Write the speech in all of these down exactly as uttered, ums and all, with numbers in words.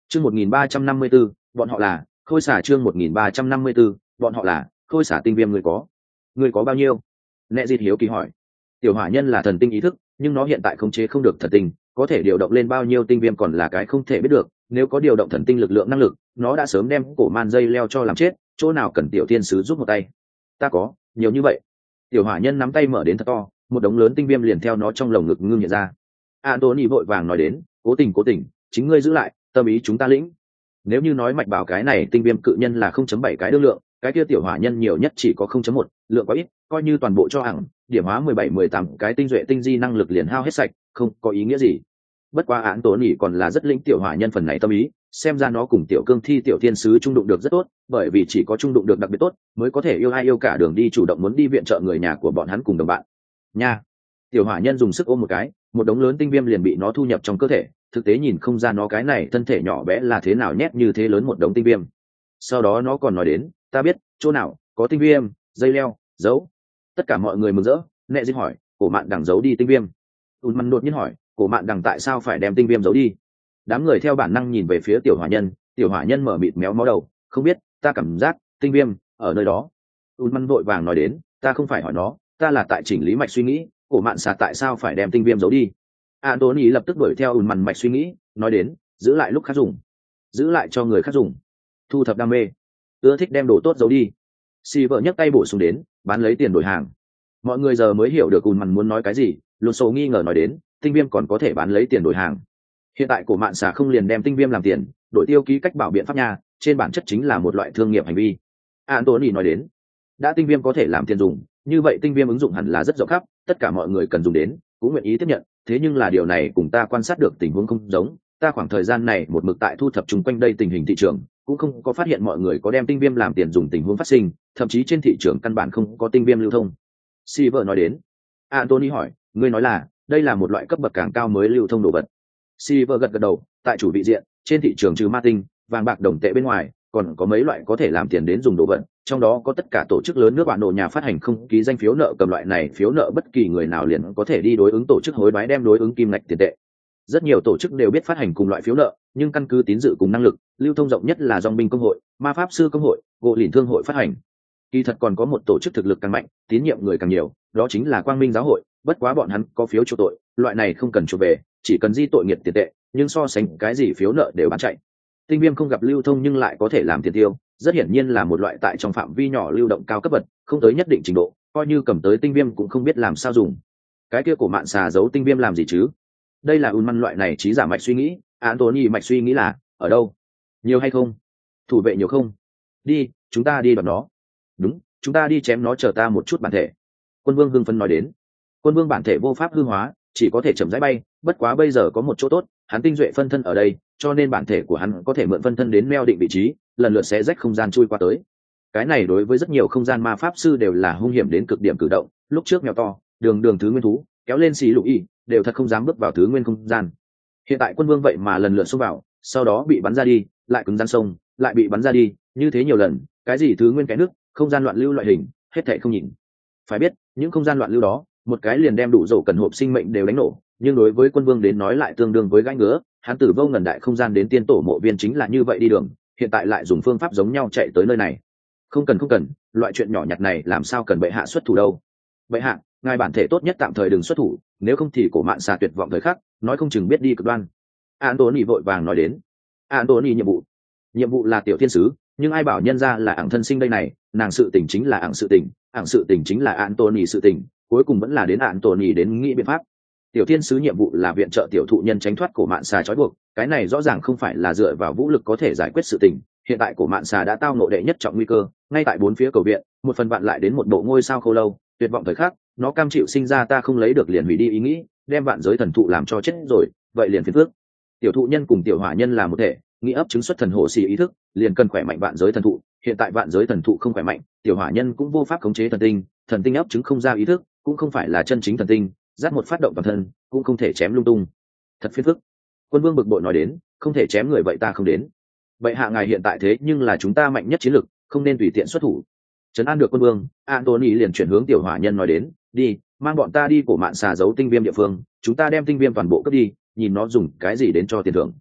Chương một nghìn ba trăm năm mươi b ố bọn họ là khôi xả. Chương một nghìn ba trăm năm mươi b ố bọn họ là khôi xả. Tinh viêm người có người có bao nhiêu? Nẹ dịt hiếu kỳ hỏi. Tiểu hỏa nhân là thần tinh ý thức, nhưng nó hiện tại khống chế không được thần tinh, có thể điều động lên bao nhiêu tinh viêm còn là cái không thể biết được. Nếu có điều động thần tinh lực lượng năng lực, nó đã sớm đem cổ man dây leo cho làm chết, chỗ nào cần tiểu thiên sứ giúp một tay. Ta có nhiều như vậy. Tiểu hỏa nhân nắm tay mở đến thật to, một đống lớn tinh viêm liền theo nó trong lồng ngực ngưng hiện ra. Antony vội vàng nói đến, cố tình cố tình, chính ngươi giữ lại, tâm ý chúng ta lĩnh. Nếu như nói mạch bảo cái này tinh viêm cự nhân là không chấm bảy cái đương lượng, cái kia tiểu hỏa nhân nhiều nhất chỉ có không chấm một, lượng quá ít, coi như toàn bộ cho hẳn điểm hóa mười bảy mười tám cái tinh duệ tinh di năng lực liền hao hết sạch, không có ý nghĩa gì. Bất quá án tố nỉ còn là rất lĩnh tiểu hỏa nhân phần này tâm ý, xem ra nó cùng tiểu cương thi tiểu thiên sứ trung đụng được rất tốt, bởi vì chỉ có trung đụng được đặc biệt tốt mới có thể yêu ai yêu cả đường đi chủ động muốn đi viện trợ người nhà của bọn hắn cùng đồng bạn nha. Tiểu hỏa nhân dùng sức ôm một cái, một đống lớn tinh viêm liền bị nó thu nhập trong cơ thể, thực tế nhìn không ra nó cái này thân thể nhỏ bé là thế nào nhét như thế lớn một đống tinh viêm. Sau đó nó còn nói đến, ta biết chỗ nào có tinh viêm, dây leo giấu. Tất cả mọi người mừng rỡ. Nẹ dịt hỏi, cổ mạn đằng giấu đi tinh viêm? Ùn măn đột nhiên hỏi, cổ mạn đằng tại sao phải đem tinh viêm giấu đi? Đám người theo bản năng nhìn về phía tiểu hỏa nhân. Tiểu hỏa nhân mở mịt méo mó đầu, không biết, ta cảm giác tinh viêm ở nơi đó. Ùn măn vội vàng nói đến, ta không phải hỏi nó, ta là tại chỉnh lý mạch suy nghĩ, cổ mạn xà tại sao phải đem tinh viêm giấu đi? Antony lập tức đuổi theo ùn măn mạch suy nghĩ, nói đến, giữ lại lúc khác dùng, giữ lại cho người khác dùng, thu thập đam mê, ưa thích đem đồ tốt giấu đi. Si vợ nhấc tay bổ sung đến, bán lấy tiền đổi hàng. Mọi người giờ mới hiểu được ùn măn muốn nói cái gì. Lột sổ nghi ngờ nói đến, tinh viêm còn có thể bán lấy tiền đổi hàng. Hiện tại cổ mạn xà không liền đem tinh viêm làm tiền đổi tiêu ký cách bảo biện pháp nha, trên bản chất chính là một loại thương nghiệp hành vi. Antony nói đến, đã tinh viêm có thể làm tiền dùng, như vậy tinh viêm ứng dụng hẳn là rất rộng khắp, tất cả mọi người cần dùng đến cũng nguyện ý tiếp nhận. Thế nhưng là điều này cùng ta quan sát được tình huống không giống, ta khoảng thời gian này một mực tại thu thập chung quanh đây tình hình thị trường, cũng không có phát hiện mọi người có đem tinh viêm làm tiền dùng tình huống phát sinh, thậm chí trên thị trường căn bản không có tinh viêm lưu thông. Silver nói đến. Antony hỏi, ngươi nói là đây là một loại cấp bậc càng cao mới lưu thông đồ vật? Silver gật gật đầu, tại chủ vị diện trên thị trường trừ ma tinh, vàng bạc đồng tệ bên ngoài, còn có mấy loại có thể làm tiền đến dùng đồ vật, trong đó có tất cả tổ chức lớn nước bạn nổ nhà phát hành không ký danh phiếu nợ cầm loại này phiếu nợ bất kỳ người nào liền có thể đi đối ứng tổ chức hối đoái đem đối ứng kim ngạch tiền tệ. Rất nhiều tổ chức đều biết phát hành cùng loại phiếu nợ, nhưng căn cứ tín dự cùng năng lực, lưu thông rộng nhất là dòng binh công hội, ma pháp sư công hội, gỗ lìn thương hội phát hành. Kỳ thật còn có một tổ chức thực lực càng mạnh, tín nhiệm người càng nhiều, đó chính là Quang Minh giáo hội, bất quá bọn hắn có phiếu chuộc tội, loại này không cần chuộc về, chỉ cần di tội nghiệt tiền tệ, nhưng so sánh cái gì phiếu nợ đều bán chạy. Tinh viêm không gặp lưu thông nhưng lại có thể làm tiền tiêu, rất hiển nhiên là một loại tại trong phạm vi nhỏ lưu động cao cấp vật, không tới nhất định trình độ, coi như cầm tới tinh viêm cũng không biết làm sao dùng. Cái kia của mạn xà giấu tinh viêm làm gì chứ? Đây là ùn măn loại này trí giả mạch suy nghĩ. Antony mạch suy nghĩ là ở đâu? Nhiều hay không? Thủ vệ nhiều không? Đi, chúng ta đi đoạt nó. Đúng, chúng ta đi chém nó, chờ ta một chút bản thể. Quân vương hưng phấn nói đến. Quân vương bản thể vô pháp hư hóa, chỉ có thể chậm rãi bay, bất quá bây giờ có một chỗ tốt, hắn tinh duệ phân thân ở đây, cho nên bản thể của hắn có thể mượn phân thân đến neo định vị trí, lần lượt sẽ rách không gian chui qua tới. Cái này đối với rất nhiều không gian ma pháp sư đều là hung hiểm đến cực điểm cử động. Lúc trước mèo to, đường đường thứ nguyên thú, kéo lên xì lục y, đều thật không dám bước vào thứ nguyên không gian. Hiện tại quân vương vậy mà lần lượt xông vào, sau đó bị bắn ra đi, lại cứng gian sông, lại bị bắn ra đi, như thế nhiều lần, cái gì thứ nguyên cái nước, không gian loạn lưu loại hình, hết thảy không nhìn. Phải biết, những không gian loạn lưu đó, một cái liền đem đủ rổ cần hộp sinh mệnh đều đánh nổ, nhưng đối với quân vương đến nói lại tương đương với gãi ngứa. Hắn từ vô ngần đại không gian đến tiên tổ mộ viên chính là như vậy đi đường, hiện tại lại dùng phương pháp giống nhau chạy tới nơi này. Không cần không cần, loại chuyện nhỏ nhặt này làm sao cần bệ hạ xuất thủ đâu. Bệ hạ, ngài bản thể tốt nhất tạm thời đừng xuất thủ, nếu không thì cổ mạn xà tuyệt vọng thời khắc, nói không chừng biết đi cực đoan. Antony vội vàng nói đến. Antony nhiệm vụ, nhiệm vụ là tiểu thiên sứ, nhưng ai bảo nhân ra là ảng thân sinh đây này, nàng sự tình chính là ảng sự tình, ảng sự tình chính là Antony sự tình, cuối cùng vẫn là đến Antony đến nghĩ biện pháp. Tiểu thiên sứ nhiệm vụ là viện trợ tiểu thụ nhân tránh thoát cổ mạn xà trói buộc, cái này rõ ràng không phải là dựa vào vũ lực có thể giải quyết sự tình. Hiện tại cổ mạn xà đã tao ngộ đệ nhất trọng nguy cơ, ngay tại bốn phía cầu viện, một phần vạn lại đến một bộ ngôi sao khô lâu, tuyệt vọng thời khắc, nó cam chịu sinh ra ta không lấy được liền hủy đi ý nghĩ, đem vạn giới thần thụ làm cho chết rồi, vậy liền phiền phước. Tiểu thụ nhân cùng tiểu hỏa nhân là một thể, nghĩ ấp chứng xuất thần hồ xì ý thức, liền cần khỏe mạnh vạn giới thần thụ. Hiện tại vạn giới thần thụ không khỏe mạnh, tiểu hỏa nhân cũng vô pháp khống chế thần tinh, thần tinh ấp chứng không ra ý thức, cũng không phải là chân chính thần tinh, dắt một phát động toàn thân, cũng không thể chém lung tung. Thật phiền phức. Quân vương bực bội nói đến, không thể chém người vậy ta không đến. Vậy hạ ngài hiện tại thế nhưng là chúng ta mạnh nhất chiến lực, không nên tùy tiện xuất thủ. Trấn an được quân vương, Antony liền chuyển hướng tiểu hỏa nhân nói đến, đi, mang bọn ta đi cổ mạn xà giấu tinh viêm địa phương, chúng ta đem tinh viêm toàn bộ cướp đi, nhìn nó dùng cái gì đến cho tiền thưởng.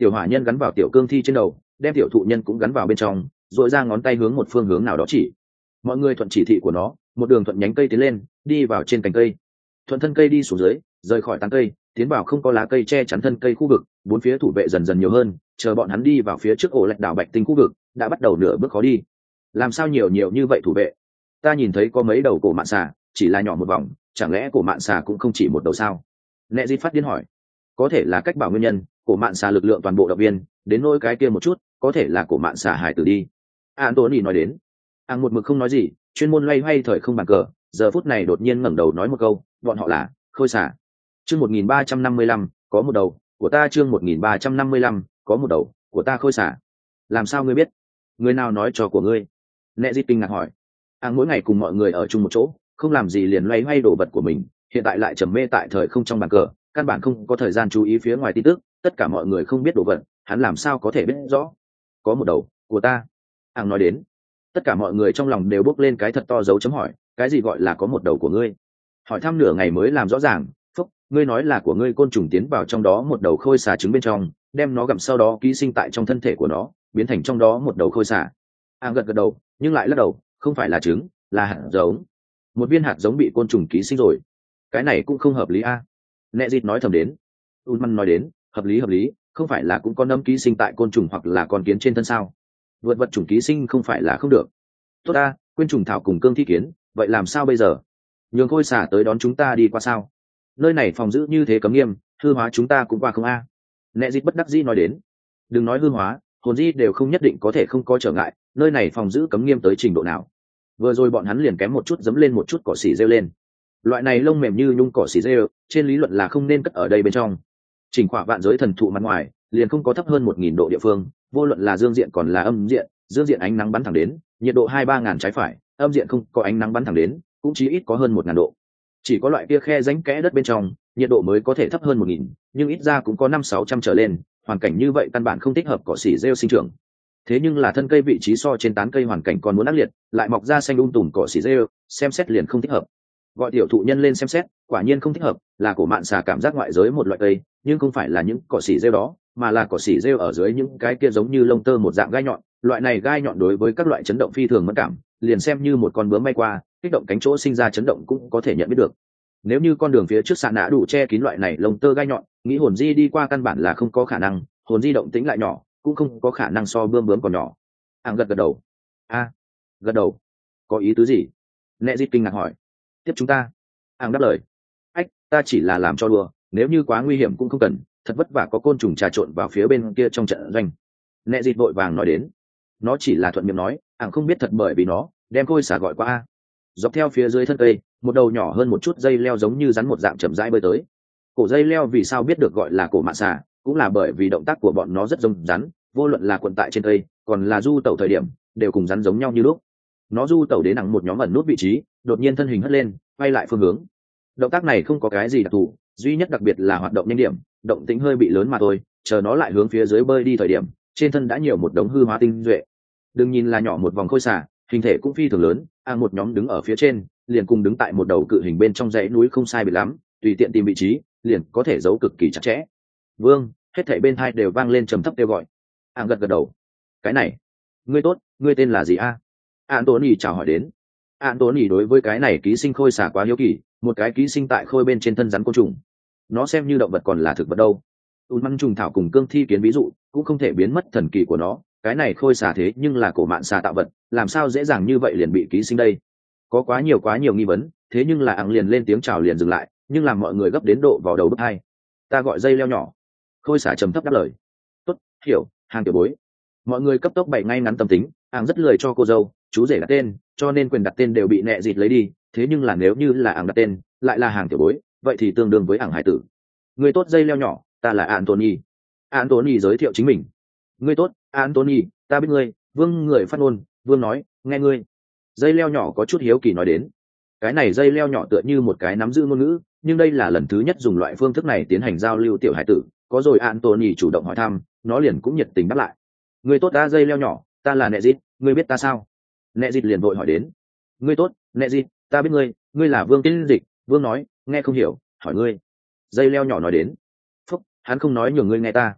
Tiểu hỏa nhân gắn vào tiểu cương thi trên đầu, đem tiểu thụ nhân cũng gắn vào bên trong, rồi ra ngón tay hướng một phương hướng nào đó chỉ. Mọi người thuận chỉ thị của nó, một đường thuận nhánh cây tiến lên, đi vào trên cành cây, thuận thân cây đi xuống dưới, rời khỏi tán cây, tiến vào không có lá cây che chắn thân cây khu vực. Bốn phía thủ vệ dần dần nhiều hơn, chờ bọn hắn đi vào phía trước ổ lạch đảo bạch tinh khu vực, đã bắt đầu nửa bước khó đi. Làm sao nhiều nhiều như vậy thủ vệ? Ta nhìn thấy có mấy đầu cổ mạn xà, chỉ là nhỏ một vòng, chẳng lẽ cổ mạn xà cũng không chỉ một đầu sao? Nẹ Di phát điên hỏi. Có thể là cách bảo nguyên nhân, cổ mạn xà lực lượng toàn bộ động viên, đến nỗi cái kia một chút, có thể là cổ mạn xà hải tử đi. Anthony nói đến. Ang một mực không nói gì, chuyên môn loay hoay thời không bàn cờ, giờ phút này đột nhiên ngẩng đầu nói một câu, bọn họ là khôi xà. Chương một nghìn ba trăm năm mươi lăm, có một đầu của ta. Chương một nghìn ba trăm năm mươi lăm, có một đầu của ta. Khôi xà? Làm sao ngươi biết? Người nào nói cho của ngươi? Nẹ Di kinh ngạc hỏi. Ang mỗi ngày cùng mọi người ở chung một chỗ, không làm gì liền loay hoay đồ vật của mình, hiện tại lại trầm mê tại thời không trong bàn cờ, căn bản không có thời gian chú ý phía ngoài tin tức, tất cả mọi người không biết đồ vật, hắn làm sao có thể biết rõ? Có một đầu của ta. Ang nói đến. Tất cả mọi người trong lòng đều bốc lên cái thật to dấu chấm hỏi, cái gì gọi là có một đầu của ngươi? Hỏi thăm nửa ngày mới làm rõ ràng. Phúc, ngươi nói là của ngươi côn trùng tiến vào trong đó một đầu khôi xà trứng bên trong, đem nó gặm sau đó ký sinh tại trong thân thể của nó, biến thành trong đó một đầu khôi xà. Ang gật gật đầu, nhưng lại lắc đầu, không phải là trứng, là hạt giống. Một viên hạt giống bị côn trùng ký sinh rồi. Cái này cũng không hợp lý a. Nẹ Dịt nói thầm đến. Ulman nói đến, hợp lý hợp lý, không phải là cũng có nấm ký sinh tại côn trùng hoặc là con kiến trên thân sao? Vượt vật chủng ký sinh không phải là không được. Tốt ta, quên trùng thảo cùng cương thi kiến, vậy làm sao bây giờ? Nhường khôi xả tới đón chúng ta đi qua sao? Nơi này phòng giữ như thế cấm nghiêm, hư hóa chúng ta cũng qua không a? À. Nẹ Dịt bất đắc dĩ nói đến. Đừng nói hư hóa, hồn di đều không nhất định có thể không có trở ngại, nơi này phòng giữ cấm nghiêm tới trình độ nào? Vừa rồi bọn hắn liền kém một chút dẫm lên một chút cỏ xỉ rêu lên. Loại này lông mềm như nhung cỏ xỉ rêu, trên lý luận là không nên cất ở đây bên trong. Chỉnh khỏa vạn giới thần thụ mặt ngoài, liền không có thấp hơn một nghìn độ địa phương, vô luận là dương diện còn là âm diện, dương diện ánh nắng bắn thẳng đến, nhiệt độ hai ba ngàn trái phải, âm diện không có ánh nắng bắn thẳng đến, cũng chỉ ít có hơn một ngàn độ. Chỉ có loại kia khe rãnh kẽ đất bên trong, nhiệt độ mới có thể thấp hơn một nghìn, nhưng ít ra cũng có năm sáu trăm trở lên, hoàn cảnh như vậy căn bản không thích hợp cỏ xỉ rêu sinh trưởng. Thế nhưng là thân cây vị trí so trên tán cây hoàn cảnh còn muốn ác liệt, lại mọc ra xanh um tùm cỏ xỉ rêu, xem xét liền không thích hợp. Gọi tiểu thụ nhân lên xem xét, quả nhiên không thích hợp, là cổ mạn xà cảm giác ngoại giới một loại cây, nhưng không phải là những cỏ xỉ rêu đó, mà là cỏ xỉ rêu ở dưới những cái kia giống như lông tơ một dạng gai nhọn. Loại này gai nhọn đối với các loại chấn động phi thường mẫn cảm, liền xem như một con bướm bay qua, kích động cánh chỗ sinh ra chấn động cũng có thể nhận biết được. Nếu như con đường phía trước xạ nã đủ che kín loại này lông tơ gai nhọn, nghĩ hồn di đi qua căn bản là không có khả năng, hồn di động tĩnh lại nhỏ, cũng không có khả năng so bướm bướm còn nhỏ. Ảng gật gật đầu. A, gật đầu. Có ý tứ gì? Nẹ Dịt kinh ngạc hỏi. Tiếp chúng ta. Ảng đáp lời. Ách, ta chỉ là làm cho đùa, nếu như quá nguy hiểm cũng không cần, thật vất vả có côn trùng trà trộn vào phía bên kia trong trận doanh. Nẹ Dịt vội vàng nói đến. Nó chỉ là thuận miệng nói, Ảng không biết thật bởi vì nó đem khôi xả gọi qua a. Dọc theo phía dưới thân cây, một đầu nhỏ hơn một chút dây leo giống như rắn một dạng chậm rãi bơi tới. Cổ dây leo vì sao biết được gọi là cổ mạn xà, cũng là bởi vì động tác của bọn nó rất giống rắn, vô luận là quận tại trên cây, còn là du tẩu thời điểm, đều cùng rắn giống nhau như lúc. Nó du tẩu đến nặng một nhóm ẩn nút vị trí, đột nhiên thân hình hất lên, quay lại phương hướng. Động tác này không có cái gì đặc thù, duy nhất đặc biệt là hoạt động nhanh điểm, động tĩnh hơi bị lớn mà thôi. Chờ nó lại hướng phía dưới bơi đi thời điểm, trên thân đã nhiều một đống hư hóa tinh duệ. Đừng nhìn là nhỏ một vòng khôi xà, hình thể cũng phi thường lớn. A một nhóm đứng ở phía trên, liền cùng đứng tại một đầu cự hình bên trong dãy núi không sai biệt lắm, tùy tiện tìm vị trí, liền có thể giấu cực kỳ chặt chẽ. Vương, hết thảy bên hai đều vang lên trầm thấp kêu gọi. A gật gật đầu. Cái này, ngươi tốt, ngươi tên là gì a? Anthony chào hỏi đến. Anthony đối với cái này ký sinh khôi xà quá hiếu kỳ, một cái ký sinh tại khôi bên trên thân rắn côn trùng, nó xem như động vật còn là thực vật đâu. Ùn măng trùng thảo cùng cương thi kiến ví dụ, cũng không thể biến mất thần kỳ của nó. Cái này khôi xà thế nhưng là cổ mạn xà tạo vật, làm sao dễ dàng như vậy liền bị ký sinh đây? Có quá nhiều quá nhiều nghi vấn, thế nhưng là ẳng liền lên tiếng chào liền dừng lại, nhưng làm mọi người gấp đến độ vào đầu bức hai. Ta gọi dây leo nhỏ. Khôi xả trầm thấp đáp lời. Tốt, hiểu, hàng tiểu bối. Mọi người cấp tốc bày ngay ngắn tâm tính, ẳng rất lười cho cô dâu chú rể đặt tên, cho nên quyền đặt tên đều bị Nẹ Dịt lấy đi. Thế nhưng là nếu như là ẳng đặt tên, lại là hàng tiểu bối, vậy thì tương đương với ẳng hải tử. Người tốt dây leo nhỏ, ta là Anthony. Anthony giới thiệu chính mình. Ngươi tốt, Anthony, ta biết ngươi. Vương người phát ngôn, Vương nói, nghe ngươi. Dây leo nhỏ có chút hiếu kỳ nói đến. Cái này dây leo nhỏ tựa như một cái nắm giữ ngôn ngữ, nhưng đây là lần thứ nhất dùng loại phương thức này tiến hành giao lưu tiểu hải tử. Có rồi Anthony chủ động hỏi thăm, nó liền cũng nhiệt tình đáp lại. Ngươi tốt ta dây leo nhỏ, ta là Nẹ Dịt, ngươi biết ta sao? Nẹ Dịt liền vội hỏi đến. Ngươi tốt, Nẹ Dịt, ta biết ngươi, ngươi là Vương Tiên Dịch. Vương nói, nghe không hiểu, hỏi ngươi. Dây leo nhỏ nói đến. Phúc, hắn không nói nhường ngươi nghe ta.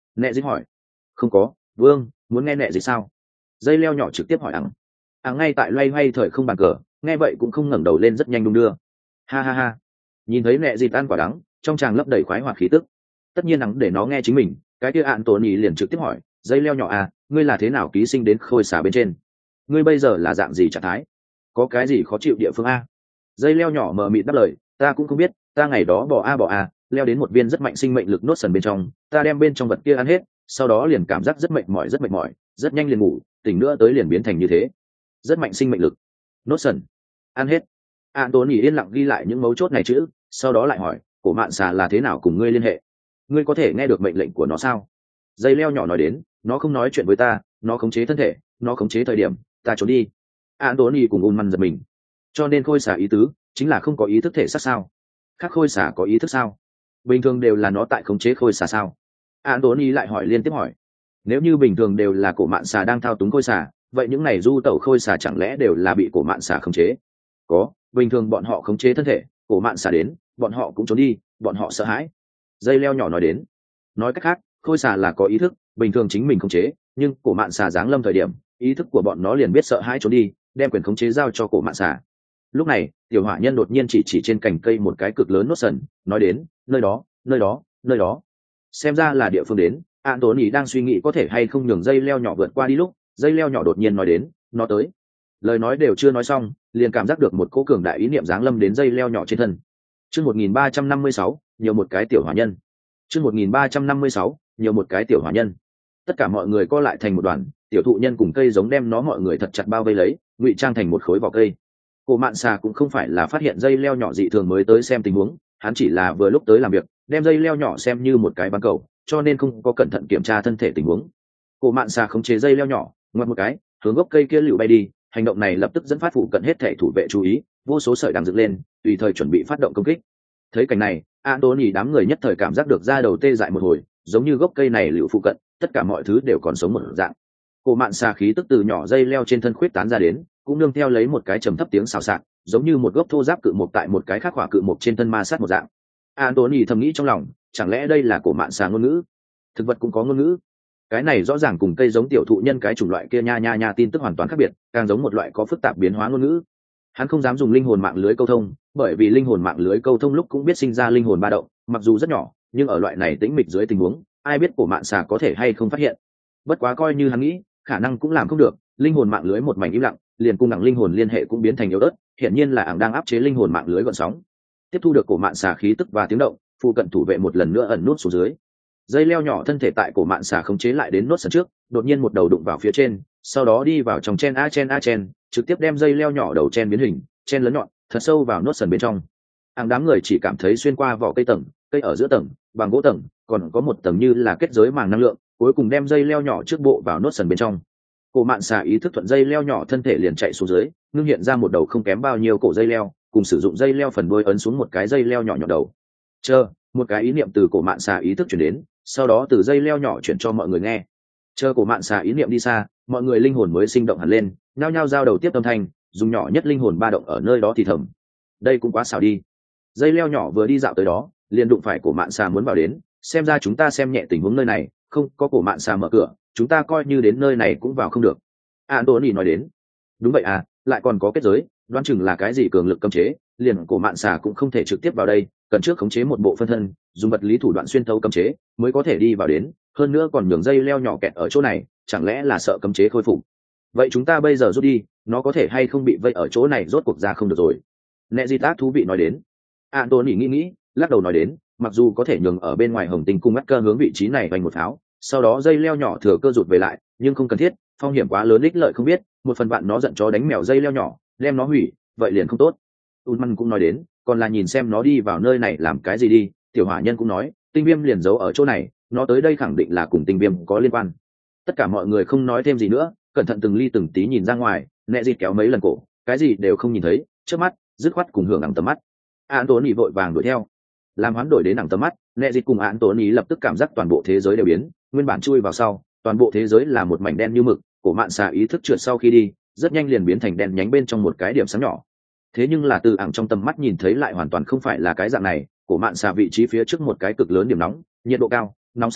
Nẹ dịch hỏi. Không có, vương muốn nghe nẹ dịch sao? Dây leo nhỏ trực tiếp hỏi ẳng. Ẳng ngay tại loay hoay thời không bàn cờ, nghe vậy cũng không ngẩng đầu lên, rất nhanh đung đưa. Ha ha ha, nhìn thấy nẹ dịch ăn quả đắng, trong tràng lấp đầy khoái hoạt khí tức. Tất nhiên ẳng để nó nghe chính mình, cái kia ạn tổn nhì liền trực tiếp hỏi, dây leo nhỏ à, ngươi là thế nào ký sinh đến khôi xà bên trên? Ngươi bây giờ là dạng gì trạng thái? Có cái gì khó chịu địa phương a? Dây leo nhỏ mờ mịt đáp lời, ta cũng không biết, ta ngày đó bỏ a bỏ a leo đến một viên rất mạnh sinh mệnh lực nốt sần bên trong, ta đem bên trong vật kia ăn hết, sau đó liền cảm giác rất mệt mỏi rất mệt mỏi, rất nhanh liền ngủ, tỉnh nữa tới liền biến thành như thế. Rất mạnh sinh mệnh lực nốt sần ăn hết. Anthony yên lặng ghi lại những mấu chốt này chữ, sau đó lại hỏi, cổ mạn xà là thế nào cùng ngươi liên hệ? Ngươi có thể nghe được mệnh lệnh của nó sao? Dây leo nhỏ nói đến, nó không nói chuyện với ta, nó khống chế thân thể, nó khống chế thời điểm ta trốn đi. Anthony cùng un măn giật mình. Cho nên khôi xà ý tứ chính là không có ý thức thể xác sao? Khác khôi xà có ý thức sao? Bình thường đều là nó tại khống chế khôi xà sao? Anthony lại hỏi liên tiếp hỏi. Nếu như bình thường đều là cổ mạn xà đang thao túng khôi xà, vậy những này du tẩu khôi xà chẳng lẽ đều là bị cổ mạn xà khống chế? Có, bình thường bọn họ khống chế thân thể, cổ mạn xà đến, bọn họ cũng trốn đi, bọn họ sợ hãi. Dây leo nhỏ nói đến. Nói cách khác, khôi xà là có ý thức, bình thường chính mình khống chế, nhưng cổ mạn xà giáng lâm thời điểm, ý thức của bọn nó liền biết sợ hãi trốn đi, đem quyền khống chế giao cho cổ mạn xà. Lúc này, tiểu hỏa nhân đột nhiên chỉ chỉ trên cành cây một cái cực lớn nốt sần, nói đến, nơi đó, nơi đó, nơi đó. Xem ra là địa phương đến. Anthony đang suy nghĩ có thể hay không nhường dây leo nhỏ vượt qua đi lúc, dây leo nhỏ đột nhiên nói đến, nó tới. Lời nói đều chưa nói xong, liền cảm giác được một cỗ cường đại ý niệm giáng lâm đến dây leo nhỏ trên thân. Chương một nghìn ba trăm năm mươi sáu, nhiều một cái tiểu hỏa nhân. Chương một nghìn ba trăm năm mươi sáu, nhiều một cái tiểu hỏa nhân. Tất cả mọi người co lại thành một đoàn, tiểu thụ nhân cùng cây giống đem nó mọi người thật chặt bao vây lấy, ngụy trang thành một khối vỏ cây. Cổ mạn xà cũng không phải là phát hiện dây leo nhỏ dị thường mới tới xem tình huống, hắn chỉ là vừa lúc tới làm việc, đem dây leo nhỏ xem như một cái bán cầu, cho nên không có cẩn thận kiểm tra thân thể tình huống. Cổ mạn xà khống chế dây leo nhỏ, ngoặt một cái, hướng gốc cây kia lựu bay đi, hành động này lập tức dẫn phát phụ cận hết thể thủ vệ chú ý, vô số sợi đằng dựng lên, tùy thời chuẩn bị phát động công kích. Thấy cảnh này, Anthony đám người nhất thời cảm giác được da đầu tê dại một hồi, giống như gốc cây này lựu phụ cận, tất cả mọi thứ đều còn sống một dạng. Cổ mạn xà khí tức từ nhỏ dây leo trên thân khuyết tán ra đến, cũng nương theo lấy một cái trầm thấp tiếng xào xạc, giống như một gốc thô giáp cự mục tại một cái khác hỏa cự mục trên thân ma sát một dạng. Anthony thầm nghĩ trong lòng, chẳng lẽ đây là cổ mạn xà ngôn ngữ? Thực vật cũng có ngôn ngữ. Cái này rõ ràng cùng cây giống tiểu thụ nhân cái chủng loại kia nha nha nha tin tức hoàn toàn khác biệt, càng giống một loại có phức tạp biến hóa ngôn ngữ. Hắn không dám dùng linh hồn mạng lưới câu thông, bởi vì linh hồn mạng lưới câu thông lúc cũng biết sinh ra linh hồn ba động, mặc dù rất nhỏ, nhưng ở loại này tĩnh mịch dưới tình huống, ai biết cổ mạn xà có thể hay không phát hiện. Bất quá coi như hắn nghĩ, khả năng cũng làm không được, linh hồn mạng lưới một mảnh im lặng, liền cung đẳng linh hồn liên hệ cũng biến thành yếu ớt, hiển nhiên là ảng đang áp chế linh hồn mạng lưới gợn sóng. Tiếp thu được cổ mạn xà khí tức và tiếng động, phụ cận thủ vệ một lần nữa ẩn nút xuống dưới. Dây leo nhỏ thân thể tại cổ mạn xà khống chế lại đến nốt sân trước, đột nhiên một đầu đụng vào phía trên, sau đó đi vào trong chen a chen a chen, trực tiếp đem dây leo nhỏ đầu chen biến hình, chen lớn nhọn, thật sâu vào nốt sần bên trong. Ảng đám người chỉ cảm thấy xuyên qua vỏ cây tầng, cây ở giữa tầng, bằng gỗ tầng, còn có một tầng như là kết giới màng năng lượng, cuối cùng đem dây leo nhỏ trước bộ vào nốt sần bên trong. Cổ mạn xà ý thức thuận dây leo nhỏ thân thể liền chạy xuống dưới, ngưng hiện ra một đầu không kém bao nhiêu cổ dây leo, cùng sử dụng dây leo phần đuôi ấn xuống một cái dây leo nhỏ nhỏ đầu. Chờ, một cái ý niệm từ cổ mạn xà ý thức chuyển đến, sau đó từ dây leo nhỏ chuyển cho mọi người nghe. Chờ cổ mạn xà ý niệm đi xa, mọi người linh hồn mới sinh động hẳn lên, nhao nhao giao đầu tiếp âm thanh, dùng nhỏ nhất linh hồn ba động ở nơi đó thì thầm. Đây cũng quá xảo đi. Dây leo nhỏ vừa đi dạo tới đó, liền đụng phải cổ mạn xà muốn vào đến, xem ra chúng ta xem nhẹ tình huống nơi này, không có cổ mạn xà mở cửa, chúng ta coi như đến nơi này cũng vào không được. Anthony nói đến. Đúng vậy à, lại còn có kết giới, đoán chừng là cái gì cường lực cấm chế, liền cổ mạn xà cũng không thể trực tiếp vào đây, cần trước khống chế một bộ phân thân, dùng vật lý thủ đoạn xuyên thấu cấm chế mới có thể đi vào đến, hơn nữa còn nhường dây leo nhỏ kẹt ở chỗ này, chẳng lẽ là sợ cấm chế khôi phục? Vậy chúng ta bây giờ rút đi, nó có thể hay không bị vây ở chỗ này rốt cuộc ra không được rồi. Nezitat thú vị nói đến. Anthony nghĩ nghĩ, lắc đầu nói đến, mặc dù có thể nhường ở bên ngoài hồng tinh cung ngắt cơ hướng vị trí này vành một pháo, sau đó dây leo nhỏ thừa cơ rụt về lại, nhưng không cần thiết, phong hiểm quá lớn ích lợi không biết, một phần bạn nó giận chó đánh mèo dây leo nhỏ, đem nó hủy, vậy liền không tốt. Unman cũng nói đến, còn là nhìn xem nó đi vào nơi này làm cái gì đi. Tiểu hỏa nhân cũng nói, tinh viêm liền giấu ở chỗ này, nó tới đây khẳng định là cùng tinh viêm có liên quan. Tất cả mọi người không nói thêm gì nữa, cẩn thận từng ly từng tí nhìn ra ngoài, nẹ dịt kéo mấy lần cổ, cái gì đều không nhìn thấy, trước mắt dứt khoát cùng hưởng ẳng tầm mắt. Anthony vội vàng đuổi theo, làm hoán đổi đến ẳng tầm mắt, nẹ dịt cùng Anthony lập tức cảm giác toàn bộ thế giới đều biến, nguyên bản chui vào sau, toàn bộ thế giới là một mảnh đen như mực, cổ mạn xà ý thức trượt sau khi đi, rất nhanh liền biến thành đen nhánh bên trong một cái điểm sáng nhỏ. Thế nhưng là từ ẳng trong tầm mắt nhìn thấy lại hoàn toàn không phải là cái dạng này, cổ mạn xà vị trí phía trước một cái cực lớn điểm nóng, nhiệt độ cao, nóng sáng,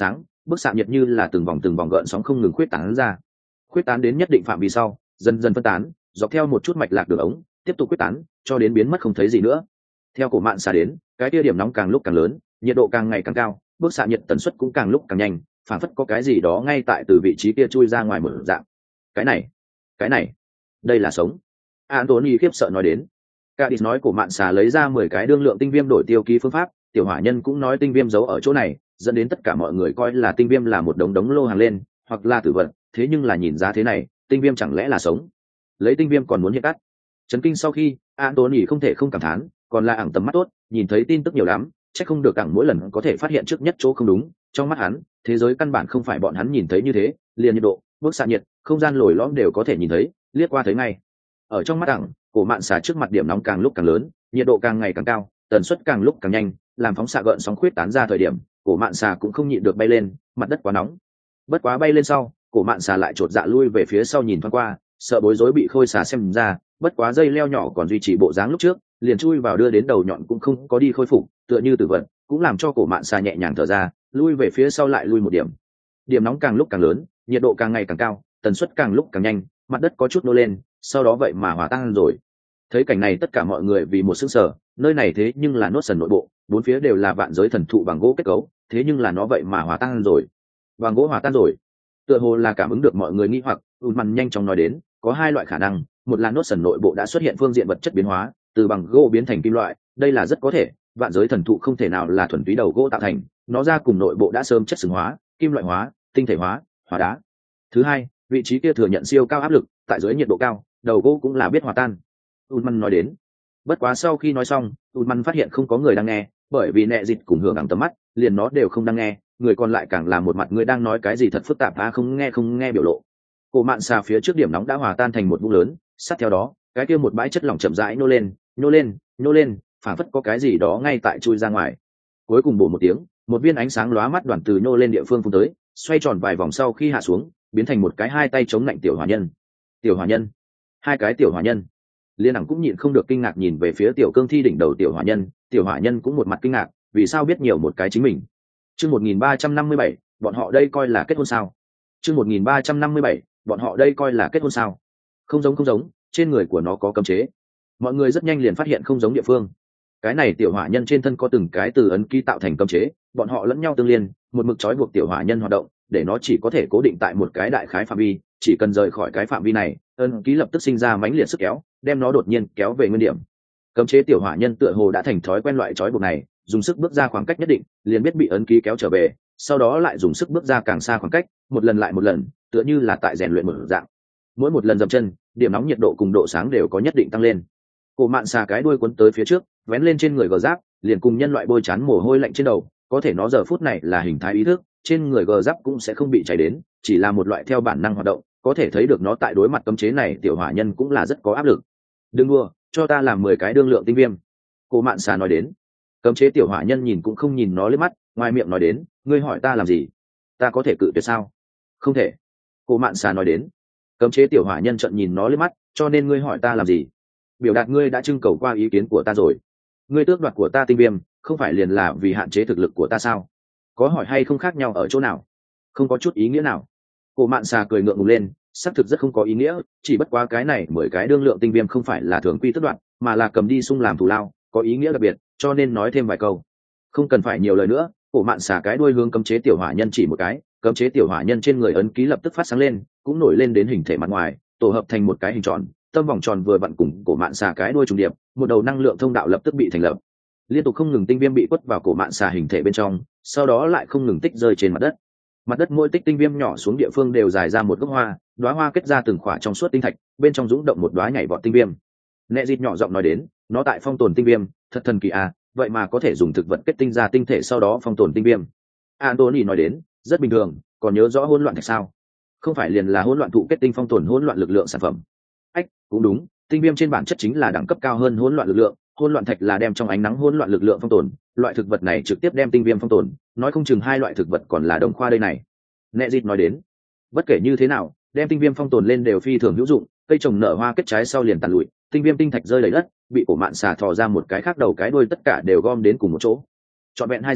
bức xạ nhiệt như là từng vòng từng vòng gợn sóng không ngừng khuyết tán ra, khuyết tán đến nhất định phạm vi sau dần dần phân tán, dọc theo một chút mạch lạc đường ống tiếp tục quyết tán cho đến biến mất không thấy gì nữa. Theo cổ mạn xà đến, cái tia điểm nóng càng lúc càng lớn, nhiệt độ càng ngày càng cao, bức xạ nhiệt tần suất cũng càng lúc càng nhanh, phản phất có cái gì đó ngay tại từ vị trí kia chui ra ngoài mở dạng. Cái này, cái này, đây là sống. Anthony khiếp sợ nói đến. Cadiz nói cổ mạn xà lấy ra mười cái đương lượng tinh viêm đổi tiêu ký phương pháp, tiểu hỏa nhân cũng nói tinh viêm giấu ở chỗ này, dẫn đến tất cả mọi người coi là tinh viêm là một đống đống lô hàng lên, hoặc là tử vật, thế nhưng là nhìn ra thế này, tinh viêm chẳng lẽ là sống? Lấy tinh viêm còn muốn hiện cắt. Chấn kinh sau khi, Anthony không thể không cảm thán, còn là ảng tầm mắt tốt, nhìn thấy tin tức nhiều lắm, chắc không được ảng mỗi lần có thể phát hiện trước nhất chỗ không đúng. Trong mắt hắn, thế giới căn bản không phải bọn hắn nhìn thấy như thế, liền nhiệt độ, bức xạ nhiệt, không gian lồi lõm đều có thể nhìn thấy, liếc qua thấy ngay. Ở trong mắt ảng, cổ mạn xà trước mặt điểm nóng càng lúc càng lớn, nhiệt độ càng ngày càng cao, tần suất càng lúc càng nhanh, làm phóng xạ gợn sóng khuyết tán ra thời điểm, cổ mạn xà cũng không nhịn được bay lên, mặt đất quá nóng. Bất quá bay lên sau, cổ mạn xà lại chột dạ lui về phía sau nhìn thoáng qua, sợ bối rối bị khôi xà xem ra, bất quá dây leo nhỏ còn duy trì bộ dáng lúc trước, liền chui vào đưa đến đầu nhọn cũng không có đi khôi phục, tựa như tử vật, cũng làm cho cổ mạn xà nhẹ nhàng thở ra, lui về phía sau lại lui một điểm. Điểm nóng càng lúc càng lớn, nhiệt độ càng ngày càng cao, tần suất càng lúc càng nhanh, mặt đất có chút nô lên, sau đó vậy mà hòa tan rồi. Thấy cảnh này tất cả mọi người vì một sức sở, nơi này thế nhưng là nốt sần nội bộ, bốn phía đều là vạn giới thần thụ bằng gỗ kết cấu, thế nhưng là nó vậy mà hòa tan rồi. Bằng gỗ hòa tan rồi. Tựa hồ là cảm ứng được mọi người nghi hoặc, Ulman nhanh chóng nói đến, có hai loại khả năng, một là nốt sần nội bộ đã xuất hiện phương diện vật chất biến hóa, từ bằng gỗ biến thành kim loại, đây là rất có thể, vạn giới thần thụ không thể nào là thuần túy đầu gỗ tạo thành, nó ra cùng nội bộ đã sớm chất xứng hóa, kim loại hóa, tinh thể hóa, hóa đá. Thứ hai, vị trí kia thừa nhận siêu cao áp lực, tại dưới nhiệt độ cao, đầu gỗ cũng là biết hòa tan. Ulman nói đến. Bất quá sau khi nói xong, Ulman phát hiện không có người đang nghe, bởi vì nẹ dịch cùng hưởng ẳng tầm mắt, liền nó đều không đang nghe, người còn lại càng là một mặt người đang nói cái gì thật phức tạp a không nghe không nghe biểu lộ. Cổ mạn xà phía trước điểm nóng đã hòa tan thành một vũng lớn, sát theo đó, cái kia một bãi chất lỏng chậm rãi nô lên, nô lên, nô lên, phản phất có cái gì đó ngay tại chui ra ngoài. Cuối cùng bổ một tiếng, một viên ánh sáng lóa mắt đoàn từ nô lên địa phương phun tới, xoay tròn vài vòng sau khi hạ xuống, biến thành một cái hai tay chống lạnh tiểu hỏa nhân. Tiểu hỏa nhân, hai cái tiểu hỏa nhân. Liên ẳng cũng nhịn không được kinh ngạc nhìn về phía tiểu cương thi đỉnh đầu tiểu hỏa nhân, tiểu hỏa nhân cũng một mặt kinh ngạc, vì sao biết nhiều một cái chính mình. Chương một nghìn ba trăm năm mươi bảy, bọn họ đây coi là kết hôn sao? Chương một nghìn ba trăm năm mươi bảy, bọn họ đây coi là kết hôn sao? Không giống không giống, trên người của nó có cấm chế. Mọi người rất nhanh liền phát hiện không giống địa phương. Cái này tiểu hỏa nhân trên thân có từng cái từ ấn ký tạo thành cấm chế, bọn họ lẫn nhau tương liên, một mực trói buộc tiểu hỏa nhân hoạt động, để nó chỉ có thể cố định tại một cái đại khái phạm vi, chỉ cần rời khỏi cái phạm vi này, ấn ký lập tức sinh ra mãnh liệt sức kéo, đem nó đột nhiên kéo về nguyên điểm. Cấm chế tiểu hỏa nhân tựa hồ đã thành thói quen loại trói buộc này, dùng sức bước ra khoảng cách nhất định, liền biết bị ấn ký kéo trở về, sau đó lại dùng sức bước ra càng xa khoảng cách, một lần lại một lần, tựa như là tại rèn luyện một dạng. Mỗi một lần dậm chân, điểm nóng nhiệt độ cùng độ sáng đều có nhất định tăng lên. Cổ mạn xà cái đuôi cuốn tới phía trước, vén lên trên người gờ giáp, liền cùng nhân loại bôi chán mồ hôi lạnh trên đầu, có thể nó giờ phút này là hình thái ý thức, trên người gờ giáp cũng sẽ không bị cháy đến, chỉ là một loại theo bản năng hoạt động, có thể thấy được nó tại đối mặt cấm chế này tiểu hỏa nhân cũng là rất có áp lực. Đừng đua, cho ta làm mười cái đương lượng tinh viêm. Cổ mạn xà nói đến. Cấm chế tiểu hỏa nhân nhìn cũng không nhìn nó liếc mắt, ngoài miệng nói đến, ngươi hỏi ta làm gì? Ta có thể cự tuyệt sao? Không thể. Cổ mạn xà nói đến. Cấm chế tiểu hỏa nhân trợn nhìn nó liếc mắt, cho nên ngươi hỏi ta làm gì? Biểu đạt ngươi đã trưng cầu qua ý kiến của ta rồi. Ngươi tước đoạt của ta tinh viêm, không phải liền là vì hạn chế thực lực của ta sao? Có hỏi hay không khác nhau ở chỗ nào? Không có chút ý nghĩa nào. Cổ mạn xà cười ngượng ngùng lên, xác thực rất không có ý nghĩa, chỉ bất quá cái này mười cái đương lượng tinh viêm không phải là thường quy tước đoạt, mà là cầm đi sung làm thù lao, có ý nghĩa đặc biệt, cho nên nói thêm vài câu. Không cần phải nhiều lời nữa, cổ mạn xà cái đuôi hướng cấm chế tiểu hỏa nhân chỉ một cái, cấm chế tiểu hỏa nhân trên người ấn ký lập tức phát sáng lên, cũng nổi lên đến hình thể mặt ngoài, tổ hợp thành một cái hình tròn, tâm vòng tròn vừa vặn cùng cổ mạn xà cái đuôi trùng điệp, một đầu năng lượng thông đạo lập tức bị thành lập. Liên tục không ngừng tinh viêm bị quất vào cổ mạn xà hình thể bên trong, sau đó lại không ngừng tích rơi trên mặt đất. Mặt đất mỗi tích tinh viêm nhỏ xuống địa phương đều dài ra một gốc hoa, đóa hoa kết ra từng khỏa trong suốt tinh thạch, bên trong dũng động một đóa nhảy vọt tinh viêm. Nẹ dịt nhỏ giọng nói đến, nó tại phong tồn tinh viêm, thật thần kỳ à, vậy mà có thể dùng thực vật kết tinh ra tinh thể sau đó phong tồn tinh viêm. Anthony nói đến, rất bình thường, còn nhớ rõ hỗn loạn thạch sao? Không phải liền là hỗn loạn thụ kết tinh phong tồn hỗn loạn lực lượng sản phẩm. Ách, cũng đúng, tinh viêm trên bản chất chính là đẳng cấp cao hơn hỗn loạn lực lượng, hỗn loạn thạch là đem trong ánh nắng hỗn loạn lực lượng phong tồn, loại thực vật này trực tiếp đem tinh viêm phong tồn, nói không chừng hai loại thực vật còn là đồng khoa đây này. Nẹ dịt nói đến, bất kể như thế nào, đem tinh viêm phong tồn lên đều phi thường hữu dụng, cây trồng nở hoa kết trái sau liền tàn lụi, tinh viêm tinh thạch rơi đầy đất, bị cổ mạn xà thò ra một cái khác đầu cái đuôi tất cả đều gom đến cùng một chỗ. Trọn vẹn hai giờ,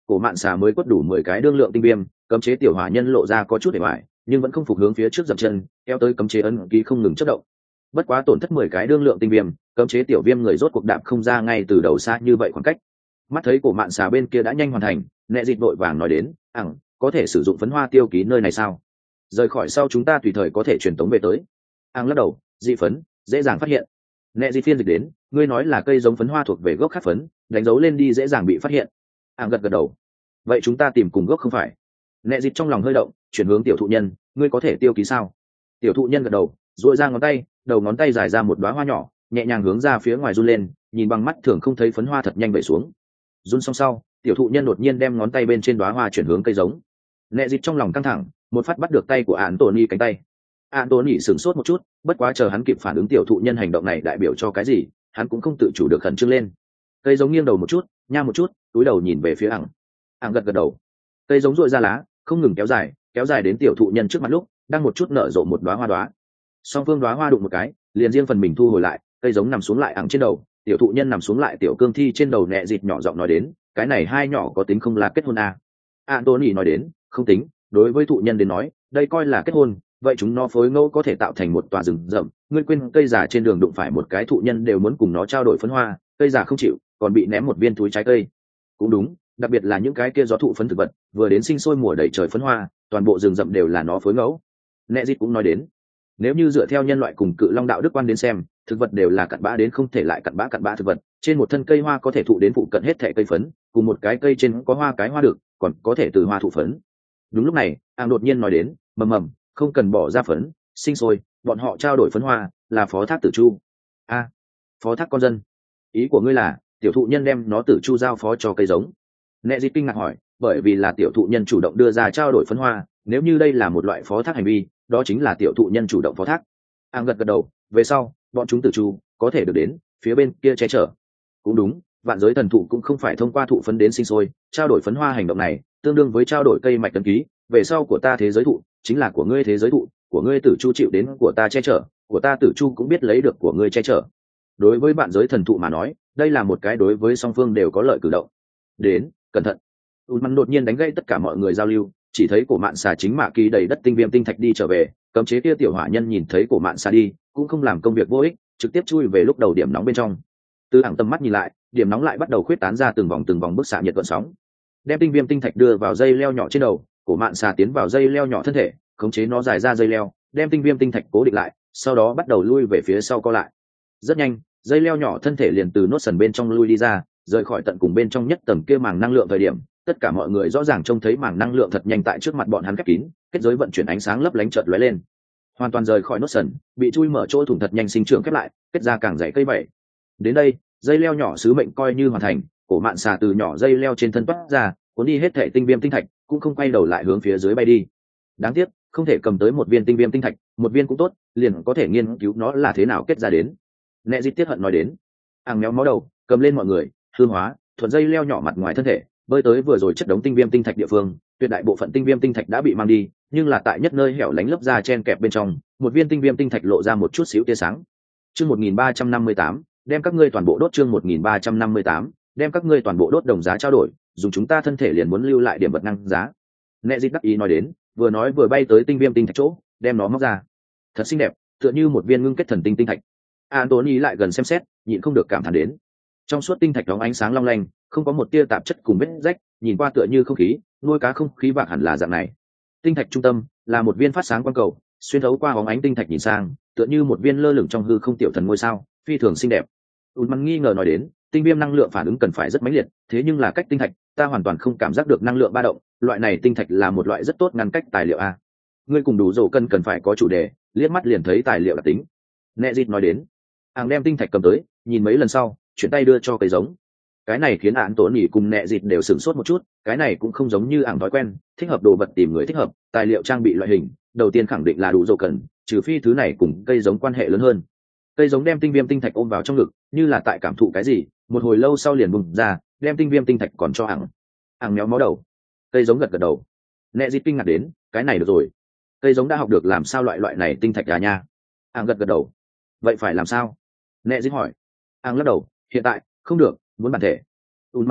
cổ mạn xà mới quất đủ mười cái đương lượng tinh viêm, cấm chế tiểu hỏa nhân lộ ra có chút để bại, nhưng vẫn không phục hướng phía trước dậm chân, kéo tới cấm chế ấn ký không ngừng chất động. Bất quá tổn thất mười cái đương lượng tinh viêm, cấm chế tiểu viêm người rốt cuộc đạp không ra ngay từ đầu xa như vậy khoảng cách. Mắt thấy cổ mạn xà bên kia đã nhanh hoàn thành, nẹ dịt vội vàng nói đến, ẳng có thể sử dụng phấn hoa tiêu ký nơi này sao? Rời khỏi sau chúng ta tùy thời có thể truyền tống về tới. Ẳng lắc đầu, dị phấn dễ dàng phát hiện. Nẹ dịt phiên dịch đến, ngươi nói là cây giống phấn hoa thuộc về gốc khác phấn, đánh dấu lên đi dễ dàng bị phát hiện. Ẳng gật gật đầu, vậy chúng ta tìm cùng gốc không phải? Nẹ dịt trong lòng hơi động, chuyển hướng tiểu thụ nhân, ngươi có thể tiêu ký sao? Tiểu thụ nhân gật đầu, duỗi ra ngón tay, đầu ngón tay dài ra một đóa hoa nhỏ, nhẹ nhàng hướng ra phía ngoài run lên, nhìn bằng mắt thường không thấy phấn hoa thật nhanh vẩy xuống. Run xong sau, tiểu thụ nhân đột nhiên đem ngón tay bên trên đóa hoa chuyển hướng cây giống. Nẹ dịt trong lòng căng thẳng, một phát bắt được tay của Anthony cánh tay. Anthony sửng sốt một chút, bất quá chờ hắn kịp phản ứng tiểu thụ nhân hành động này đại biểu cho cái gì, hắn cũng không tự chủ được khẩn trương lên. Cây giống nghiêng đầu một chút, nha một chút, túi đầu nhìn về phía ảng. Ảng gật gật đầu. Cây giống duỗi ra lá, không ngừng kéo dài, kéo dài đến tiểu thụ nhân trước mặt lúc, đang một chút nở rộ một đóa hoa đóa. Song phương đóa hoa đụng một cái, liền riêng phần mình thu hồi lại, cây giống nằm xuống lại ảng trên đầu, tiểu thụ nhân nằm xuống lại tiểu cương thi trên đầu. Nẹ dịt nhỏ giọng nói đến, cái này hai nhỏ có tính không là kết hôn à? Anthony nói đến, không tính, đối với thụ nhân đến nói, đây coi là kết hôn, vậy chúng nó phối ngẫu có thể tạo thành một tòa rừng rậm. Ngươi quên cây già trên đường đụng phải một cái thụ nhân đều muốn cùng nó trao đổi phấn hoa, cây già không chịu, còn bị ném một viên túi trái cây. Cũng đúng, đặc biệt là những cái kia gió thụ phấn thực vật, vừa đến sinh sôi mùa đầy trời phấn hoa, toàn bộ rừng rậm đều là nó phối ngẫu. Nẹ dịt cũng nói đến, nếu như dựa theo nhân loại cùng cự long đạo đức quan đến xem, thực vật đều là cặn bã đến không thể lại cặn bã cặn bã thực vật, trên một thân cây hoa có thể thụ đến phụ cận hết thảy cây phấn, cùng một cái cây trên có hoa cái hoa được, còn có thể từ hoa thụ phấn. Đúng lúc này, Ang đột nhiên nói đến, mầm mầm, không cần bỏ ra phấn, sinh sôi, bọn họ trao đổi phấn hoa, là phó thác tử chu. A, à, phó thác con dân. Ý của ngươi là, tiểu thụ nhân đem nó tử chu giao phó cho cây giống. Nẹ dịt kinh ngạc hỏi, bởi vì là tiểu thụ nhân chủ động đưa ra trao đổi phấn hoa, nếu như đây là một loại phó thác hành vi, đó chính là tiểu thụ nhân chủ động phó thác. Ang gật gật đầu, về sau, bọn chúng tử chu có thể được đến phía bên kia che chở. Cũng đúng, vạn giới thần thụ cũng không phải thông qua thụ phấn đến sinh sôi, trao đổi phấn hoa hành động này tương đương với trao đổi cây mạch đăng ký, về sau của ta thế giới thụ chính là của ngươi thế giới thụ, của ngươi tử chu chịu đến của ta che chở, của ta tử chu cũng biết lấy được của ngươi che chở. Đối với bạn giới thần thụ mà nói, đây là một cái đối với song phương đều có lợi cử động. Đến, cẩn thận. Ulman đột nhiên đánh gãy tất cả mọi người giao lưu, chỉ thấy cổ mạn xà chính mạ kỳ đầy đất tinh viêm tinh thạch đi trở về, cấm chế kia tiểu hỏa nhân nhìn thấy cổ mạn xà đi, cũng không làm công việc vô ích, trực tiếp chui về lúc đầu điểm nóng bên trong. Từ ảng tầm mắt nhìn lại, điểm nóng lại bắt đầu khuyết tán ra từng vòng từng vòng bức xạ nhiệt gợn sóng. Đem tinh viêm tinh thạch đưa vào dây leo nhỏ trên đầu, cổ mạn xà tiến vào dây leo nhỏ thân thể, khống chế nó dài ra dây leo, đem tinh viêm tinh thạch cố định lại, sau đó bắt đầu lui về phía sau co lại. Rất nhanh, dây leo nhỏ thân thể liền từ nốt sần bên trong lui đi ra, rời khỏi tận cùng bên trong nhất tầng kia màng năng lượng thời điểm, tất cả mọi người rõ ràng trông thấy màng năng lượng thật nhanh tại trước mặt bọn hắn khép kín, kết giới vận chuyển ánh sáng lấp lánh chợt lóe lên, hoàn toàn rời khỏi nốt sần, bị chui mở chỗ thủng thật nhanh sinh trưởng khép lại, kết ra càng dày cây bảy. Đến đây, dây leo nhỏ sứ mệnh coi như hoàn thành, cổ mạn xà từ nhỏ dây leo trên thân toát ra, cuốn đi hết thể tinh viêm tinh thạch, cũng không quay đầu lại hướng phía dưới bay đi. Đáng tiếc, không thể cầm tới một viên tinh viêm tinh thạch, một viên cũng tốt, liền có thể nghiên cứu nó là thế nào kết ra đến. Nẹ dịt tiết hận nói đến, àng méo máu đầu, cầm lên mọi người, hương hóa, thuận dây leo nhỏ mặt ngoài thân thể, bơi tới vừa rồi chất đống tinh viêm tinh thạch địa phương. Tuyệt đại bộ phận tinh viêm tinh thạch đã bị mang đi, nhưng là tại nhất nơi hẻo lánh lớp da chen kẹp bên trong, một viên tinh viêm tinh thạch lộ ra một chút xíu tia sáng. Chương một nghìn ba trăm năm mươi tám, đem các ngươi toàn bộ đốt. Chương một nghìn ba trăm năm mươi tám, đem các ngươi toàn bộ đốt. Đồng giá trao đổi, dùng chúng ta thân thể liền muốn lưu lại điểm vật năng giá. Nẹ dịt đắc ý nói đến, vừa nói vừa bay tới tinh viêm tinh thạch chỗ, đem nó móc ra. Thật xinh đẹp, tựa như một viên ngưng kết thần tinh tinh thạch. Anthony lại gần xem xét, nhịn không được cảm thán đến. Trong suốt tinh thạch đóng ánh sáng long lanh, không có một tia tạp chất cùng vết rách, nhìn qua tựa như không khí, nuôi cá không khí bạc hẳn là dạng này. Tinh thạch trung tâm là một viên phát sáng quang cầu, xuyên thấu qua bóng ánh tinh thạch nhìn sang, tựa như một viên lơ lửng trong hư không tiểu thần ngôi sao, phi thường xinh đẹp. Ulman nghi ngờ nói đến, tinh viêm năng lượng phản ứng cần phải rất mãnh liệt, thế nhưng là cách tinh thạch, ta hoàn toàn không cảm giác được năng lượng ba động, loại này tinh thạch là một loại rất tốt ngăn cách tài liệu a. Ngươi cùng đủ dầu cân cần phải có chủ đề, liếc mắt liền thấy tài liệu đặc tính. Nẹ dịt nói đến, hàng đem tinh thạch cầm tới, nhìn mấy lần sau, chuyển tay đưa cho cây giống. Cái này khiến án tổn nhỉ cùng Nẹ dịt đều sửng sốt một chút, cái này cũng không giống như ảng thói quen, thích hợp đồ vật tìm người thích hợp, tài liệu trang bị loại hình, đầu tiên khẳng định là đủ dầu cần, trừ phi thứ này cùng cây giống quan hệ lớn hơn. Cây giống đem tinh viêm tinh thạch ôm vào trong ngực, như là tại cảm thụ cái gì, một hồi lâu sau liền bùng ra, đem tinh viêm tinh thạch còn cho ảng. Ảng méo máu đầu. Cây giống gật gật đầu. Nẹ dịt kinh ngạc đến, cái này được rồi. Cây giống đã học được làm sao loại loại này tinh thạch à nha. Ảng gật gật đầu. Vậy phải làm sao? Nẹ dịt hỏi. Ảng lắc đầu, hiện tại không được, muốn bản thể. Ulman hỏi,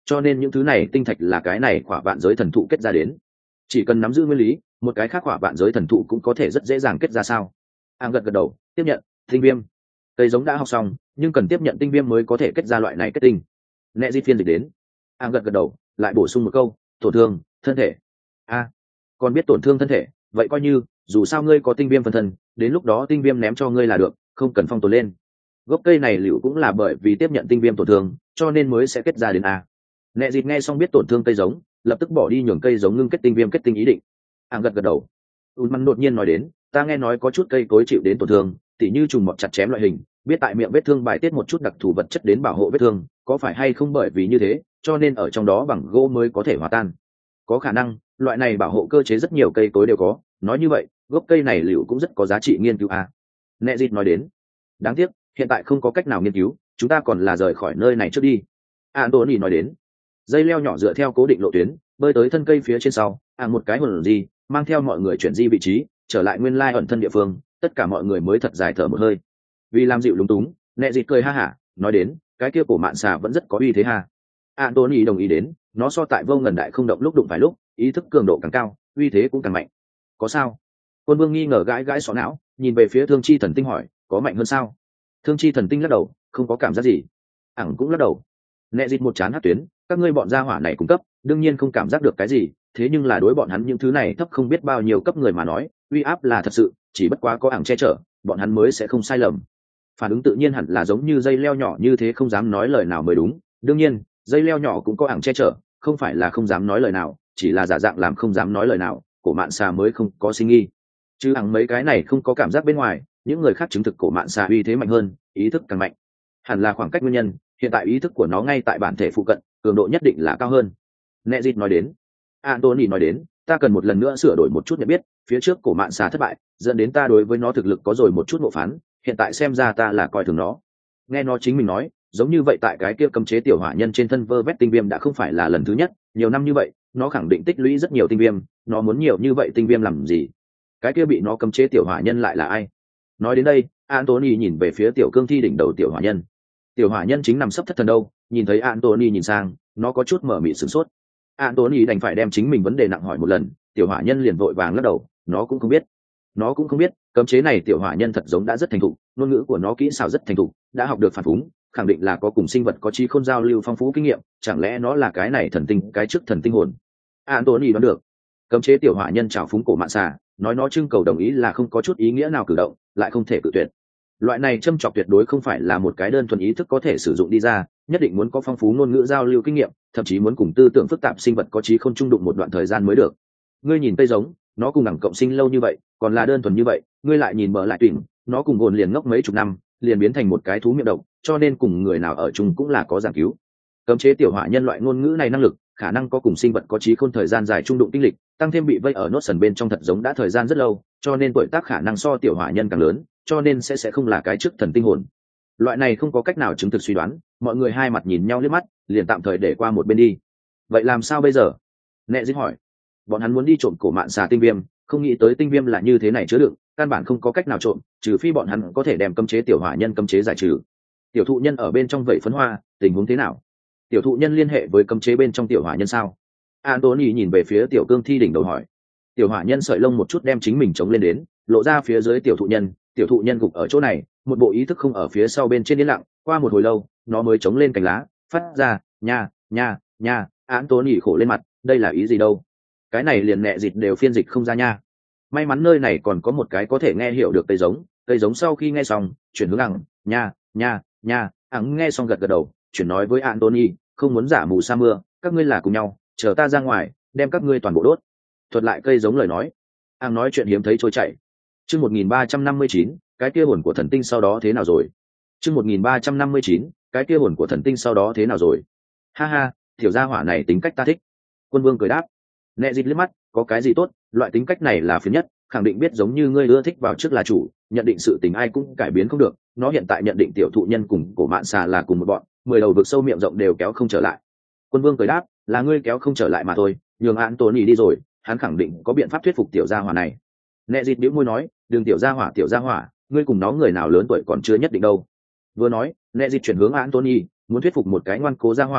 cho nên những thứ này tinh thạch là cái này khỏa vạn giới thần thụ kết ra đến. Chỉ cần nắm giữ nguyên lý, một cái khác khỏa vạn giới thần thụ cũng có thể rất dễ dàng kết ra sao. An gật gật đầu, tiếp nhận. Tinh viêm. Cây giống đã học xong, nhưng cần tiếp nhận tinh viêm mới có thể kết ra loại này kết tinh. Nẹ di phiên dịch đến. An gật gật đầu, lại bổ sung một câu, tổn thương thân thể. A, còn biết tổn thương thân thể, vậy coi như dù sao ngươi có tinh viêm phân thân, đến lúc đó tinh viêm ném cho ngươi là được, không cần phong tồn lên. Gốc cây này liệu cũng là bởi vì tiếp nhận tinh viêm tổn thương, cho nên mới sẽ kết ra đến a. Nẹ dịt nghe xong biết tổn thương cây giống, lập tức bỏ đi nhường cây giống ngưng kết tinh viêm kết tinh ý định. Ảng gật gật đầu. Ulman đột nhiên nói đến, ta nghe nói có chút cây cối chịu đến tổn thương, tỉ như trùng mọc chặt chém loại hình, biết tại miệng vết thương bài tiết một chút đặc thù vật chất đến bảo hộ vết thương, có phải hay không bởi vì như thế, cho nên ở trong đó bằng gỗ mới có thể hòa tan. Có khả năng, loại này bảo hộ cơ chế rất nhiều cây cối đều có, nói như vậy, gốc cây này liệu cũng rất có giá trị nghiên cứu a. Nẹ dịt nói đến. Đáng tiếc, hiện tại không có cách nào nghiên cứu, chúng ta còn là rời khỏi nơi này trước đi. Anthony nói đến. Dây leo nhỏ dựa theo cố định lộ tuyến, bơi tới thân cây phía trên sau, ạng một cái hồn gì, mang theo mọi người chuyển di vị trí, trở lại nguyên lai ẩn thân địa phương, tất cả mọi người mới thật dài thở một hơi. Vì làm dịu lúng túng, Nẹ dịt cười ha hả, nói đến, cái kia cổ mạn xà vẫn rất có uy thế ha. Anthony đồng ý đến, nó so tại vô ngần đại không động lúc đụng phải lúc, ý thức cường độ càng cao, uy thế cũng càng mạnh. Có sao? Quân Vương nghi ngờ gãi gãi xó não, nhìn về phía Thương Chi Thần Tinh hỏi, có mạnh hơn sao? Thương Chi Thần Tinh lắc đầu, không có cảm giác gì. Ẳng cũng lắc đầu. Nẹ dịt một chán hát tuyến, các ngươi bọn gia hỏa này cung cấp, đương nhiên không cảm giác được cái gì, thế nhưng là đối bọn hắn những thứ này thấp không biết bao nhiêu cấp người mà nói, uy áp là thật sự, chỉ bất quá có Ẳng che chở, bọn hắn mới sẽ không sai lầm. Phản ứng tự nhiên hẳn là giống như dây leo nhỏ như thế không dám nói lời nào mới đúng. Đương nhiên, dây leo nhỏ cũng có Ẳng che chở, không phải là không dám nói lời nào, chỉ là giả dạng làm không dám nói lời nào, cổ mạn xà mới không có sinh nghi. Chứ Ẳng mấy cái này không có cảm giác bên ngoài, những người khác chứng thực cổ mạn xà uy thế mạnh hơn, ý thức càng mạnh. Hẳn là khoảng cách nguyên nhân, hiện tại ý thức của nó ngay tại bản thể phụ cận, cường độ nhất định là cao hơn. Nẹ dịt nói đến. Anthony nói đến, ta cần một lần nữa sửa đổi một chút nhận biết, phía trước cổ mạn xà thất bại, dẫn đến ta đối với nó thực lực có rồi một chút ngộ phán, hiện tại xem ra ta là coi thường nó. Nghe nó chính mình nói, giống như vậy tại cái kia cấm chế tiểu hỏa nhân trên thân vơ vét tinh viêm đã không phải là lần thứ nhất, nhiều năm như vậy, nó khẳng định tích lũy rất nhiều tinh viêm, nó muốn nhiều như vậy tinh viêm làm gì? Cái kia bị nó cấm chế tiểu hỏa nhân lại là ai? Nói đến đây, Anthony nhìn về phía tiểu cương thi đỉnh đầu tiểu hỏa nhân. Tiểu hỏa nhân chính nằm sấp thất thần đâu, nhìn thấy Anthony nhìn sang, nó có chút mở mịt sửng sốt. Anthony đành phải đem chính mình vấn đề nặng hỏi một lần, tiểu hỏa nhân liền vội vàng lắc đầu, nó cũng không biết. Nó cũng không biết, cấm chế này tiểu hỏa nhân thật giống đã rất thành thục, ngôn ngữ của nó kỹ xảo rất thành thục, đã học được phản phúng, khẳng định là có cùng sinh vật có trí khôn giao lưu phong phú kinh nghiệm, chẳng lẽ nó là cái này thần tinh, cái trước thần tinh hồn. Anthony đoán được. Cấm chế tiểu hỏa nhân trào phúng cổ mạn xà, nói nó trưng cầu đồng ý là không có chút ý nghĩa nào cử động, lại không thể cự tuyệt. Loại này châm chọc tuyệt đối không phải là một cái đơn thuần ý thức có thể sử dụng đi ra, nhất định muốn có phong phú ngôn ngữ giao lưu kinh nghiệm, thậm chí muốn cùng tư tưởng phức tạp sinh vật có trí không trung đụng một đoạn thời gian mới được. Ngươi nhìn cây giống, nó cùng đẳng cộng sinh lâu như vậy, còn là đơn thuần như vậy, ngươi lại nhìn bờ lại tuyển, nó cùng hồn liền ngốc mấy chục năm, liền biến thành một cái thú miệng độc, cho nên cùng người nào ở chung cũng là có giảng cứu. Cấm chế tiểu hỏa nhân loại ngôn ngữ này năng lực, khả năng có cùng sinh vật có trí khôn thời gian dài trung đụng kinh lịch, tăng thêm bị vây ở nốt sần bên trong thật giống đã thời gian rất lâu, cho nên tuổi tác khả năng so tiểu hỏa nhân càng lớn, cho nên sẽ sẽ không là cái trước thần tinh hồn. Loại này không có cách nào chứng thực suy đoán, mọi người hai mặt nhìn nhau liếc mắt, liền tạm thời để qua một bên đi. Vậy làm sao bây giờ? Nẹ dích hỏi. Bọn hắn muốn đi trộm cổ mạn xà tinh viêm, không nghĩ tới tinh viêm là như thế này chứa đựng, căn bản không có cách nào trộm, trừ phi bọn hắn có thể đem cấm chế tiểu hỏa nhân cấm chế giải trừ. Tiểu thụ nhân ở bên trong vậy phấn hoa, tình huống thế nào? Tiểu thụ nhân liên hệ với cấm chế bên trong tiểu hỏa nhân sao? Anthony nhìn về phía tiểu cương thi đỉnh đầu hỏi. Tiểu hỏa nhân sợi lông một chút đem chính mình chống lên đến, lộ ra phía dưới tiểu thụ nhân, tiểu thụ nhân gục ở chỗ này, một bộ ý thức không ở phía sau bên trên yên lặng, qua một hồi lâu, nó mới chống lên cành lá, phát ra, nha, nha, nha. Anthony khổ lên mặt, đây là ý gì đâu? Cái này liền mẹ dịch đều phiên dịch không ra nha. May mắn nơi này còn có một cái có thể nghe hiểu được cây giống, cây giống sau khi nghe xong, chuyển hướng ẳng, nha, nha, nha, ẳng nghe xong gật gật đầu, chuyển nói với Anthony, không muốn giả mù sa mưa, các ngươi là cùng nhau, chờ ta ra ngoài, đem các ngươi toàn bộ đốt. Thuật lại cây giống lời nói, ẳng nói chuyện hiếm thấy trôi chảy. Chương một nghìn ba trăm năm mươi chín, cái kia hồn của thần tinh sau đó thế nào rồi? Chương một nghìn ba trăm năm mươi chín, cái kia hồn của thần tinh sau đó thế nào rồi? Ha ha, tiểu gia hỏa này tính cách ta thích. Quân Vương cười đáp. Nẹ dịt liếc mắt, có cái gì tốt, loại tính cách này là phiền nhất, khẳng định biết giống như ngươi ưa thích vào trước là chủ, nhận định sự tình ai cũng cải biến không được, nó hiện tại nhận định tiểu thụ nhân cùng cổ mạn xà là cùng một bọn, mười đầu vực sâu miệng rộng đều kéo không trở lại. Quân Vương cười đáp, là ngươi kéo không trở lại mà thôi, nhường Anthony đi rồi, hắn khẳng định có biện pháp thuyết phục tiểu gia hỏa này. Nẹ dịt bĩu môi nói, đừng tiểu gia hỏa tiểu gia hỏa, ngươi cùng nó người nào lớn tuổi còn chưa nhất định đâu. Vừa nói, Nẹ dịt chuyển hướng Anthony, muốn thuyết phục một cái ngoan cố gia hỏa,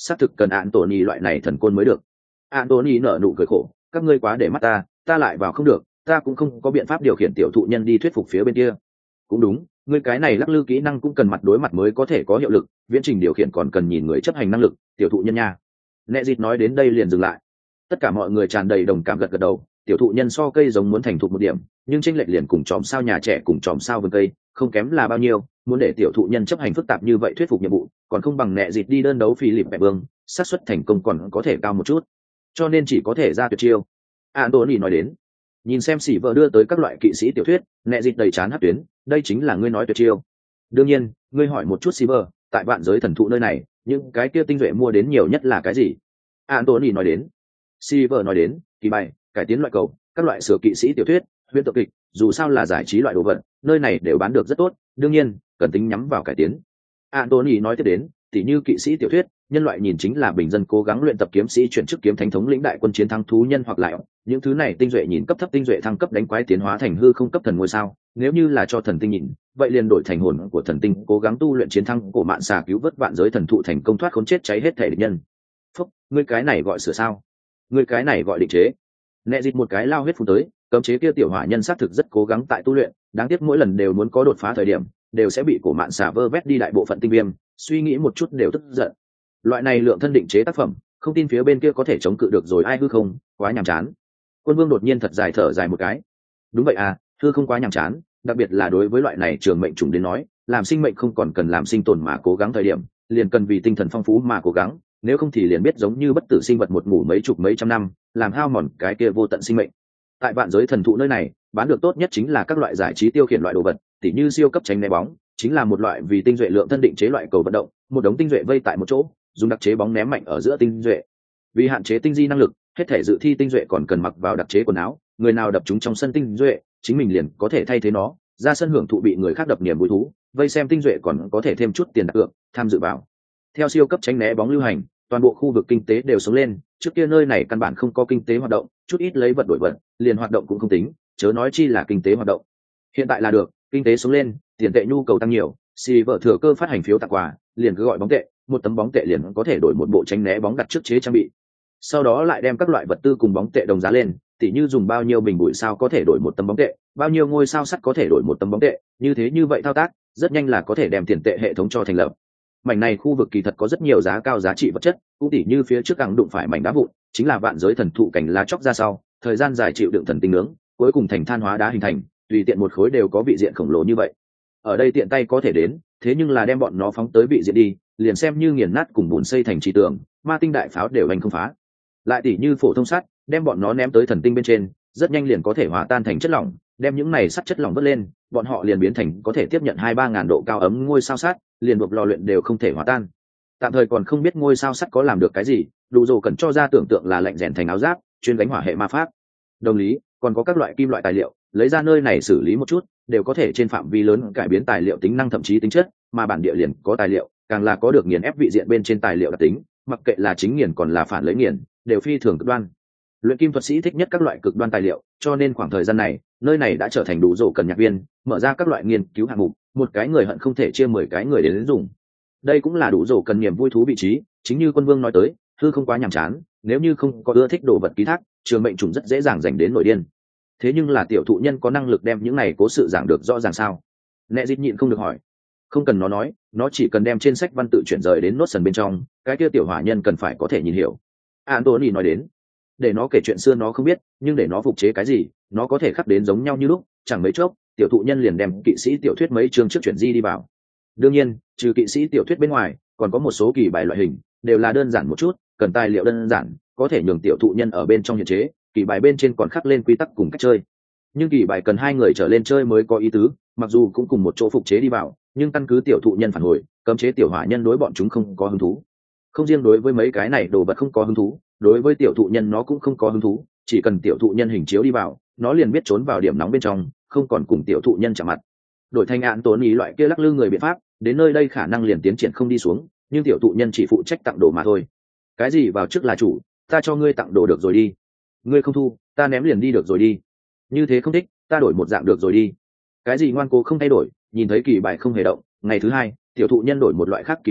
xác thực cần Anthony loại này thần côn mới được. Anthony nở nụ cười khổ, các ngươi quá để mắt ta, ta lại vào không được, ta cũng không có biện pháp điều khiển tiểu thụ nhân đi thuyết phục phía bên kia. Cũng đúng, ngươi cái này lắc lư kỹ năng cũng cần mặt đối mặt mới có thể có hiệu lực, viễn trình điều khiển còn cần nhìn người chấp hành năng lực, tiểu thụ nhân nha. Nẹ dịt nói đến đây liền dừng lại. Tất cả mọi người tràn đầy đồng cảm gật gật đầu, tiểu thụ nhân so cây giống muốn thành thục một điểm, nhưng tranh lệch liền cùng chòm sao nhà trẻ cùng chòm sao vườn cây, không kém là bao nhiêu, muốn để tiểu thụ nhân chấp hành phức tạp như vậy thuyết phục nhiệm vụ, còn không bằng Nẹ dịt đi đơn đấu Philip Bẹ Vương, xác suất thành công còn có thể cao một chút. Cho nên chỉ có thể ra tuyệt chiêu. Anthony nói đến. Nhìn xem xỉ vợ đưa tới các loại kỵ sĩ tiểu thuyết, Nẹ dịt đầy chán hát tuyến, đây chính là ngươi nói tuyệt chiêu. Đương nhiên, ngươi hỏi một chút xỉ vợ, tại vạn giới thần thụ nơi này, những cái kia tinh duệ mua đến nhiều nhất là cái gì? Anthony nói đến. Silver nói đến, kỳ bài, cải tiến loại cầu, các loại sửa kỵ sĩ tiểu thuyết, huyền tượng kịch, dù sao là giải trí loại đồ vật, nơi này đều bán được rất tốt, đương nhiên, cần tính nhắm vào cải tiến. Anthony nói tiếp đến, tỉ như kỵ sĩ tiểu thuyết, nhân loại nhìn chính là bình dân cố gắng luyện tập kiếm sĩ chuyển chức kiếm thánh thống lĩnh đại quân chiến thắng thú nhân hoặc lại những thứ này tinh duệ nhìn cấp thấp tinh duệ thăng cấp đánh quái tiến hóa thành hư không cấp thần ngôi sao, nếu như là cho thần tinh nhìn, vậy liền đổi thành hồn của thần tinh cố gắng tu luyện chiến thắng cổ mạn xà cứu vớt vạn giới thần thụ thành công thoát khốn chết cháy hết thể địch nhân. Phúc, ngươi cái này gọi sửa sao? Ngươi cái này gọi định chế. Nẹ dịch một cái lao huyết phun tới, cấm chế kia tiểu hỏa nhân xác thực rất cố gắng tại tu luyện, đáng tiếc mỗi lần đều muốn có đột phá thời điểm, đều sẽ bị cổ mạn xà vơ vét đi đại bộ phận tinh viêm, suy nghĩ một chút đều tức giận. Loại này lượng thân định chế tác phẩm, không tin phía bên kia có thể chống cự được rồi ai hư không, quá nhàm chán. Quân Vương đột nhiên thật dài thở dài một cái. Đúng vậy à, hư không quá nhàm chán, đặc biệt là đối với loại này trường mệnh trùng đến nói, làm sinh mệnh không còn cần làm sinh tồn mà cố gắng thời điểm, liền cần vì tinh thần phong phú mà cố gắng, nếu không thì liền biết giống như bất tử sinh vật một ngủ mấy chục mấy trăm năm, làm hao mòn cái kia vô tận sinh mệnh. Tại vạn giới thần thụ nơi này, bán được tốt nhất chính là các loại giải trí tiêu khiển loại đồ vật, tỉ như siêu cấp tránh né bóng, chính là một loại vì tinh duệ lượng thân định chế loại cầu vận động, một đống tinh duệ vây tại một chỗ, dùng đặc chế bóng ném mạnh ở giữa tinh duệ. Vì hạn chế tinh di năng lực, hết thể dự thi tinh duệ còn cần mặc vào đặc chế quần áo, người nào đập chúng trong sân tinh duệ, chính mình liền có thể thay thế nó, ra sân hưởng thụ bị người khác đập niềm vui thú, vây xem tinh duệ còn có thể thêm chút tiền đặt cược, tham dự vào. Theo siêu cấp tránh né bóng lưu hành, toàn bộ khu vực kinh tế đều sống lên, trước kia nơi này căn bản không có kinh tế hoạt động, chút ít lấy vật đổi vật, liền hoạt động cũng không tính, chớ nói chi là kinh tế hoạt động. Hiện tại là được, kinh tế sống lên, tiền tệ nhu cầu tăng nhiều, xì vợ thừa cơ phát hành phiếu tặng quà, liền cứ gọi bóng tệ, một tấm bóng tệ liền có thể đổi một bộ tránh né bóng đặt trước chế trang bị. Sau đó lại đem các loại vật tư cùng bóng tệ đồng giá lên, tỉ như dùng bao nhiêu bình bụi sao có thể đổi một tấm bóng tệ, bao nhiêu ngôi sao sắt có thể đổi một tấm bóng tệ, như thế như vậy thao tác, rất nhanh là có thể đem tiền tệ hệ thống cho thành lập. Mảnh này khu vực kỳ thật có rất nhiều giá cao giá trị vật chất, cũng tỉ như phía trước càng đụng phải mảnh đá vụn, chính là vạn giới thần thụ cảnh lá chóc ra sau, thời gian dài chịu đựng thần tinh nướng, cuối cùng thành than hóa đá hình thành, tùy tiện một khối đều có vị diện khổng lồ như vậy. Ở đây tiện tay có thể đến, thế nhưng là đem bọn nó phóng tới vị diện đi, liền xem như nghiền nát cùng bùn xây thành trì tường, ma tinh đại pháo đều anh không phá. Lại tỉ như phổ thông sắt, đem bọn nó ném tới thần tinh bên trên, rất nhanh liền có thể hòa tan thành chất lỏng, đem những này sắt chất lỏng vớt lên, bọn họ liền biến thành có thể tiếp nhận hai ba ngàn độ cao ấm ngôi sao sắt, liền buộc lò luyện đều không thể hòa tan. Tạm thời còn không biết ngôi sao sắt có làm được cái gì, đủ dồ cần cho ra tưởng tượng là lạnh rèn thành áo giáp, chuyên gánh hỏa hệ ma pháp. Đồng lý, còn có các loại kim loại tài liệu, lấy ra nơi này xử lý một chút, đều có thể trên phạm vi lớn cải biến tài liệu tính năng thậm chí tính chất, mà bản địa liền có tài liệu, càng là có được nghiền ép vị diện bên trên tài liệu đặc tính, mặc kệ là chính nghiền còn là phản lấy nghiền, đều phi thường cực đoan. Luyện kim thuật sĩ thích nhất các loại cực đoan tài liệu, cho nên khoảng thời gian này, nơi này đã trở thành đủ rổ cần nhạc viên, mở ra các loại nghiên cứu hạng mục, một cái người hận không thể chia mười cái người đến, đến dùng. Đây cũng là đủ rổ cần niềm vui thú vị trí, chính như Quân Vương nói tới, hư không quá nhàm chán, nếu như không có ưa thích đồ vật ký thác, trường mệnh trùng rất dễ dàng dành đến nổi điên. Thế nhưng là tiểu thụ nhân có năng lực đem những này cố sự giảng được rõ ràng sao? Nẹ dịt nhịn không được hỏi. Không cần nó nói, nó chỉ cần đem trên sách văn tự chuyển rời đến nốt sần bên trong, cái kia tiểu hỏa nhân cần phải có thể nhìn hiểu. Anthony nói đến, để nó kể chuyện xưa nó không biết, nhưng để nó phục chế cái gì, nó có thể khắc đến giống nhau như lúc, chẳng mấy chốc, tiểu thụ nhân liền đem kỵ sĩ tiểu thuyết mấy chương trước chuyển di đi vào. Đương nhiên, trừ kỵ sĩ tiểu thuyết bên ngoài, còn có một số kỳ bài loại hình, đều là đơn giản một chút, cần tài liệu đơn giản, có thể nhường tiểu thụ nhân ở bên trong hiện chế, kỳ bài bên trên còn khắc lên quy tắc cùng cách chơi. Nhưng kỳ bài cần hai người trở lên chơi mới có ý tứ, mặc dù cũng cùng một chỗ phục chế đi vào, nhưng căn cứ tiểu thụ nhân phản hồi, cấm chế tiểu hỏa nhân đối bọn chúng không có hứng thú. Không riêng đối với mấy cái này đồ vật không có hứng thú, đối với tiểu thụ nhân nó cũng không có hứng thú, chỉ cần tiểu thụ nhân hình chiếu đi vào, nó liền biết trốn vào điểm nóng bên trong, không còn cùng tiểu thụ nhân chạm mặt. Đổi thành án tốn ý loại kia lắc lư người biện pháp, đến nơi đây khả năng liền tiến triển không đi xuống, nhưng tiểu thụ nhân chỉ phụ trách tặng đồ mà thôi. Cái gì vào trước là chủ, ta cho ngươi tặng đồ được rồi đi. Ngươi không thu, ta ném liền đi được rồi đi. Như thế không thích, ta đổi một dạng được rồi đi. Cái gì ngoan cố không thay đổi, nhìn thấy kỳ bài không hề động, ngày thứ hai, tiểu thụ nhân đổi một loại khác kỳ bài,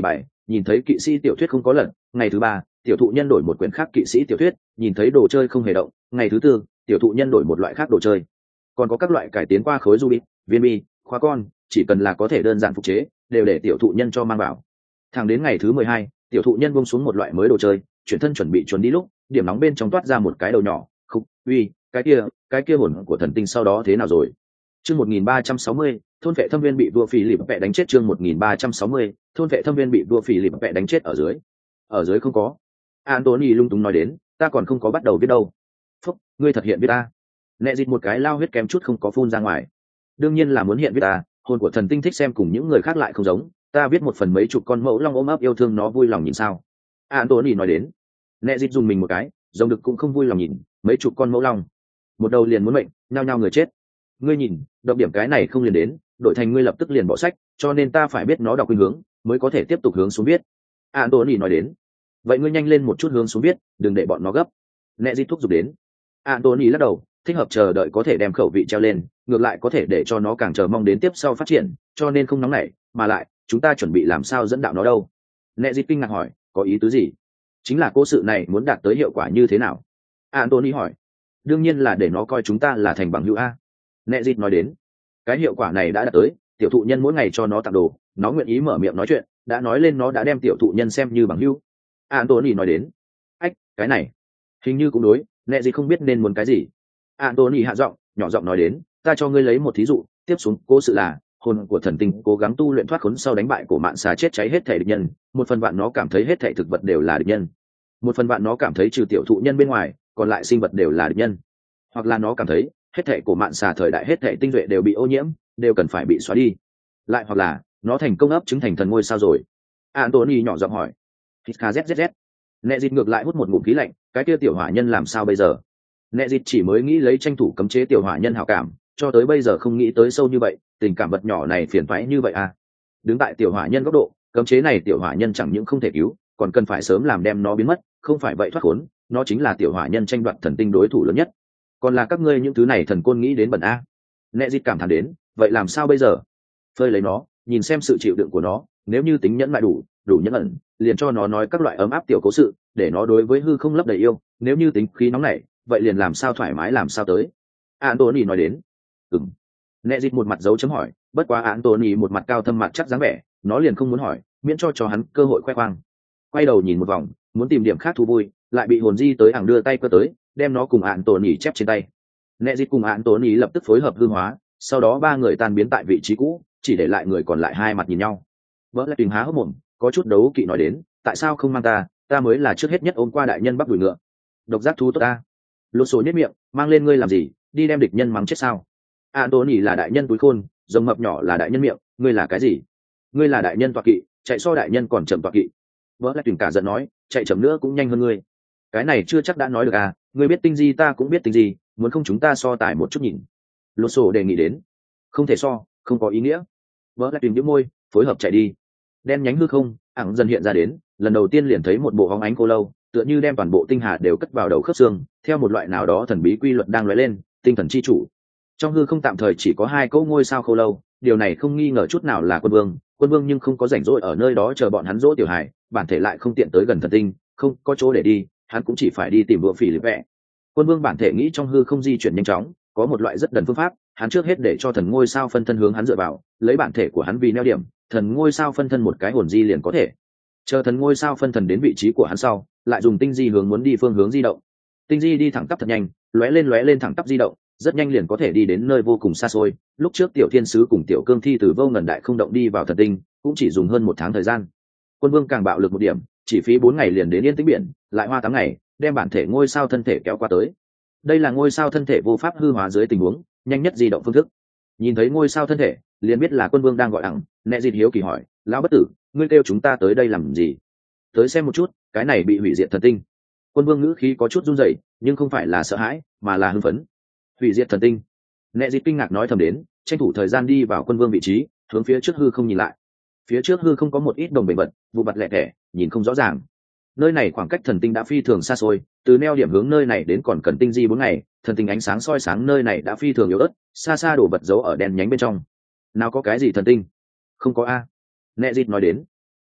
nhìn thấy kỵ sĩ tiểu thuyết không có lần. Ngày thứ ba, tiểu thụ nhân đổi một quyển khác kỵ sĩ tiểu thuyết, nhìn thấy đồ chơi không hề động. Ngày thứ tư, tiểu thụ nhân đổi một loại khác đồ chơi. Còn có các loại cải tiến qua khối Rubik, viên bi, khóa con, chỉ cần là có thể đơn giản phục chế, đều để tiểu thụ nhân cho mang vào. Thẳng đến ngày thứ mười hai, tiểu thụ nhân buông xuống một loại mới đồ chơi, chuyển thân chuẩn bị chuẩn đi lúc, điểm nóng bên trong toát ra một cái đầu nhỏ. Khúc, uy, cái kia, cái kia hồn của thần tinh sau đó thế nào rồi? Chương một nghìn ba trăm sáu mươi, thôn vệ thâm viên bị vua phỉ lịp vẽ đánh chết. Chương một nghìn ba trăm sáu mươi, thôn vệ thâm viên bị vua phỉ lịp vẽ đánh chết ở dưới. Ở dưới không có. Anthony lung tung nói đến, ta còn không có bắt đầu viết đâu. Phúc, ngươi thật hiện viết ta. Nẹ dịt một cái lao huyết kém chút không có phun ra ngoài. Đương nhiên là muốn hiện viết ta, hồn của thần tinh thích xem cùng những người khác lại không giống, ta viết một phần mấy chục con mẫu long ôm ấp yêu thương nó vui lòng nhìn sao. Anthony nói đến. Nẹ dịt dùng mình một cái, rồng đực cũng không vui lòng nhìn, mấy chục con mẫu long. Một đầu liền muốn mệnh, nhao nhao người chết. Ngươi nhìn, đọc điểm cái này không liền đến, đội thành ngươi lập tức liền bỏ sách, cho nên ta phải biết nó đọc khuynh hướng, mới có thể tiếp tục hướng xuống viết. Anthony nói đến. Vậy ngươi nhanh lên một chút hướng xuống viết, đừng để bọn nó gấp. Nẹ dịt thúc giục đến. Anthony lắc đầu, thích hợp chờ đợi có thể đem khẩu vị treo lên, ngược lại có thể để cho nó càng chờ mong đến tiếp sau phát triển, cho nên không nóng nảy, mà lại, chúng ta chuẩn bị làm sao dẫn đạo nó đâu? Nẹ dịt kinh ngạc hỏi, có ý tứ gì? Chính là cố sự này muốn đạt tới hiệu quả như thế nào? Anthony hỏi. Đương nhiên là để nó coi chúng ta là thành bằng hữu a. Nẹ dịt nói đến. Cái hiệu quả này đã đạt tới, tiểu thụ nhân mỗi ngày cho nó tặng đồ, nó nguyện ý mở miệng nói chuyện, đã nói lên nó đã đem tiểu thụ nhân xem như bằng hữu. Anthony nói đến. Ách, cái này, hình như cũng đối, Nẹ dịt không biết nên muốn cái gì. Anthony hạ giọng, nhỏ giọng nói đến, ta cho ngươi lấy một thí dụ, tiếp xuống cố sự là hồn của thần tinh cố gắng tu luyện thoát khốn sau đánh bại cổ mạn xà chết cháy hết thể địch nhân, một phần bạn nó cảm thấy hết thể thực vật đều là địch nhân, một phần bạn nó cảm thấy trừ tiểu thụ nhân bên ngoài còn lại sinh vật đều là địch nhân, hoặc là nó cảm thấy hết thể cổ mạn xà thời đại hết thể tinh duệ đều bị ô nhiễm, đều cần phải bị xóa đi, lại hoặc là nó thành công ấp chứng thành thần ngôi sao rồi. Anthony nhỏ giọng hỏi. Hít kha zzz. Nẹ dịt ngược lại hút một ngụm khí lạnh, cái kia tiểu hỏa nhân làm sao bây giờ? Nẹ dịt chỉ mới nghĩ lấy tranh thủ cấm chế tiểu hỏa nhân hảo cảm, cho tới bây giờ không nghĩ tới sâu như vậy, tình cảm vật nhỏ này phiền toái như vậy à? Đứng tại tiểu hỏa nhân góc độ, cấm chế này tiểu hỏa nhân chẳng những không thể cứu, còn cần phải sớm làm đem nó biến mất, không phải vậy thoát khốn, nó chính là tiểu hỏa nhân tranh đoạt thần tinh đối thủ lớn nhất. Còn là các ngươi những thứ này thần côn nghĩ đến bẩn a. Nẹ dịt cảm thán đến, vậy làm sao bây giờ? Phơi lấy nó, nhìn xem sự chịu đựng của nó, nếu như tính nhẫn lại đủ, đủ nhẫn ẩn, liền cho nó nói các loại ấm áp tiểu cố sự, để nó đối với hư không lấp đầy yêu, nếu như tính khí nóng nảy, vậy liền làm sao thoải mái làm sao tới. Anthony nói đến. Ừm. Nẹ dịt một mặt dấu chấm hỏi, bất quá Anthony một mặt cao thâm mặt chắc dáng vẻ, nó liền không muốn hỏi, miễn cho cho hắn cơ hội khoe khoang. Quay đầu nhìn một vòng, muốn tìm điểm khác thú vui, lại bị hồn di tới ảng đưa tay cơ tới, đem nó cùng Anthony chép trên tay. Nẹ dịt cùng Anthony lập tức phối hợp hư hóa, sau đó ba người tan biến tại vị trí cũ, chỉ để lại người còn lại hai mặt nhìn nhau. Vỡ lại tình há hốc mồm, có chút đấu kỵ nói đến, tại sao không mang ta, ta mới là trước hết nhất ôm qua đại nhân bắt đuổi ngựa. Độc giác thú tốt ta. Lô số nhất miệng, mang lên ngươi làm gì, đi đem địch nhân mắng chết sao? Anthony là đại nhân túi khôn, rồng mập nhỏ là đại nhân miệng, ngươi là cái gì? Ngươi là đại nhân tọa kỵ, chạy so đại nhân còn chậm tọa kỵ. Vỡ lại tình cả giận nói, chạy chậm nữa cũng nhanh hơn ngươi. Cái này chưa chắc đã nói được à, ngươi biết tinh gì ta cũng biết tinh gì, muốn không chúng ta so tài một chút nhìn. Lô số đề nghị đến. Không thể so, không có ý nghĩa. Vỡ lại tình nhếch môi, phối hợp chạy đi. Đen nhánh hư không, ẳng dần hiện ra đến, lần đầu tiên liền thấy một bộ hóng ánh cô lâu, tựa như đem toàn bộ tinh hà đều cất vào đầu khớp xương, theo một loại nào đó thần bí quy luật đang lóe lên, tinh thần chi chủ. Trong hư không tạm thời chỉ có hai cỗ ngôi sao khô lâu, điều này không nghi ngờ chút nào là quân vương, quân vương nhưng không có rảnh rỗi ở nơi đó chờ bọn hắn dỗ tiểu hải, bản thể lại không tiện tới gần thần tinh, không có chỗ để đi, hắn cũng chỉ phải đi tìm vựa phỉ lịp vẽ. Quân vương bản thể nghĩ trong hư không di chuyển nhanh chóng, có một loại rất đần phương pháp, hắn trước hết để cho thần ngôi sao phân thân hướng hắn dựa vào, lấy bản thể của hắn vì neo điểm, thần ngôi sao phân thân một cái hồn di liền có thể. Chờ thần ngôi sao phân thần đến vị trí của hắn sau, lại dùng tinh di hướng muốn đi phương hướng di động. Tinh di đi thẳng tắp thật nhanh, lóe lên lóe lên thẳng tắp di động, rất nhanh liền có thể đi đến nơi vô cùng xa xôi. Lúc trước tiểu thiên sứ cùng tiểu cương thi từ vô ngần đại không động đi vào thần tinh, cũng chỉ dùng hơn một tháng thời gian. Quân vương càng bạo lực một điểm, chỉ phí bốn ngày liền đến yên tĩnh biển, lại hoa tám ngày, đem bản thể ngôi sao thân thể kéo qua tới. Đây là ngôi sao thân thể vô pháp hư hóa dưới tình huống nhanh nhất di động phương thức. Nhìn thấy ngôi sao thân thể, liền biết là quân vương đang gọi ẳng. Nẹ dịt hiếu kỳ hỏi, lão bất tử, ngươi kêu chúng ta tới đây làm gì? Tới xem một chút, cái này bị hủy diệt thần tinh. Quân vương ngữ khí có chút run rẩy, nhưng không phải là sợ hãi, mà là hưng phấn. Hủy diệt thần tinh. Nẹ dịt kinh ngạc nói thầm đến, tranh thủ thời gian đi vào quân vương vị trí, hướng phía trước hư không nhìn lại. Phía trước hư không có một ít đồng bề vật, vụ vặt lẻ tẻ, nhìn không rõ ràng. Nơi này khoảng cách thần tinh đã phi thường xa xôi, từ neo điểm hướng nơi này đến còn cần tinh di bốn ngày, thần tinh ánh sáng soi sáng nơi này đã phi thường yếu ớt, xa xa đổ vật giấu ở đen nhánh bên trong. Nào có cái gì thần tinh? Không có a. Nẹ dịt nói đến.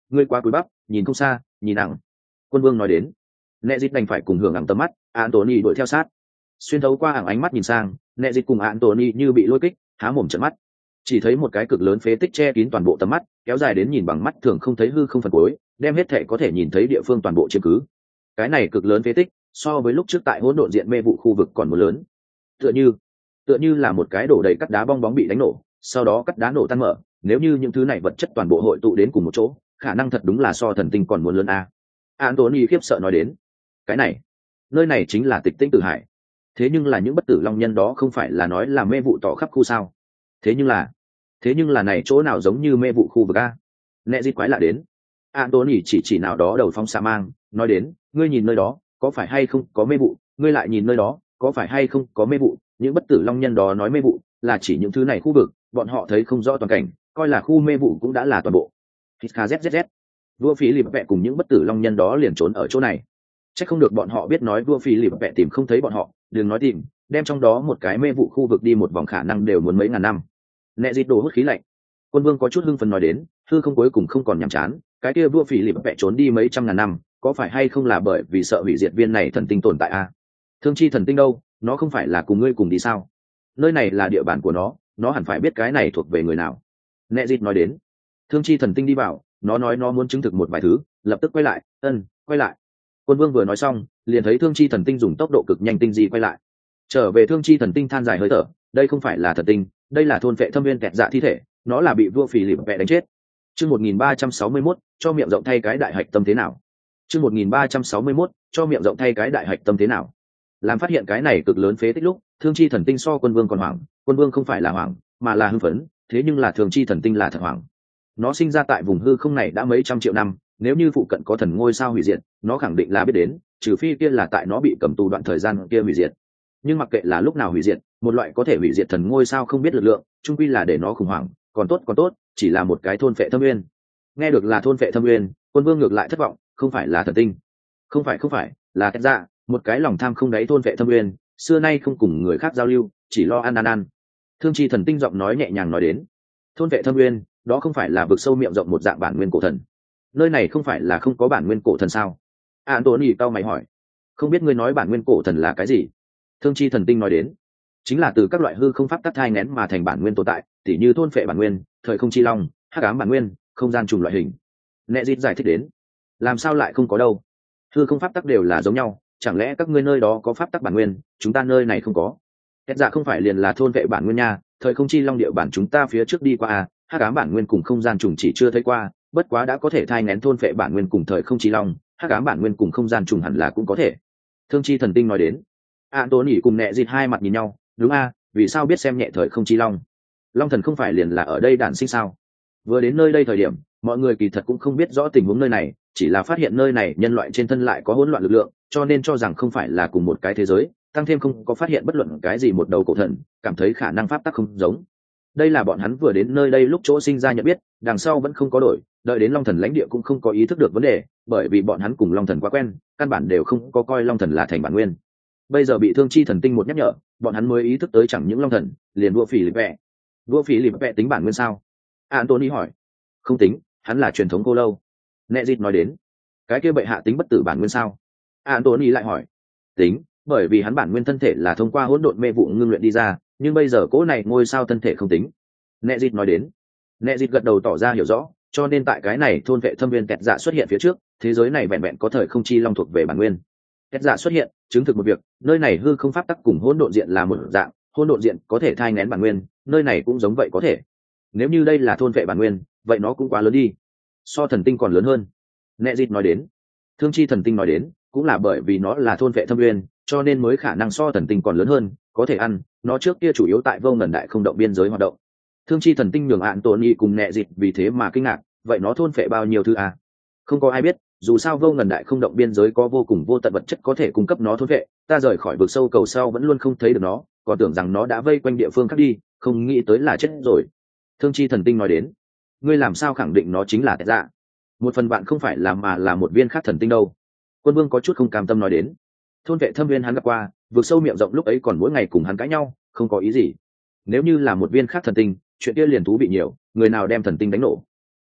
ngươi qua cúi bắp nhìn không xa nhìn ẳng. Quân vương nói đến. Nẹ dịt đành phải cùng hưởng ẳng tầm mắt, Anthony đuổi theo sát. Xuyên thấu qua ẳng ánh mắt nhìn sang, Nẹ dịt cùng Anthony như bị lôi kích, há mồm trợn mắt. Chỉ thấy một cái cực lớn phế tích che kín toàn bộ tầm mắt, kéo dài đến nhìn bằng mắt thường không thấy hư không phần cuối, đem hết thể có thể nhìn thấy địa phương toàn bộ chiếm cứ. Cái này cực lớn phế tích, so với lúc trước tại hỗn độn diện mê vụ khu vực còn muốn lớn. Tựa như, tựa như là một cái đổ đầy cắt đá bong bóng bị đánh nổ, sau đó cắt đá nổ tan mở. Nếu như những thứ này vật chất toàn bộ hội tụ đến cùng một chỗ, khả năng thật đúng là so thần tinh còn muốn lớn a. Anthony khiếp sợ nói đến. Cái này, nơi này chính là Tịch Tinh Tử Hải. Thế nhưng là những bất tử long nhân đó không phải là nói là mê vụ tỏ khắp khu sao? Thế nhưng là, thế nhưng là này chỗ nào giống như mê vụ khu vực a? Nẹ dịt quái lạ đến. Anthony chỉ chỉ nào đó đầu phong xạ mang, nói đến, ngươi nhìn nơi đó, có phải hay không có mê vụ? Ngươi lại nhìn nơi đó, có phải hay không có mê vụ? Những bất tử long nhân đó nói mê vụ là chỉ những thứ này khu vực, bọn họ thấy không rõ toàn cảnh, coi là khu mê vụ cũng đã là toàn bộ. Hít kha zzz. Vua Phí Lịp Vẹ cùng những bất tử long nhân đó liền trốn ở chỗ này. Chắc không được bọn họ biết nói vua Phí Lịp Vẹ tìm không thấy bọn họ, đừng nói tìm, đem trong đó một cái mê vụ khu vực đi một vòng khả năng đều muốn mấy ngàn năm. Nẹ dịt đổ hút khí lạnh. Quân vương có chút hưng phấn nói đến, hư không cuối cùng không còn nhàm chán, cái kia vua Phí Lịp Vẹ trốn đi mấy trăm ngàn năm, có phải hay không là bởi vì sợ hủy diệt viên này thần tinh tồn tại a? À? Thương chi thần tinh đâu, nó không phải là cùng ngươi cùng đi sao? Nơi này là địa bàn của nó, nó hẳn phải biết cái này thuộc về người nào. Nẹ dịt nói đến. Thương chi thần tinh đi vào, nó nói nó muốn chứng thực một vài thứ, lập tức quay lại. Ân, quay lại. Quân vương vừa nói xong, liền thấy thương chi thần tinh dùng tốc độ cực nhanh tinh di quay lại. Trở về thương chi thần tinh than dài hơi thở, đây không phải là thần tinh, đây là thôn vệ thâm viên kẹt dạ thi thể, nó là bị vua Phì Lịp Vẹ đánh chết. Chương một nghìn ba trăm sáu mươi mốt, cho miệng rộng thay cái đại hạch tâm thế nào? Chương một nghìn ba trăm sáu mươi mốt, cho miệng rộng thay cái đại hạch tâm thế nào? Làm phát hiện cái này cực lớn phế tích lúc, thương chi thần tinh so quân vương còn hoảng, quân vương không phải là hoảng, mà là hưng phấn, thế nhưng là thương chi thần tinh là thật hoảng. Nó sinh ra tại vùng hư không này đã mấy trăm triệu năm, nếu như phụ cận có thần ngôi sao hủy diệt, nó khẳng định là biết đến, trừ phi kia là tại nó bị cầm tù đoạn thời gian kia hủy diệt. Nhưng mặc kệ là lúc nào hủy diệt, một loại có thể hủy diệt thần ngôi sao không biết lực lượng, chung quy là để nó khủng hoảng, còn tốt còn tốt, chỉ là một cái thôn phệ thâm nguyên. Nghe được là thôn phệ thâm nguyên, quân vương ngược lại thất vọng, không phải là thần tinh, không phải không phải, là cái dạ, một cái lòng tham không đáy thôn phệ thâm nguyên, xưa nay không cùng người khác giao lưu, chỉ lo ăn ăn ăn. Thương chi thần tinh giọng nói nhẹ nhàng nói đến, thôn phệ thâm nguyên, đó không phải là vực sâu miệng rộng một dạng bản nguyên cổ thần. Nơi này không phải là không có bản nguyên cổ thần sao? Anthony cao mày hỏi, không biết ngươi nói bản nguyên cổ thần là cái gì? Thương chi thần tinh nói đến, chính là từ các loại hư không pháp tắc thai nén mà thành bản nguyên tồn tại, tỉ như thôn phệ bản nguyên, thời không chi long, hắc ám bản nguyên, không gian trùng loại hình. Nẹ dịt giải thích đến, làm sao lại không có đâu? Hư không pháp tắc đều là giống nhau, chẳng lẽ các ngươi nơi đó có pháp tắc bản nguyên, chúng ta nơi này không có? Kết dạ không phải liền là thôn vệ bản nguyên nha, thời không chi long địa bản chúng ta phía trước đi qua à, hắc ám bản nguyên cùng không gian trùng chỉ chưa thấy qua, bất quá đã có thể thai nén thôn vệ bản nguyên cùng thời không chi long, hắc ám bản nguyên cùng không gian trùng hẳn là cũng có thể. Thương chi thần tinh nói đến. Anthony cùng Nẹ dịt hai mặt nhìn nhau, đúng a, à, vì sao biết xem nhẹ thời không chi long? Long thần không phải liền là ở đây đản sinh sao? Vừa đến nơi đây thời điểm, mọi người kỳ thật cũng không biết rõ tình huống nơi này, chỉ là phát hiện nơi này nhân loại trên thân lại có hỗn loạn lực lượng, cho nên cho rằng không phải là cùng một cái thế giới, tăng thêm không có phát hiện bất luận cái gì một đầu cổ thần, cảm thấy khả năng pháp tắc không giống. Đây là bọn hắn vừa đến nơi đây lúc chỗ sinh ra nhận biết, đằng sau vẫn không có đổi, đợi đến long thần lãnh địa cũng không có ý thức được vấn đề, bởi vì bọn hắn cùng long thần quá quen, căn bản đều không có coi long thần là thành bản nguyên. Bây giờ bị thương chi thần tinh một nhắc nhở, bọn hắn mới ý thức tới chẳng những long thần, liền vua Phỉ Lịp Vẹ. Vua Phỉ Lịp Vẹ tính bản nguyên sao? Anthony hỏi. Không tính, hắn là truyền thống cô lâu. Nẹ dịt nói đến. Cái kia bệ hạ tính bất tử bản nguyên sao? Anthony lại hỏi. Tính, bởi vì hắn bản nguyên thân thể là thông qua hỗn độn mê vụ ngưng luyện đi ra, nhưng bây giờ cỗ này ngôi sao thân thể không tính. Nẹ dịt nói đến. Nẹ dịt gật đầu tỏ ra hiểu rõ, cho nên tại cái này thôn vệ thâm viên kẹt dạ xuất hiện phía trước, thế giới này vẹn vẹn có thời không chi long thuộc về bản nguyên. Kẹt dạ xuất hiện, chứng thực một việc, nơi này hư không pháp tắc cùng hỗn độn diện là một dạng, hỗn độn diện có thể thai nghén bản nguyên, nơi này cũng giống vậy có thể. Nếu như đây là thôn vệ bản nguyên, vậy nó cũng quá lớn đi, so thần tinh còn lớn hơn. Nẹ dịt nói đến. Thương chi thần tinh nói đến, cũng là bởi vì nó là thôn vệ thâm nguyên, cho nên mới khả năng so thần tinh còn lớn hơn, có thể ăn. Nó trước kia chủ yếu tại vô ngần đại không động biên giới hoạt động. Thương chi thần tinh nhường ạn tổn y cùng Nẹ dịt vì thế mà kinh ngạc, vậy nó thôn vệ bao nhiêu thứ à? Không có ai biết, dù sao vô ngần đại không động biên giới có vô cùng vô tận vật chất có thể cung cấp nó thôn vệ. Ta rời khỏi vực sâu cầu sau vẫn luôn không thấy được nó, còn tưởng rằng nó đã vây quanh địa phương khác đi, không nghĩ tới là chết rồi. Thương chi thần tinh nói đến. Ngươi làm sao khẳng định nó chính là Tẹt Dạ? Một phần bạn không phải là mà là một viên khác thần tinh đâu. Quân vương có chút không cam tâm nói đến. Thôn vệ thâm viên hắn gặp qua, vực sâu miệng rộng lúc ấy còn mỗi ngày cùng hắn cãi nhau, không có ý gì. Nếu như là một viên khác thần tinh, chuyện kia liền thú bị nhiều, người nào đem thần tinh đánh nổ.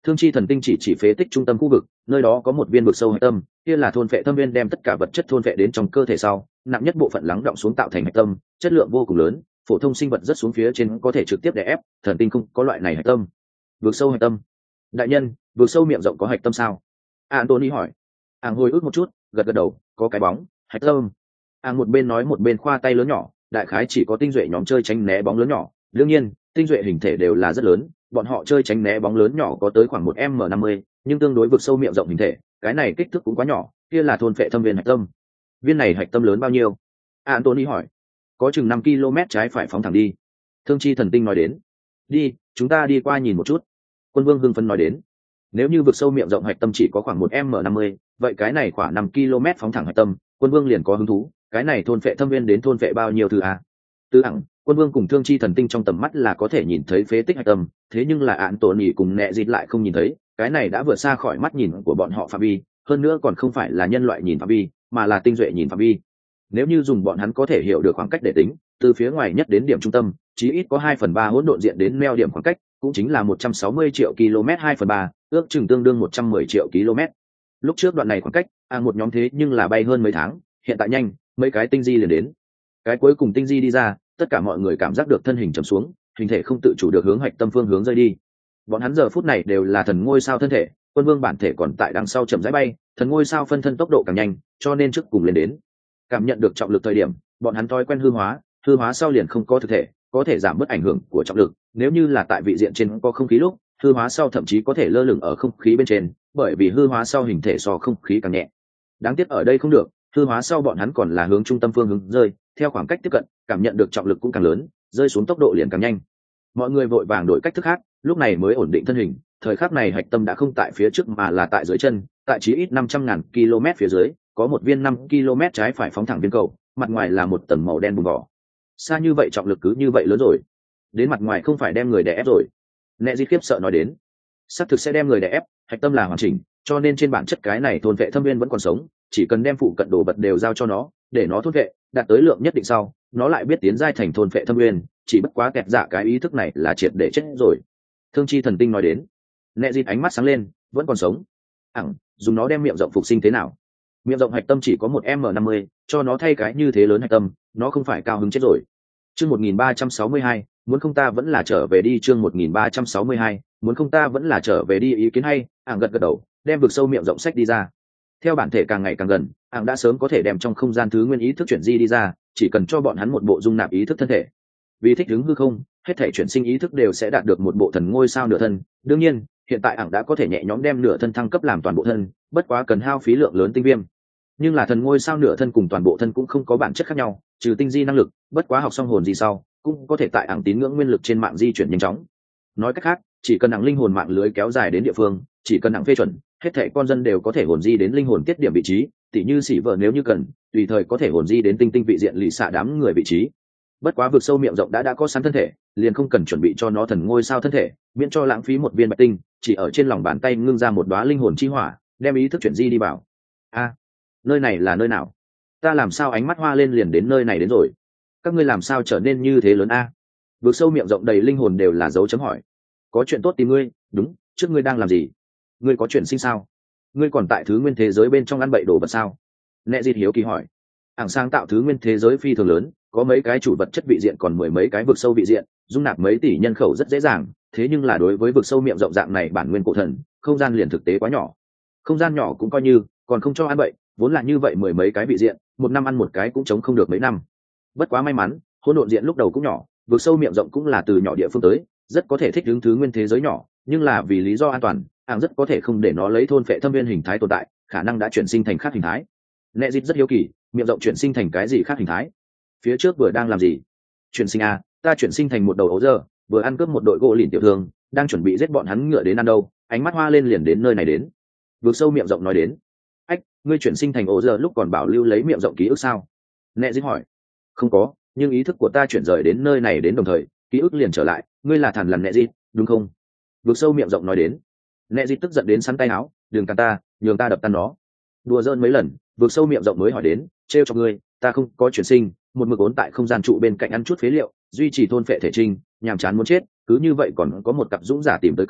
Thương chi thần tinh chỉ chỉ phế tích trung tâm khu vực, nơi đó có một viên vực sâu hạch tâm, kia là thôn phệ thâm viên đem tất cả vật chất thôn phệ đến trong cơ thể sau, nặng nhất bộ phận lắng đọng xuống tạo thành hạch tâm, chất lượng vô cùng lớn, phổ thông sinh vật rất xuống phía trên có thể trực tiếp đè ép, thần tinh không có loại này hạch tâm. Vực sâu hạch tâm. Đại nhân, vực sâu miệng rộng có hạch tâm sao? Anthony hỏi. Áng hồi ức một chút, gật gật đầu, có cái bóng, hạch tâm. Áng một bên nói một bên khoa tay lớn nhỏ, đại khái chỉ có tinh duệ nhóm chơi tránh né bóng lớn nhỏ, đương nhiên, tinh duệ hình thể đều là rất lớn, bọn họ chơi tránh né bóng lớn nhỏ có tới khoảng một m năm mươi, nhưng tương đối vực sâu miệng rộng hình thể, cái này kích thước cũng quá nhỏ, kia là thôn phệ thâm viên hạch tâm. Viên này hạch tâm lớn bao nhiêu? Anthony hỏi. Có chừng năm ki lô mét trái phải phóng thẳng đi. Thương chi thần tinh nói đến. Đi, chúng ta đi qua nhìn một chút. Quân Vương hưng phấn nói đến. Nếu như vực sâu miệng rộng hạch tâm chỉ có khoảng một m năm mươi, vậy cái này khoảng năm ki lô mét phóng thẳng hạch tâm, Quân Vương liền có hứng thú, cái này thôn phệ thâm viên đến thôn phệ bao nhiêu thứ à? Tư ẳng, Quân Vương cùng Thương chi thần tinh trong tầm mắt là có thể nhìn thấy phế tích hạch tâm, thế nhưng là án tổ nhỉ cùng nẹ dịt lại không nhìn thấy, cái này đã vượt xa khỏi mắt nhìn của bọn họ phạm vi, hơn nữa còn không phải là nhân loại nhìn phạm vi, mà là tinh duệ nhìn phạm vi. Nếu như dùng bọn hắn có thể hiểu được khoảng cách để tính, từ phía ngoài nhất đến điểm trung tâm, chí ít có hai phần ba hỗn độn diện đến neo điểm khoảng cách, cũng chính là một trăm sáu mươi triệu km hai phần ba, ước chừng tương đương một trăm mười triệu km. Lúc trước đoạn này khoảng cách, à một nhóm thế nhưng là bay hơn mấy tháng, hiện tại nhanh, mấy cái tinh di liền đến. Cái cuối cùng tinh di đi ra, tất cả mọi người cảm giác được thân hình trầm xuống, hình thể không tự chủ được hướng hạch tâm phương hướng rơi đi. Bọn hắn giờ phút này đều là thần ngôi sao thân thể, Quân Vương bản thể còn tại đằng sau chậm rãi bay, thần ngôi sao phân thân tốc độ càng nhanh, cho nên trước cùng lên đến. Cảm nhận được trọng lực thời điểm, bọn hắn thói quen hư hóa, hư hóa sau liền không có thực thể, có thể giảm bớt ảnh hưởng của trọng lực. Nếu như là tại vị diện trên có không khí lúc, hư hóa sau thậm chí có thể lơ lửng ở không khí bên trên, bởi vì hư hóa sau hình thể so không khí càng nhẹ. Đáng tiếc ở đây không được, hư hóa sau bọn hắn còn là hướng trung tâm phương hướng rơi, theo khoảng cách tiếp cận, cảm nhận được trọng lực cũng càng lớn, rơi xuống tốc độ liền càng nhanh. Mọi người vội vàng đổi cách thức khác, lúc này mới ổn định thân hình. Thời khắc này hạch tâm đã không tại phía trước mà là tại dưới chân, tại chí ít năm trăm ngàn km phía dưới, có một viên năm ki lô mét trái phải phóng thẳng viên cầu, mặt ngoài là một tầng màu đen bùn vỏ. Xa như vậy trọng lực cứ như vậy lớn rồi, đến mặt ngoài không phải đem người đè ép rồi. Nẹ Di khiếp sợ nói đến. Xác thực sẽ đem người đè ép, hạch tâm là hoàn chỉnh, cho nên trên bản chất cái này thôn vệ thâm viên vẫn còn sống, chỉ cần đem phụ cận đồ vật đều giao cho nó, để nó thôn vệ, đạt tới lượng nhất định sau, nó lại biết tiến giai thành thôn vệ thâm viên, chỉ bất quá kẹt dạ cái ý thức này là triệt để chết rồi. Thương chi thần tinh nói đến. Nẹ Di ánh mắt sáng lên, vẫn còn sống. Ẳng, dùng nó đem miệng rộng phục sinh thế nào? Miệng rộng hạch tâm chỉ có một m năm mươi, cho nó thay cái như thế lớn hạch tâm, nó không phải cao hứng chết rồi. Chương một nghìn ba trăm sáu mươi hai, muốn không ta vẫn là trở về đi. Chương một nghìn ba trăm sáu mươi hai, muốn không ta vẫn là trở về đi. Ý kiến hay. Ảng gật gật đầu, đem vực sâu miệng rộng sách đi ra. Theo bản thể càng ngày càng gần, Ảng đã sớm có thể đem trong không gian thứ nguyên ý thức chuyển di đi ra, chỉ cần cho bọn hắn một bộ dung nạp ý thức thân thể. Vì thích ứng hư không, hết thể chuyển sinh ý thức đều sẽ đạt được một bộ thần ngôi sao nửa thân. Đương nhiên, hiện tại Ảng đã có thể nhẹ nhõm đem nửa thân thăng cấp làm toàn bộ thân, bất quá cần hao phí lượng lớn tinh viêm. Nhưng là thần ngôi sao nửa thân cùng toàn bộ thân cũng không có bản chất khác nhau, trừ tinh di năng lực, bất quá học xong hồn gì sau cũng có thể tại Ảng tín ngưỡng nguyên lực trên mạng di chuyển nhanh chóng. Nói cách khác, chỉ cần Ảng linh hồn mạng lưới kéo dài đến địa phương, chỉ cần Ảng phê chuẩn, hết thảy con dân đều có thể hồn di đến linh hồn tiết điểm vị trí, tỉ như xỉ vợ nếu như cần, tùy thời có thể hồn di đến tinh tinh vị diện lì xạ đám người vị trí. Bất quá vực sâu miệng rộng đã đã có sẵn thân thể, liền không cần chuẩn bị cho nó thần ngôi sao thân thể, miễn cho lãng phí một viên bạch tinh, chỉ ở trên lòng bàn tay ngưng ra một đóa linh hồn chi hỏa, đem ý thức chuyển di đi vào. A, nơi này là nơi nào? Ta làm sao ánh mắt hoa lên liền đến nơi này đến rồi? Các ngươi làm sao trở nên như thế lớn a? Vực sâu miệng rộng đầy linh hồn đều là dấu chấm hỏi. Có chuyện tốt tìm ngươi, đúng, trước ngươi đang làm gì? Ngươi có chuyện sinh sao? Ngươi còn tại thứ nguyên thế giới bên trong ăn bậy đồ vật sao? Nẹ Dịt hiếu kỳ hỏi. Ảng sáng tạo thứ nguyên thế giới phi thường lớn, có mấy cái chủ vật chất vị diện còn mười mấy cái vực sâu vị diện, dung nạp mấy tỷ nhân khẩu rất dễ dàng, thế nhưng là đối với vực sâu miệng rộng dạng này bản nguyên cổ thần, không gian liền thực tế quá nhỏ. Không gian nhỏ cũng coi như, còn không cho ăn bậy, vốn là như vậy mười mấy cái vị diện, một năm ăn một cái cũng chống không được mấy năm. Bất quá may mắn, hỗn độn diện lúc đầu cũng nhỏ, vực sâu miệng rộng cũng là từ nhỏ địa phương tới, rất có thể thích ứng thứ nguyên thế giới nhỏ, nhưng là vì lý do an toàn, Ảng rất có thể không để nó lấy thôn phệ thâm viên hình thái tồn tại, khả năng đã chuyển sinh thành khác hình thái. Nẹ Dịt rất hiếu kỳ, miệng rộng chuyển sinh thành cái gì khác hình thái? Phía trước vừa đang làm gì? Chuyển sinh à, ta chuyển sinh thành một đầu ấu dơ, vừa ăn cướp một đội gỗ lìn tiểu thương, đang chuẩn bị giết bọn hắn ngựa đến ăn đâu, ánh mắt hoa lên liền đến nơi này đến. Vực sâu miệng rộng nói đến. Ách, ngươi chuyển sinh thành ấu dơ lúc còn bảo lưu lấy miệng rộng ký ức sao? Nẹ Dịt hỏi. Không có, nhưng ý thức của ta chuyển rời đến nơi này đến đồng thời, ký ức liền trở lại, ngươi là thằn lằn Nẹ Dịt, đúng không? Vực sâu miệng rộng nói đến. Nẹ Dịt tức giận đến sắn tay áo, đừng cản ta, nhường ta đập tan nó. Đùa giỡn mấy lần, vực sâu miệng rộng mới hỏi đến, trêu cho ngươi, ta không có chuyển sinh, một mực ốn tại không gian trụ bên cạnh ăn chút phế liệu, duy trì thôn phệ thể trinh, nhàm chán muốn chết, cứ như vậy còn có một cặp dũng giả tìm tới cửa,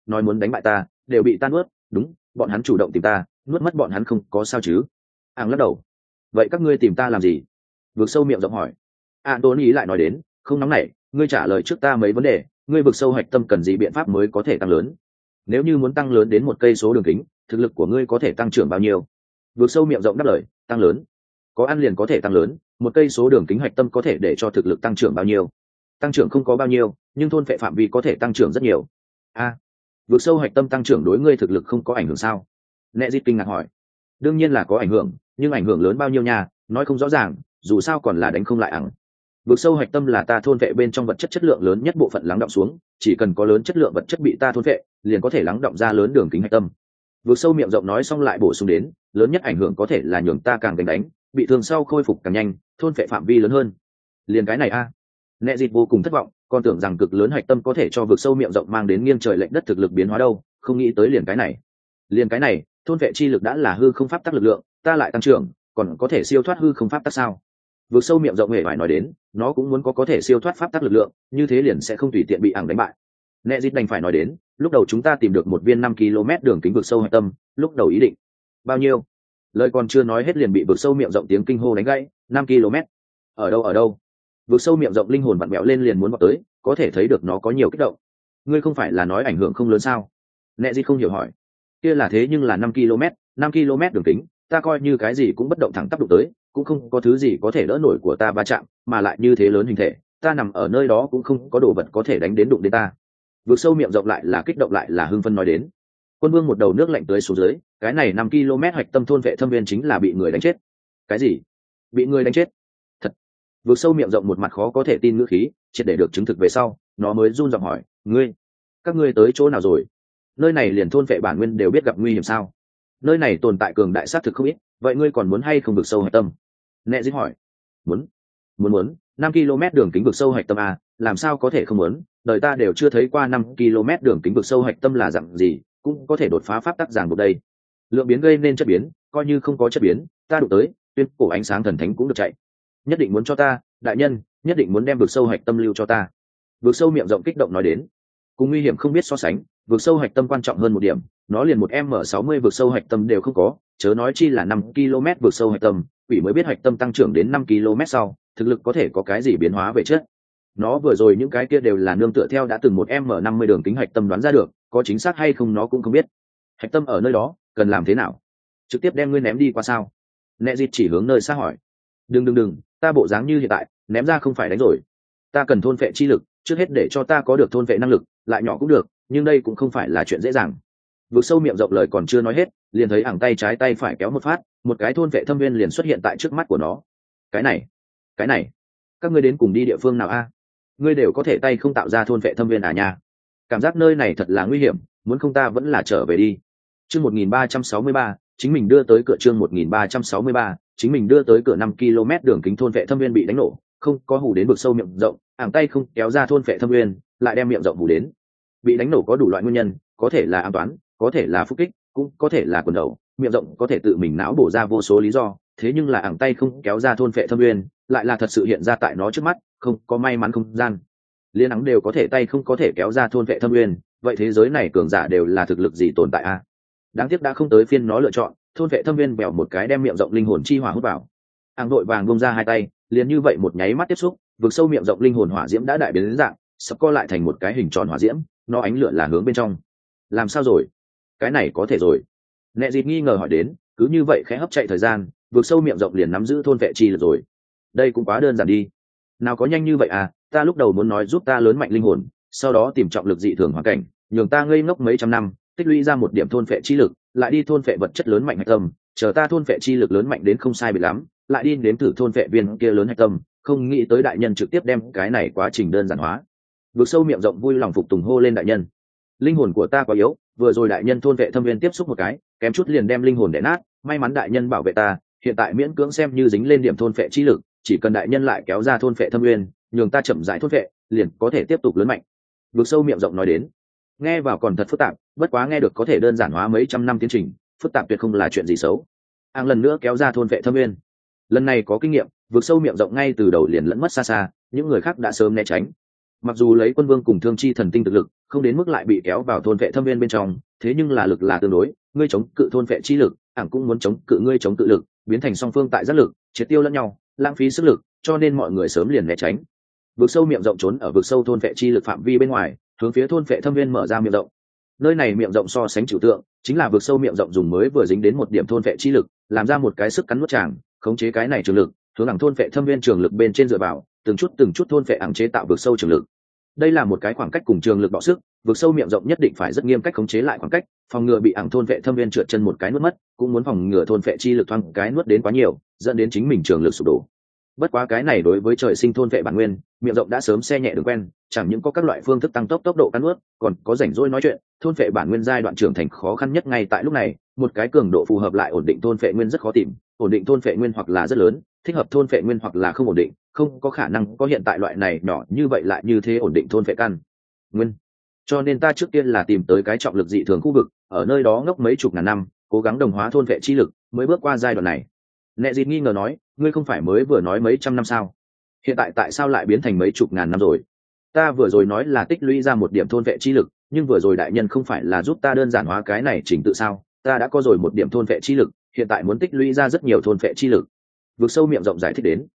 nói muốn đánh bại ta đều bị ta nuốt. Đúng, bọn hắn chủ động tìm ta, nuốt mất bọn hắn không có sao chứ? Ảng lắc đầu. Vậy các ngươi tìm ta làm gì? Vực sâu miệng rộng hỏi. Anthony lại nói đến, không nóng nảy, ngươi trả lời trước ta mấy vấn đề. Ngươi vực sâu hạch tâm cần gì biện pháp mới có thể tăng lớn? Nếu như muốn tăng lớn đến một cây số đường kính, thực lực của ngươi có thể tăng trưởng bao nhiêu? Vực sâu miệng rộng đáp lời, tăng lớn. Có ăn liền có thể tăng lớn, một cây số đường kính hạch tâm có thể để cho thực lực tăng trưởng bao nhiêu? Tăng trưởng không có bao nhiêu, nhưng thôn phệ phạm vi có thể tăng trưởng rất nhiều. A, à, vực sâu hạch tâm tăng trưởng đối ngươi thực lực không có ảnh hưởng sao? Nệ Dịch kinh ngạc hỏi. Đương nhiên là có ảnh hưởng, nhưng ảnh hưởng lớn bao nhiêu nha, nói không rõ ràng, dù sao còn là đánh không lại ẳng. Vực sâu hạch tâm là ta thôn vệ bên trong vật chất chất lượng lớn nhất bộ phận lắng động xuống, chỉ cần có lớn chất lượng vật chất bị ta thôn vệ, liền có thể lắng động ra lớn đường kính hạch tâm. Vực sâu miệng rộng nói xong lại bổ sung đến, lớn nhất ảnh hưởng có thể là nhường ta càng đánh đánh, bị thương sau khôi phục càng nhanh, thôn vệ phạm vi lớn hơn. Liền cái này a. À. Nệ Dịch vô cùng thất vọng, còn tưởng rằng cực lớn hạch tâm có thể cho vực sâu miệng rộng mang đến nghiêng trời lệch đất thực lực biến hóa đâu, không nghĩ tới liền cái này. Liền cái này, thôn vệ chi lực đã là hư không pháp tắc lực lượng, ta lại tăng trưởng, còn có thể siêu thoát hư không pháp tắc sao? Vực sâu miệng rộng hề phải nói đến, nó cũng muốn có có thể siêu thoát pháp tắc lực lượng, như thế liền sẽ không tùy tiện bị ảng đánh bại. Nệ Dịch đành phải nói đến, lúc đầu chúng ta tìm được một viên năm ki lô mét đường kính vực sâu hạch tâm, lúc đầu ý định bao nhiêu? Lời còn chưa nói hết liền bị vực sâu miệng rộng tiếng kinh hô đánh gãy. Năm ki lô mét? Ở đâu ở đâu? Vực sâu miệng rộng linh hồn vặn vẹo lên liền muốn vọt tới, có thể thấy được nó có nhiều kích động. Ngươi không phải là nói ảnh hưởng không lớn sao? Nệ Dịch không hiểu hỏi. Kia là thế nhưng là năm ki lô mét, năm ki lô mét đường kính, ta coi như cái gì cũng bất động thẳng tắp đụng tới, cũng không có thứ gì có thể đỡ nổi của ta va chạm, mà lại như thế lớn hình thể, ta nằm ở nơi đó cũng không có đồ vật có thể đánh đến đụng đến ta. Vực sâu miệng rộng lại là kích động lại là hưng phân nói đến. Quân Vương một đầu nước lạnh tới xuống dưới, cái này năm ki lô mét hạch tâm thôn vệ thâm viên chính là bị người đánh chết. Cái gì? Bị người đánh chết? Thật. Vực sâu miệng rộng một mặt khó có thể tin ngữ khí, triệt để được chứng thực về sau, nó mới run giọng hỏi, ngươi, các ngươi tới chỗ nào rồi? Nơi này liền thôn vệ bản nguyên đều biết gặp nguy hiểm sao? Nơi này tồn tại cường đại sát thực không ít, vậy ngươi còn muốn hay không vực sâu hạch tâm? Nệ Dịch hỏi. Muốn, muốn muốn, năm ki lô mét đường kính vực sâu hạch tâm a, làm sao có thể không muốn? Đời ta đều chưa thấy qua năm ki lô mét đường kính vực sâu hạch tâm là dạng gì, cũng có thể đột phá pháp tắc ràng buộc đây. Lượng biến gây nên chất biến, coi như không có chất biến, ta đụng tới, tuyên cổ ánh sáng thần thánh cũng được chạy. Nhất định muốn cho ta, đại nhân, nhất định muốn đem vực sâu hạch tâm lưu cho ta. Vực sâu miệng rộng kích động nói đến. Cùng nguy hiểm không biết so sánh, vực sâu hạch tâm quan trọng hơn một điểm, nó liền một m sáu mươi vực sâu hạch tâm đều không có, chớ nói chi là năm ki lô mét vực sâu hạch tâm, quỷ mới biết hạch tâm tăng trưởng đến năm ki lô mét sau, thực lực có thể có cái gì biến hóa về chất. Nó vừa rồi những cái kia đều là nương tựa theo đã từng một m năm mươi đường kính hạch tâm đoán ra được, có chính xác hay không nó cũng không biết. Hạch tâm ở nơi đó, cần làm thế nào? Trực tiếp đem ngươi ném đi qua sao? Nệ Dịch chỉ hướng nơi xa hỏi. Đừng đừng đừng, ta bộ dáng như hiện tại, ném ra không phải đánh rồi. Ta cần thôn phệ chi lực, trước hết để cho ta có được thôn phệ năng lực, lại nhỏ cũng được, nhưng đây cũng không phải là chuyện dễ dàng. Vực sâu miệng rộng lời còn chưa nói hết, liền thấy ảng tay trái tay phải kéo một phát, một cái thôn vệ thâm viên liền xuất hiện tại trước mắt của nó. Cái này, cái này, các ngươi đến cùng đi địa phương nào a? Ngươi đều có thể tay không tạo ra thôn vệ thâm viên à nha? Cảm giác nơi này thật là nguy hiểm, muốn không ta vẫn là trở về đi. Chương một nghìn ba trăm sáu mươi ba, chính mình đưa tới cửa chương một nghìn ba trăm sáu mươi ba, chính mình đưa tới cửa năm ki lô mét đường kính thôn vệ thâm viên bị đánh nổ, không có hù đến vực sâu miệng rộng, ảng tay không kéo ra thôn vệ thâm viên, lại đem miệng rộng hù đến. Bị đánh nổ có đủ loại nguyên nhân, có thể là an toán, có thể là phúc kích, cũng có thể là quần đầu, miệng rộng có thể tự mình não bổ ra vô số lý do, thế nhưng là ảng tay không kéo ra thôn vệ thâm viên, lại là thật sự hiện ra tại nó trước mắt, không có may mắn không gian. Liên ắng đều có thể tay không có thể kéo ra thôn vệ thâm viên, vậy thế giới này cường giả đều là thực lực gì tồn tại a? Đáng tiếc đã không tới phiên nó lựa chọn, thôn vệ thâm viên bèo một cái đem miệng rộng linh hồn chi hỏa hút vào. Ảng đội vàng bông ra hai tay, liền như vậy một nháy mắt tiếp xúc, vực sâu miệng rộng linh hồn hỏa diễm đã đại biến đến dạng, sắp co lại thành một cái hình tròn hỏa diễm, nó ánh lửa là hướng bên trong. Làm sao rồi? Cái này có thể rồi. Nệ Dịch nghi ngờ hỏi đến, cứ như vậy khẽ hấp chạy thời gian, vực sâu miệng rộng liền nắm giữ thôn vệ chi lực rồi. Đây cũng quá đơn giản đi. Nào có nhanh như vậy à, ta lúc đầu muốn nói giúp ta lớn mạnh linh hồn, sau đó tìm trọng lực dị thường hoàn cảnh, nhường ta ngây ngốc mấy trăm năm, tích lũy ra một điểm thôn vệ chi lực, lại đi thôn vệ vật chất lớn mạnh hạch tâm, chờ ta thôn vệ chi lực lớn mạnh đến không sai biệt lắm, lại đi đến thử thôn vệ viên kia lớn hạch tâm, không nghĩ tới đại nhân trực tiếp đem cái này quá trình đơn giản hóa. Vực sâu miệng rộng vui lòng phục tùng hô lên đại nhân. Linh hồn của ta quá yếu, vừa rồi đại nhân thôn vệ thâm viên tiếp xúc một cái, kém chút liền đem linh hồn đè nát, may mắn đại nhân bảo vệ ta, hiện tại miễn cưỡng xem như dính lên điểm thôn vệ chi lực, chỉ cần đại nhân lại kéo ra thôn vệ thâm viên, nhường ta chậm rãi thôn vệ, liền có thể tiếp tục lớn mạnh. Vực sâu miệng rộng nói đến. Nghe vào còn thật phức tạp, bất quá nghe được có thể đơn giản hóa mấy trăm năm tiến trình, phức tạp tuyệt không là chuyện gì xấu. Ang lần nữa kéo ra thôn vệ thâm viên. Lần này có kinh nghiệm, vực sâu miệng rộng ngay từ đầu liền lẫn mất xa xa, những người khác đã sớm né tránh. mặc dù lấy quân vương cùng thương chi thần tinh thực lực không đến mức lại bị kéo vào thôn vệ thâm viên bên trong, thế nhưng là lực là tương đối, ngươi chống cự thôn vệ chi lực, ảng cũng muốn chống cự ngươi chống cự lực, biến thành song phương tại giác lực, triệt tiêu lẫn nhau, lãng phí sức lực, cho nên mọi người sớm liền né tránh. Vực sâu miệng rộng trốn ở vực sâu thôn vệ chi lực phạm vi bên ngoài, hướng phía thôn vệ thâm viên mở ra miệng rộng. Nơi này miệng rộng so sánh trừu tượng, chính là vực sâu miệng rộng dùng mới vừa dính đến một điểm thôn vệ chi lực, làm ra một cái sức cắn nuốt tràng, khống chế cái này trường lực, hướng ảng thôn vệ thâm viên trường lực bên trên dựa vào, từng chút từng chút thôn vệ ảng chế tạo vực sâu trường lực. Đây là một cái khoảng cách cùng trường lực bạo sức, vực sâu miệng rộng nhất định phải rất nghiêm cách khống chế lại khoảng cách, phòng ngừa bị ảng thôn vệ thâm viên trượt chân một cái nuốt mất, cũng muốn phòng ngừa thôn vệ chi lực thoáng cái nuốt đến quá nhiều, dẫn đến chính mình trường lực sụp đổ. Bất quá cái này đối với trời sinh thôn vệ bản nguyên, miệng rộng đã sớm xe nhẹ đường quen, chẳng những có các loại phương thức tăng tốc tốc độ cắn nuốt, còn có rảnh rỗi nói chuyện. Thôn vệ bản nguyên giai đoạn trưởng thành khó khăn nhất ngay tại lúc này, một cái cường độ phù hợp lại ổn định thôn vệ nguyên rất khó tìm, ổn định thôn vệ nguyên hoặc là rất lớn, thích hợp thôn vệ nguyên hoặc là không ổn định, không có khả năng có hiện tại loại này nhỏ như vậy lại như thế ổn định thôn vệ căn nguyên. Cho nên ta trước tiên là tìm tới cái trọng lực dị thường khu vực, ở nơi đó ngốc mấy chục ngàn năm, cố gắng đồng hóa thôn vệ chi lực, mới bước qua giai đoạn này. Nệ Dịt nghi ngờ nói, ngươi không phải mới vừa nói mấy trăm năm sao? Hiện tại tại sao lại biến thành mấy chục ngàn năm rồi? Ta vừa rồi nói là tích lũy ra một điểm thôn vệ chi lực, nhưng vừa rồi đại nhân không phải là giúp ta đơn giản hóa cái này chỉnh tự sao? Ta đã có rồi một điểm thôn vệ chi lực, hiện tại muốn tích lũy ra rất nhiều thôn vệ chi lực. Vực sâu miệng rộng giải thích đến.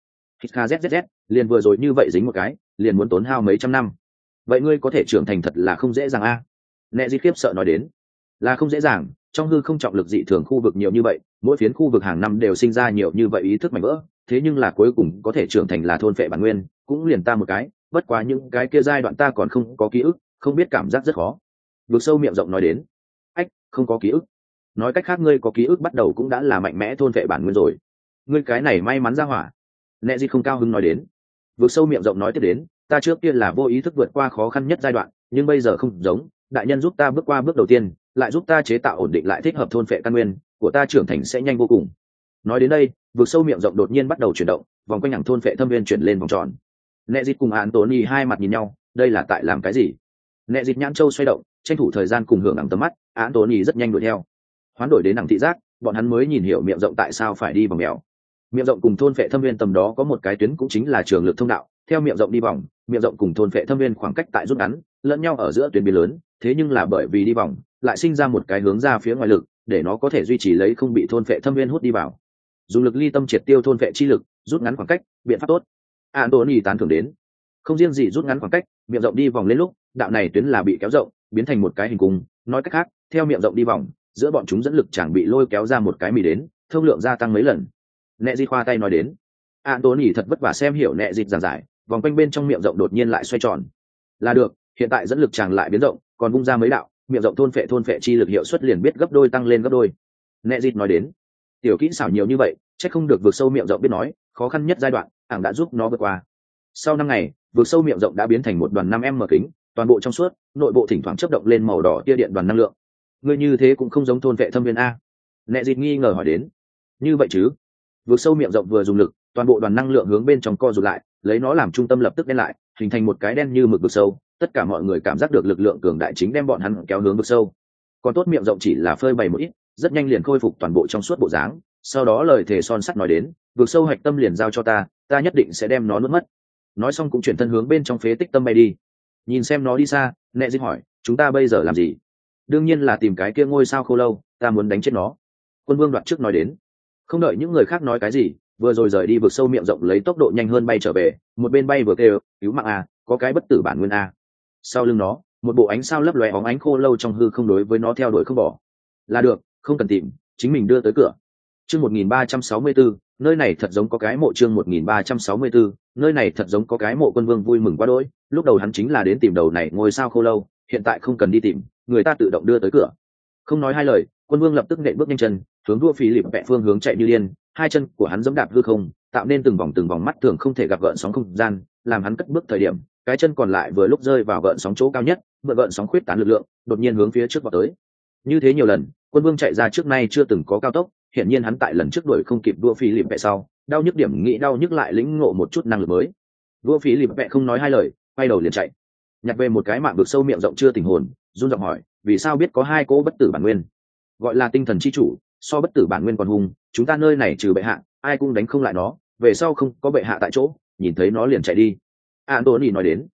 Hít liền vừa rồi như vậy dính một cái, liền muốn tốn hao mấy trăm năm. Vậy ngươi có thể trưởng thành thật là không dễ dàng a. À? Nệ Dịt khiếp sợ nói đến. Là không dễ dàng, trong hư không trọng lực dị thường khu vực nhiều như vậy, mỗi phiến khu vực hàng năm đều sinh ra nhiều như vậy ý thức mảnh vỡ, thế nhưng là cuối cùng có thể trưởng thành là thôn phệ bản nguyên, cũng liền ta một cái, bất quá những cái kia giai đoạn ta còn không có ký ức, không biết cảm giác rất khó. Vực sâu miệng rộng nói đến. Ách, không có ký ức. Nói cách khác ngươi có ký ức bắt đầu cũng đã là mạnh mẽ thôn phệ bản nguyên rồi. Ngươi cái này may mắn ra hỏa. Nệ Dịt không cao hứng nói đến. Vực sâu miệng rộng nói tiếp đến, ta trước kia là vô ý thức vượt qua khó khăn nhất giai đoạn, nhưng bây giờ không giống, đại nhân giúp ta bước qua bước đầu tiên, lại giúp ta chế tạo ổn định lại thích hợp thôn phệ căn nguyên của ta, trưởng thành sẽ nhanh vô cùng. Nói đến đây, vực sâu miệng rộng đột nhiên bắt đầu chuyển động, vòng quanh ảng thôn phệ thâm viên chuyển lên vòng tròn. Nệ Dịt cùng Anthony hai mặt nhìn nhau, đây là tại làm cái gì? Nệ Dịt nhãn châu xoay động, tranh thủ thời gian cùng hưởng ảng tầm mắt, Anthony rất nhanh đuổi theo. Hoán đổi đến ảng thị giác, bọn hắn mới nhìn hiểu miệng rộng tại sao phải đi vòng mèo. Miệng rộng cùng thôn phệ thâm viên tầm đó có một cái tuyến, cũng chính là trường lực thông đạo, theo miệng rộng đi vòng, miệng rộng cùng thôn phệ thâm viên khoảng cách tại rút ngắn, lẫn nhau ở giữa tuyến biến lớn, thế nhưng là bởi vì đi vòng, lại sinh ra một cái hướng ra phía ngoài lực, để nó có thể duy trì lấy không bị thôn phệ thâm viên hút đi vào. Dùng lực ly tâm triệt tiêu thôn phệ chi lực, rút ngắn khoảng cách, biện pháp tốt. Anthony tán thưởng đến. Không riêng gì rút ngắn khoảng cách, miệng rộng đi vòng lên lúc, đạo này tuyến là bị kéo rộng, biến thành một cái hình cung, nói cách khác, theo miệng rộng đi vòng, giữa bọn chúng dẫn lực chẳng bị lôi kéo ra một cái mì đến, thông lượng gia tăng mấy lần. Nệ Dịt khoa tay nói đến. Anthony thật vất vả xem hiểu Nệ Dịt giảng giải, vòng quanh bên trong miệng rộng đột nhiên lại xoay tròn. Là được, hiện tại dẫn lực chàng lại biến rộng, còn vung ra mấy đạo, miệng rộng thôn phệ thôn phệ chi lực hiệu suất liền biết gấp đôi tăng lên gấp đôi. Nệ Dịt nói đến. Tiểu kỹ xảo nhiều như vậy, chắc không được vượt sâu miệng rộng biết nói, khó khăn nhất giai đoạn, ảng đã giúp nó vượt qua. Sau năm ngày, vượt sâu miệng rộng đã biến thành một đoàn năm m kính, toàn bộ trong suốt, nội bộ thỉnh thoảng chớp động lên màu đỏ tia điện đoàn năng lượng. Ngươi như thế cũng không giống thôn phệ thâm viên a? Nệ Dịt nghi ngờ hỏi đến. Như vậy chứ? Vượt sâu miệng rộng vừa dùng lực, toàn bộ đoàn năng lượng hướng bên trong co rụt lại, lấy nó làm trung tâm lập tức đen lại, hình thành một cái đen như mực vực sâu. Tất cả mọi người cảm giác được lực lượng cường đại chính đem bọn hắn kéo hướng vực sâu. Còn tốt miệng rộng chỉ là phơi bày một ít, rất nhanh liền khôi phục toàn bộ trong suốt bộ dáng. Sau đó lời thề son sắt nói đến, vực sâu hạch tâm liền giao cho ta, ta nhất định sẽ đem nó nuốt mất. Nói xong cũng chuyển thân hướng bên trong phế tích tâm bay đi. Nhìn xem nó đi xa, Nệ Dịt hỏi, chúng ta bây giờ làm gì? Đương nhiên là tìm cái kia ngôi sao khô lâu, ta muốn đánh chết nó. Quân Vương đoạt trước nói đến. Không đợi những người khác nói cái gì, vừa rồi rời đi vực sâu miệng rộng lấy tốc độ nhanh hơn bay trở về, một bên bay vừa kêu, cứu mạng a, có cái bất tử bản nguyên a. Sau lưng nó, một bộ ánh sao lấp lóe óng ánh khô lâu trong hư không đối với nó theo đuổi không bỏ. Là được, không cần tìm, chính mình đưa tới cửa. Chương một nghìn ba trăm sáu mươi tư, nơi này thật giống có cái mộ. Chương một nghìn ba trăm sáu mươi tư, nơi này thật giống có cái mộ. Quân Vương vui mừng quá đỗi, lúc đầu hắn chính là đến tìm đầu này ngôi sao khô lâu, hiện tại không cần đi tìm, người ta tự động đưa tới cửa. Không nói hai lời, Quân Vương lập tức nện bước nhanh chân, hướng vua phí lịp vẽ phương hướng chạy như điên, hai chân của hắn giẫm đạp hư không, tạo nên từng vòng từng vòng mắt thường không thể gặp gợn sóng không gian, làm hắn cất bước thời điểm, cái chân còn lại vừa lúc rơi vào gợn sóng chỗ cao nhất, mượn gợn sóng khuyết tán lực lượng, đột nhiên hướng phía trước vọt tới. Như thế nhiều lần, Quân Vương chạy ra trước nay chưa từng có cao tốc, hiển nhiên hắn tại lần trước đuổi không kịp vua phí lịp vẽ sau, đau nhức điểm nghĩ đau nhức lại lĩnh ngộ một chút năng lực mới. Vua phí lịp vẽ không nói hai lời, quay đầu liền chạy. Nhặt về một cái mạng vực sâu miệng rộng chưa tỉnh hồn, run giọng hỏi, vì sao biết có hai cỗ bất tử bản nguyên? Gọi là tinh thần chi chủ, so bất tử bản nguyên còn hung, chúng ta nơi này trừ bệ hạ, ai cũng đánh không lại nó, về sau không có bệ hạ tại chỗ, nhìn thấy nó liền chạy đi. Anthony nói đến.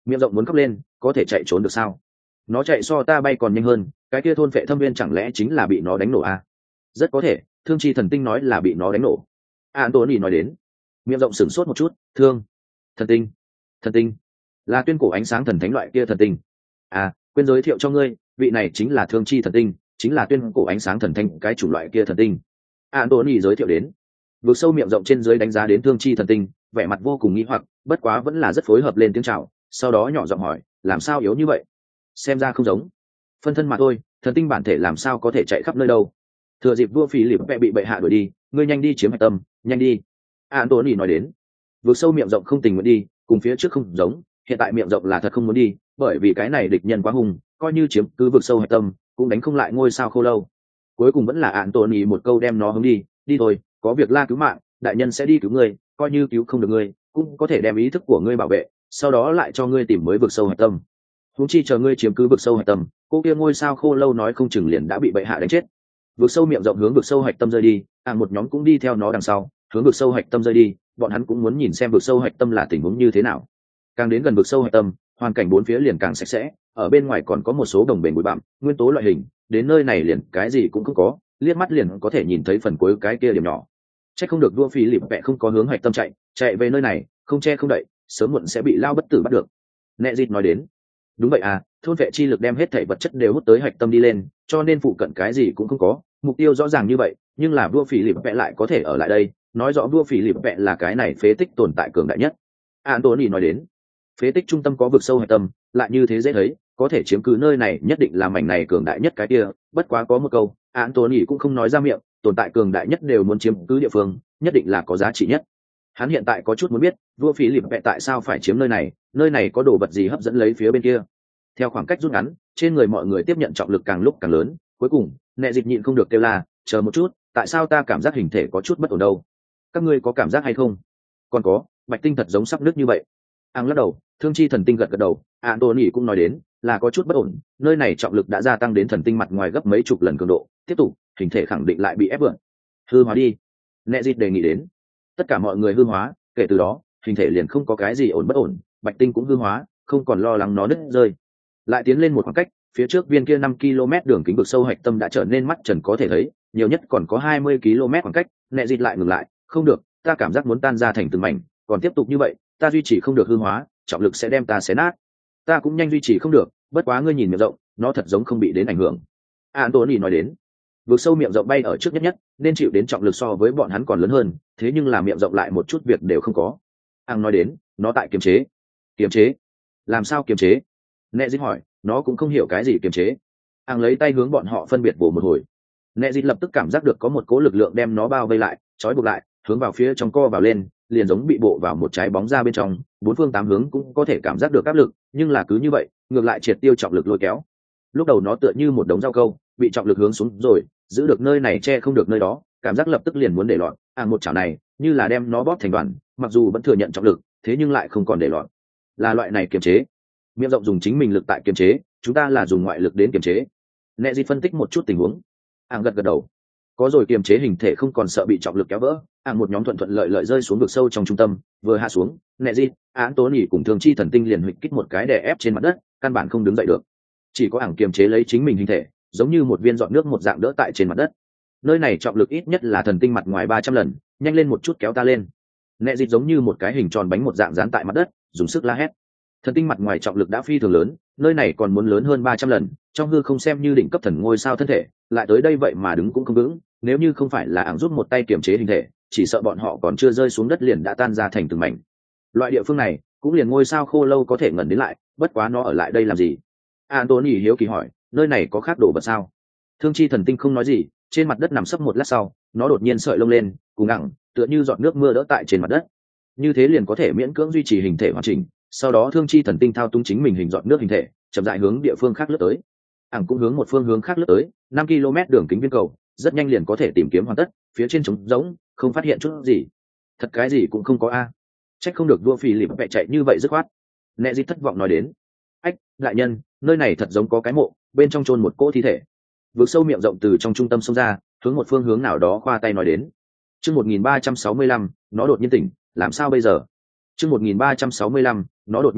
miệng rộng muốn khóc lên, có thể chạy trốn được sao? Nó chạy so ta bay còn nhanh hơn, cái kia thôn vệ thâm viên chẳng lẽ chính là bị nó đánh nổ à? Rất có thể, thương chi thần tinh nói là bị nó đánh nổ. Anthony nói đến. Miệng rộng sửng sốt một chút. Thương thần tinh, thần tinh là tuyên cổ ánh sáng thần thánh loại kia thần tinh. À, quên giới thiệu cho ngươi, vị này chính là thương chi thần tinh, chính là tuyên cổ ánh sáng thần thánh cái chủng loại kia thần tinh. Anthony giới thiệu đến. Vực sâu miệng rộng trên dưới đánh giá đến thương chi thần tinh, vẻ mặt vô cùng nghi hoặc, bất quá vẫn là rất phối hợp lên tiếng chào, sau đó nhỏ giọng hỏi, làm sao yếu như vậy? Xem ra không giống phân thân mà thôi, thần tinh bản thể làm sao có thể chạy khắp nơi đâu? Thừa dịp vua phí lịp vẽ bị bệ hạ đuổi đi, ngươi nhanh đi chiếm hạch tâm, nhanh đi. Anthony nói đến. Vực sâu miệng rộng không tình nguyện đi, cùng phía trước không giống, hiện tại miệng rộng là thật không muốn đi, bởi vì cái này địch nhân quá hung, coi như chiếm cứ vực sâu hạch tâm cũng đánh không lại ngôi sao khô lâu. Cuối cùng vẫn là Anthony một câu đem nó hướng đi, đi thôi, có việc La cứu mạng, đại nhân sẽ đi cứu ngươi, coi như cứu không được ngươi cũng có thể đem ý thức của ngươi bảo vệ, sau đó lại cho ngươi tìm mới vực sâu hạch tâm. Huống chi chờ ngươi chiếm cứ vực sâu hạch tâm, cô kia ngôi sao khô lâu nói không chừng liền đã bị bệ hạ đánh chết. Vực sâu miệng rộng hướng vực sâu hạch tâm rơi đi, à một nhóm cũng đi theo nó đằng sau, hướng vực sâu hạch tâm rơi đi, bọn hắn cũng muốn nhìn xem vực sâu hạch tâm là tình huống như thế nào. Càng đến gần vực sâu hạch tâm, hoàn cảnh bốn phía liền càng sạch sẽ, ở bên ngoài còn có một số đồng bền bụi bặm, nguyên tố loại hình, đến nơi này liền cái gì cũng không có, liếc mắt liền có thể nhìn thấy phần cuối cái kia điểm nhỏ. Chắc không được vua phí lịp vẽ không có hướng hạch tâm chạy, chạy về nơi này, không che không đậy, sớm muộn sẽ bị lao bất tử bắt được. Nẹ dịt nói đến. Đúng vậy à, thôn vệ chi lực đem hết thảy vật chất đều hút tới hạch tâm đi lên, cho nên phụ cận cái gì cũng không có, mục tiêu rõ ràng như vậy, nhưng là vua phỉ lịp vẽ lại có thể ở lại đây, nói rõ vua phỉ lịp vẽ là cái này phế tích tồn tại cường đại nhất. Anthony nói đến. Phế tích trung tâm có vực sâu hạch tâm, lại như thế dễ thấy, có thể chiếm cứ nơi này nhất định là mảnh này cường đại nhất cái kia, bất quá có một câu, Anthony cũng không nói ra miệng, tồn tại cường đại nhất đều muốn chiếm cứ địa phương, nhất định là có giá trị nhất. Hắn hiện tại có chút muốn biết, vua phí lịp vẽ tại sao phải chiếm nơi này, nơi này có đồ vật gì hấp dẫn lấy phía bên kia. Theo khoảng cách rút ngắn, trên người mọi người tiếp nhận trọng lực càng lúc càng lớn, cuối cùng nẹ dịch nhịn không được kêu la, chờ một chút, tại sao ta cảm giác hình thể có chút bất ổn đâu? Các ngươi có cảm giác hay không? Còn có, bạch tinh thật giống sắp nứt như vậy. Ang lắc đầu, thương chi thần tinh gật gật đầu, Anthony cũng nói đến, là có chút bất ổn, nơi này trọng lực đã gia tăng đến thần tinh mặt ngoài gấp mấy chục lần cường độ, tiếp tục, hình thể khẳng định lại bị ép vượt. Hư hóa đi. Nẹ dịch đề nghị đến. Tất cả mọi người hư hóa, kể từ đó, hình thể liền không có cái gì ổn bất ổn, bạch tinh cũng hư hóa, không còn lo lắng nó nứt rơi. Lại tiến lên một khoảng cách, phía trước viên kia năm ki lô mét đường kính vực sâu hạch tâm đã trở nên mắt trần có thể thấy, nhiều nhất còn có hai mươi ki lô mét khoảng cách. Nẹ dịt lại ngừng lại, không được, ta cảm giác muốn tan ra thành từng mảnh, còn tiếp tục như vậy, ta duy trì không được hư hóa, trọng lực sẽ đem ta xé nát. Ta cũng nhanh duy trì không được, bất quá ngươi nhìn miệng rộng, nó thật giống không bị đến ảnh hưởng. Anthony nói đến. Vực sâu miệng rộng bay ở trước nhất nhất, nên chịu đến trọng lực so với bọn hắn còn lớn hơn, thế nhưng là miệng rộng lại một chút việc đều không có. Ang nói đến, nó tại kiềm chế. Kiềm chế? Làm sao kiềm chế? Nẹ dịt hỏi, nó cũng không hiểu cái gì kiềm chế. Ang lấy tay hướng bọn họ phân biệt vồ một hồi. Nẹ dịt lập tức cảm giác được có một cỗ lực lượng đem nó bao vây lại, trói buộc lại, hướng vào phía trong co vào lên, liền giống bị bộ vào một trái bóng ra bên trong, bốn phương tám hướng cũng có thể cảm giác được áp lực, nhưng là cứ như vậy, ngược lại triệt tiêu trọng lực lôi kéo. Lúc đầu nó tựa như một đống rau câu, bị trọng lực hướng xuống rồi, giữ được nơi này che không được nơi đó, cảm giác lập tức liền muốn để loạn. Ang một chảo này, như là đem nó bóp thành đoàn, mặc dù vẫn thừa nhận trọng lực, thế nhưng lại không còn để loạn. Là loại này kiềm chế. Miệng rộng dùng chính mình lực tại kiềm chế, chúng ta là dùng ngoại lực đến kiềm chế. Nẹ dịt phân tích một chút tình huống. Ang gật gật đầu. Có rồi kiềm chế hình thể không còn sợ bị trọng lực kéo vỡ. Ang một nhóm thuận thuận lợi lợi rơi xuống vực sâu trong trung tâm, vừa hạ xuống, Nẹ dịt, Anthony cùng Thường Chi thần tinh liền huỵch kích một cái đè ép trên mặt đất, căn bản không đứng dậy được. Chỉ có Ang kiềm chế lấy chính mình hình thể, giống như một viên giọt nước một dạng đỡ tại trên mặt đất. Nơi này trọng lực ít nhất là thần tinh mặt ngoài ba trăm lần, nhanh lên một chút kéo ta lên. Nẹ dịt giống như một cái hình tròn bánh một dạng dán tại mặt đất, dùng sức la hét. Thần tinh mặt ngoài trọng lực đã phi thường lớn, nơi này còn muốn lớn hơn ba trăm lần, trong hư không xem như đỉnh cấp thần ngôi sao thân thể, lại tới đây vậy mà đứng cũng không vững, nếu như không phải là Ảng giúp một tay kiềm chế hình thể, chỉ sợ bọn họ còn chưa rơi xuống đất liền đã tan ra thành từng mảnh. Loại địa phương này, cũng liền ngôi sao khô lâu có thể ngẩn đến lại, bất quá nó ở lại đây làm gì? Anthony hiếu kỳ hỏi, nơi này có khác đồ vật sao? Thương Chi thần tinh không nói gì, trên mặt đất nằm sấp một lát sau, nó đột nhiên sợi lông lên, cùng Ảng, tựa như giọt nước mưa đỡ tại trên mặt đất. Như thế liền có thể miễn cưỡng duy trì hình thể hoàn chỉnh. Sau đó Thương Chi thần tinh thao túng chính mình hình giọt nước hình thể, chậm rãi hướng địa phương khác lướt tới. Ảng cũng hướng một phương hướng khác lướt tới, năm ki lô mét đường kính viên cầu, rất nhanh liền có thể tìm kiếm hoàn tất, phía trên trống rỗng, không phát hiện chút gì. Thật cái gì cũng không có a. À. Trách không được vua phì lịp vẽ chạy như vậy dứt khoát. Nẹ Dịt thất vọng nói đến. Ách, đại nhân, nơi này thật giống có cái mộ, bên trong chôn một cỗ thi thể. Vực sâu miệng rộng từ trong trung tâm xông ra, hướng một phương hướng nào đó khoa tay nói đến. Chương một nghìn ba trăm sáu mươi lăm, nó đột nhiên tỉnh, làm sao bây giờ? Chương một nghìn ba trăm sáu mươi lăm, nó đột nhiên tỉnh,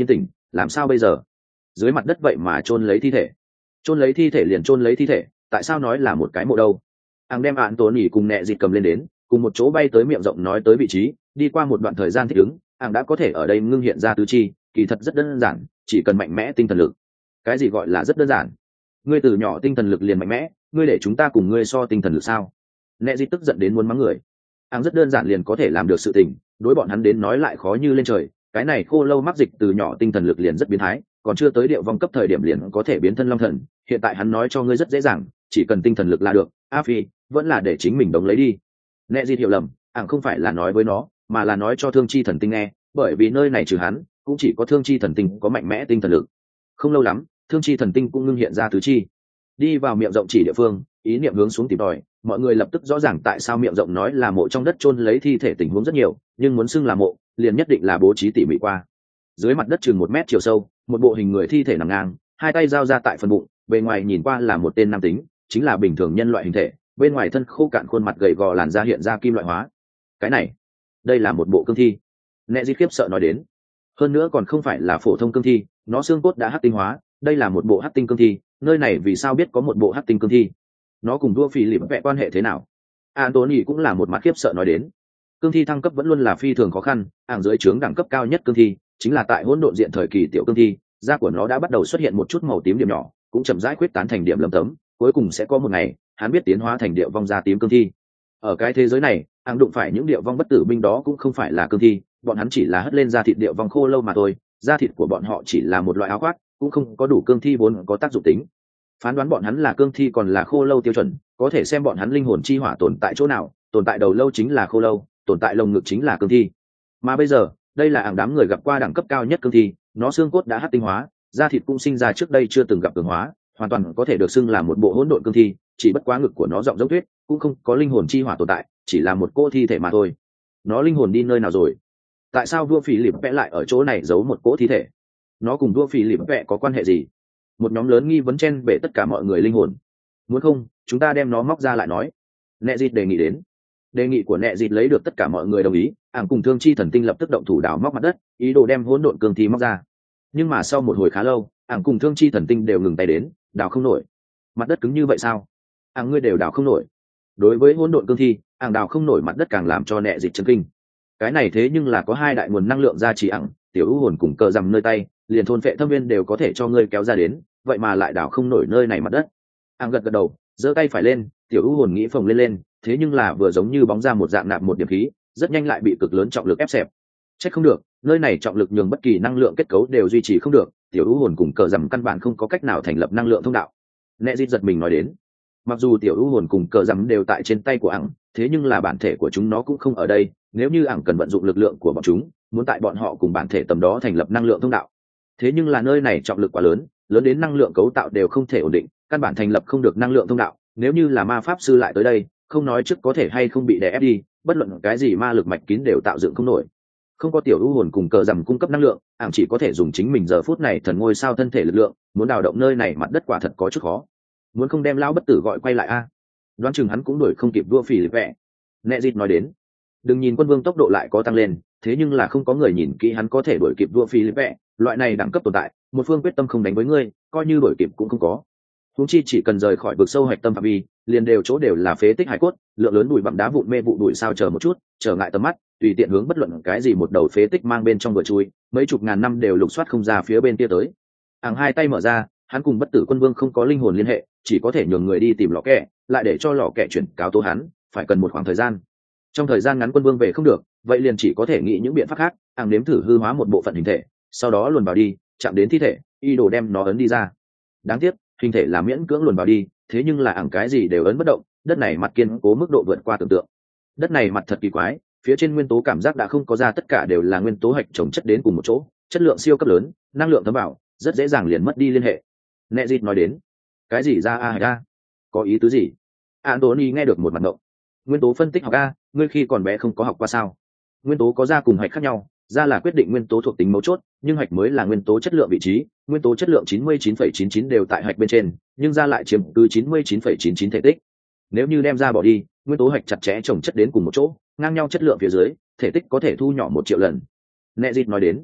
làm sao bây giờ? Dưới mặt đất vậy mà chôn lấy thi thể. Chôn lấy thi thể liền chôn lấy thi thể, tại sao nói là một cái mộ đâu? Ảng đem án tốn nhỉ cùng nẹ dịt cầm lên đến, cùng một chỗ bay tới miệng rộng nói tới vị trí. Đi qua một đoạn thời gian thích ứng, Ảng đã có thể ở đây ngưng hiện ra tứ chi, kỳ thật rất đơn giản, chỉ cần mạnh mẽ tinh thần lực. Cái gì gọi là rất đơn giản? Ngươi từ nhỏ tinh thần lực liền mạnh mẽ, ngươi để chúng ta cùng ngươi so tinh thần lực sao? Nẹ dịt tức giận đến muốn mắng người. Ảng rất đơn giản liền có thể làm được sự tình, đối bọn hắn đến nói lại khó như lên trời. Cái này khô lâu mắc dịch từ nhỏ tinh thần lực liền rất biến thái, còn chưa tới điệu vong cấp thời điểm liền có thể biến thân long thần. Hiện tại hắn nói cho ngươi rất dễ dàng, chỉ cần tinh thần lực là được. A Phi vẫn là để chính mình đống lấy đi. Nẹ dịt hiểu lầm, Ảng không phải là nói với nó, mà là nói cho thương chi thần tinh nghe, bởi vì nơi này trừ hắn cũng chỉ có thương chi thần tinh có mạnh mẽ tinh thần lực. Không lâu lắm, thương chi thần tinh cũng ngưng hiện ra tứ chi, đi vào miệng rộng chỉ địa phương, ý niệm hướng xuống tìm tòi. Mọi người lập tức rõ ràng tại sao miệng rộng nói là mộ trong đất chôn lấy thi thể tình huống rất nhiều, nhưng muốn xưng là mộ liền nhất định là bố trí tỉ mỉ qua. Dưới mặt đất chừng một mét chiều sâu, một bộ hình người thi thể nằm ngang, hai tay giao ra tại phần bụng, bề ngoài nhìn qua là một tên nam tính, chính là bình thường nhân loại hình thể, bên ngoài thân khô cạn, khuôn mặt gầy gò, làn da hiện ra kim loại hóa. Cái này, đây là một bộ cương thi. Nẹ Di khiếp sợ nói đến. Hơn nữa còn không phải là phổ thông cương thi, nó xương cốt đã hắc tinh hóa, đây là một bộ hắc tinh cương thi. Nơi này vì sao biết có một bộ hắc tinh cương thi? Nó cùng vua phỉ lịp vẽ quan hệ thế nào? Anthony cũng là một mặt khiếp sợ nói đến. Cương thi thăng cấp vẫn luôn là phi thường khó khăn, ảng dưới trướng đẳng cấp cao nhất cương thi chính là tại hỗn độn diện thời kỳ tiểu cương thi, da của nó đã bắt đầu xuất hiện một chút màu tím điểm nhỏ, cũng chậm rãi quyết tán thành điểm lấm tấm, cuối cùng sẽ có một ngày hắn biết tiến hóa thành điệu vong da tím cương thi. Ở cái thế giới này, ảng đụng phải những điệu vong bất tử binh đó cũng không phải là cương thi, bọn hắn chỉ là hất lên da thịt điệu vong khô lâu mà thôi, da thịt của bọn họ chỉ là một loại áo khoác, cũng không có đủ cương thi vốn có tác dụng tính. Phán đoán bọn hắn là cương thi còn là khô lâu tiêu chuẩn, có thể xem bọn hắn linh hồn chi hỏa tồn tại chỗ nào, tồn tại đầu lâu chính là khô lâu, tồn tại lồng ngực chính là cương thi. Mà bây giờ, đây là ảng đám người gặp qua đẳng cấp cao nhất cương thi, nó xương cốt đã hắc tinh hóa, da thịt cũng sinh ra trước đây chưa từng gặp cường hóa, hoàn toàn có thể được xưng là một bộ hỗn độn cương thi, chỉ bất quá ngực của nó rộng giống tuyết, cũng không có linh hồn chi hỏa tồn tại, chỉ là một cỗ thi thể mà thôi. Nó linh hồn đi nơi nào rồi? Tại sao vua phỉ lịp vẽ lại ở chỗ này giấu một cỗ thi thể? Nó cùng vua phỉ lịp vẽ có quan hệ gì? Một nhóm lớn nghi vấn chen bể tất cả mọi người linh hồn. Muốn không chúng ta đem nó móc ra lại nói. Nẹ dịt đề nghị đến. Đề nghị của Nẹ dịt lấy được tất cả mọi người đồng ý, ảng cùng thương chi thần tinh lập tức động thủ đào móc mặt đất, ý đồ đem hỗn độn cương thi móc ra. Nhưng mà sau một hồi khá lâu, ảng cùng thương chi thần tinh đều ngừng tay đến, đào không nổi. Mặt đất cứng như vậy sao? Ảng ngươi đều đào không nổi. Đối với hỗn độn cương thi, ảng đào không nổi mặt đất càng làm cho Nẹ dịt chấn kinh. Cái này thế nhưng là có hai đại nguồn năng lượng gia trì ảng, tiểu u hồn cùng cờ rằm nơi tay, liền thôn phệ thâm viên đều có thể cho ngươi kéo ra đến, vậy mà lại đào không nổi nơi này mặt đất. Ảng gật gật đầu, giơ tay phải lên, tiểu u hồn nghĩ phồng lên lên, thế nhưng là vừa giống như bóng ra một dạng nạp một điểm khí, rất nhanh lại bị cực lớn trọng lực ép xẹp. Chắc không được, nơi này trọng lực nhường bất kỳ năng lượng kết cấu đều duy trì không được, tiểu u hồn cùng cờ rằm căn bản không có cách nào thành lập năng lượng thông đạo. Nẹ dịt giật mình nói đến. Mặc dù tiểu u hồn cùng cờ rằm đều tại trên tay của ảng, thế nhưng là bản thể của chúng nó cũng không ở đây, nếu như ảng cần vận dụng lực lượng của bọn chúng, muốn tại bọn họ cùng bản thể tầm đó thành lập năng lượng thông đạo. Thế nhưng là nơi này trọng lực quá lớn, lớn đến năng lượng cấu tạo đều không thể ổn định, căn bản thành lập không được năng lượng thông đạo. Nếu như là ma pháp sư lại tới đây, không nói trước có thể hay không bị đè ép đi, bất luận cái gì ma lực mạch kín đều tạo dựng không nổi. Không có tiểu u hồn cùng cờ rằm cung cấp năng lượng, ảng chỉ có thể dùng chính mình giờ phút này thần ngôi sao thân thể lực lượng, muốn đào động nơi này mặt đất quả thật có chút khó. Muốn không đem lão bất tử gọi quay lại a? Đoán chừng hắn cũng đuổi không kịp vua phỉ lịp vẽ. Nẹ dịt nói đến. Đừng nhìn quân vương tốc độ lại có tăng lên, thế nhưng là không có người nhìn kỹ hắn có thể đuổi kịp vua phỉ lịp vẽ. Loại này đẳng cấp tồn tại, một phương quyết tâm không đánh với ngươi, coi như đuổi kịp cũng không có. Huống chi chỉ cần rời khỏi vực sâu hạch tâm phạm vi, liền đều chỗ đều là phế tích hải cốt, lượng lớn bụi bặm đá vụn mê vụ bụi sao chờ một chút, trở ngại tầm mắt, tùy tiện hướng bất luận cái gì một đầu phế tích mang bên trong vừa chui, mấy chục ngàn năm đều lục soát không ra phía bên kia tới. Ảng hai tay mở ra, hắn cùng bất tử quân vương không có linh hồn liên hệ, chỉ có thể nhường người đi tìm lọ kẹ, lại để cho lọ kẹ chuyển cáo tố hắn, phải cần một khoảng thời gian. Trong thời gian ngắn quân vương về không được, vậy liền chỉ có thể nghĩ những biện pháp khác. Ảng nếm thử hư hóa một bộ phận hình thể, sau đó luồn vào đi, chạm đến thi thể, y đồ đem nó ấn đi ra. Đáng tiếc, hình thể là miễn cưỡng luồn vào đi, thế nhưng là ảng cái gì đều ấn bất động. Đất này mặt kiên cố mức độ vượt qua tưởng tượng. Đất này mặt thật kỳ quái, phía trên nguyên tố cảm giác đã không có ra, tất cả đều là nguyên tố hạch trồng chất đến cùng một chỗ, chất lượng siêu cấp lớn, năng lượng thấm vào, rất dễ dàng liền mất đi liên hệ. Nẹ dịt nói đến. Cái gì ra a a? Có ý tứ gì? Anthony nghe được một mặt ngộng. Nguyên tố phân tích học a, ngươi khi còn bé không có học qua sao? Nguyên tố có ra cùng hạch khác nhau, ra là quyết định nguyên tố thuộc tính mấu chốt, nhưng hạch mới là nguyên tố chất lượng vị trí, nguyên tố chất lượng chín mươi chín phẩy chín chín đều tại hạch bên trên, nhưng ra lại chiếm cứ chín mươi chín phẩy chín chín thể tích. Nếu như đem ra bỏ đi, nguyên tố hạch chặt chẽ chồng chất đến cùng một chỗ, ngang nhau chất lượng phía dưới, thể tích có thể thu nhỏ một triệu lần. Nẹ dịt nói đến.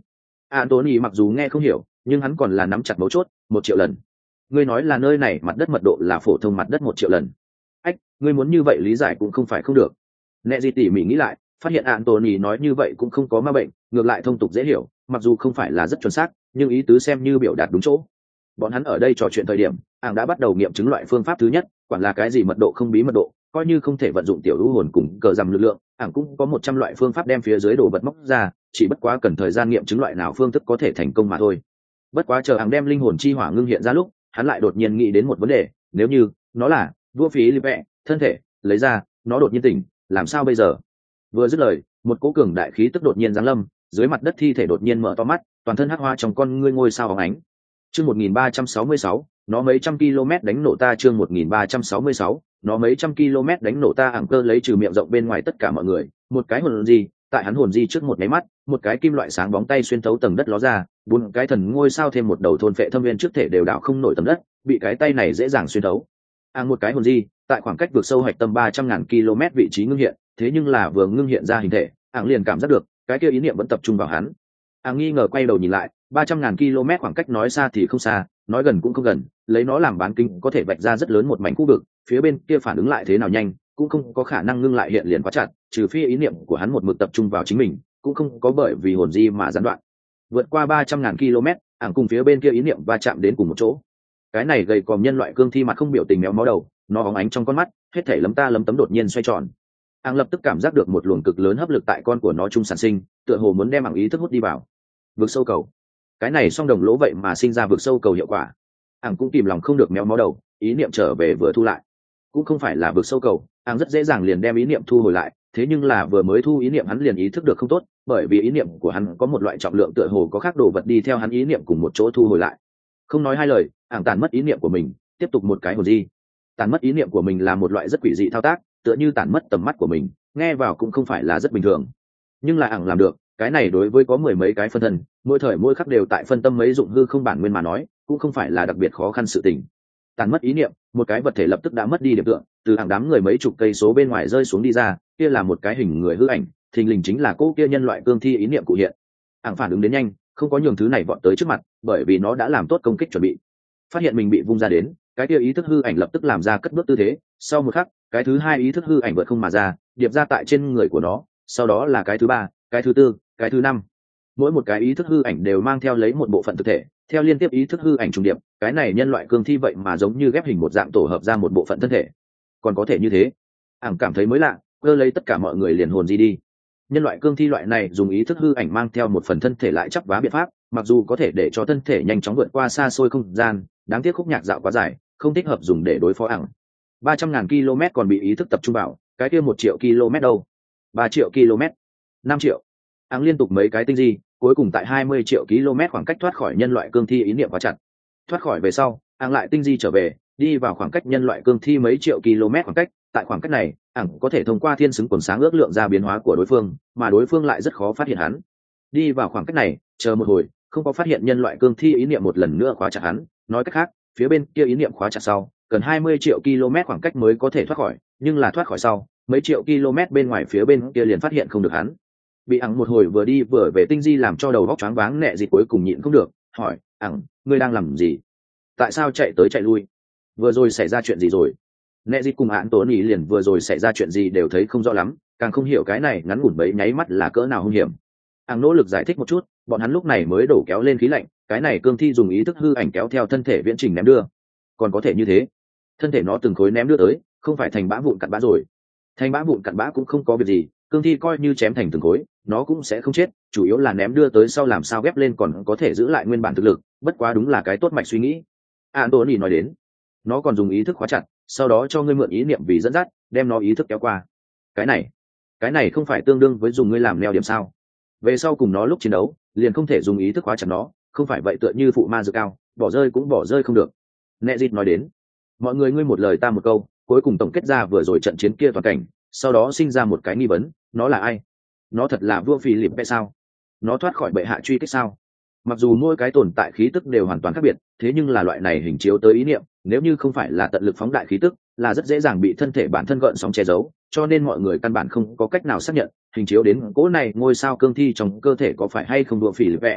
Anthony mặc dù nghe không hiểu nhưng hắn còn là nắm chặt mấu chốt. Một triệu lần. Ngươi nói là nơi này mặt đất mật độ là phổ thông mặt đất một triệu lần. Ách, ngươi muốn như vậy lý giải cũng không phải không được. Nẹ gì tỉ mỉ nghĩ lại, phát hiện Anthony nói như vậy cũng không có ma bệnh, ngược lại thông tục dễ hiểu, mặc dù không phải là rất chuẩn xác nhưng ý tứ xem như biểu đạt đúng chỗ. Bọn hắn ở đây trò chuyện thời điểm, ảng đã bắt đầu nghiệm chứng loại phương pháp thứ nhất, quản là cái gì mật độ không bí mật độ, coi như không thể vận dụng tiểu lũ hồn cùng cờ rằm lực lượng, ảng cũng có một trăm loại phương pháp đem phía dưới đồ vật móc ra, chỉ bất quá cần thời gian nghiệm chứng loại nào phương thức có thể thành công mà thôi. Bất quá chờ ảng đem linh hồn chi hỏa ngưng hiện ra lúc, hắn lại đột nhiên nghĩ đến một vấn đề, nếu như nó là vua phí li vẹ thân thể lấy ra, nó đột nhiên tỉnh, làm sao bây giờ? Vừa dứt lời, một cỗ cường đại khí tức đột nhiên giáng lâm, dưới mặt đất thi thể đột nhiên mở to mắt, toàn thân hắc hoa trong con ngươi ngôi sao óng ánh. Chương một nghìn ba trăm sáu mươi sáu, nó mấy trăm km đánh nổ ta. Chương một nghìn ba trăm sáu mươi sáu, nó mấy trăm km đánh nổ ta. Ảng Cơ lấy trừ miệng rộng bên ngoài tất cả mọi người, một cái hồn gì, tại hắn hồn di trước một máy mắt, một cái kim loại sáng bóng tay xuyên thấu tầng đất ló ra, bốn cái thần ngôi sao thêm một đầu thôn phệ thâm viên trước thể đều đảo không nổi tầng đất, bị cái tay này dễ dàng xuyên thấu. Ảng một cái hồn di, tại khoảng cách vượt sâu hạch tâm ba trăm ngàn km vị trí ngưng hiện, thế nhưng là vừa ngưng hiện ra hình thể, Ảng liền cảm giác được, cái kia ý niệm vẫn tập trung vào hắn. Ảng nghi ngờ quay đầu nhìn lại, ba trăm ngàn km khoảng cách nói xa thì không xa, nói gần cũng không gần, lấy nó làm bán kính có thể vạch ra rất lớn một mảnh khu vực, phía bên kia phản ứng lại thế nào nhanh, cũng không có khả năng ngưng lại hiện liền quá chặt, trừ phi ý niệm của hắn một mực tập trung vào chính mình, cũng không có bởi vì hồn di mà gián đoạn. Vượt qua ba trăm ngàn km, Ảng cùng phía bên kia ý niệm va chạm đến cùng một chỗ. Cái này gầy còm nhân loại cương thi mặt không biểu tình méo mó đầu, nó óng ánh trong con mắt, hết thảy lấm ta lấm tấm đột nhiên xoay tròn. Ảng lập tức cảm giác được một luồng cực lớn hấp lực tại con của nó trung sản sinh, tựa hồ muốn đem Ảng ý thức hút đi vào. Vực sâu cầu. Cái này song đồng lỗ vậy mà sinh ra vực sâu cầu hiệu quả. Ảng cũng kìm lòng không được méo mó đầu, ý niệm trở về vừa thu lại. Cũng không phải là vực sâu cầu, Ảng rất dễ dàng liền đem ý niệm thu hồi lại, thế nhưng là vừa mới thu ý niệm hắn liền ý thức được không tốt, bởi vì ý niệm của hắn có một loại trọng lượng tựa hồ có khác đồ vật đi theo hắn ý niệm cùng một chỗ thu hồi lại. Không nói hai lời, Ảng tàn mất ý niệm của mình, tiếp tục một cái hồn di. Tàn mất ý niệm của mình là một loại rất quỷ dị thao tác, tựa như tàn mất tầm mắt của mình, nghe vào cũng không phải là rất bình thường. Nhưng là Ảng làm được, cái này đối với có mười mấy cái phân thân, mỗi thời mỗi khắc đều tại phân tâm mấy dụng hư không bản nguyên mà nói, cũng không phải là đặc biệt khó khăn sự tình. Tàn mất ý niệm, một cái vật thể lập tức đã mất đi điểm tượng, từ hàng đám người mấy chục cây số bên ngoài rơi xuống đi ra, kia là một cái hình người hư ảnh, thình lình chính là cô kia nhân loại cương thi ý niệm cụ hiện. Ảng phản ứng đến nhanh, không có nhường thứ này vọt tới trước mặt, bởi vì nó đã làm tốt công kích chuẩn bị. Phát hiện mình bị vung ra đến, cái kia ý thức hư ảnh lập tức làm ra cất bước tư thế, sau một khắc, cái thứ hai ý thức hư ảnh vượt không mà ra, điệp ra tại trên người của nó, sau đó là cái thứ ba, cái thứ tư, cái thứ năm. Mỗi một cái ý thức hư ảnh đều mang theo lấy một bộ phận thực thể, theo liên tiếp ý thức hư ảnh trùng điệp, cái này nhân loại cương thi vậy mà giống như ghép hình một dạng tổ hợp ra một bộ phận thân thể. Còn có thể như thế? Ảng cảm thấy mới lạ, cơ lấy tất cả mọi người liền hồn di đi. Nhân loại cương thi loại này dùng ý thức hư ảnh mang theo một phần thân thể lại chắp vá biện pháp, mặc dù có thể để cho thân thể nhanh chóng vượt qua xa xôi không gian, đáng tiếc khúc nhạc dạo quá dài, không thích hợp dùng để đối phó Ảng. ba trăm ngàn km còn bị ý thức tập trung vào, cái kia một triệu km đâu? ba triệu km, năm triệu. Ảng liên tục mấy cái tinh di, cuối cùng tại hai mươi triệu km khoảng cách thoát khỏi nhân loại cương thi ý niệm quá chặt. Thoát khỏi về sau, Ảng lại tinh di trở về, đi vào khoảng cách nhân loại cương thi mấy triệu km khoảng cách, tại khoảng cách này, Ảng có thể thông qua thiên xứng quần sáng ước lượng ra biến hóa của đối phương, mà đối phương lại rất khó phát hiện hắn. Đi vào khoảng cách này, chờ một hồi, không có phát hiện nhân loại cương thi ý niệm một lần nữa khóa chặt hắn, nói cách khác, phía bên kia ý niệm khóa chặt sau, cần hai mươi triệu km khoảng cách mới có thể thoát khỏi, nhưng là thoát khỏi sau, mấy triệu km bên ngoài phía bên kia liền phát hiện không được hắn. Bị Ảng một hồi vừa đi vừa về tinh di làm cho đầu óc choáng váng, nẹ dịch cuối cùng nhịn không được, hỏi: "Ảng, ngươi đang làm gì? Tại sao chạy tới chạy lui? Vừa rồi xảy ra chuyện gì rồi?" Nẹ dịch cùng Án Tốn ý liền vừa rồi xảy ra chuyện gì đều thấy không rõ lắm, càng không hiểu cái này ngắn ngủn mấy nháy mắt là cỡ nào hung hiểm. Ảng nỗ lực giải thích một chút, bọn hắn lúc này mới đổ kéo lên khí lạnh, cái này cương thi dùng ý thức hư ảnh kéo theo thân thể viễn trình ném đưa. Còn có thể như thế? Thân thể nó từng khối ném đưa tới, không phải thành bã vụn cặn bã rồi. Thành bã vụn cặn bã cũng không có việc gì, cương thi coi như chém thành từng khối, nó cũng sẽ không chết, chủ yếu là ném đưa tới sau làm sao ghép lên còn có thể giữ lại nguyên bản thực lực, bất quá đúng là cái tốt mạch suy nghĩ. Anthony nói đến, nó còn dùng ý thức khóa chặt, sau đó cho ngươi mượn ý niệm vì dẫn dắt, đem nó ý thức kéo qua. Cái này, cái này không phải tương đương với dùng ngươi làm neo điểm sao? Về sau cùng nó lúc chiến đấu, liền không thể dùng ý thức khóa chặt nó, không phải vậy tựa như phụ ma dược cao, bỏ rơi cũng bỏ rơi không được. Nẹ dịt nói đến, mọi người ngươi một lời ta một câu, cuối cùng tổng kết ra vừa rồi trận chiến kia toàn cảnh, sau đó sinh ra một cái nghi vấn, nó là ai? Nó thật là vua Philip hay sao? Nó thoát khỏi bệ hạ truy kích sao? Mặc dù mỗi cái tồn tại khí tức đều hoàn toàn khác biệt, thế nhưng là loại này hình chiếu tới ý niệm, nếu như không phải là tận lực phóng đại khí tức, là rất dễ dàng bị thân thể bản thân gợn sóng che giấu, cho nên mọi người căn bản không có cách nào xác nhận hình chiếu đến cỗ này ngôi sao cương thi trong cơ thể có phải hay không đùa Philip vẽ.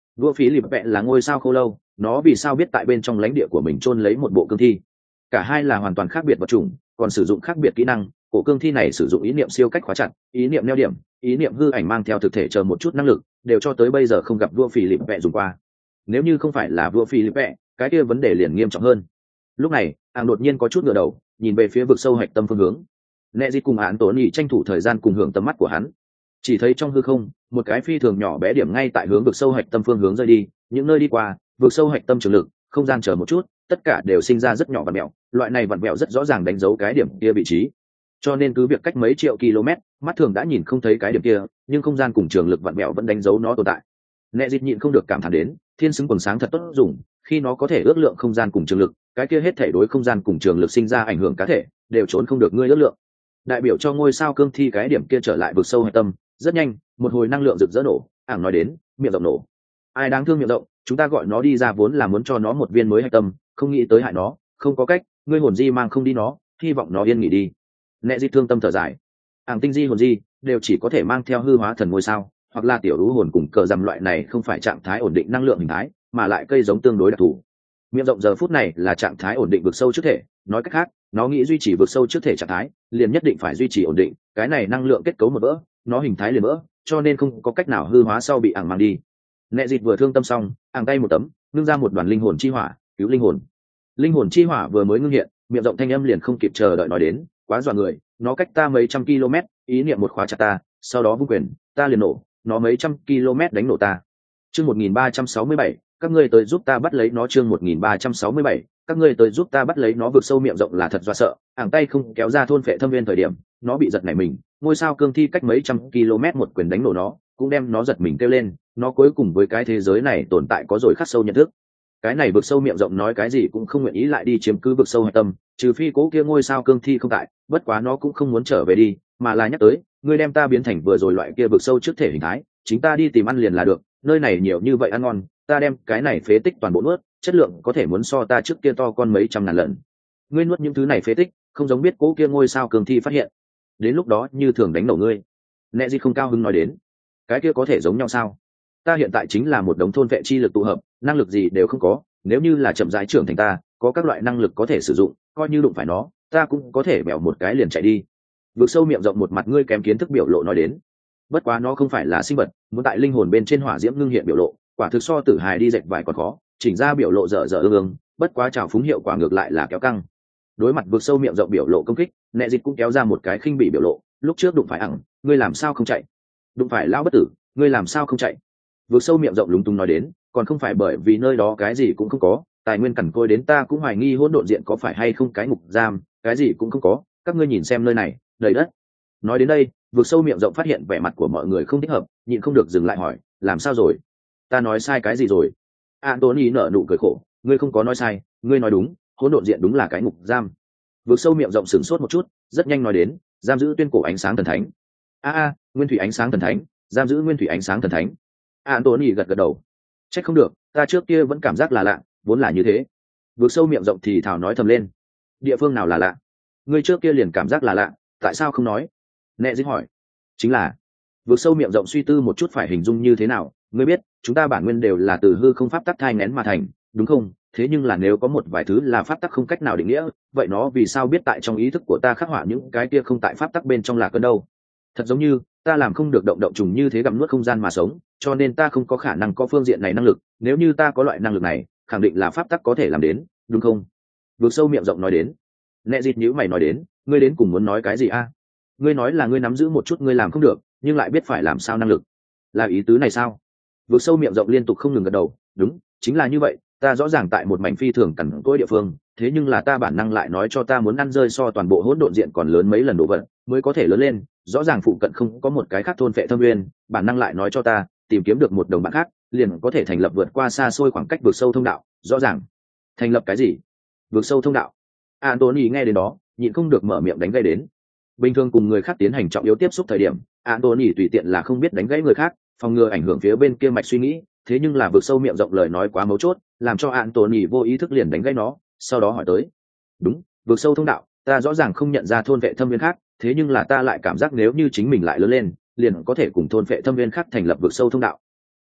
vua phí lịp vẹ là ngôi sao khô lâu, nó vì sao biết tại bên trong lãnh địa của mình chôn lấy một bộ cương thi? Cả hai là hoàn toàn khác biệt vật chủng, còn sử dụng khác biệt kỹ năng. Cổ cương thi này sử dụng ý niệm siêu cách khóa chặt, ý niệm neo điểm, ý niệm hư ảnh mang theo thực thể chờ một chút năng lực, đều cho tới bây giờ không gặp vua phí lịp vẹ dùng qua. Nếu như không phải là vua phí lịp vẹ, cái kia vấn đề liền nghiêm trọng hơn. Lúc này ảng đột nhiên có chút ngửa đầu nhìn về phía vực sâu hạch tâm phương hướng. Nẹ Di cùng án tổn nhị tranh thủ thời gian cùng hưởng tầm mắt của hắn, chỉ thấy trong hư không một cái phi thường nhỏ bé điểm ngay tại hướng vực sâu hạch tâm phương hướng rơi đi. Những nơi đi qua vực sâu hạch tâm trường lực, không gian chờ một chút, tất cả đều sinh ra rất nhỏ vặn mẹo. Loại này vặn mẹo rất rõ ràng đánh dấu cái điểm kia vị trí, cho nên cứ việc cách mấy triệu km, mắt thường đã nhìn không thấy cái điểm kia, nhưng không gian cùng trường lực vặn mẹo vẫn đánh dấu nó tồn tại. Nẹ Di nhịn không được cảm thán đến, thiên xứng quần sáng thật tốt dùng, khi nó có thể ước lượng không gian cùng trường lực, cái kia hết thể đối không gian cùng trường lực sinh ra ảnh hưởng cá thể đều trốn không được ngươi ước lượng. Đại biểu cho ngôi sao cương thi cái điểm kia trở lại vực sâu hạch tâm, rất nhanh một hồi năng lượng rực rỡ nổ. Ảng nói đến, miệng rộng nổ. Ai đáng thương miệng rộng, chúng ta gọi nó đi ra vốn là muốn cho nó một viên mới hạch tâm, không nghĩ tới hại nó, không có cách, ngươi hồn di mang không đi nó, hy vọng nó yên nghỉ đi. Nẹ Di thương tâm thở dài. Ảng tinh di hồn di đều chỉ có thể mang theo hư hóa thần ngôi sao, hoặc là tiểu lũ hồn cùng cờ rằm loại này không phải trạng thái ổn định năng lượng hình thái, mà lại cây giống tương đối đặc thù. Miệng rộng giờ phút này là trạng thái ổn định vực sâu trước thể, nói cách khác, nó nghĩ duy trì vực sâu trước thể trạng thái, liền nhất định phải duy trì ổn định, cái này năng lượng kết cấu một vỡ, nó hình thái liền vỡ, cho nên không có cách nào hư hóa sau bị ảng mang đi. Nẹ Dịt vừa thương tâm xong, ảng tay một tấm, ngưng ra một đoàn linh hồn chi hỏa, cứu linh hồn. Linh hồn chi hỏa vừa mới ngưng hiện, miệng rộng thanh âm liền không kịp chờ đợi nói đến, quá dọa người, nó cách ta mấy trăm km, ý niệm một khóa chặt ta, sau đó vung quyền, ta liền nổ, nó mấy trăm km đánh nổ ta. Chương một nghìn ba trăm sáu mươi bảy, các ngươi tới giúp ta bắt lấy nó. Chương một nghìn ba trăm sáu mươi bảy, các ngươi tới giúp ta bắt lấy nó. Vực sâu miệng rộng là thật dọa sợ, ảng tay không kéo ra thôn phệ thâm viên thời điểm, nó bị giật nảy mình, ngôi sao cương thi cách mấy trăm km một quyền đánh nổ nó, cũng đem nó giật mình kêu lên, nó cuối cùng với cái thế giới này tồn tại có rồi khắc sâu nhận thức. Cái này vực sâu miệng rộng nói cái gì cũng không nguyện ý lại đi chiếm cứ vực sâu hạch tâm, trừ phi cố kia ngôi sao cương thi không tại, bất quá nó cũng không muốn trở về đi, mà là nhắc tới, ngươi đem ta biến thành vừa rồi loại kia vực sâu trước thể hình thái, chính ta đi tìm ăn liền là được, nơi này nhiều như vậy ăn ngon, ta đem cái này phế tích toàn bộ nuốt, chất lượng có thể muốn so ta trước kia to con mấy trăm ngàn lần. Ngươi nuốt những thứ này phế tích, không giống biết cố kia ngôi sao cường thi phát hiện, đến lúc đó như thường đánh nổ ngươi. Nẹ Di không cao hứng nói đến, cái kia có thể giống nhau sao? Ta hiện tại chính là một đống thôn vệ chi lực tụ hợp, năng lực gì đều không có, nếu như là chậm rãi trưởng thành ta, có các loại năng lực có thể sử dụng, coi như đụng phải nó, ta cũng có thể bèo một cái liền chạy đi. Vực sâu miệng rộng một mặt ngươi kém kiến thức biểu lộ nói đến, bất quá nó không phải là sinh vật, muốn tại linh hồn bên trên hỏa diễm ngưng hiện biểu lộ, quả thực so tử hài đi dệt vải còn khó, chỉnh ra biểu lộ dở dở ương ương, bất quá trào phúng hiệu quả ngược lại là kéo căng. Đối mặt vực sâu miệng rộng biểu lộ công kích, Nẹ Dịch cũng kéo ra một cái khinh bỉ biểu lộ, lúc trước đụng phải ẳng, ngươi làm sao không chạy? Đụng phải lão bất tử, ngươi làm sao không chạy? Vực sâu miệng rộng lúng túng nói đến, còn không phải bởi vì nơi đó cái gì cũng không có, tài nguyên cằn côi đến ta cũng hoài nghi hỗn độn diện có phải hay không cái ngục giam, cái gì cũng không có, các ngươi nhìn xem nơi này, đầy đất. Nói đến đây, vực sâu miệng rộng phát hiện vẻ mặt của mọi người không thích hợp, nhịn không được dừng lại hỏi, làm sao rồi? Ta nói sai cái gì rồi? Anthony nở nụ cười khổ, ngươi không có nói sai, ngươi nói đúng, hỗn độn diện đúng là cái ngục giam. Vực sâu miệng rộng sửng sốt một chút, rất nhanh nói đến, giam giữ tuyên cổ ánh sáng thần thánh. A a, nguyên thủy ánh sáng thần thánh, giam giữ nguyên thủy ánh sáng thần thánh. Anthony gật gật đầu. Trách không được, ta trước kia vẫn cảm giác là lạ, vốn là như thế. Vực sâu miệng rộng thì thào nói thầm lên, địa phương nào là lạ? Ngươi trước kia liền cảm giác là lạ, tại sao không nói? Nẹ Dịch hỏi. Chính là, vực sâu miệng rộng suy tư một chút phải hình dung như thế nào, ngươi biết, chúng ta bản nguyên đều là từ hư không pháp tắc thai nghén mà thành, đúng không? Thế nhưng là nếu có một vài thứ là pháp tắc không cách nào định nghĩa, vậy nó vì sao biết tại trong ý thức của ta khắc họa những cái kia không tại pháp tắc bên trong là cơn đâu? Thật giống như ta làm không được động động trùng như thế gặm nuốt không gian mà sống, cho nên ta không có khả năng có phương diện này năng lực, nếu như ta có loại năng lực này, khẳng định là pháp tắc có thể làm đến, đúng không? Vực sâu miệng rộng nói đến. Nẹ Dịch nhíu mày nói đến, ngươi đến cùng muốn nói cái gì a? Ngươi nói là ngươi nắm giữ một chút ngươi làm không được, nhưng lại biết phải làm sao năng lực, là ý tứ này sao? Vực sâu miệng rộng liên tục không ngừng gật đầu, đúng, chính là như vậy, ta rõ ràng tại một mảnh phi thường cằn cỗi địa phương, thế nhưng là ta bản năng lại nói cho ta muốn ăn rơi so toàn bộ hỗn độn diện còn lớn mấy lần đồ vật mới có thể lớn lên, rõ ràng phụ cận không có một cái khác thôn phệ thâm nguyên, bản năng lại nói cho ta tìm kiếm được một đồng bạn khác liền có thể thành lập vượt qua xa xôi khoảng cách vực sâu thông đạo. Rõ ràng thành lập cái gì? Vực sâu thông đạo? Anthony nghe đến đó nhịn không được mở miệng đánh gây đến. Bình thường cùng người khác tiến hành trọng yếu tiếp xúc thời điểm, Anthony tùy tiện là không biết đánh gãy người khác, phòng ngừa ảnh hưởng phía bên kia mạch suy nghĩ, thế nhưng là vực sâu miệng rộng lời nói quá mấu chốt, làm cho Anthony vô ý thức liền đánh gãy nó, sau đó hỏi tới. Đúng, vực sâu thông đạo, ta rõ ràng không nhận ra thôn vệ thâm viên khác, thế nhưng là ta lại cảm giác nếu như chính mình lại lớn lên, liền có thể cùng thôn vệ thâm viên khác thành lập vực sâu thông đạo.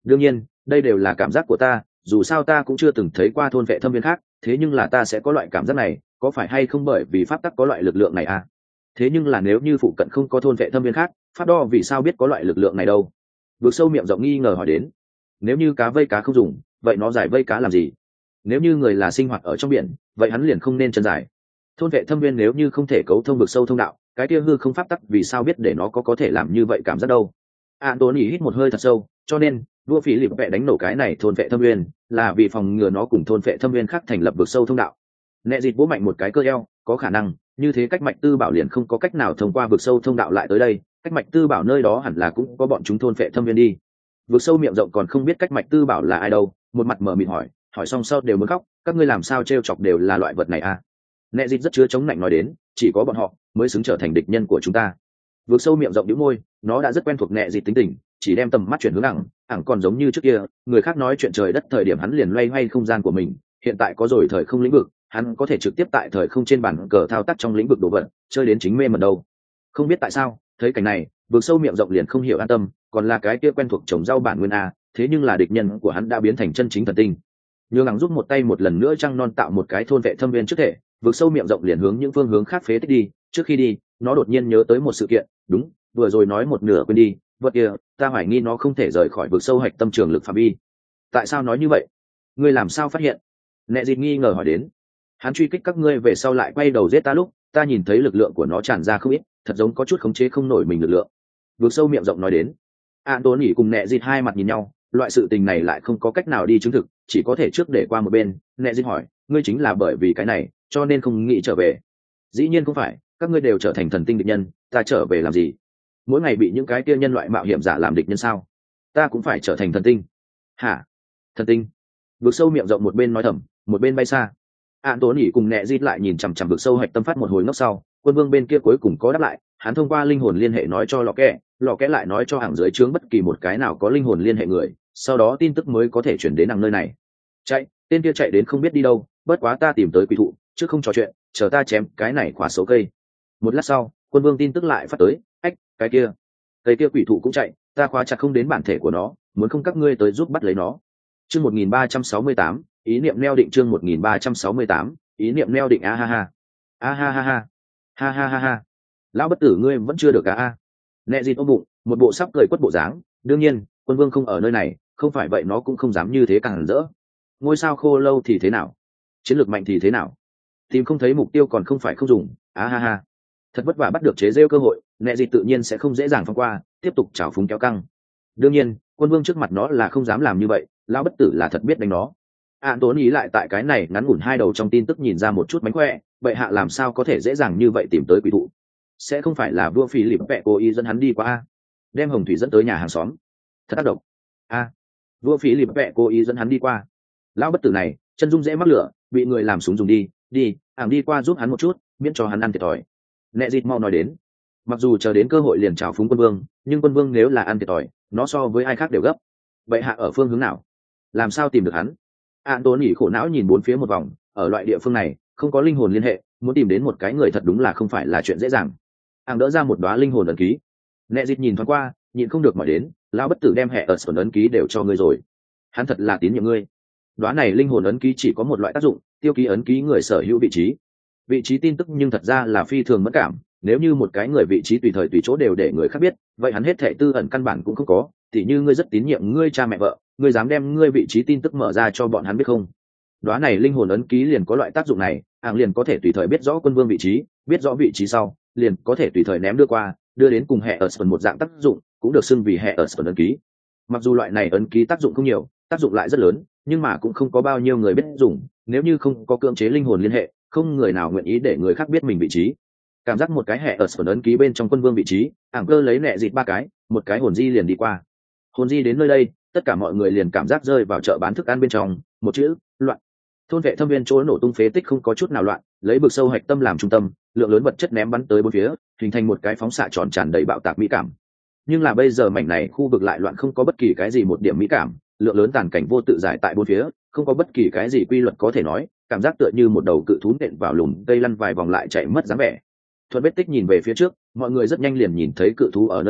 đương nhiên đây đều là cảm giác của ta, dù sao ta cũng chưa từng thấy qua thôn vệ thâm viên khác, thế nhưng là ta sẽ có loại cảm giác này, có phải hay không bởi vì pháp tắc có loại lực lượng này à? Thế nhưng là nếu như phụ cận không có thôn vệ thâm viên khác, pháp đo vì sao biết có loại lực lượng này đâu? Vực sâu miệng rộng nghi ngờ hỏi đến. Nếu như cá vây cá không dùng, vậy nó giải vây cá làm gì? Nếu như người là sinh hoạt ở trong biển, vậy hắn liền không nên chân dài. Thôn vệ thâm viên nếu như không thể cấu thông vực sâu thông đạo, cái kia hư không pháp tắc vì sao biết để nó có có thể làm như vậy cảm giác đâu? Anthony hít một hơi thật sâu, cho nên vua phí lịp vẽ đánh nổ cái này thôn vệ thâm viên là vì phòng ngừa nó cùng thôn vệ thâm viên khác thành lập vực sâu thông đạo. Nẹ dịt vỗ mạnh một cái cơ eo, có khả năng như thế cách mạch tư bảo liền không có cách nào thông qua vực sâu thông đạo lại tới đây, cách mạch tư bảo nơi đó hẳn là cũng có bọn chúng thôn vệ thâm viên đi. Vực sâu miệng rộng còn không biết cách mạch tư bảo là ai đâu, một mặt mở mịt hỏi, hỏi xong sau đều muốn khóc, các ngươi làm sao trêu chọc đều là loại vật này à? Nẹ dịt rất chứa chống nạnh nói đến, chỉ có bọn họ mới xứng trở thành địch nhân của chúng ta. Vực sâu miệng rộng nhíu môi, nó đã rất quen thuộc Nẹ dịt tính tình, chỉ đem tầm mắt chuyển hướng ẳng, ẳng còn giống như trước kia, người khác nói chuyện trời đất thời điểm hắn liền loay hoay không gian của mình, hiện tại có rồi thời không lĩnh vực, hắn có thể trực tiếp tại thời không trên bản cờ thao tác trong lĩnh vực đồ vật, chơi đến chính mê mẩn đâu. Không biết tại sao, thấy cảnh này, vực sâu miệng rộng liền không hiểu an tâm, còn là cái kia quen thuộc trồng rau bản nguyên a, thế nhưng là địch nhân của hắn đã biến thành chân chính thần tinh. Nhường ẳng giúp một tay một lần nữa trăng non tạo một cái thôn vệ thâm viên trước thể, vực sâu miệng rộng liền hướng những phương hướng khác phế tích đi, trước khi đi, nó đột nhiên nhớ tới một sự kiện, đúng, vừa rồi nói một nửa quên đi, vật kia, ta hoài nghi nó không thể rời khỏi vực sâu hạch tâm trường lực phạm vi. Tại sao nói như vậy? Ngươi làm sao phát hiện? Nẹ dịt nghi ngờ hỏi đến. Hắn truy kích các ngươi về sau lại quay đầu giết ta lúc, ta nhìn thấy lực lượng của nó tràn ra không ít, thật giống có chút khống chế không nổi mình lực lượng. Vực sâu miệng rộng nói đến. Anthony cùng Nẹ dịt hai mặt nhìn nhau, loại sự tình này lại không có cách nào đi chứng thực, chỉ có thể trước để qua một bên. Nẹ dịt hỏi, ngươi chính là bởi vì cái này, cho nên không nghĩ trở về? Dĩ nhiên không phải, các ngươi đều trở thành thần tinh địch nhân, ta trở về làm gì? Mỗi ngày bị những cái kia nhân loại mạo hiểm giả làm địch nhân sao? Ta cũng phải trở thành thần tinh? Hả? Thần tinh? Vực sâu miệng rộng một bên nói thầm, một bên bay xa. Anthony cùng Nẹ dịt lại nhìn chằm chằm vực sâu hạch tâm phát một hồi ngốc sau, quân vương bên kia cuối cùng có đáp lại, hắn thông qua linh hồn liên hệ nói cho lọ kẹ, lọ kẹ lại nói cho hàng dưới trướng bất kỳ một cái nào có linh hồn liên hệ người, sau đó tin tức mới có thể chuyển đến hàng nơi này. Chạy, tên kia chạy đến không biết đi đâu, bất quá ta tìm tới quỷ thụ, chứ không trò chuyện, chờ ta chém cái này khóa số cây. Một lát sau, quân vương tin tức lại phát tới, ách, cái kia, cây kia quỷ thụ cũng chạy, ta khóa chặt không đến bản thể của nó, muốn không các ngươi tới giúp bắt lấy nó. Chương một nghìn ba trăm sáu mươi tám, ý niệm neo định chương một nghìn ba trăm sáu mươi tám, ý niệm neo định a ha ha. A ha ha ha. Ha ha ha ha. Lão bất tử ngươi vẫn chưa được cả a. Nẹ dịt ôm bụng, một bộ sắp cười quất bộ dáng, đương nhiên, quân vương không ở nơi này, không phải vậy nó cũng không dám như thế càng rỡ. Ngôi sao khô lâu thì thế nào? Chiến lược mạnh thì thế nào? Tìm không thấy mục tiêu còn không phải không dùng, a ha ha. Thật vất vả bắt được chế rêu cơ hội, Nẹ dịt tự nhiên sẽ không dễ dàng phong qua, tiếp tục trào phúng kéo căng. Đương nhiên, quân vương trước mặt nó là không dám làm như vậy, lão bất tử là thật biết đánh nó. Ản tốn ý lại tại cái này ngắn ngủn hai đầu trong tin tức nhìn ra một chút mánh khỏe, vậy hạ làm sao có thể dễ dàng như vậy tìm tới quỷ thụ? Sẽ không phải là vua phí lịp vẹ cố ý dẫn hắn đi qua a, đem hồng thủy dẫn tới nhà hàng xóm, thật tác động a. Vua phí lịp vẹ cố ý dẫn hắn đi qua, lão bất tử này chân dung dễ mắc lửa, bị người làm súng dùng đi đi ảng đi qua giúp hắn một chút, miễn cho hắn ăn thiệt thòi. Nẹ dịt mau nói đến, mặc dù chờ đến cơ hội liền chào phúng quân vương, nhưng quân vương nếu là ăn thiệt thòi, nó so với ai khác đều gấp. Vậy hạ ở phương hướng nào? Làm sao tìm được hắn? Anthony khổ não nhìn bốn phía một vòng, ở loại địa phương này không có linh hồn liên hệ, muốn tìm đến một cái người thật đúng là không phải là chuyện dễ dàng. Ảng đỡ ra một đóa linh hồn ấn ký. Nẹ dịt nhìn thoáng qua, nhịn không được hỏi đến, lão bất tử đem hệ ở sườn ấn ký đều cho ngươi rồi, hắn thật là tín nhiệm ngươi. Đóa này linh hồn ấn ký chỉ có một loại tác dụng, tiêu ký ấn ký người sở hữu vị trí. Vị trí tin tức nhưng thật ra là phi thường mẫn cảm, nếu như một cái người vị trí tùy thời tùy chỗ đều để người khác biết, vậy hắn hết thệ tư ẩn căn bản cũng không có. Tỉ như ngươi rất tín nhiệm ngươi cha mẹ vợ, ngươi dám đem ngươi vị trí tin tức mở ra cho bọn hắn biết không? Đóa này linh hồn ấn ký liền có loại tác dụng này, Ảng liền có thể tùy thời biết rõ quân vương vị trí, biết rõ vị trí sau, liền có thể tùy thời ném đưa qua, đưa đến cùng hệ ở phần một dạng tác dụng, cũng được xưng vì hệ ở phần ấn ký. Mặc dù loại này ấn ký tác dụng không nhiều, tác dụng lại rất lớn, nhưng mà cũng không có bao nhiêu người biết dùng, nếu như không có cưỡng chế linh hồn liên hệ, không người nào nguyện ý để người khác biết mình vị trí. Cảm giác một cái hệ ở phần ấn ký bên trong quân vương vị trí, Ảng cơ lấy Nẹ dịt ba cái, một cái hồn di liền đi qua. Hồn di đến nơi đây, tất cả mọi người liền cảm giác rơi vào chợ bán thức ăn bên trong, một chữ loạn. Thôn vệ thâm viên chỗ nổ tung phế tích không có chút nào loạn, lấy vực sâu hạch tâm làm trung tâm, lượng lớn vật chất ném bắn tới bốn phía, hình thành một cái phóng xạ tròn tràn đầy bạo tạc mỹ cảm. Nhưng là bây giờ mảnh này khu vực lại loạn, không có bất kỳ cái gì một điểm mỹ cảm, lượng lớn tàn cảnh vô tự giải tại bốn phía, không có bất kỳ cái gì quy luật có thể nói, cảm giác tựa như một đầu cự thú nện vào lùm cây lăn vài vòng lại chạy mất dáng vẻ. Thuận vết tích nhìn về phía trước, mọi người rất nhanh liền nhìn thấy cự thú ở nơi nào,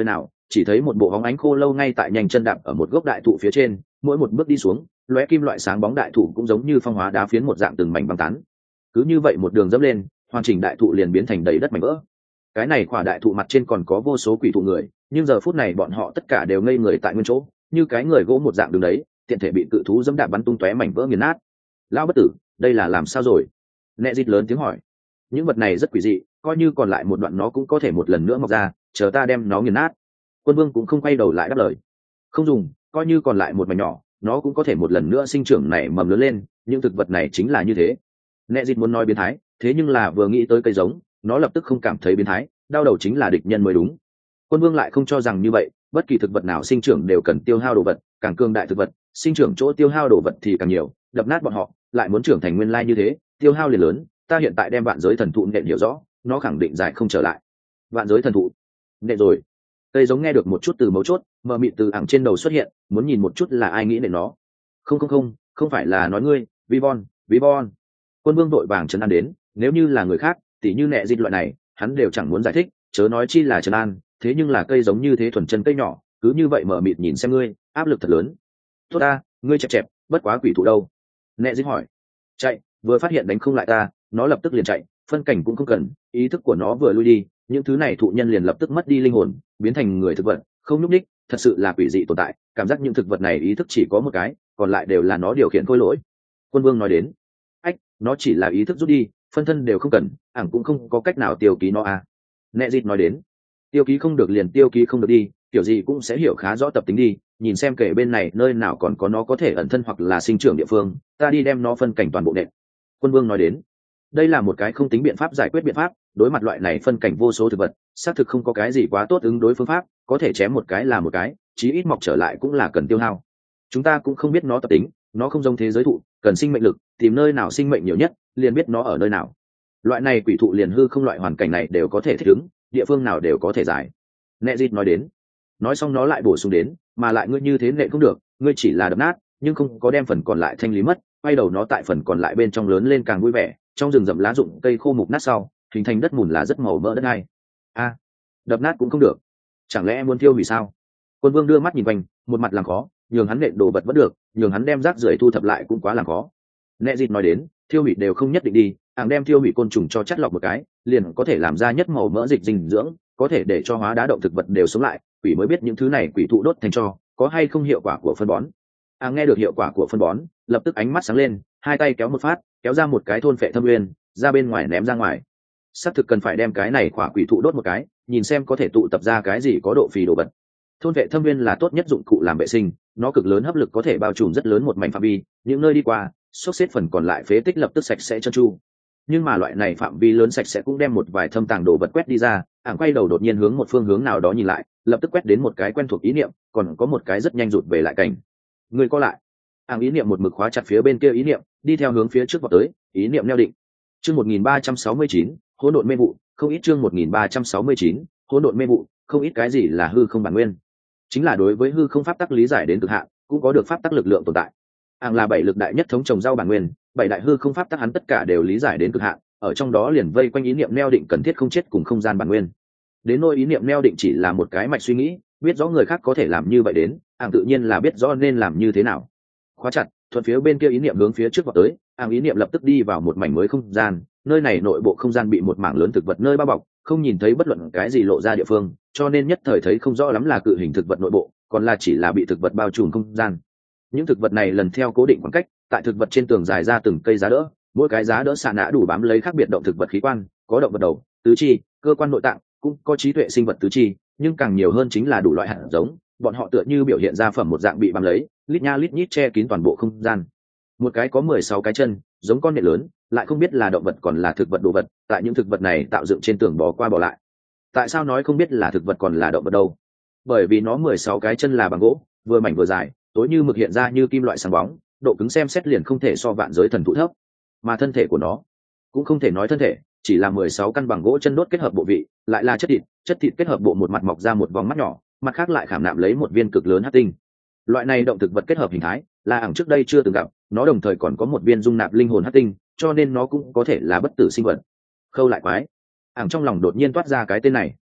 chỉ thấy một bộ bóng ánh khô lâu ngay tại nhanh chân đạp ở một gốc đại thụ phía trên, mỗi một bước đi xuống lóe kim loại sáng bóng đại thụ cũng giống như phong hóa đá phiến một dạng từng mảnh băng tán. Cứ như vậy một đường dẫm lên, hoàn chỉnh đại thụ liền biến thành đầy đất mảnh vỡ. Cái này quả đại thụ mặt trên còn có vô số quỷ thụ người, nhưng giờ phút này bọn họ tất cả đều ngây người tại nguyên chỗ, như cái người gỗ một dạng đứng đấy, tiện thể bị cự thú dẫm đạp bắn tung tóe mảnh vỡ nghiền nát. Lão bất tử, đây là làm sao rồi? Nẹ dịt lớn tiếng hỏi. Những vật này rất quỷ dị, coi như còn lại một đoạn nó cũng có thể một lần nữa mọc ra, chờ ta đem nó nghiền nát. Quân Vương cũng không quay đầu lại đáp lời. Không dùng, coi như còn lại một mảnh nhỏ, nó cũng có thể một lần nữa sinh trưởng nảy mầm lớn lên, những thực vật này chính là như thế. Nẹ dịt muốn nói biến thái, thế nhưng là vừa nghĩ tới cây giống, nó lập tức không cảm thấy biến thái, đau đầu chính là địch nhân mới đúng. Quân Vương lại không cho rằng như vậy, bất kỳ thực vật nào sinh trưởng đều cần tiêu hao đồ vật, càng cường đại thực vật, sinh trưởng chỗ tiêu hao đồ vật thì càng nhiều, đập nát bọn họ, lại muốn trưởng thành nguyên lai như thế, tiêu hao liền lớn. Ta hiện tại đem vạn giới thần thụ nện hiểu rõ, nó khẳng định giải không trở lại. Vạn giới thần thụ, nện rồi. Cây giống nghe được một chút từ mấu chốt, mờ mịt từ ẳng trên đầu xuất hiện, muốn nhìn một chút là ai nghĩ nện nó. Không không không, không phải là nói ngươi, Vivon, Vivon. Quân Vương vội vàng trấn an đến, nếu như là người khác, tỉ như nệ dịch loại này, hắn đều chẳng muốn giải thích, chớ nói chi là trấn an, thế nhưng là cây giống như thế thuần chân cây nhỏ, cứ như vậy mờ mịt nhìn xem ngươi, áp lực thật lớn. Tốt ta, ngươi chẹp chẹp, bất quá quỷ thụ đâu? Nệ dịch hỏi. Chạy, vừa phát hiện đánh không lại ta, nó lập tức liền chạy, phân cảnh cũng không cần, ý thức của nó vừa lui đi, những thứ này thụ nhân liền lập tức mất đi linh hồn, biến thành người thực vật, không nhúc nhích, thật sự là quỷ dị tồn tại, cảm giác những thực vật này ý thức chỉ có một cái, còn lại đều là nó điều khiển khôi lỗi. Quân Vương nói đến. Ách, nó chỉ là ý thức rút đi, phân thân đều không cần, ảng cũng không có cách nào tiêu ký nó à. Nẹ dịt nói đến. Tiêu ký không được liền tiêu ký không được đi, kiểu gì cũng sẽ hiểu khá rõ tập tính đi, nhìn xem kể bên này nơi nào còn có nó có thể ẩn thân hoặc là sinh trưởng địa phương, ta đi đem nó phân cảnh toàn bộ nện. Quân Vương nói đến. Đây là một cái không tính biện pháp giải quyết biện pháp, đối mặt loại này phân cảnh vô số thực vật, xác thực không có cái gì quá tốt ứng đối phương pháp, có thể chém một cái là một cái, chí ít mọc trở lại cũng là cần tiêu hao. Chúng ta cũng không biết nó tập tính, nó không giống thế giới thụ, cần sinh mệnh lực, tìm nơi nào sinh mệnh nhiều nhất, liền biết nó ở nơi nào. Loại này quỷ thụ liền hư không loại hoàn cảnh này đều có thể thích ứng, địa phương nào đều có thể giải. Nẹ dịt nói đến. Nói xong nó lại bổ sung đến, mà lại ngươi như thế nệ không được, ngươi chỉ là đập nát, nhưng không có đem phần còn lại thanh lý mất, quay đầu nó tại phần còn lại bên trong lớn lên càng vui vẻ, trong rừng rậm lá rụng cây khô mục nát sau, hình thành đất mùn là rất màu mỡ đất ai. A, đập nát cũng không được, chẳng lẽ muốn tiêu hủy sao? Quân Vương đưa mắt nhìn quanh, một mặt làm khó, nhường hắn nện đồ vật vẫn được, nhường hắn đem rác rưởi thu thập lại cũng quá làm khó. Nẹ dịt nói đến, tiêu hủy đều không nhất định đi, ảng đem tiêu hủy côn trùng cho chất lọc một cái, liền có thể làm ra nhất màu mỡ dịch dinh dưỡng, có thể để cho hóa đá động thực vật đều sống lại, quỷ mới biết những thứ này quỷ thụ đốt thành cho có hay không hiệu quả của phân bón. Ảng nghe được hiệu quả của phân bón, lập tức ánh mắt sáng lên, hai tay kéo một phát, kéo ra một cái thôn phệ thâm nguyên, ra bên ngoài ném ra ngoài. Xác thực cần phải đem cái này quả quỷ thụ đốt một cái, nhìn xem có thể tụ tập ra cái gì có độ phì đồ vật. Thôn vệ thâm nguyên là tốt nhất dụng cụ làm vệ sinh, nó cực lớn hấp lực có thể bao trùm rất lớn một mảnh phạm vi, những nơi đi qua, xốc xếp phần còn lại phế tích lập tức sạch sẽ trơn tru. Nhưng mà loại này phạm vi lớn sạch sẽ cũng đem một vài thâm tàng đồ vật quét đi ra, ảng quay đầu đột nhiên hướng một phương hướng nào đó nhìn lại, lập tức quét đến một cái quen thuộc ý niệm, còn có một cái rất nhanh rụt về lại cảnh. Người co lại. Ảng ý niệm một mực khóa chặt phía bên kia ý niệm, đi theo hướng phía trước vào tới, ý niệm neo định. Chương một nghìn ba trăm sáu mươi chín, hỗn độn mê vụ, không ít chương một nghìn ba trăm sáu mươi chín, hỗn độn mê vụ, không ít cái gì là hư không bản nguyên. Chính là đối với hư không pháp tắc lý giải đến cực hạn, cũng có được pháp tắc lực lượng tồn tại. Ảng là bảy lực đại nhất thống trồng rau bản nguyên, bảy đại hư không pháp tắc hắn tất cả đều lý giải đến cực hạn, ở trong đó liền vây quanh ý niệm neo định cần thiết không chết cùng không gian bản nguyên. Đến nỗi ý niệm neo định chỉ là một cái mạch suy nghĩ, biết rõ người khác có thể làm như vậy đến, Ảng tự nhiên là biết rõ nên làm như thế nào. Khóa chặt, thuận phía bên kia ý niệm hướng phía trước vào tới, Ảng ý niệm lập tức đi vào một mảnh mới không gian, nơi này nội bộ không gian bị một mảng lớn thực vật nơi bao bọc, không nhìn thấy bất luận cái gì lộ ra địa phương, cho nên nhất thời thấy không rõ lắm là cự hình thực vật nội bộ, còn là chỉ là bị thực vật bao trùm không gian. Những thực vật này lần theo cố định khoảng cách, tại thực vật trên tường dài ra từng cây giá đỡ, mỗi cái giá đỡ xạ nã đủ bám lấy khác biệt động thực vật khí quan, có động vật đầu, tứ chi, cơ quan nội tạng, cũng có trí tuệ sinh vật tứ chi, nhưng càng nhiều hơn chính là đủ loại hạt giống, bọn họ tựa như biểu hiện ra phẩm một dạng bị bám lấy, lít nha lít nhít che kín toàn bộ không gian. Một cái có mười sáu cái chân, giống con nện lớn, lại không biết là động vật còn là thực vật đồ vật, tại những thực vật này tạo dựng trên tường bò qua bò lại. Tại sao nói không biết là thực vật còn là động vật đâu? Bởi vì nó mười sáu cái chân là bằng gỗ, vừa mảnh vừa dài, tối như mực hiện ra như kim loại sáng bóng, độ cứng xem xét liền không thể so vạn giới thần thụ thấp. Mà thân thể của nó cũng không thể nói thân thể, chỉ là mười sáu căn bằng gỗ chân đốt kết hợp bộ vị, lại là chất thịt, chất thịt kết hợp bộ một mặt mọc ra một vòng mắt nhỏ, mặt khác lại khảm nạm lấy một viên cực lớn hắc tinh. Loại này động thực vật kết hợp hình thái, là Ảng trước đây chưa từng gặp, nó đồng thời còn có một viên dung nạp linh hồn hắc tinh, cho nên nó cũng có thể là bất tử sinh vật. Khâu lại quái. Ảng trong lòng đột nhiên toát ra cái tên này.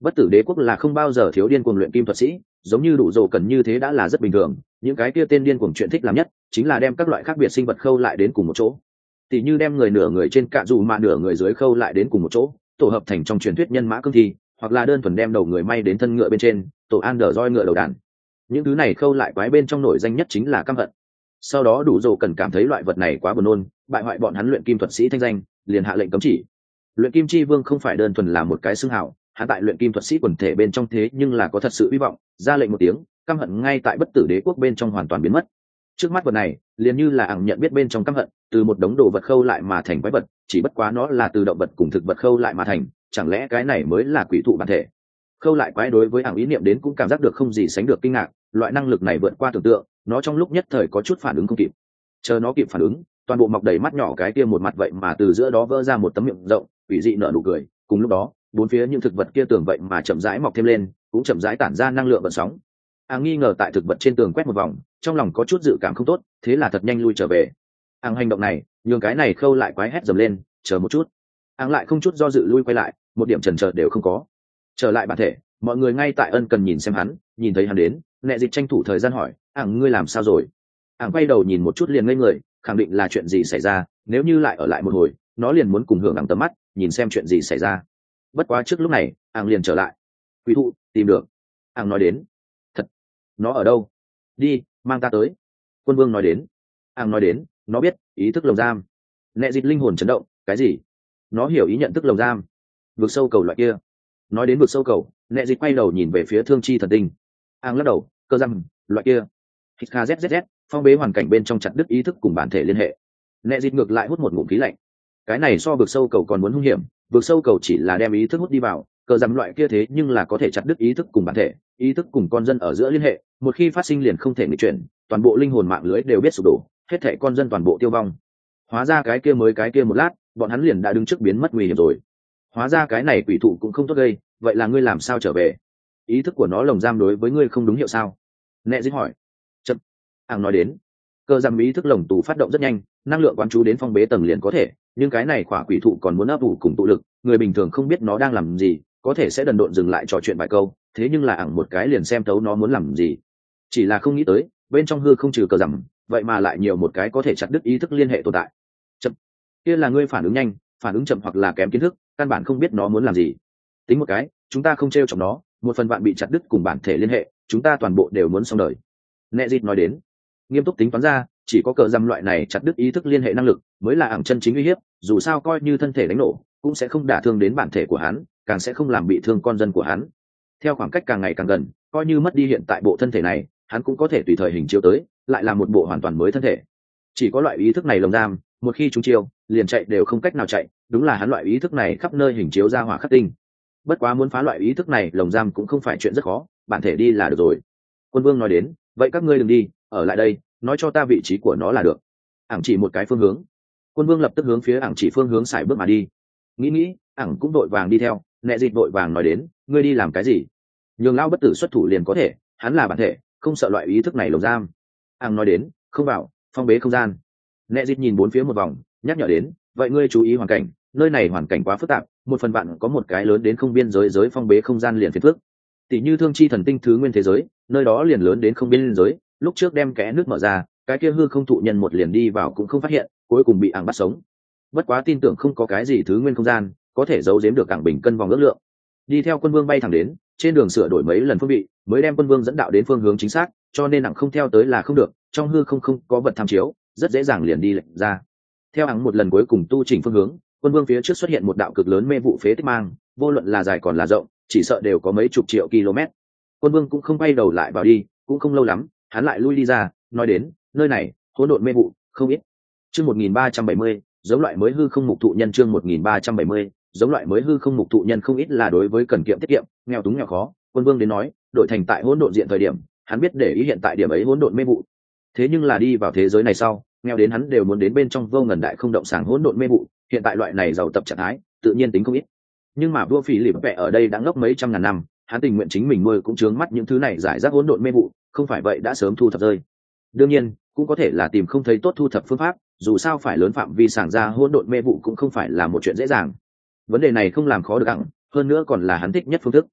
Bất tử đế quốc là không bao giờ thiếu điên cuồng luyện kim thuật sĩ, giống như đủ dồ cần như thế đã là rất bình thường. Những cái kia tên điên cuồng chuyện thích làm nhất chính là đem các loại khác biệt sinh vật khâu lại đến cùng một chỗ, tỉ như đem người nửa người trên cạ dù mà nửa người dưới khâu lại đến cùng một chỗ, tổ hợp thành trong truyền thuyết nhân mã cương thi, hoặc là đơn thuần đem đầu người may đến thân ngựa bên trên, tổ an đờ roi ngựa đầu đàn. Những thứ này khâu lại quái bên trong nổi danh nhất chính là căm hận. Sau đó đủ dồ cần cảm thấy loại vật này quá buồn nôn, bại hoại bọn hắn luyện kim thuật sĩ thanh danh, liền hạ lệnh cấm chỉ. Luyện kim chi vương không phải đơn thuần là một cái xưng hào, hắn tại luyện kim thuật sĩ quần thể bên trong thế nhưng là có thật sự hy vọng, ra lệnh một tiếng, căm hận ngay tại bất tử đế quốc bên trong hoàn toàn biến mất. Trước mắt vật này liền như là ẳng nhận biết bên trong căm hận từ một đống đồ vật khâu lại mà thành quái vật, chỉ bất quá nó là từ động vật cùng thực vật khâu lại mà thành, chẳng lẽ cái này mới là quỷ thụ bản thể? Khâu lại quái đối với ẳng ý niệm đến cũng cảm giác được không gì sánh được kinh ngạc, loại năng lực này vượt qua tưởng tượng, nó trong lúc nhất thời có chút phản ứng không kịp. Chờ nó kịp phản ứng, toàn bộ mọc đầy mắt nhỏ cái kia một mặt vậy mà từ giữa đó vỡ ra một tấm miệng rộng, quỷ dị nở nụ cười, cùng lúc đó, bốn phía những thực vật kia tường vậy mà chậm rãi mọc thêm lên, cũng chậm rãi tản ra năng lượng vận sóng. Áng nghi ngờ tại thực vật trên tường quét một vòng, trong lòng có chút dự cảm không tốt, thế là thật nhanh lui trở về. Áng hành động này, nhường cái này khâu lại quái hét dầm lên, chờ một chút. Áng lại không chút do dự lui quay lại, một điểm chần chờ đều không có. Trở lại bản thể, mọi người ngay tại ân cần nhìn xem hắn, nhìn thấy hắn đến, Nệ Dịch tranh thủ thời gian hỏi, Áng ngươi làm sao rồi? Áng quay đầu nhìn một chút liền ngây người, khẳng định là chuyện gì xảy ra, nếu như lại ở lại một hồi, nó liền muốn cùng hưởng Áng tầm mắt, nhìn xem chuyện gì xảy ra. Bất quá trước lúc này, Áng liền trở lại. Quỷ thụ, tìm được. Áng nói đến. Nó ở đâu? Đi, mang ta tới. Quân vương nói đến. Áng nói đến, nó biết ý thức lồng giam. Nệ Dịch linh hồn chấn động, cái gì? Nó hiểu ý nhận thức lồng giam. Vực sâu cầu loại kia. Nói đến vực sâu cầu, Nệ Dịch quay đầu nhìn về phía thương chi thần tinh. Áng lắc đầu, cơ răng, loại kia. Hít kha zzz, phong bế hoàn cảnh bên trong chặt đứt ý thức cùng bản thể liên hệ. Nệ Dịch ngược lại hút một ngụm khí lạnh. Cái này so vực sâu cầu còn muốn hung hiểm, vực sâu cầu chỉ là đem ý thức hút đi vào, cơ răng loại kia thế nhưng là có thể chặt đứt ý thức cùng bản thể, ý thức cùng con dân ở giữa liên hệ, một khi phát sinh liền không thể nghịch chuyển, toàn bộ linh hồn mạng lưới đều biết sụp đổ, hết thảy con dân toàn bộ tiêu vong. Hóa ra cái kia mới cái kia một lát, bọn hắn liền đã đứng trước biến mất nguy hiểm rồi. Hóa ra cái này quỷ thụ cũng không tốt gây, vậy là ngươi làm sao trở về? Ý thức của nó lồng giam đối với ngươi không đúng hiệu sao? Nệ Dịch hỏi. Chậm. Áng nói đến. Cơ giam ý thức lồng tù phát động rất nhanh, năng lượng quán chú đến phong bế tầng liền có thể, nhưng cái này khỏa quỷ thụ còn muốn ấp ủ cùng tụ lực, người bình thường không biết nó đang làm gì, có thể sẽ đần độn dừng lại trò chuyện vài câu, thế nhưng là Áng một cái liền xem thấu nó muốn làm gì. Chỉ là không nghĩ tới, bên trong hư không trừ cờ rằm, vậy mà lại nhiều một cái có thể chặt đứt ý thức liên hệ tồn tại. Chậm. Kia là ngươi phản ứng nhanh, phản ứng chậm hoặc là kém kiến thức, căn bản không biết nó muốn làm gì. Tính một cái, chúng ta không trêu chọc nó, một phần bạn bị chặt đứt cùng bản thể liên hệ, chúng ta toàn bộ đều muốn xong đời. Nệ Dịch nói đến. Nghiêm túc tính toán ra, chỉ có cờ rằm loại này chặt đứt ý thức liên hệ năng lực, mới là Áng chân chính uy hiếp, dù sao coi như thân thể đánh nổ, cũng sẽ không đả thương đến bản thể của hắn, càng sẽ không làm bị thương con dân của hắn. Theo khoảng cách càng ngày càng gần, coi như mất đi hiện tại bộ thân thể này, hắn cũng có thể tùy thời hình chiếu tới, lại là một bộ hoàn toàn mới thân thể. Chỉ có loại ý thức này lồng giam, một khi chúng chiêu, liền chạy đều không cách nào chạy, đúng là hắn loại ý thức này khắp nơi hình chiếu ra hỏa khắc tinh. Bất quá muốn phá loại ý thức này lồng giam cũng không phải chuyện rất khó, bản thể đi là được rồi. Quân vương nói đến, vậy các ngươi đừng đi, ở lại đây, nói cho ta vị trí của nó là được. Ảng chỉ một cái phương hướng. Quân vương lập tức hướng phía Ảng chỉ phương hướng xài bước mà đi. Nghĩ nghĩ, Ảng cũng đội vàng đi theo. Nệ Dịch đội vàng nói đến, ngươi đi làm cái gì? Nhường lão bất tử xuất thủ liền có thể, hắn là bản thể, không sợ loại ý thức này lồng giam. Ảng nói đến, không vào, phong bế không gian. Nệ Dịch nhìn bốn phía một vòng, nhắc nhở đến, vậy ngươi chú ý hoàn cảnh, nơi này hoàn cảnh quá phức tạp, một phần bạn có một cái lớn đến không biên giới giới phong bế không gian liền phiền phức. Tỷ như thương chi thần tinh thứ nguyên thế giới, nơi đó liền lớn đến không biên giới, lúc trước đem kẽ nước mở ra, cái kia hư không thụ nhân một liền đi vào cũng không phát hiện, cuối cùng bị Áng bắt sống. Bất quá tin tưởng không có cái gì thứ nguyên không gian có thể giấu giếm được Áng bình cân vòng ước lượng. Đi theo quân vương bay thẳng đến, trên đường sửa đổi mấy lần phương vị, mới đem quân vương dẫn đạo đến phương hướng chính xác, cho nên Áng không theo tới là không được, trong hư không không có vật tham chiếu, rất dễ dàng liền đi lệch ra. Theo Áng một lần cuối cùng tu chỉnh phương hướng, quân vương phía trước xuất hiện một đạo cực lớn mê vụ phế tích mang, vô luận là dài còn là rộng, chỉ sợ đều có mấy chục triệu km. Quân vương cũng không bay đầu lại vào đi, cũng không lâu lắm, hắn lại lui đi ra, nói đến, nơi này hỗn độn mê vụ không ít. Chương một nghìn ba trăm bảy mươi, giống loại mới hư không mục thụ nhân. Chương một nghìn ba trăm bảy mươi, giống loại mới hư không mục thụ nhân không ít là đối với cần kiệm tiết kiệm, nghèo túng nghèo khó. Quân vương đến nói, đội thành tại hỗn độn diện thời điểm, hắn biết để ý hiện tại điểm ấy hỗn độn mê vụ. Thế nhưng là đi vào thế giới này sau, nghèo đến hắn đều muốn đến bên trong vô ngần đại không động sàng hỗn độn mê vụ. Hiện tại loại này giàu tập trạng thái, tự nhiên tính không ít. Nhưng mà vua phí lịp vẽ ở đây đã ngốc mấy trăm ngàn năm, hắn tình nguyện chính mình nuôi cũng chướng mắt những thứ này giải rác hỗn độn mê vụ, không phải vậy đã sớm thu thập rơi. Đương nhiên, cũng có thể là tìm không thấy tốt thu thập phương pháp, dù sao phải lớn phạm vi sàng ra hỗn độn mê vụ cũng không phải là một chuyện dễ dàng. Vấn đề này không làm khó được Áng, hơn nữa còn là hắn thích nhất phương thức.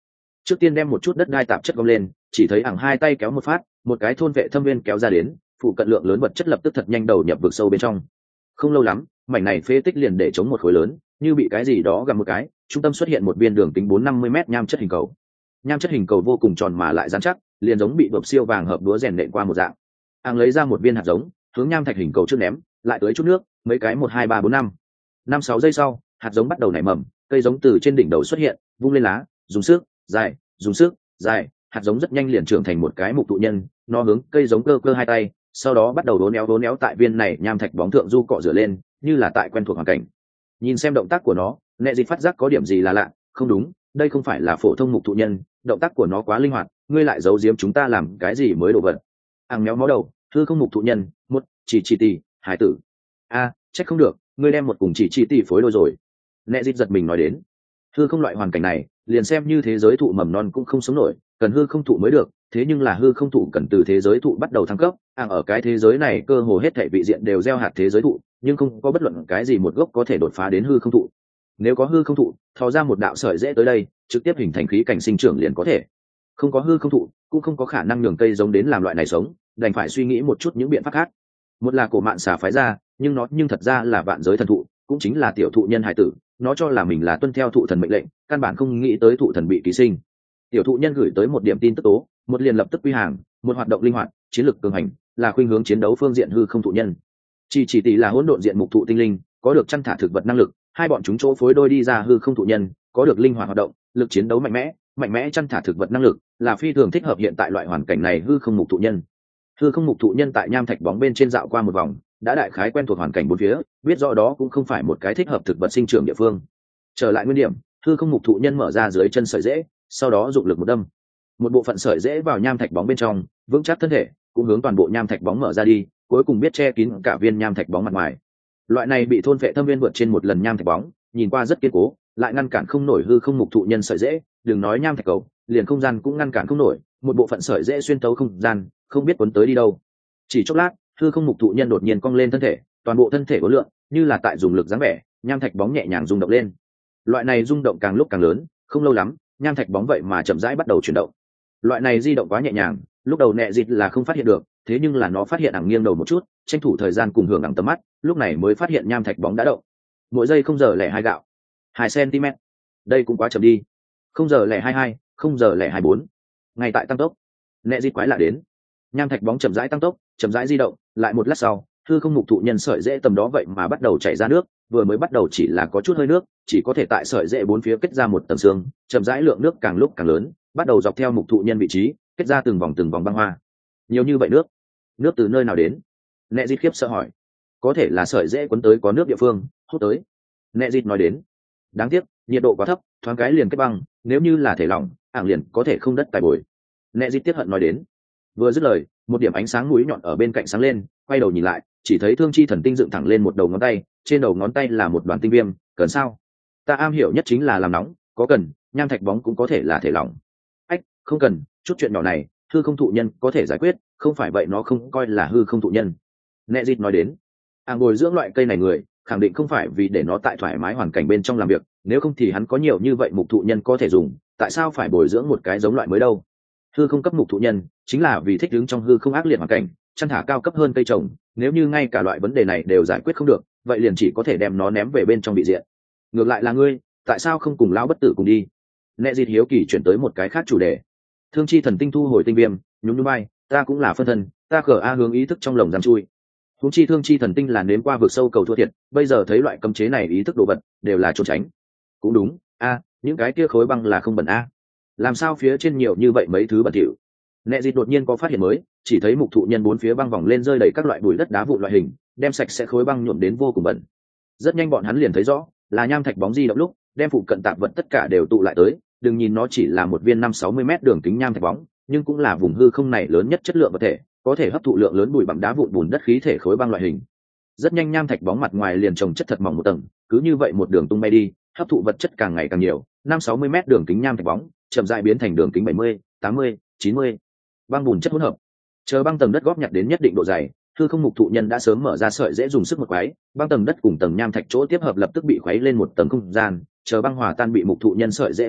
trước tiên đem một chút đất đai tạp chất gom lên, chỉ thấy ẳng hai tay kéo một phát, một cái thôn vệ thâm viên kéo ra đến, phụ cận lượng lớn vật chất lập tức thật nhanh đầu nhập vực sâu bên trong. Không lâu lắm, mảnh này phế tích liền để chống một khối lớn, như bị cái gì đó gặm một cái, trung tâm xuất hiện một viên đường kính bốn năm mươi mét nham chất hình cầu. Nham chất hình cầu vô cùng tròn mà lại rắn chắc, liền giống bị đột siêu vàng hợp đúa rèn nện qua một dạng. Ẳng lấy ra một viên hạt giống, hướng nham thạch hình cầu trước ném, lại tới chút nước, mấy cái một hai ba bốn năm, năm sáu giây sau, hạt giống bắt đầu nảy mầm, cây giống từ trên đỉnh đầu xuất hiện, vung lên lá, dùng sức, dài, dùng sức, dài, hạt giống rất nhanh liền trưởng thành một cái mục thụ nhân. Nó hướng cây giống cơ cơ hai tay, sau đó bắt đầu đốn éo đốn éo tại viên này nham thạch bóng thượng du cọ rửa lên, như là tại quen thuộc hoàn cảnh. Nhìn xem động tác của nó, Nệ Dịch phát giác có điểm gì là lạ. Không đúng, đây không phải là phổ thông mục thụ nhân, động tác của nó quá linh hoạt, ngươi lại giấu giếm chúng ta làm cái gì mới đồ vật? Ằng méo máu đầu, hư không mục thụ nhân, một chỉ chỉ tỷ, hải tử. A, à, trách không được, ngươi đem một cùng chỉ chỉ tỷ phối đôi rồi. Nệ Dịch giật mình nói đến, hư không loại hoàn cảnh này, liền xem như thế giới thụ mầm non cũng không sống nổi, cần hư không thụ mới được. Thế nhưng là hư không thụ cần từ thế giới thụ bắt đầu thăng cấp, àng ở cái thế giới này cơ hồ hết thảy vị diện đều gieo hạt thế giới thụ, nhưng không có bất luận cái gì một gốc có thể đột phá đến hư không thụ. Nếu có hư không thụ, thò ra một đạo sợi rễ tới đây, trực tiếp hình thành khí cảnh sinh trưởng liền có thể. Không có hư không thụ, cũng không có khả năng nhường cây giống đến làm loại này sống, đành phải suy nghĩ một chút những biện pháp khác. Một là cổ mạn xà phái ra, nhưng nó nhưng thật ra là vạn giới thần thụ, cũng chính là tiểu thụ nhân hải tử, nó cho là mình là tuân theo thụ thần mệnh lệnh, căn bản không nghĩ tới thụ thần bị ký sinh. Tiểu thụ nhân gửi tới một điểm tin tức tố, một liền lập tức quy hàng, một hoạt động linh hoạt, chiến lược cường hành, là khuynh hướng chiến đấu phương diện hư không thụ nhân. Chỉ chỉ tỷ là hỗn độn diện mục thụ tinh linh, có được chăn thả thực vật năng lực, hai bọn chúng chỗ phối đôi đi ra hư không thụ nhân, có được linh hoạt hoạt động, lực chiến đấu mạnh mẽ, mạnh mẽ chăn thả thực vật năng lực, là phi thường thích hợp hiện tại loại hoàn cảnh này hư không mục thụ nhân. Hư không mục thụ nhân tại nham thạch bóng bên trên dạo qua một vòng, đã đại khái quen thuộc hoàn cảnh bốn phía, biết rõ đó cũng không phải một cái thích hợp thực vật sinh trưởng địa phương. Trở lại nguyên điểm, hư không mục thụ nhân mở ra dưới chân sợi rễ, sau đó dụng lực một đâm, một bộ phận sợi rễ vào nham thạch bóng bên trong, vững chắc thân thể, cũng hướng toàn bộ nham thạch bóng mở ra đi, cuối cùng biết che kín cả viên nham thạch bóng mặt ngoài. Loại này bị thôn vệ thâm viên vượt trên một lần nham thạch bóng, nhìn qua rất kiên cố, lại ngăn cản không nổi hư không mục thụ nhân sợi rễ, đừng nói nham thạch cầu, liền không gian cũng ngăn cản không nổi, một bộ phận sợi rễ xuyên tấu không gian, không biết cuốn tới đi đâu. Chỉ chốc lát, hư không mục thụ nhân đột nhiên cong lên thân thể, toàn bộ thân thể uốn lượn, như là tại dùng lực dáng vẻ, nham thạch bóng nhẹ nhàng rung động lên. Loại này rung động càng lúc càng lớn, không lâu lắm, nham thạch bóng vậy mà chậm rãi bắt đầu chuyển động. Loại này di động quá nhẹ nhàng, lúc đầu Nệ Dịch là không phát hiện được, thế nhưng là nó phát hiện ẳng nghiêng đầu một chút, tranh thủ thời gian cùng hưởng ẳng tầm mắt, lúc này mới phát hiện nham thạch bóng đã động. Mỗi giây không giờ lẻ hai gạo, hai cm. Đây cũng quá chậm đi. Không giờ lẻ hai hai, không giờ lẻ hai bốn. Ngay tại tăng tốc, Nệ Dịch quái lạ đến. Nham thạch bóng chậm rãi tăng tốc, chậm rãi di động, lại một lát sau, hư không mục thụ nhân sợi rễ tầm đó vậy mà bắt đầu chảy ra nước, vừa mới bắt đầu chỉ là có chút hơi nước, chỉ có thể tại sợi rễ bốn phía kết ra một tầng xương, chậm rãi lượng nước càng lúc càng lớn, bắt đầu dọc theo mục thụ nhân vị trí, kết ra từng vòng từng vòng băng hoa. Nhiều như vậy nước, nước từ nơi nào đến? Nệ Dịch khiếp sợ hỏi. Có thể là sợi rễ cuốn tới có nước địa phương, hút tới. Nệ Dịch nói đến. Đáng tiếc, nhiệt độ quá thấp, thoáng cái liền kết băng, nếu như là thể lỏng, ảng liền có thể không đất tài bồi. Nệ Dịch tiếc hận nói đến. Vừa dứt lời, một điểm ánh sáng mũi nhọn ở bên cạnh sáng lên, quay đầu nhìn lại, chỉ thấy Thương Chi Thần Tinh dựng thẳng lên một đầu ngón tay, trên đầu ngón tay là một đoàn tinh viêm. Cần sao? Ta am hiểu nhất chính là làm nóng, có cần, nham thạch bóng cũng có thể là thể lỏng. Ách, không cần, chút chuyện nhỏ này, hư không thụ nhân có thể giải quyết, không phải vậy nó không coi là hư không thụ nhân. Nệ Dịch nói đến. Ảng bồi dưỡng loại cây này người, khẳng định không phải vì để nó tại thoải mái hoàn cảnh bên trong làm việc, nếu không thì hắn có nhiều như vậy mục thụ nhân có thể dùng, tại sao phải bồi dưỡng một cái giống loại mới đâu? Hư không cấp mục thụ nhân chính là vì thích ứng trong hư không ác liệt hoàn cảnh, chăn thả cao cấp hơn cây trồng, nếu như ngay cả loại vấn đề này đều giải quyết không được, vậy liền chỉ có thể đem nó ném về bên trong vị diện. Ngược lại là ngươi, tại sao không cùng lão bất tử cùng đi? Nệ Dịch hiếu kỳ chuyển tới một cái khác chủ đề. Thương Chi Thần Tinh thu hồi tinh viêm, nhún nhún vai, ta cũng là phân thân, ta khở a hướng ý thức trong lồng giam chui. Huống chi Thương Chi Thần Tinh là nếm qua vực sâu cầu thua thiệt, bây giờ thấy loại cấm chế này ý thức đồ vật đều là trốn tránh. Cũng đúng, a, những cái kia khối băng là không bẩn a. Làm sao phía trên nhiều như vậy mấy thứ bẩn thỉu? Nệ Dịch đột nhiên có phát hiện mới, chỉ thấy mục thụ nhân bốn phía băng vòng lên rơi đầy các loại bụi đất đá vụn loại hình, đem sạch sẽ khối băng nhuộm đến vô cùng bẩn. Rất nhanh bọn hắn liền thấy rõ, là nham thạch bóng di động lúc, đem phụ cận tạp vật tất cả đều tụ lại tới, đừng nhìn nó chỉ là một viên năm sáu mươi mét đường kính nham thạch bóng, nhưng cũng là vùng hư không này lớn nhất chất lượng vật thể, có thể hấp thụ lượng lớn bụi bặm đá vụn bùn đất khí thể khối băng loại hình. Rất nhanh nham thạch bóng mặt ngoài liền trồng chất thật mỏng một tầng, cứ như vậy một đường tung bay đi, hấp thụ vật chất càng ngày càng nhiều, năm sáu mươi mét đường kính nham thạch bóng, chậm rãi biến thành đường kính bảy mươi, tám mươi, chín mươi. Băng bùn chất hỗn hợp. Chờ băng tầng đất góp nhặt đến nhất định độ dày, hư không mục thụ nhân đã sớm mở ra sợi dễ dùng sức một quái, băng tầng đất cùng tầng nham thạch chỗ tiếp hợp lập tức bị khuấy lên một tầng không gian, chờ băng hòa tan bị mục thụ nhân sợi dễ hút đi,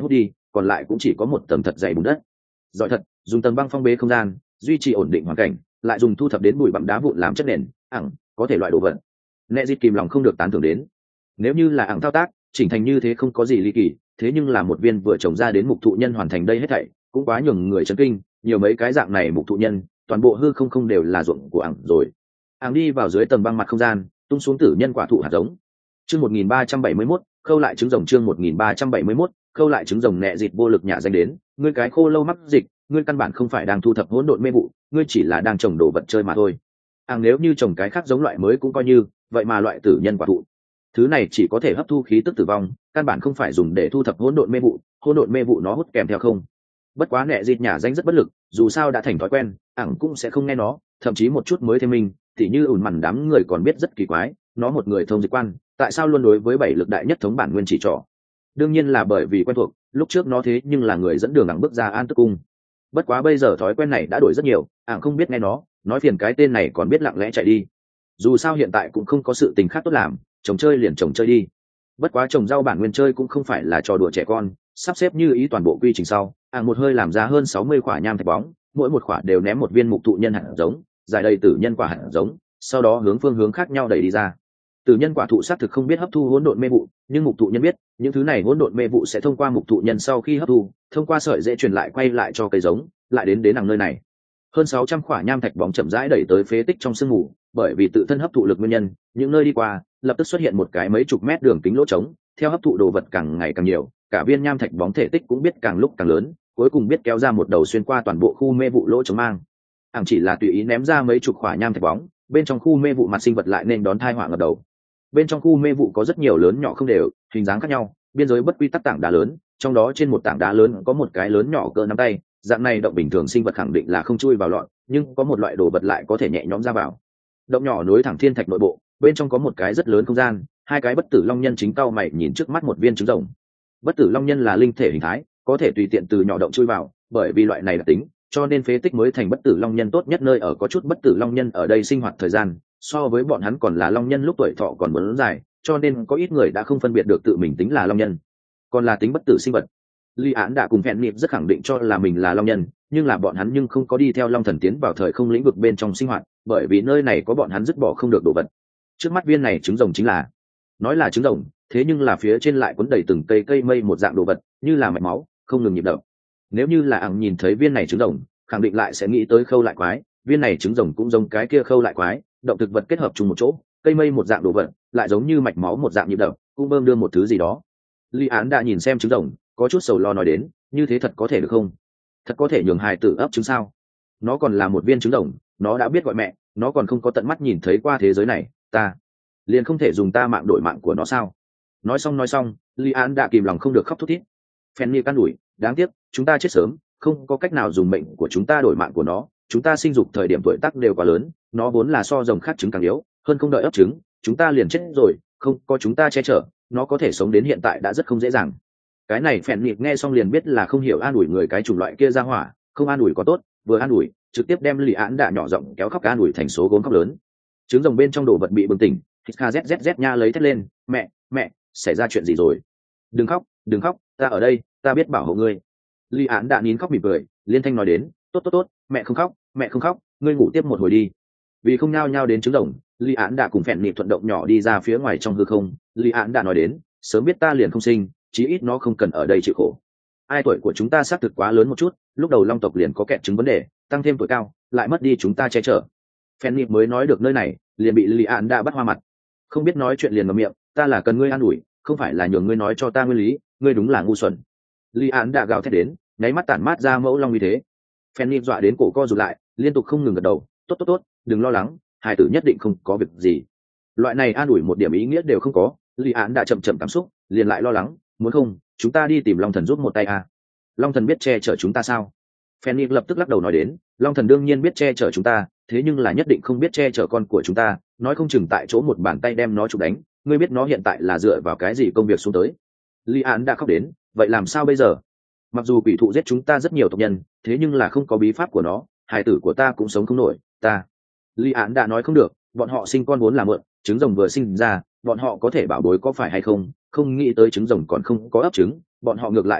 còn lại cũng chỉ có một tầng thật dày bùn đất. Giỏi thật, dùng tầng băng phong bế không gian duy trì ổn định hoàn cảnh, lại dùng thu thập đến bụi bặm đá vụn làm chất nền, ẳng có thể loại đồ vật. Nẹ dịt kìm lòng không được tán thưởng đến. Nếu như là ẳng thao tác chỉnh thành như thế không có gì ly kỳ, thế nhưng là một viên vừa trồng ra đến mục thụ nhân hoàn thành đây hết thảy cũng quá nhường người chấn kinh. Nhiều mấy cái dạng này mục thụ nhân, toàn bộ hư không không đều là ruộng của ẳng rồi. Ẳng đi vào dưới tầng băng mặt không gian, tung xuống tử nhân quả thụ hạt giống. Chương một nghìn ba trăm bảy mươi mốt, khâu lại trứng rồng. Chương một nghìn ba trăm bảy mươi mốt, khâu lại trứng rồng. Nẹ dịt vô lực nhả danh đến, ngươi cái khô lâu mắc dịch, ngươi căn bản không phải đang thu thập hỗn độn mê vụ, ngươi chỉ là đang trồng đồ vật chơi mà thôi. Ẳng nếu như trồng cái khác giống loại mới cũng coi như, vậy mà loại tử nhân quả thụ, thứ này chỉ có thể hấp thu khí tức tử vong, căn bản không phải dùng để thu thập hỗn độn mê vụ, hỗn độn mê vụ nó hút kèm theo không. Bất quá nẹ dịt nhả danh rất bất lực, dù sao đã thành thói quen, ẳng cũng sẽ không nghe nó, thậm chí một chút mới thêm mình, tỉ như ủn mằn đám người còn biết rất kỳ quái, nó một người thông dịch quan, tại sao luôn đối với bảy lực đại nhất thống bản nguyên chỉ trỏ. Đương nhiên là bởi vì quen thuộc, lúc trước nó thế nhưng là người dẫn đường ẳng bước ra An Tức Cung. Bất quá bây giờ thói quen này đã đổi rất nhiều, ẳng không biết nghe nó, nói phiền cái tên này còn biết lặng lẽ chạy đi. Dù sao hiện tại cũng không có sự tình khác tốt làm, trồng chơi liền trồng chơi đi. Bất quá trồng rau bản nguyên chơi cũng không phải là trò đùa trẻ con, sắp xếp như ý toàn bộ quy trình sau, ẳng một hơi làm ra hơn sáu mươi quả nham thạch bóng, mỗi một quả đều ném một viên mục thụ nhân hạt giống, giải đầy tử nhân quả hạt giống, sau đó hướng phương hướng khác nhau đẩy đi ra. Tử nhân quả thụ xác thực không biết hấp thu hỗn độn mê vụ, nhưng mục thụ nhân biết, những thứ này hỗn độn mê vụ sẽ thông qua mục thụ nhân sau khi hấp thu, thông qua sợi dễ truyền lại quay lại cho cây giống, lại đến đến nàng nơi này. Hơn sáu trăm quả nham thạch bóng chậm rãi đẩy tới phế tích trong sương mù, bởi vì tự thân hấp thụ lực nguyên nhân, những nơi đi qua, lập tức xuất hiện một cái mấy chục mét đường kính lỗ trống, theo hấp thụ đồ vật càng ngày càng nhiều, cả viên nham thạch bóng thể tích cũng biết càng lúc càng lớn, cuối cùng biết kéo ra một đầu xuyên qua toàn bộ khu mê vụ lỗ trống mang. Ảng chỉ là tùy ý ném ra mấy chục quả nham thạch bóng, bên trong khu mê vụ mặt sinh vật lại nên đón tai họa ngập đầu. Bên trong khu mê vụ có rất nhiều lớn nhỏ không đều, hình dáng khác nhau, biên giới bất quy tắc tảng đá lớn, trong đó trên một tảng đá lớn có một cái lớn nhỏ cỡ nắm tay, dạng này động bình thường sinh vật khẳng định là không chui vào lọt, nhưng có một loại đồ vật lại có thể nhẹ nhõm ra vào. Động nhỏ nối thẳng thiên thạch nội bộ, bên trong có một cái rất lớn không gian, hai cái bất tử long nhân chính cau mày nhìn trước mắt một viên trứng rồng. Bất tử long nhân là linh thể hình thái, có thể tùy tiện từ nhỏ động chui vào, bởi vì loại này là tính, cho nên phế tích mới thành bất tử long nhân tốt nhất nơi ở. Có chút bất tử long nhân ở đây sinh hoạt thời gian so với bọn hắn còn là long nhân lúc tuổi thọ còn muốn dài, cho nên có ít người đã không phân biệt được tự mình tính là long nhân còn là tính bất tử sinh vật. Lý Án đã cùng Phèn Niệm rất khẳng định cho là mình là long nhân, nhưng là bọn hắn nhưng không có đi theo long thần tiến vào thời không lĩnh vực bên trong sinh hoạt, bởi vì nơi này có bọn hắn dứt bỏ không được đồ vật. Trước mắt viên này trứng rồng chính là, nói là trứng rồng, thế nhưng là phía trên lại quấn đầy từng cây cây mây một dạng đồ vật, như là mạch máu, không ngừng nhịp đập. Nếu như là ẳng nhìn thấy viên này trứng rồng, khẳng định lại sẽ nghĩ tới khâu lại quái, viên này trứng rồng cũng giống cái kia khâu lại quái, động thực vật kết hợp chung một chỗ, cây mây một dạng đồ vật, lại giống như mạch máu một dạng nhịp đập, cũng bơm đưa một thứ gì đó. Lý Án đã nhìn xem trứng rồng, có chút sầu lo nói đến, như thế thật có thể được không? Thật có thể nhường hài tử ấp trứng sao? Nó còn là một viên trứng rồng, nó đã biết gọi mẹ, nó còn không có tận mắt nhìn thấy qua thế giới này, ta liền không thể dùng ta mạng đổi mạng của nó sao? Nói xong nói xong, Lý Án đã kìm lòng không được khóc thút thít. Fanny can đuổi, đáng tiếc, chúng ta chết sớm, không có cách nào dùng mệnh của chúng ta đổi mạng của nó, chúng ta sinh dục thời điểm tuổi tác đều quá lớn, nó vốn là so rồng khác trứng càng yếu, hơn không đợi ấp trứng, chúng ta liền chết rồi, không có chúng ta che chở, nó có thể sống đến hiện tại đã rất không dễ dàng. Cái này Phèn Niệm nghe xong liền biết là không hiểu an ủi người cái chủng loại kia ra hỏa, không an ủi có tốt, vừa an ủi, trực tiếp đem Lý Án đã nhỏ giọng kéo khóc an ủi thành số gốm khóc lớn. Trứng rồng bên trong đồ vật bị bừng tỉnh, zzz nha lấy thét lên, mẹ, mẹ, xảy ra chuyện gì rồi? Đừng khóc, đừng khóc, ta ở đây, ta biết bảo hộ ngươi. Lý Án đã nín khóc mỉm cười, liên thanh nói đến, tốt tốt tốt, mẹ không khóc, mẹ không khóc, ngươi ngủ tiếp một hồi đi. Vì không nhao nhao đến trứng rồng, Lý Án đã cùng Phèn Niệm thuận động nhỏ đi ra phía ngoài trong hư không. Lý Án đã nói đến, sớm biết ta liền không sinh, chí ít nó không cần ở đây chịu khổ. Ai tuổi của chúng ta xác thực quá lớn một chút, lúc đầu long tộc liền có kẹt trứng vấn đề, tăng thêm tuổi cao, lại mất đi chúng ta che chở. Phèn Niệm mới nói được nơi này, liền bị Lý Án đã bắt hoa mặt. Không biết nói chuyện liền ngậm miệng, ta là cần ngươi an ủi, không phải là nhường ngươi nói cho ta nguyên lý, ngươi đúng là ngu xuẩn. Lý Án đã gào thét đến, nháy mắt tản mát ra mẫu long như thế. Phèn Niệm dọa đến cổ co rụt lại, liên tục không ngừng gật đầu, tốt tốt tốt, đừng lo lắng, hài tử nhất định không có việc gì. Loại này an ủi một điểm ý nghĩa đều không có. Lý Án đã chậm chậm cảm xúc, liền lại lo lắng, muốn không chúng ta đi tìm long thần giúp một tay à? Long thần biết che chở chúng ta sao? Fanny lập tức lắc đầu nói đến, long thần đương nhiên biết che chở chúng ta, thế nhưng là nhất định không biết che chở con của chúng ta, nói không chừng tại chỗ một bàn tay đem nó chụp đánh. Ngươi biết nó hiện tại là dựa vào cái gì công việc xuống tới? Lý Án đã khóc đến, vậy làm sao bây giờ? Mặc dù quỷ thụ giết chúng ta rất nhiều tộc nhân, thế nhưng là không có bí pháp của nó, hài tử của ta cũng sống không nổi. Ta Lý Án đã nói không được, bọn họ sinh con vốn là mượn, trứng rồng vừa sinh ra, bọn họ có thể bảo bối có phải hay không, không nghĩ tới trứng rồng còn không có ấp trứng, bọn họ ngược lại chết trước,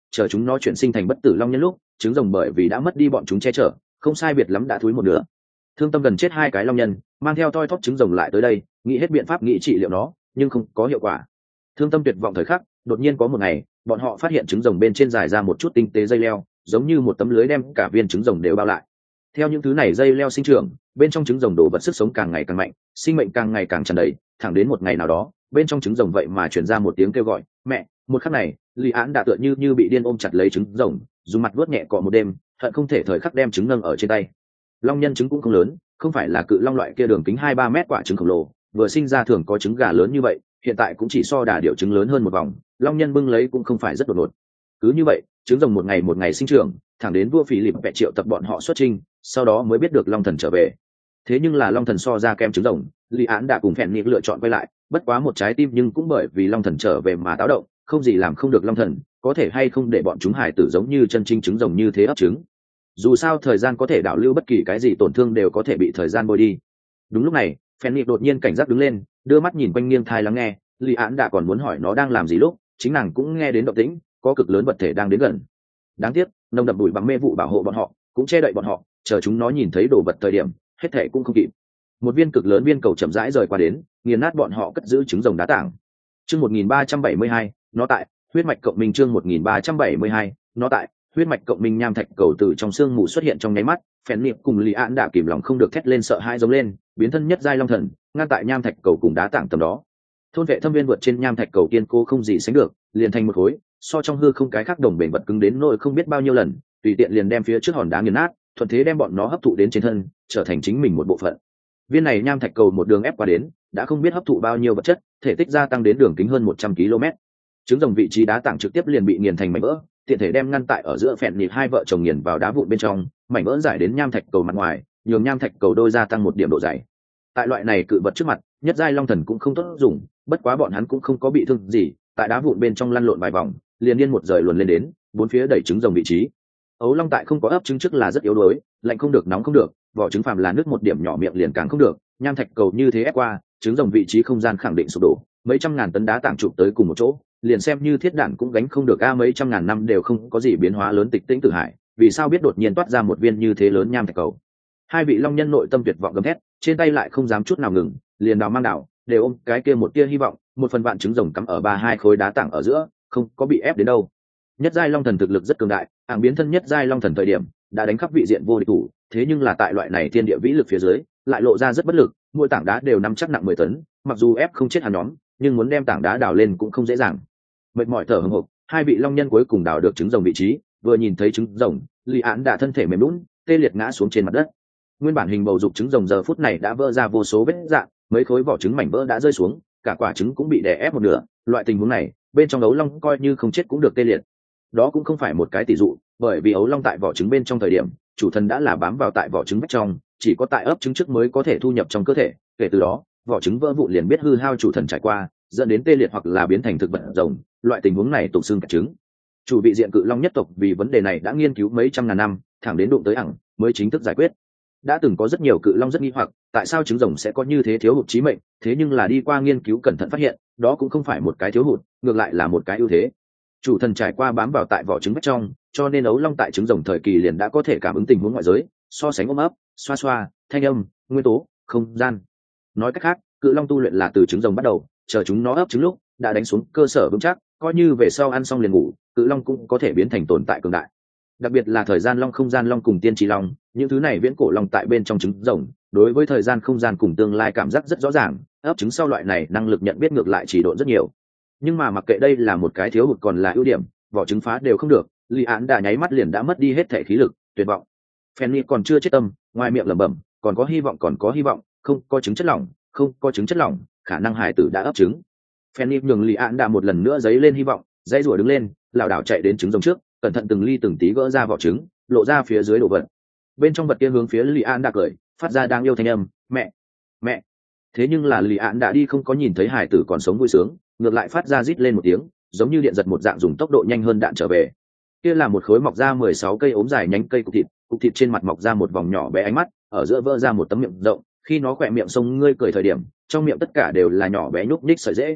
chờ chúng nó chuyển sinh thành bất tử long nhân lúc trứng rồng bởi vì đã mất đi bọn chúng che chở không sai biệt lắm đã thúi một nửa. Thương Tâm gần chết hai cái long nhân mang theo toi thóp trứng rồng lại tới đây nghĩ hết biện pháp nghĩ trị liệu nó nhưng không có hiệu quả. Thương Tâm tuyệt vọng thời khắc, đột nhiên có một ngày bọn họ phát hiện trứng rồng bên trên dài ra một chút tinh tế dây leo, giống như một tấm lưới đem cả viên trứng rồng đều bao lại. Theo những thứ này dây leo sinh trưởng, bên trong trứng rồng đồ vật sức sống càng ngày càng mạnh, sinh mệnh càng ngày càng tràn đầy, thẳng đến một ngày nào đó bên trong trứng rồng vậy mà truyền ra một tiếng kêu gọi mẹ. Một khắc này Lý Án đã tựa như như bị điên ôm chặt lấy trứng rồng, dùng mặt vuốt nhẹ cọ một đêm, hận không thể thời khắc đem trứng nâng ở trên tay. Long nhân trứng cũng không lớn, không phải là cự long loại kia đường kính hai ba mét quả trứng khổng lồ, vừa sinh ra thường có trứng gà lớn như vậy, hiện tại cũng chỉ so đà điểu trứng lớn hơn một vòng. Long nhân bưng lấy cũng không phải rất đột ngột. Cứ như vậy trứng rồng một ngày một ngày sinh trưởng, thẳng đến vua Phỉ Lịp vẹ triệu tập bọn họ xuất chinh, sau đó mới biết được long thần trở về. Thế nhưng là long thần so ra kem trứng rồng, Lý Án đã cùng phèn nhị lựa chọn quay lại, bất quá một trái tim nhưng cũng bởi vì long thần trở về mà táo động, không gì làm không được long thần, có thể hay không để bọn chúng hải tử giống như chân trinh trứng rồng như thế ấp trứng. Dù sao thời gian có thể đảo lưu bất kỳ cái gì tổn thương đều có thể bị thời gian bôi đi. Đúng lúc này phèn nhị đột nhiên cảnh giác đứng lên, đưa mắt nhìn quanh nghiêng thai lắng nghe. Lý Án đã còn muốn hỏi nó đang làm gì lúc chính nàng cũng nghe đến động tĩnh, có cực lớn vật thể đang đến gần. Đáng tiếc nồng đậm bụi bằng mê vụ bảo hộ bọn họ, cũng che đậy bọn họ, chờ chúng nó nhìn thấy đồ vật thời điểm hết thể cũng không kịp. Một viên cực lớn viên cầu chậm rãi rời qua đến, nghiền nát bọn họ cất giữ trứng rồng đá tảng. Chương một nghìn ba trăm bảy mươi hai, nó tại huyết mạch cộng minh. Chương một nghìn ba trăm bảy mươi hai, nó tại huyết mạch cộng minh. Nham thạch cầu từ trong sương mù xuất hiện trong nháy mắt, phèn niệm cùng Lý Án đã kìm lòng không được thét lên sợ hãi giống lên, biến thân nhất giai long thần ngăn tại nham thạch cầu cùng đá tảng tầm đó. Thôn vệ thâm viên vượt trên nham thạch cầu kiên cố không gì sánh được, liền thành một khối so trong hư không cái khác đồng bền vật cứng đến nỗi không biết bao nhiêu lần, tùy tiện liền đem phía trước hòn đá nghiền nát, thuận thế đem bọn nó hấp thụ đến trên thân, trở thành chính mình một bộ phận. Viên này nham thạch cầu một đường ép qua đến, đã không biết hấp thụ bao nhiêu vật chất, thể tích gia tăng đến đường kính hơn một trăm ki lô mét. Trứng rồng vị trí đá tảng trực tiếp liền bị nghiền thành mảnh vỡ, tiện thể đem ngăn tại ở giữa phèn nhịp hai vợ chồng nghiền vào đá vụn bên trong, mảnh vỡ giải đến nham thạch cầu mặt ngoài, nhường nham thạch cầu đôi gia tăng một điểm độ dày. Tại loại này cự vật trước mặt, nhất giai long thần cũng không tốt dùng, bất quá bọn hắn cũng không có bị thương gì, tại đá vụn bên trong lăn lộn vài vòng, liền điên một rời luồn lên đến, bốn phía đẩy trứng rồng vị trí. Ấu long tại không có ấp trứng trước là rất yếu đuối, lạnh không được nóng không được, vỏ trứng phàm là nước một điểm nhỏ miệng liền càng không được, nham thạch cầu như thế ép qua, trứng rồng vị trí không gian khẳng định sụp đổ, mấy trăm ngàn tấn đá tảng chụp tới cùng một chỗ, liền xem như thiết đạn cũng gánh không được a. Mấy trăm ngàn năm đều không có gì biến hóa lớn tịch tĩnh tử hải, vì sao biết đột nhiên toát ra một viên như thế lớn nham thạch cầu. Hai vị long nhân nội tâm tuyệt vọng gầm thét, trên tay lại không dám chút nào ngừng, liền đào mang đảo đều ôm cái kia một tia hy vọng, một phần vạn trứng rồng cắm ở ba hai khối đá tảng ở giữa, không có bị ép đến đâu. Nhất giai long thần thực lực rất cường đại, ảng biến thân nhất giai long thần thời điểm đã đánh khắp vị diện vô địch thủ, thế nhưng là tại loại này thiên địa vĩ lực phía dưới lại lộ ra rất bất lực, mỗi tảng đá đều nắm chắc nặng mười tấn, mặc dù ép không chết hắn nhóm nhưng muốn đem tảng đá đào lên cũng không dễ dàng. Mệt mỏi thở hổn hộc, hai vị long nhân cuối cùng đào được trứng rồng vị trí, vừa nhìn thấy trứng rồng, Lý Án đã thân thể mềm lún tê liệt ngã xuống trên mặt đất. Nguyên bản hình bầu dục trứng rồng giờ phút này đã vỡ ra vô số vết rạn, mấy khối vỏ trứng mảnh vỡ đã rơi xuống, cả quả trứng cũng bị đè ép một nửa. Loại tình huống này bên trong ấu long coi như không chết cũng được tê liệt. Đó cũng không phải một cái tỷ dụ, bởi vì ấu long tại vỏ trứng bên trong thời điểm chủ thần đã là bám vào tại vỏ trứng vách trong, chỉ có tại ấp trứng trước mới có thể thu nhập trong cơ thể, kể từ đó vỏ trứng vỡ vụn liền biết hư hao chủ thần trải qua, dẫn đến tê liệt hoặc là biến thành thực vật rồng. Loại tình huống này tục xương cả trứng. Chủ vị diện cự long nhất tộc vì vấn đề này đã nghiên cứu mấy trăm ngàn năm, thẳng đến đụng tới ẳng mới chính thức giải quyết. Đã từng có rất nhiều cự long rất nghi hoặc tại sao trứng rồng sẽ có như thế thiếu hụt chí mệnh, thế nhưng là đi qua nghiên cứu cẩn thận phát hiện đó cũng không phải một cái thiếu hụt, ngược lại là một cái ưu thế. Chủ thần trải qua bám vào tại vỏ trứng vách trong, cho nên ấu long tại trứng rồng thời kỳ liền đã có thể cảm ứng tình huống ngoại giới, so sánh ôm ấp, xoa xoa, thanh âm, nguyên tố, không gian. Nói cách khác, cự long tu luyện là từ trứng rồng bắt đầu, chờ chúng nó ấp trứng lúc đã đánh xuống cơ sở vững chắc, coi như về sau ăn xong liền ngủ, cự long cũng có thể biến thành tồn tại cường đại. Đặc biệt là thời gian long, không gian long cùng tiên tri long, những thứ này viễn cổ long tại bên trong trứng rồng, đối với thời gian không gian cùng tương lai cảm giác rất rõ ràng, ấp trứng sau loại này năng lực nhận biết ngược lại chỉ độn rất nhiều. Nhưng mà mặc kệ đây là một cái thiếu hụt còn là ưu điểm, vỏ trứng phá đều không được, Lý Án đã nháy mắt liền đã mất đi hết thể khí lực, tuyệt vọng. Fanny còn chưa chết tâm, ngoài miệng lẩm bẩm, còn có hy vọng, còn có hy vọng, không có trứng chất lỏng, không có trứng chất lỏng, khả năng hài tử đã ấp trứng. Fanny nhường Lý Án đã một lần nữa dấy lên hy vọng, dây rùa đứng lên, lảo đảo chạy đến trứng rồng trước, cẩn thận từng ly từng tí gỡ ra vỏ trứng, lộ ra phía dưới đồ vật. Bên trong vật kia hướng phía Lý Án đã cười, phát ra đang yêu thanh âm, mẹ, mẹ. Thế nhưng là Lý Án đã đi không có nhìn thấy hài tử còn sống vui sướng, ngược lại phát ra rít lên một tiếng, giống như điện giật một dạng, dùng tốc độ nhanh hơn đạn trở về. Kia là một khối mọc ra mười sáu cây ốm dài nhánh cây cục thịt, cục thịt trên mặt mọc ra một vòng nhỏ bé ánh mắt, ở giữa vỡ ra một tấm miệng rộng, khi nó khỏe miệng sông ngươi cười thời điểm, trong miệng tất cả đều là nhỏ bé nhúc nhích sợi rễ.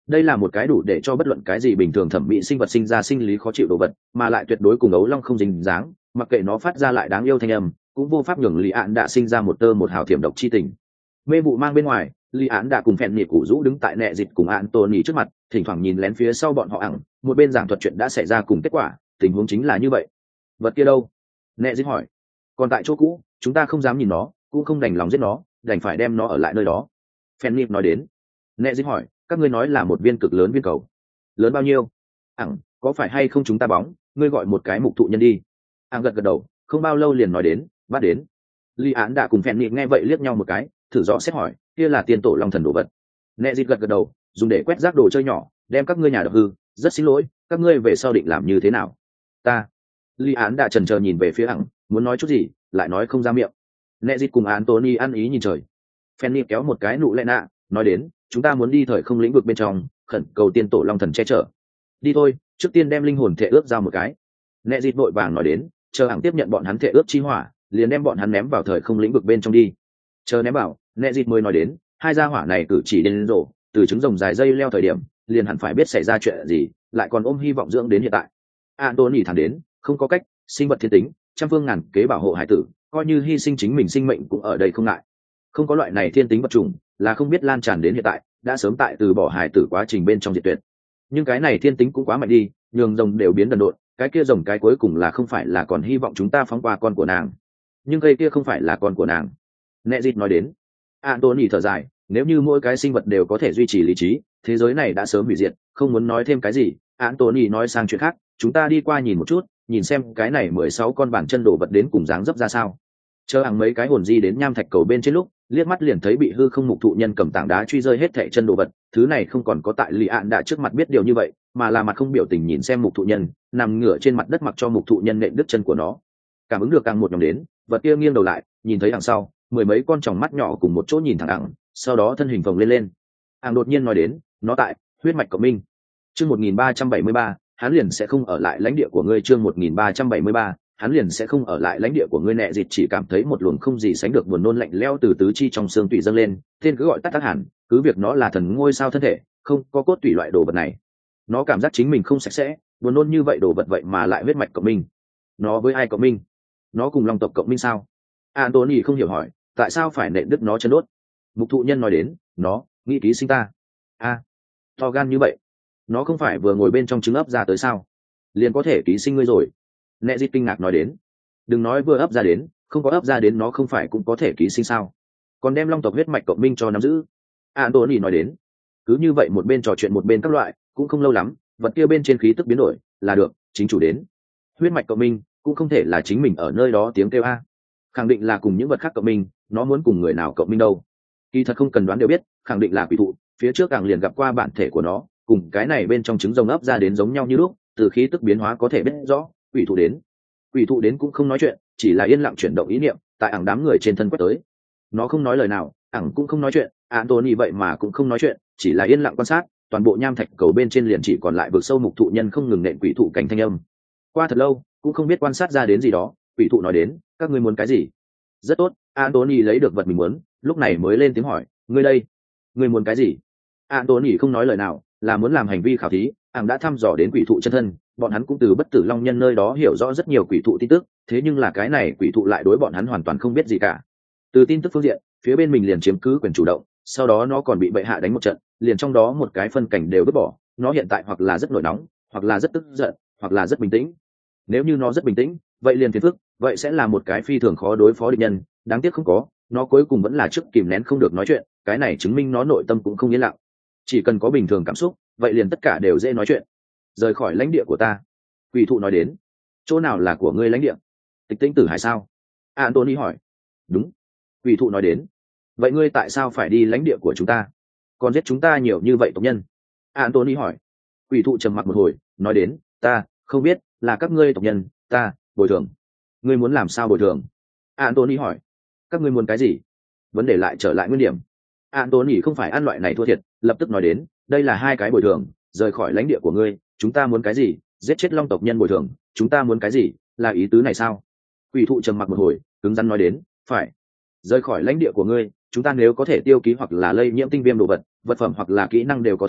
đây là một cái đủ để cho bất luận cái gì bình thường thẩm mỹ sinh vật sinh ra sinh lý khó chịu đồ vật, mà lại tuyệt đối cùng ấu long không dính dáng, mặc kệ nó phát ra lại đáng yêu thanh âm cũng vô pháp nhường Lý Án đã sinh ra một tơ một hào thiểm độc chi tình. Mê vụ mang bên ngoài, Lý Án đã cùng phèn nhịp củ rũ đứng tại nệ dịch cùng Anthony trước mặt, thỉnh thoảng nhìn lén phía sau bọn họ ẳng, một bên giảng thuật chuyện đã xảy ra cùng kết quả, tình huống chính là như vậy. Vật kia đâu? Nệ dịch hỏi. Còn tại chỗ cũ, chúng ta không dám nhìn nó, cũng không đành lòng giết nó, đành phải đem nó ở lại nơi đó. Phèn nhịp nói đến. Nệ dịch hỏi, các ngươi nói là một viên cực lớn viên cầu, lớn bao nhiêu? Ẳng, có phải hay không chúng ta bóng, ngươi gọi một cái mục thụ nhân đi. Ẳng gật gật đầu, không bao lâu liền nói đến, bắt đến. Lý Án đã cùng phèn nhịp nghe vậy liếc nhau một cái, thử rõ xét hỏi, kia là tiền tổ long thần đồ vật. Nệ dịch gật gật đầu, dùng để quét rác đồ chơi nhỏ, đem các ngươi nhà đập hư, rất xin lỗi, các ngươi về sau định làm như thế nào? Ta. Lý Án đã chần chờ nhìn về phía Ẳng, muốn nói chút gì, lại nói không ra miệng. Nệ dịch cùng Anthony ăn ý nhìn trời. Fanny kéo một cái nụ lệ nạ, nói đến, chúng ta muốn đi thời không lĩnh vực bên trong, khẩn cầu tiên tổ long thần che chở. Đi thôi, trước tiên đem linh hồn thể ước giao một cái. Nệ dịch vội vàng nói đến, chờ Ẳng tiếp nhận bọn hắn thể ước chi hỏa, liền đem bọn hắn ném vào thời không lĩnh vực bên trong đi. Chờ ném vào, Nệ dịch mới nói đến, hai gia hỏa này cử chỉ đến rổ, từ trứng rồng dài dây leo thời điểm, liền hẳn phải biết xảy ra chuyện gì, lại còn ôm hy vọng dưỡng đến hiện tại. Anthony thẳng đến, không có cách, sinh vật thiên tính, trăm phương ngàn kế bảo hộ hải tử, coi như hy sinh chính mình sinh mệnh cũng ở đây không ngại. Không có loại này thiên tính vật chủng, là không biết lan tràn đến hiện tại, đã sớm tại từ bỏ hải tử quá trình bên trong diệt tuyệt. Nhưng cái này thiên tính cũng quá mạnh đi, nhường rồng đều biến đần độn, cái kia rồng cái cuối cùng là không phải là còn hy vọng chúng ta phóng qua con của nàng. Nhưng cây kia không phải là con của nàng. Nệ dịch nói đến. Anthony thở dài, nếu như mỗi cái sinh vật đều có thể duy trì lý trí, thế giới này đã sớm hủy diệt, không muốn nói thêm cái gì. Anthony nói sang chuyện khác, chúng ta đi qua nhìn một chút, nhìn xem cái này mười sáu con bàn chân đồ vật đến cùng dáng dấp ra sao. Chờ hàng mấy cái hồn di đến nham thạch cầu bên trên lúc, liếc mắt liền thấy bị hư không mục thụ nhân cầm tảng đá truy rơi hết thảy chân đồ vật, thứ này không còn có tại Lý Án đã trước mặt biết điều như vậy, mà là mặt không biểu tình nhìn xem mục thụ nhân, nằm ngửa trên mặt đất mặc cho mục thụ nhân nện đứt chân của nó. Cảm ứng được càng một nhóm đến, vật kia nghiêng đầu lại, nhìn thấy đằng sau, mười mấy con tròng mắt nhỏ cùng một chỗ nhìn thẳng đẳng, sau đó thân hình phồng lên lên. Hàng đột nhiên nói đến, nó tại huyết mạch cộng minh. Chương một nghìn ba trăm bảy mươi ba, hắn liền sẽ không ở lại lãnh địa của ngươi. Chương một nghìn ba trăm bảy mươi ba, hắn liền sẽ không ở lại lãnh địa của ngươi. Nệ dịch chỉ cảm thấy một luồng không gì sánh được buồn nôn lạnh lẽo từ tứ chi trong xương tủy dâng lên, tên cứ gọi tắt tắc hẳn, cứ việc nó là thần ngôi sao thân thể, không có cốt tủy loại đồ vật này. Nó cảm giác chính mình không sạch sẽ, buồn nôn như vậy đồ vật vậy mà lại huyết mạch cộng minh. Nó với ai cộng minh? Nó cùng long tộc cộng minh sao? Anthony không hiểu hỏi, tại sao phải nện đứt nó chân đốt? Mục thụ nhân nói đến, nó nghĩ ký sinh ta. A, à, to gan như vậy, nó không phải vừa ngồi bên trong trứng ấp ra tới sao, liền có thể ký sinh ngươi rồi? Nệ dịch kinh ngạc nói đến, đừng nói vừa ấp ra đến, không có ấp ra đến nó không phải cũng có thể ký sinh sao? Còn đem long tộc huyết mạch cộng minh cho nắm giữ. Anthony nói đến, cứ như vậy một bên trò chuyện một bên các loại, cũng không lâu lắm, vật kia bên trên khí tức biến đổi, là được, chính chủ đến. Huyết mạch cộng minh cũng không thể là chính mình ở nơi đó tiếng kêu a, khẳng định là cùng những vật khác cộng minh. Nó muốn cùng người nào cộng minh đâu? Kỳ thật không cần đoán đều biết, khẳng định là quỷ thụ. Phía trước càng liền gặp qua bản thể của nó, cùng cái này bên trong trứng rồng ấp ra đến giống nhau như lúc, từ khí tức biến hóa có thể biết rõ, quỷ thụ đến. Quỷ thụ đến cũng không nói chuyện, chỉ là yên lặng chuyển động ý niệm, tại ảng đám người trên thân quét tới. Nó không nói lời nào, ảng cũng không nói chuyện, Anthony vậy mà cũng không nói chuyện, chỉ là yên lặng quan sát. Toàn bộ nham thạch cầu bên trên liền chỉ còn lại vực sâu mục thụ nhân không ngừng nện quỷ thụ cảnh thanh âm. Qua thật lâu, cũng không biết quan sát ra đến gì đó, quỷ thụ nói đến, các ngươi muốn cái gì? Rất tốt, Anthony lấy được vật mình muốn, lúc này mới lên tiếng hỏi, ngươi đây, ngươi muốn cái gì? Anthony không nói lời nào, là muốn làm hành vi khảo thí. Ảng đã thăm dò đến quỷ thụ chân thân, bọn hắn cũng từ bất tử long nhân nơi đó hiểu rõ rất nhiều quỷ thụ tin tức, thế nhưng là cái này quỷ thụ lại đối bọn hắn hoàn toàn không biết gì cả. Từ tin tức phương diện, phía bên mình liền chiếm cứ quyền chủ động, sau đó nó còn bị bệ hạ đánh một trận, liền trong đó một cái phân cảnh đều vứt bỏ. Nó hiện tại hoặc là rất nổi nóng, hoặc là rất tức giận, hoặc là rất bình tĩnh. Nếu như nó rất bình tĩnh, vậy liền phiền phức, vậy sẽ là một cái phi thường khó đối phó địch nhân. Đáng tiếc không có, nó cuối cùng vẫn là trước kìm nén không được nói chuyện, cái này chứng minh nó nội tâm cũng không yên lặng. Chỉ cần có bình thường cảm xúc, vậy liền tất cả đều dễ nói chuyện. Rời khỏi lãnh địa của ta. Quỷ thụ nói đến, chỗ nào là của ngươi lãnh địa? Tịch Tĩnh Tử Hải sao? Anthony hỏi. Đúng. Quỷ thụ nói đến, vậy ngươi tại sao phải đi lãnh địa của chúng ta, còn giết chúng ta nhiều như vậy tộc nhân? Anthony hỏi. Quỷ thụ trầm mặc một hồi, nói đến, ta không biết, là các ngươi tộc nhân, ta bồi thường. Ngươi muốn làm sao bồi thường? Anthony hỏi. Các ngươi muốn cái gì? Vấn đề lại trở lại nguyên điểm. Anthony không phải ăn loại này thua thiệt, lập tức nói đến, đây là hai cái bồi thường, rời khỏi lãnh địa của ngươi, chúng ta muốn cái gì? Giết chết long tộc nhân bồi thường, chúng ta muốn cái gì? Là ý tứ này sao? Quỷ thụ trầm mặc một hồi, cứng rắn nói đến, phải. Rời khỏi lãnh địa của ngươi, chúng ta nếu có thể tiêu ký hoặc là lây nhiễm tinh viêm đồ vật, vật phẩm hoặc là kỹ năng đều có thể,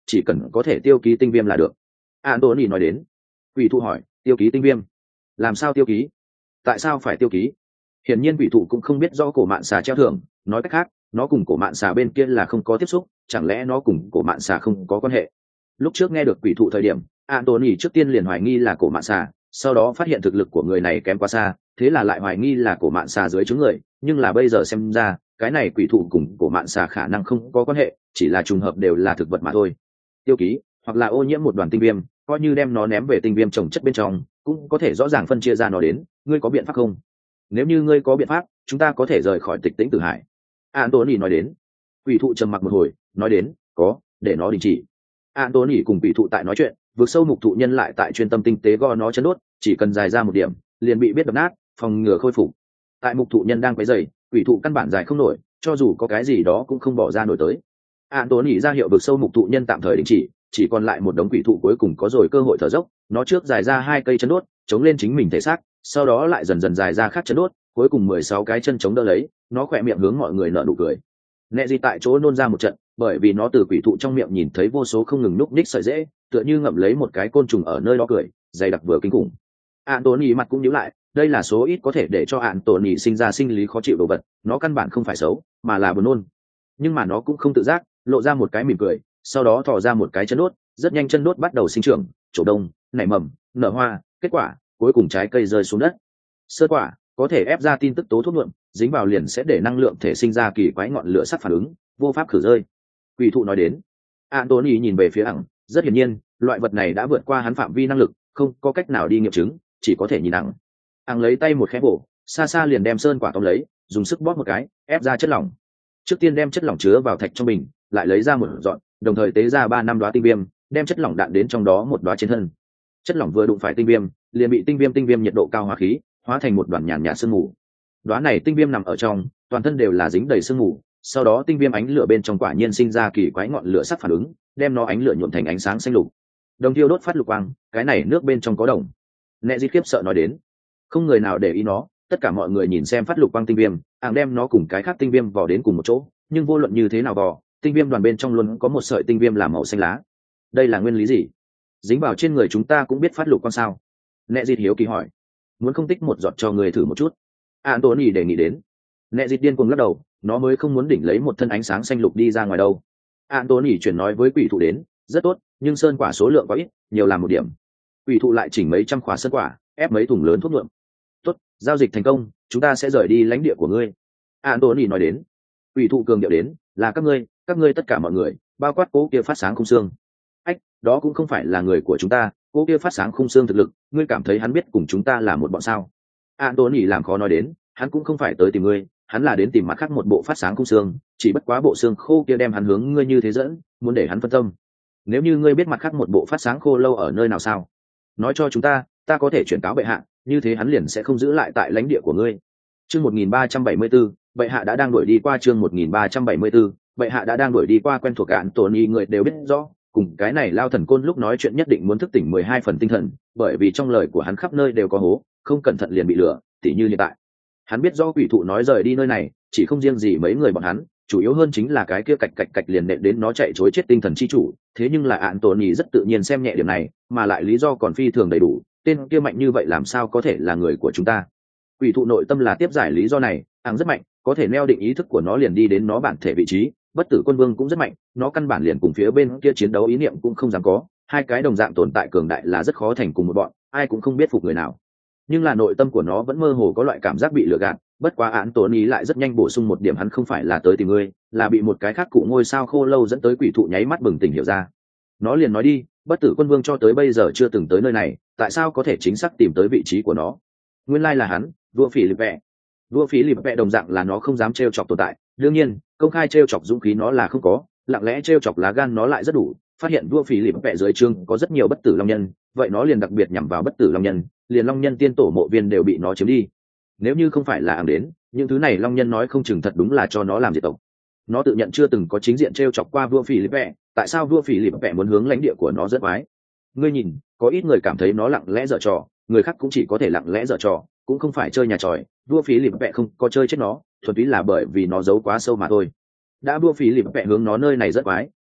chỉ cần có thể tiêu ký tinh viêm là được. Anthony nói đến. Quỷ thụ hỏi, tiêu ký tinh viêm? Làm sao tiêu ký? Tại sao phải tiêu ký? Hiển nhiên quỷ thụ cũng không biết rõ cổ mạn xà treo thưởng, nói cách khác, nó cùng cổ mạn xà bên kia là không có tiếp xúc, chẳng lẽ nó cùng cổ mạn xà không có quan hệ? Lúc trước nghe được quỷ thụ thời điểm, Anthony trước tiên liền hoài nghi là cổ mạn xà, sau đó phát hiện thực lực của người này kém quá xa, thế là lại hoài nghi là cổ mạn xà dưới trướng người, nhưng là bây giờ xem ra, cái này quỷ thụ cùng cổ mạn xà khả năng không có quan hệ, chỉ là trùng hợp đều là thực vật mà thôi. Tiêu ký, hoặc là ô nhiễm một đoàn tinh viêm, coi như đem nó ném về tinh viêm trồng chất bên trong, cũng có thể rõ ràng phân chia ra nó đến, ngươi có biện pháp không? Nếu như ngươi có biện pháp, chúng ta có thể rời khỏi Tịch Tĩnh Tử Hải. Anthony nói đến. Quỷ thụ trầm mặc một hồi, nói đến, có, để nó đình chỉ. Anthony cùng quỷ thụ tại nói chuyện, vượt sâu mục thụ nhân lại tại chuyên tâm tinh tế gõ nó chân đốt, chỉ cần dài ra một điểm, liền bị biết đập nát, phòng ngừa khôi phục. Tại mục thụ nhân đang quấy rầy, quỷ thụ căn bản dài không nổi, cho dù có cái gì đó cũng không bỏ ra nổi tới. Anthony ra hiệu vượt sâu mục thụ nhân tạm thời đình chỉ, chỉ còn lại một đống quỷ thụ cuối cùng có rồi cơ hội thở dốc, nó trước dài ra hai cây chân đốt, chống lên chính mình thể xác, sau đó lại dần dần dài ra khác chân đốt, cuối cùng mười sáu cái chân chống đỡ lấy, nó khỏe miệng hướng mọi người nở nụ cười. Nẹ gì tại chỗ nôn ra một trận, bởi vì nó từ quỷ thụ trong miệng nhìn thấy vô số không ngừng núp ních sợi rễ, tựa như ngậm lấy một cái côn trùng ở nơi đó cười, dày đặc vừa kinh khủng. Anthony mặt cũng nhíu lại, đây là số ít có thể để cho Anthony sinh ra sinh lý khó chịu đồ vật, nó căn bản không phải xấu, mà là buồn nôn. Nhưng mà nó cũng không tự giác, lộ ra một cái mỉm cười, sau đó thò ra một cái chân đốt, rất nhanh chân đốt bắt đầu sinh trưởng, trổ đông, nảy mầm, nở hoa, kết quả, cuối cùng trái cây rơi xuống đất. Sơ quả có thể ép ra tin tức tố thuốc nhuộm, dính vào liền sẽ để năng lượng thể sinh ra kỳ quái ngọn lửa sắt phản ứng, vô pháp khử rơi. Quỷ thụ nói đến. Anthony nhìn về phía ẳng, rất hiển nhiên, loại vật này đã vượt qua hắn phạm vi năng lực, không có cách nào đi nghiệm chứng, chỉ có thể nhìn ẳng. Ẳng lấy tay một khẽ bổ, xa xa liền đem sơn quả tóm lấy, dùng sức bóp một cái, ép ra chất lỏng. Trước tiên đem chất lỏng chứa vào thạch trong bình, lại lấy ra một dọn, đồng thời tế ra ba năm đóa tinh viêm, đem chất lỏng đạn đến trong đó một đóa trên thân. Chất lỏng vừa đụng phải tinh viêm, liền bị tinh viêm tinh viêm nhiệt độ cao hóa khí, hóa thành một đoàn nhàn nhạt sương mù. Đóa này tinh viêm nằm ở trong, toàn thân đều là dính đầy sương mù, sau đó tinh viêm ánh lửa bên trong quả nhiên sinh ra kỳ quái ngọn lửa sắc phản ứng, đem nó ánh lửa nhuộm thành ánh sáng xanh lục. Đồng thiêu đốt phát lục quang, cái này nước bên trong có đồng. Nẹ Di khiếp sợ nói đến. Không người nào để ý nó, tất cả mọi người nhìn xem phát lục quang tinh viêm, ảng đem nó cùng cái khác tinh viêm vò đến cùng một chỗ, nhưng vô luận như thế nào vò, tinh viêm đoàn bên trong luôn có một sợi tinh viêm làm màu xanh lá. Đây là nguyên lý gì? Dính vào trên người chúng ta cũng biết phát lục quang sao? Nẹ Di hiếu kỳ hỏi. Muốn không tích một giọt cho người thử một chút? Anthony đề nghị đến. Nẹ Di điên cuồng lắc đầu, nó mới không muốn đỉnh lấy một thân ánh sáng xanh lục đi ra ngoài đâu. Anthony chuyển nói với quỷ thụ đến, rất tốt, nhưng sơn quả số lượng quá ít, nhiều làm một điểm. Quỷ thụ lại chỉnh mấy trăm khóa sơn quả, ép mấy thùng lớn thuốc nhuộm. Tốt, giao dịch thành công, chúng ta sẽ rời đi lãnh địa của ngươi. Anthony nói đến. Quỷ thụ cường điệu đến, là các ngươi, các ngươi tất cả mọi người, bao quát cố kia phát sáng khung xương. Ách, đó cũng không phải là người của chúng ta, cố kia phát sáng khung xương thực lực, ngươi cảm thấy hắn biết cùng chúng ta là một bọn sao? Anthony làm khó nói đến, hắn cũng không phải tới tìm ngươi, hắn là đến tìm mặt khác một bộ phát sáng khung xương, chỉ bất quá bộ xương khô kia đem hắn hướng ngươi như thế dẫn, muốn để hắn phân tâm. Nếu như ngươi biết mặt khác một bộ phát sáng khô lâu ở nơi nào sao, nói cho chúng ta, ta có thể chuyển cáo bệ hạ, như thế hắn liền sẽ không giữ lại tại lãnh địa của ngươi. Chương một nghìn ba trăm bảy mươi tư, bệ hạ đã đang đuổi đi qua chương một nghìn ba trăm bảy mươi tư, bệ hạ đã đang đuổi đi qua quen thuộc cạn tổn y người đều biết rõ, cùng cái này lao thần côn lúc nói chuyện nhất định muốn thức tỉnh mười hai phần tinh thần, bởi vì trong lời của hắn khắp nơi đều có hố, không cẩn thận liền bị lừa, tỉ như hiện tại. Hắn biết rõ quỷ thụ nói rời đi nơi này, chỉ không riêng gì mấy người bọn hắn, chủ yếu hơn chính là cái kia cạch cạch cạch liền nện đến nó chạy trối chết tinh thần chi chủ, thế nhưng là ạn tổn y rất tự nhiên xem nhẹ điểm này, mà lại lý do còn phi thường đầy đủ, tên kia mạnh như vậy làm sao có thể là người của chúng ta. Quỷ thụ nội tâm là tiếp giải lý do này, áng rất mạnh, có thể neo định ý thức của nó liền đi đến nó bản thể vị trí, bất tử quân vương cũng rất mạnh, nó căn bản liền cùng phía bên kia chiến đấu ý niệm cũng không dám có, hai cái đồng dạng tồn tại cường đại là rất khó thành cùng một bọn, ai cũng không biết phục người nào. Nhưng là nội tâm của nó vẫn mơ hồ có loại cảm giác bị lừa gạt, bất quá án tổn ý lại rất nhanh bổ sung một điểm, hắn không phải là tới tìm ngươi, là bị một cái khác cụ ngôi sao khô lâu dẫn tới. Quỷ thụ nháy mắt bừng tỉnh hiểu ra. Nó liền nói đi, bất tử quân vương cho tới bây giờ chưa từng tới nơi này, tại sao có thể chính xác tìm tới vị trí của nó? Nguyên lai là hắn, vua phỉ lịp vẹ. Vua phỉ lịp vẹ đồng dạng là nó không dám trêu chọc tồn tại, đương nhiên công khai trêu chọc dũng khí nó là không có, lặng lẽ trêu chọc lá gan nó lại rất đủ. Phát hiện vua phỉ lịp vẹ dưới trương có rất nhiều bất tử long nhân, vậy nó liền đặc biệt nhằm vào bất tử long nhân, liền long nhân tiên tổ mộ viên đều bị nó chiếm đi. Nếu như không phải là ảng đến, những thứ này long nhân nói không chừng thật đúng là cho nó làm diệt tộc. Nó tự nhận chưa từng có chính diện trêu chọc qua vua phỉ lịp vẹ, tại sao vua phỉ lịp vẹ muốn hướng lãnh địa của nó rất quái? Ngươi nhìn, có ít người cảm thấy nó lặng lẽ dở trò, người khác cũng chỉ có thể lặng lẽ dở trò, cũng không phải chơi nhà tròi. Vua phí lịp vẹ không có chơi chết nó, thuần túy là bởi vì nó giấu quá sâu mà thôi. Đã vua phí lịp vẹ hướng nó nơi này rất quái,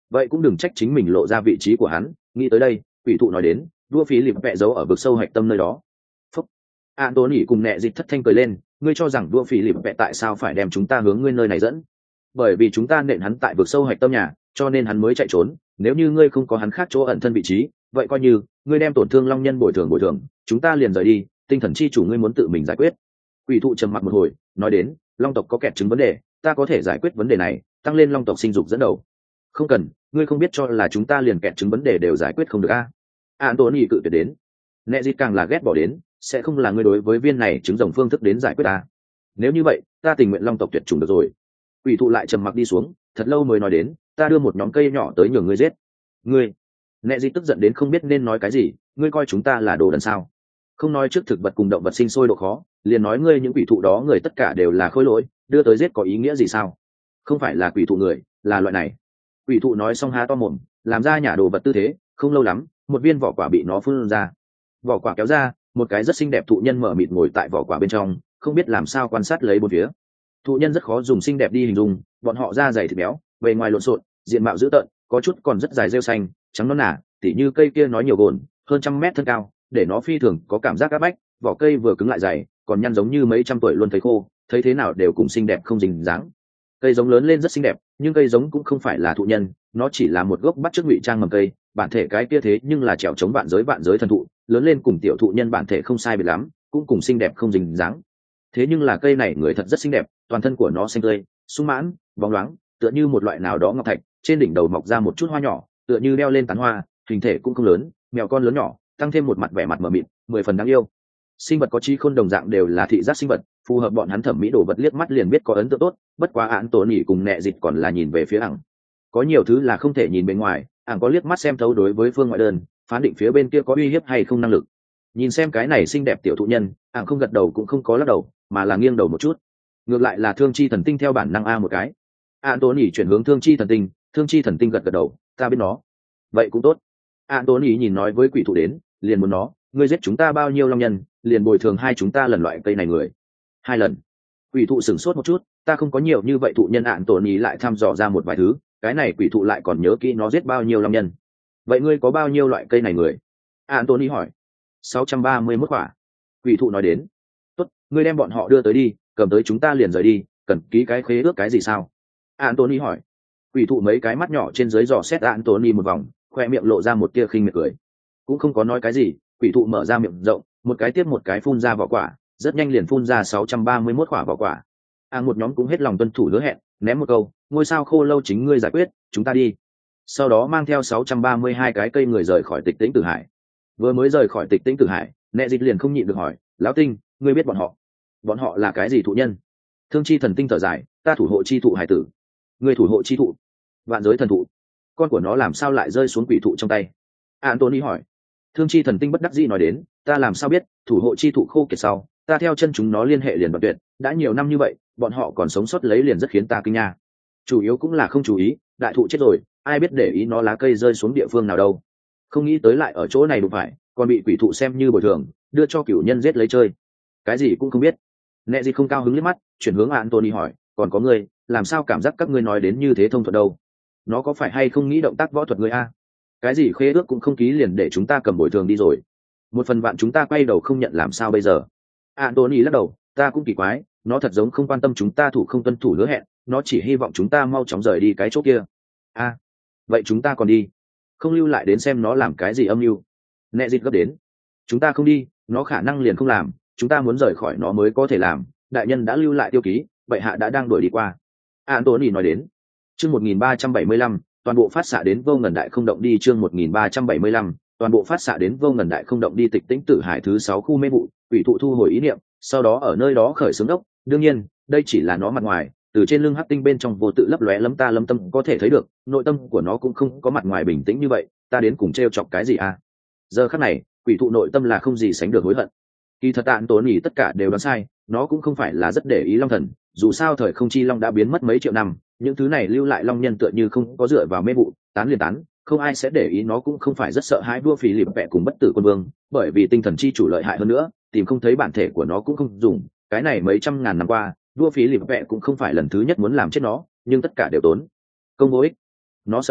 vậy cũng đừng trách chính mình lộ ra vị trí của hắn. Nghĩ tới đây, quỷ thụ nói đến, vua phí lịp vẹ giấu ở vực sâu hạch tâm nơi đó. Phúc. Anthony cùng nẹ dịch thất thanh cười lên, ngươi cho rằng vua phí lịp vẹ tại sao phải đem chúng ta hướng ngươi nơi này dẫn? Bởi vì chúng ta nện hắn tại vực sâu hạch tâm nhà, cho nên hắn mới chạy trốn. Nếu như ngươi không có hắn khác chỗ ẩn thân vị trí, vậy coi như ngươi đem tổn thương long nhân bồi thường bồi thường, chúng ta liền rời đi. Tinh thần chi chủ ngươi muốn tự mình giải quyết. Quỷ thụ trầm mặc một hồi, nói đến, long tộc có kẹt chứng vấn đề, ta có thể giải quyết vấn đề này, tăng lên long tộc sinh dục dẫn đầu. Không cần, ngươi không biết cho là chúng ta liền kẹt chứng vấn đề đều giải quyết không được a? À? Anthony cự tuyệt đến. Nẹ dịt càng là ghét bỏ đến, sẽ không là ngươi đối với viên này trứng rồng phương thức đến giải quyết ta. Nếu như vậy, ta tình nguyện long tộc tuyệt chủng được rồi. Quỷ thụ lại trầm mặc đi xuống, thật lâu mới nói đến, ta đưa một nhóm cây nhỏ tới nhường ngươi giết. Ngươi? Nẹ dịt tức giận đến không biết nên nói cái gì, ngươi coi chúng ta là đồ đần sao? Không nói trước thực vật cùng động vật sinh sôi độ khó, liền nói ngươi những quỷ thụ đó người tất cả đều là khôi lỗi, đưa tới giết có ý nghĩa gì sao? Không phải là quỷ thụ người, là loại này. Quỷ thụ nói xong há to mồm, làm ra nhả đồ vật tư thế, không lâu lắm, một viên vỏ quả bị nó phun ra. Vỏ quả kéo ra, một cái rất xinh đẹp thụ nhân mở mịt ngồi tại vỏ quả bên trong, không biết làm sao quan sát lấy bốn phía. Thụ nhân rất khó dùng xinh đẹp đi hình dung, bọn họ da dày thịt béo, bề ngoài lộn xộn, diện mạo dữ tợn, có chút còn rất dài rêu xanh, trắng nõn nà, tỉ như cây kia nói nhiều gồn, hơn trăm mét thân cao, để nó phi thường có cảm giác áp bách. Vỏ cây vừa cứng lại dày, còn nhăn giống như mấy trăm tuổi luôn thấy khô, thấy thế nào đều cùng xinh đẹp không dính dáng. Cây giống lớn lên rất xinh đẹp, nhưng cây giống cũng không phải là thụ nhân, nó chỉ là một gốc bắt chước ngụy trang mầm cây, bản thể cái kia thế nhưng là trèo chống vạn giới vạn giới thần thụ, lớn lên cùng tiểu thụ nhân bản thể không sai biệt lắm, cũng cùng xinh đẹp không dính dáng. Thế nhưng là cây này người thật rất xinh đẹp, toàn thân của nó xanh tươi, sung mãn, bóng loáng, tựa như một loại nào đó ngọc thạch, trên đỉnh đầu mọc ra một chút hoa nhỏ, tựa như đeo lên tán hoa, hình thể cũng không lớn, mèo con lớn nhỏ, tăng thêm một mặt vẻ mặt mờ mịt, mười phần đáng yêu. Sinh vật có trí khôn đồng dạng đều là thị giác sinh vật, phù hợp bọn hắn thẩm mỹ đồ vật liếc mắt liền biết có ấn tượng tốt. Bất quá án tổ nỉ cùng nẹ dịch còn là nhìn về phía ảng. Có nhiều thứ là không thể nhìn bên ngoài, ảng có liếc mắt xem thấu đối với phương ngoại đơn, phán định phía bên kia có uy hiếp hay không năng lực. Nhìn xem cái này xinh đẹp tiểu thụ nhân, ảng không gật đầu cũng không có lắc đầu, mà là nghiêng đầu một chút. Ngược lại là thương chi thần tinh theo bản năng a một cái. Án tổ nỉ chuyển hướng thương chi thần tinh, thương chi thần tinh gật gật đầu, ta biết nó. Vậy cũng tốt. Án tổ nỉ nhìn nói với quỷ thụ đến, liền muốn nó, ngươi giết chúng ta bao nhiêu long nhân, liền bồi thường hai chúng ta lần loại cây này người. Hai lần. Quỷ thụ sửng sốt một chút, ta không có nhiều như vậy thụ nhân. Ạn tổn ý lại thăm dò ra một vài thứ, cái này quỷ thụ lại còn nhớ kỹ nó giết bao nhiêu long nhân. Vậy ngươi có bao nhiêu loại cây này người? Ạn tổn ý hỏi. sáu trăm ba mươi mốt quả. Quỷ thụ nói đến. Tốt, ngươi đem bọn họ đưa tới đi, cầm tới chúng ta liền rời đi, cần ký cái khế ước cái gì sao? Ạn tổn ý hỏi. Quỷ thụ mấy cái mắt nhỏ trên dưới dò xét Ạn tổn ý một vòng, khoe miệng lộ ra một tia khinh miệt cười. Cũng không có nói cái gì, quỷ thụ mở ra miệng rộng, một cái tiếp một cái phun ra vỏ quả, rất nhanh liền phun ra sáu trăm ba mươi mốt quả vỏ quả. À, một nhóm cũng hết lòng tuân thủ hứa hẹn, ném một câu, ngôi sao khô lâu chính ngươi giải quyết, chúng ta đi. Sau đó mang theo sáu trăm ba mươi hai cái cây người rời khỏi Tịch Tĩnh Tử Hải. Vừa mới rời khỏi Tịch Tĩnh Tử Hải, Nẹ Dịch liền không nhịn được hỏi, lão tinh, ngươi biết bọn họ? Bọn họ là cái gì thụ nhân? Thương chi thần tinh thở dài, ta thủ hộ chi thụ hải tử. Ngươi thủ hộ chi thụ? Vạn giới thần thụ. Con của nó làm sao lại rơi xuống quỷ thụ trong tay? Anthony hỏi. Thương chi thần tinh bất đắc dĩ nói đến, ta làm sao biết, thủ hộ chi thụ khô kiệt sau, ta theo chân chúng nó liên hệ liền đoạn tuyệt, đã nhiều năm như vậy, bọn họ còn sống sót lấy liền rất khiến ta kinh nha. Chủ yếu cũng là không chú ý, đại thụ chết rồi, ai biết để ý nó lá cây rơi xuống địa phương nào đâu. Không nghĩ tới lại ở chỗ này đụng phải, còn bị quỷ thụ xem như bồi thường, đưa cho cửu nhân giết lấy chơi. Cái gì cũng không biết. Nẹ gì không cao hứng liếc mắt, chuyển hướng Anthony hỏi, còn có ngươi, làm sao cảm giác các ngươi nói đến như thế thông thuận đâu? Nó có phải hay không nghĩ động tác võ thuật ngươi a? Cái gì khế ước cũng không ký liền để chúng ta cầm bồi thường đi rồi. Một phần bạn chúng ta quay đầu không nhận làm sao bây giờ? Anthony lắc đầu, ta cũng kỳ quái, nó thật giống không quan tâm chúng ta thủ không tuân thủ hứa hẹn, nó chỉ hy vọng chúng ta mau chóng rời đi cái chỗ kia. A, à, vậy chúng ta còn đi? Không lưu lại đến xem nó làm cái gì âm mưu? Nẹ dịch gấp đến. Chúng ta không đi, nó khả năng liền không làm, chúng ta muốn rời khỏi nó mới có thể làm. Đại nhân đã lưu lại tiêu ký, vậy hạ đã đang đuổi đi qua. Anthony nói đến. Chương một nghìn ba trăm bảy mươi lăm, toàn bộ phát xạ đến vô ngần đại không động đi. Chương một nghìn ba trăm bảy mươi lăm, toàn bộ phát xạ đến vô ngần đại không động đi. Tịch Tĩnh Tử Hải thứ sáu khu mê vụ, quỷ thụ thu hồi ý niệm, sau đó ở nơi đó khởi xướng đốc. Đương nhiên, đây chỉ là nó mặt ngoài, từ trên lưng hắc tinh bên trong vô tự lấp lóe lấm ta lấm tâm có thể thấy được, nội tâm của nó cũng không có mặt ngoài bình tĩnh như vậy. Ta đến cùng trêu chọc cái gì à? Giờ khắc này, quỷ thụ nội tâm là không gì sánh được hối hận. Kỳ thật tạn tổn nhỉ tất cả đều đoán sai, nó cũng không phải là rất để ý long thần, dù sao thời không chi long đã biến mất mấy triệu năm, những thứ này lưu lại long nhân tựa như không có dựa vào mê vụ, tán liền tán, không ai sẽ để ý. Nó cũng không phải rất sợ hãi vua phí lịp vẹ cùng bất tử quân vương, bởi vì tinh thần chi chủ lợi hại hơn nữa, tìm không thấy bản thể của nó cũng không dùng. Cái này mấy trăm ngàn năm qua, vua phí lịp vẹ cũng không phải lần thứ nhất muốn làm chết nó, nhưng tất cả đều tốn công vô ích. Nó sợ nhất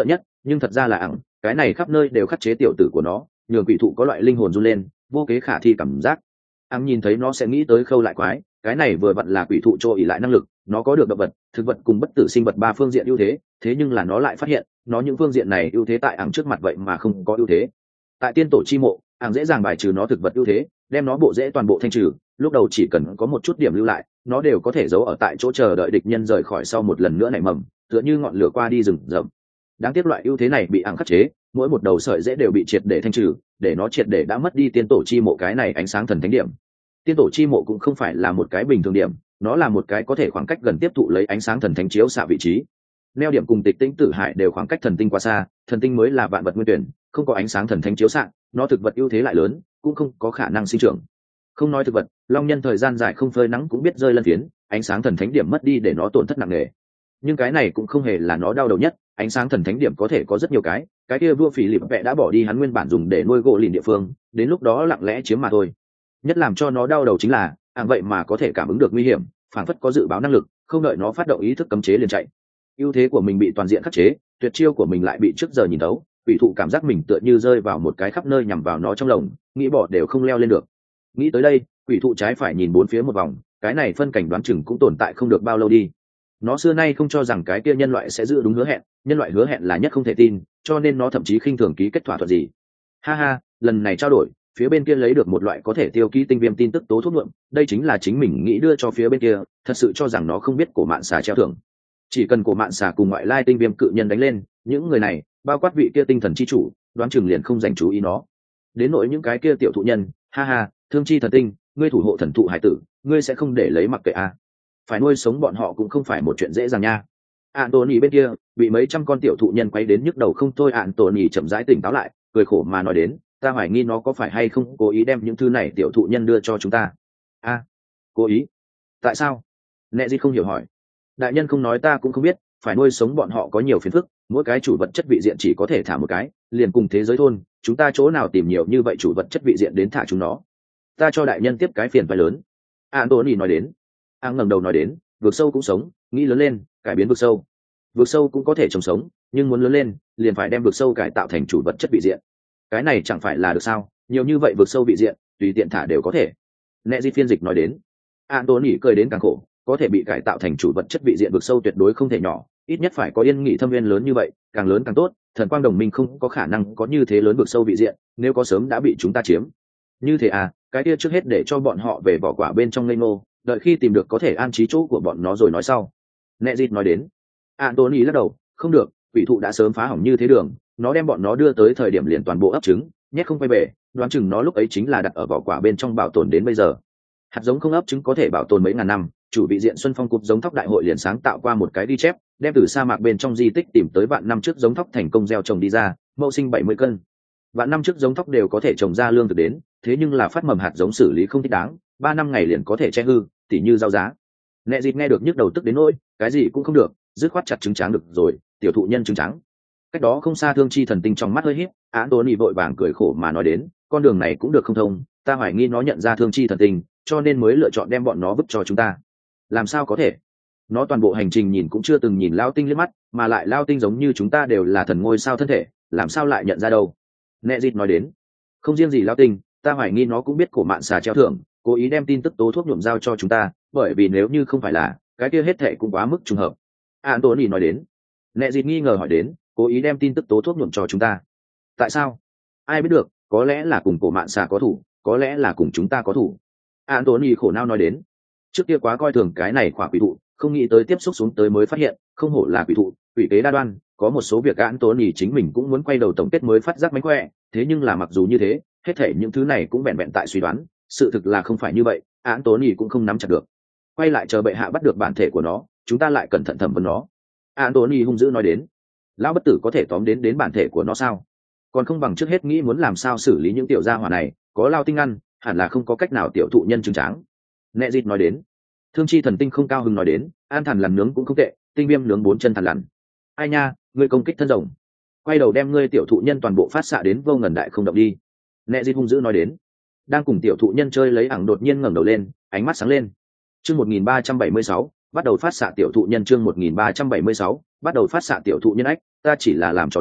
nhưng thật ra là ẳng cái này khắp nơi đều khắc chế tiểu tử của nó, nhường quỷ thụ có loại linh hồn run lên vô kế khả thi cảm giác. ẳng nhìn thấy nó sẽ nghĩ tới khâu lại quái, cái này vừa vặn là quỷ thụ cho ỉ lại năng lực, nó có được động vật, thực vật cùng bất tử sinh vật ba phương diện ưu thế, thế nhưng là nó lại phát hiện nó những phương diện này ưu thế tại ẳng trước mặt vậy mà không có ưu thế. Tại tiên tổ chi mộ, ẳng dễ dàng bài trừ nó thực vật ưu thế, đem nó bộ rễ toàn bộ thanh trừ, lúc đầu chỉ cần có một chút điểm lưu lại, nó đều có thể giấu ở tại chỗ chờ đợi địch nhân rời khỏi sau một lần nữa nảy mầm, tựa như ngọn lửa qua đi rừng rậm. Đáng tiếc loại ưu thế này bị ẳng khắc chế, mỗi một đầu sợi rễ đều bị triệt để thanh trừ, để nó triệt để đã mất đi tiên tổ chi mộ cái này ánh sáng thần thánh điểm. Tiên tổ chi mộ cũng không phải là một cái bình thường điểm, nó là một cái có thể khoảng cách gần tiếp thụ lấy ánh sáng thần thánh chiếu xạ vị trí. Neo điểm cùng Tịch Tĩnh Tử Hải đều khoảng cách thần tinh quá xa, thần tinh mới là vạn vật nguyên tuyển, không có ánh sáng thần thánh chiếu xạ, nó thực vật ưu thế lại lớn, cũng không có khả năng sinh trưởng. Không nói thực vật, long nhân thời gian dài không phơi nắng cũng biết rơi lân phiến, ánh sáng thần thánh điểm mất đi để nó tổn thất nặng nề. Nhưng cái này cũng không hề là nó đau đầu nhất, ánh sáng thần thánh điểm có thể có rất nhiều cái, cái kia vua phỉ lịp vẽ đã bỏ đi hắn nguyên bản dùng để nuôi gỗ lìn địa phương, đến lúc đó lặng lẽ chiếm mà thôi. Nhất làm cho nó đau đầu chính là ảng vậy mà có thể cảm ứng được nguy hiểm, phản phất có dự báo năng lực, không đợi nó phát động ý thức cấm chế liền chạy. Ưu thế của mình bị toàn diện khắc chế, tuyệt chiêu của mình lại bị trước giờ nhìn thấu, quỷ thụ cảm giác mình tựa như rơi vào một cái khắp nơi nhằm vào nó trong lồng, nghĩ bỏ đều không leo lên được. Nghĩ tới đây, quỷ thụ trái phải nhìn bốn phía một vòng, cái này phân cảnh đoán chừng cũng tồn tại không được bao lâu đi. Nó xưa nay không cho rằng cái kia nhân loại sẽ giữ đúng hứa hẹn, nhân loại hứa hẹn là nhất không thể tin, cho nên nó thậm chí khinh thường ký kết thỏa thuận gì. Ha ha, lần này trao đổi, phía bên kia lấy được một loại có thể tiêu ký tinh viêm tin tức tố thuốc nhuộm, đây chính là chính mình nghĩ đưa cho phía bên kia, thật sự cho rằng nó không biết cổ mạn xà treo thưởng. Chỉ cần cổ mạn xà cùng ngoại lai tinh viêm cự nhân đánh lên, những người này, bao quát vị kia tinh thần chi chủ, đoán chừng liền không dành chú ý nó. Đến nỗi những cái kia tiểu thụ nhân, ha ha, thương chi thần tinh, ngươi thủ hộ thần thụ hải tử, ngươi sẽ không để lấy mặc kệ à? Phải nuôi sống bọn họ cũng không phải một chuyện dễ dàng nha. Anthony bên kia bị mấy trăm con tiểu thụ nhân quay đến nhức đầu không thôi. Anthony chậm rãi tỉnh táo lại, cười khổ mà nói đến, ta hoài nghi nó có phải hay không cố ý đem những thứ này tiểu thụ nhân đưa cho chúng ta. A, à, cố ý? Tại sao? Nẹ gì không hiểu hỏi. Đại nhân không nói ta cũng không biết, phải nuôi sống bọn họ có nhiều phiền phức, mỗi cái chủ vật chất vị diện chỉ có thể thả một cái, liền cùng thế giới thôn, chúng ta chỗ nào tìm nhiều như vậy chủ vật chất vị diện đến thả chúng nó. Ta cho đại nhân tiếp cái phiền phải lớn. Anthony nói đến. Ang ngẩng đầu nói đến, vực sâu cũng sống, nghĩ lớn lên, cải biến vực sâu. Vực sâu cũng có thể trồng sống, nhưng muốn lớn lên, liền phải đem vực sâu cải tạo thành chủ vật chất vị diện. Cái này chẳng phải là được sao? Nhiều như vậy vực sâu vị diện, tùy tiện thả đều có thể. Nẹ di phiên dịch nói đến. Anthony cười đến càng khổ, có thể bị cải tạo thành chủ vật chất vị diện vực sâu tuyệt đối không thể nhỏ, ít nhất phải có yên nghị thâm viên lớn như vậy, càng lớn càng tốt. Thần quang đồng minh không có khả năng có như thế lớn vực sâu vị diện, nếu có sớm đã bị chúng ta chiếm. Như thế à? Cái kia trước hết để cho bọn họ về vỏ quả bên trong ngây ngô, đợi khi tìm được có thể an trí chỗ của bọn nó rồi nói sau. Nẹ dịt nói đến. Anthony lắc đầu, không được, quỷ thụ đã sớm phá hỏng như thế đường, nó đem bọn nó đưa tới thời điểm liền toàn bộ ấp trứng, nhét không quay về, đoán chừng nó lúc ấy chính là đặt ở vỏ quả bên trong bảo tồn đến bây giờ. Hạt giống không ấp trứng có thể bảo tồn mấy ngàn năm, chủ vị diện Xuân Phong cục giống thóc đại hội liền sáng tạo qua một cái ghi chép, đem từ sa mạc bên trong di tích tìm tới vạn năm trước giống thóc thành công gieo trồng đi ra, mẫu sinh bảy mươi cân. Vạn năm trước giống thóc đều có thể trồng ra lương thực đến, thế nhưng là phát mầm hạt giống xử lý không thích đáng, ba năm ngày liền có thể che hư, tỉ như rau giá. Nẹ dịt nghe được nhức đầu tức đến nỗi, cái gì cũng không được, dứt khoát chặt trứng trắng được rồi, tiểu thụ nhân trứng trắng. Cách đó không xa Thương Chi thần tinh trong mắt hơi híp, Anthony vội vàng cười khổ mà nói đến, con đường này cũng được không thông, ta hoài nghi nó nhận ra Thương Chi thần tinh, cho nên mới lựa chọn đem bọn nó vứt cho chúng ta. Làm sao có thể? Nó toàn bộ hành trình nhìn cũng chưa từng nhìn Lao Tinh liếc mắt, mà lại Lao Tinh giống như chúng ta đều là thần ngôi sao thân thể, làm sao lại nhận ra đâu? Nẹ dịt nói đến, không riêng gì Lao Tinh, ta hoài nghi nó cũng biết cổ mạn xà treo thưởng, cố ý đem tin tức tố thuốc nhuộm giao cho chúng ta, bởi vì nếu như không phải là, cái kia hết thệ cũng quá mức trùng hợp. Anthony nói đến. Nẹ dịt nghi ngờ hỏi đến, cố ý đem tin tức tố thuốc nhuộm cho chúng ta. Tại sao? Ai biết được, có lẽ là cùng cổ mạn xà có thủ, có lẽ là cùng chúng ta có thủ. Anthony khổ não nói đến. Trước kia quá coi thường cái này khỏa quỷ thụ, không nghĩ tới tiếp xúc xuống tới mới phát hiện, không hổ là quỷ thụ, quỷ kế đa đoan, có một số việc Anthony chính mình cũng muốn quay đầu tổng kết mới phát giác mánh khỏe, thế nhưng là mặc dù như thế, hết thảy những thứ này cũng vẹn vẹn tại suy đoán, sự thực là không phải như vậy, Anthony cũng không nắm chặt được. Quay lại chờ bệ hạ bắt được bản thể của nó, chúng ta lại cẩn thận thẩm vấn nó. Anthony hung dữ nói đến. Lão bất tử có thể tóm đến đến bản thể của nó sao? Còn không bằng trước hết nghĩ muốn làm sao xử lý những tiểu gia hỏa này, có Lao Tinh ăn, hẳn là không có cách nào tiểu thụ nhân trứng tráng. Nẹ dịt nói đến. Thương Chi thần tinh không cao hứng nói đến, an thằn lằn nướng cũng không tệ, tinh viêm nướng bốn chân thằn lằn. Ai nha, ngươi công kích thân rồng. Quay đầu đem ngươi tiểu thụ nhân toàn bộ phát xạ đến vô ngần đại không động đi. Nẹ dịt hung dữ nói đến. Đang cùng tiểu thụ nhân chơi lấy ẳng đột nhiên ngẩng đầu lên, ánh mắt sáng lên. Chương một nghìn ba trăm bảy mươi sáu, bắt đầu phát xạ tiểu thụ nhân chương một nghìn ba trăm bảy mươi sáu, bắt đầu phát xạ tiểu thụ nhân ách, ta chỉ là làm trò đùa,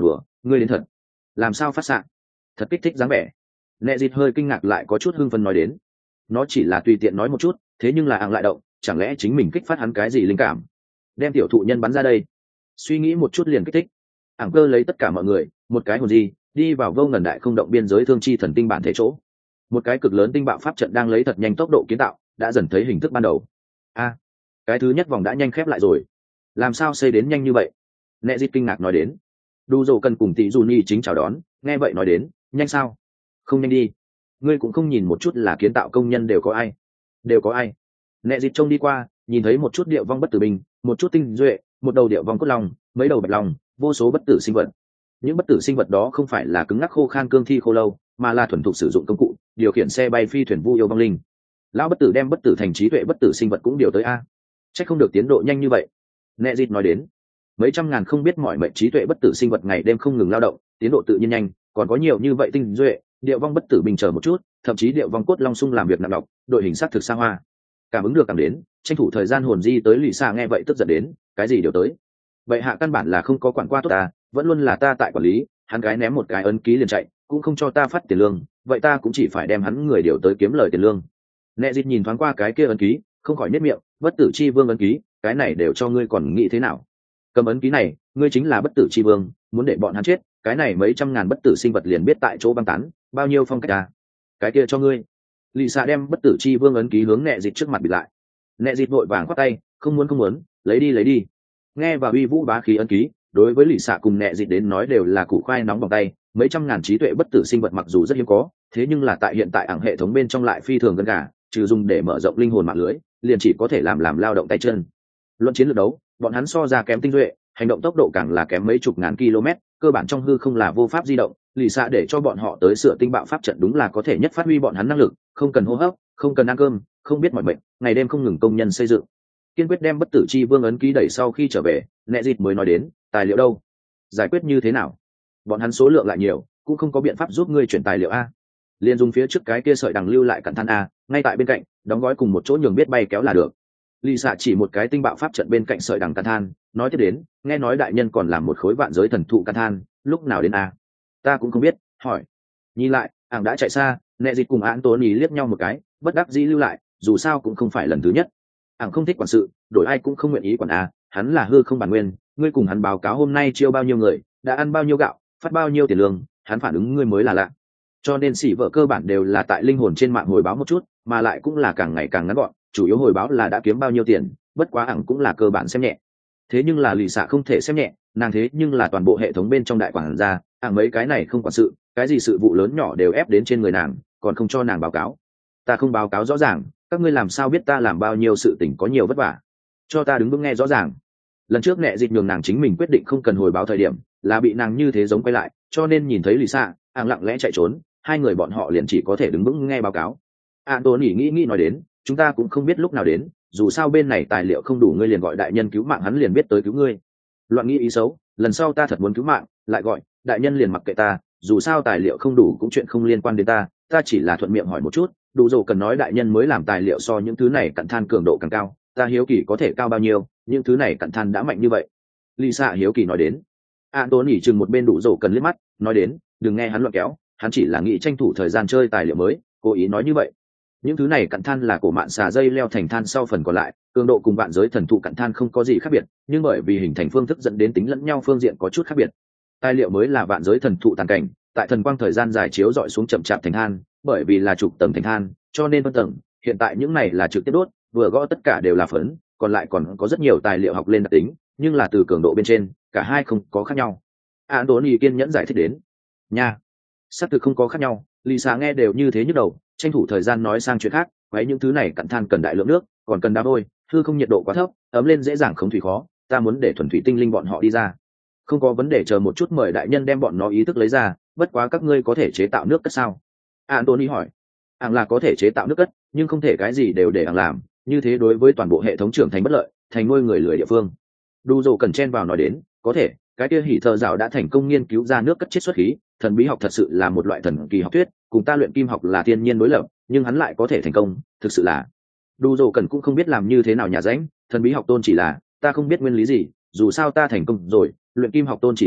ngươi đến thật, làm sao phát xạ, thật kích thích dáng vẻ. Nẹ dịt hơi kinh ngạc lại có chút hưng phấn nói đến. Nó chỉ là tùy tiện nói một chút, thế nhưng là ảng lại động, chẳng lẽ chính mình kích phát hắn cái gì linh cảm, đem tiểu thụ nhân bắn ra đây. Suy nghĩ một chút liền kích thích. Ảng cơ lấy tất cả mọi người, một cái hồn gì đi vào vô ngần đại không động biên giới thương chi thần tinh bản thể chỗ. Một cái cực lớn tinh bạo pháp trận đang lấy thật nhanh tốc độ kiến tạo, đã dần thấy hình thức ban đầu. A, cái thứ nhất vòng đã nhanh khép lại rồi, làm sao xây đến nhanh như vậy? Nẹ dịt kinh ngạc nói đến. Đu dầu cần cùng tỷ dù nhi chính chào đón, nghe vậy nói đến, nhanh sao? Không nhanh đi, ngươi cũng không nhìn một chút là kiến tạo công nhân đều có ai? Đều có ai? Nẹ dịt trông đi qua, nhìn thấy một chút điệu vong bất tử binh, một chút tinh duệ, một đầu điệu vong cốt long, mấy đầu bạch long, vô số bất tử sinh vật. Những bất tử sinh vật đó không phải là cứng ngắc khô khan cương thi khô lâu, mà là thuần thục sử dụng công cụ điều khiển xe bay phi thuyền vu yêu vong linh. Lão bất tử đem bất tử thành trí tuệ bất tử sinh vật cũng điều tới a. Chắc không được tiến độ nhanh như vậy. Nẹ dịt nói đến. Mấy trăm ngàn không biết mọi mệnh trí tuệ bất tử sinh vật ngày đêm không ngừng lao động, tiến độ tự nhiên nhanh, còn có nhiều như vậy tinh duệ, điệu vong bất tử bình chờ một chút, thậm chí điệu vong cốt long sung làm việc nặng nhọc, đội hình sát thực xa hoa. Cảm ứng được cảm đến, tranh thủ thời gian hồn di tới lì xa nghe vậy tức giận đến, cái gì điều tới? Vậy hạ căn bản là không có quản qua tốt ta, vẫn luôn là ta tại quản lý, hắn gái ném một cái ấn ký liền chạy, cũng không cho ta phát tiền lương, vậy ta cũng chỉ phải đem hắn người điều tới kiếm lời tiền lương. Nẹ dịt nhìn thoáng qua cái kia ấn ký, không khỏi nết miệng, bất tử chi vương ấn ký, cái này đều cho ngươi còn nghĩ thế nào? Cầm ấn ký này, ngươi chính là bất tử chi vương, muốn để bọn hắn chết, cái này mấy trăm ngàn bất tử sinh vật liền biết tại chỗ băng tán, bao nhiêu phong cách à? Cái kia cho ngươi. Lì xạ đem bất tử chi vương ấn ký hướng nẹ dịt trước mặt bịt lại. Nẹ dịt vội vàng khoát tay, không muốn không muốn, lấy đi lấy đi. Nghe và uy vũ bá khí ấn ký, đối với lì xạ cùng nẹ dịt đến nói đều là củ khoai nóng bằng tay, mấy trăm ngàn trí tuệ bất tử sinh vật mặc dù rất hiếm có, thế nhưng là tại hiện tại ảng hệ thống bên trong lại phi thường gần gà, trừ dùng để mở rộng linh hồn mạng lưới, liền chỉ có thể làm làm lao động tay chân. Luận chiến lược đấu, bọn hắn so ra kém tinh duệ, hành động tốc độ càng là kém mấy chục ngàn km, cơ bản trong hư không là vô pháp di động. Lì xạ để cho bọn họ tới sửa tinh bạo pháp trận đúng là có thể nhất phát huy bọn hắn năng lực, không cần hô hấp, không cần ăn cơm, không biết mọi mệnh, ngày đêm không ngừng công nhân xây dựng. Kiên quyết đem bất tử chi vương ấn ký đẩy sau khi trở về, Nẹ dịt mới nói đến, tài liệu đâu? Giải quyết như thế nào? Bọn hắn số lượng lại nhiều, cũng không có biện pháp giúp ngươi chuyển tài liệu a. Liên dùng phía trước cái kia sợi đằng lưu lại cẩn thận a, ngay tại bên cạnh, đóng gói cùng một chỗ nhường biết bay kéo là được. Lì xạ chỉ một cái tinh bạo pháp trận bên cạnh sợi đằng cẩn than, nói tiếp đến, nghe nói đại nhân còn làm một khối vạn giới thần thụ cẩn than, lúc nào đến a? Ta cũng không biết, hỏi. Nhìn lại, ảng đã chạy xa, Nẹ dịt cùng án tốn ý liếc nhau một cái, bất đắc dĩ lưu lại, dù sao cũng không phải lần thứ nhất. Ảng không thích quản sự, đổi ai cũng không nguyện ý quản a, hắn là hư không bản nguyên, ngươi cùng hắn báo cáo hôm nay chiêu bao nhiêu người, đã ăn bao nhiêu gạo, phát bao nhiêu tiền lương, hắn phản ứng ngươi mới là lạ. Cho nên xỉ vợ cơ bản đều là tại linh hồn trên mạng hồi báo một chút, mà lại cũng là càng ngày càng ngắn gọn, chủ yếu hồi báo là đã kiếm bao nhiêu tiền, bất quá ảng cũng là cơ bản xem nhẹ. Thế nhưng là lì xạ không thể xem nhẹ, nàng thế nhưng là toàn bộ hệ thống bên trong đại quản gia, ảng mấy cái này không quản sự, cái gì sự vụ lớn nhỏ đều ép đến trên người nàng, còn không cho nàng báo cáo. Ta không báo cáo rõ ràng, các ngươi làm sao biết ta làm bao nhiêu sự tình có nhiều vất vả? Cho ta đứng vững nghe rõ ràng. Lần trước Nẹ dịt nhường nàng chính mình quyết định không cần hồi báo thời điểm, là bị nàng như thế giống quay lại, cho nên nhìn thấy lì xạ, ảng lặng lẽ chạy trốn, hai người bọn họ liền chỉ có thể đứng vững nghe báo cáo. Anthony nghĩ nghĩ nói đến, chúng ta cũng không biết lúc nào đến, dù sao bên này tài liệu không đủ, ngươi liền gọi đại nhân cứu mạng, hắn liền biết tới cứu ngươi. Loạn nghĩ ý xấu, lần sau ta thật muốn cứu mạng, lại gọi đại nhân liền mặc kệ ta, dù sao tài liệu không đủ cũng chuyện không liên quan đến ta, ta chỉ là thuận miệng hỏi một chút, đủ dầu cần nói đại nhân mới làm tài liệu so những thứ này cặn than cường độ càng cao, ta hiếu kỳ có thể cao bao nhiêu, những thứ này cặn than đã mạnh như vậy. Lisa hiếu kỳ nói đến. Anthony chừng một bên đủ dầu cần liếc mắt, nói đến, đừng nghe hắn loạn kéo, hắn chỉ là nghĩ tranh thủ thời gian chơi tài liệu mới, cố ý nói như vậy. Những thứ này cặn than là cổ mạn xà dây leo thành than sau phần còn lại, cường độ cùng vạn giới thần thụ cặn than không có gì khác biệt, nhưng bởi vì hình thành phương thức dẫn đến tính lẫn nhau phương diện có chút khác biệt. Tài liệu mới là vạn giới thần thụ tàn cảnh, tại thần quang thời gian dài chiếu dọi xuống chậm chạp thành than, bởi vì là trục tầng thành than, cho nên phân tầng, hiện tại những này là trực tiếp đốt, vừa gõ tất cả đều là phấn, còn lại còn có rất nhiều tài liệu học lên đặc tính, nhưng là từ cường độ bên trên, cả hai không có khác nhau. Anthony kiên nhẫn giải thích đến. Nha, xác thực không có khác nhau, Lisa nghe đều như thế nhức đầu, tranh thủ thời gian nói sang chuyện khác, quấy những thứ này cặn than cần đại lượng nước, còn cần đá vôi, hư không nhiệt độ quá thấp, ấm lên dễ dàng không thủy khó, ta muốn để thuần thủy tinh linh bọn họ đi ra. Không có vấn đề, chờ một chút mời đại nhân đem bọn nó ý thức lấy ra, bất quá các ngươi có thể chế tạo nước cất sao? Anthony hỏi. Ảng là có thể chế tạo nước cất, nhưng không thể cái gì đều để Ảng làm, như thế đối với toàn bộ hệ thống trưởng thành bất lợi, thành nuôi người lười địa phương. Đu dầu cần chen vào nói đến, có thể, cái kia hỉ thợ rào đã thành công nghiên cứu ra nước cất chiết xuất khí, thần bí học thật sự là một loại thần kỳ học thuyết, cùng ta luyện kim học là thiên nhiên đối lập, nhưng hắn lại có thể thành công, thực sự là. Đu dầu cần cũng không biết làm như thế nào nhà ránh, thần bí học tôn chỉ là, ta không biết nguyên lý gì, dù sao ta thành công rồi, luyện kim học tôn chỉ là,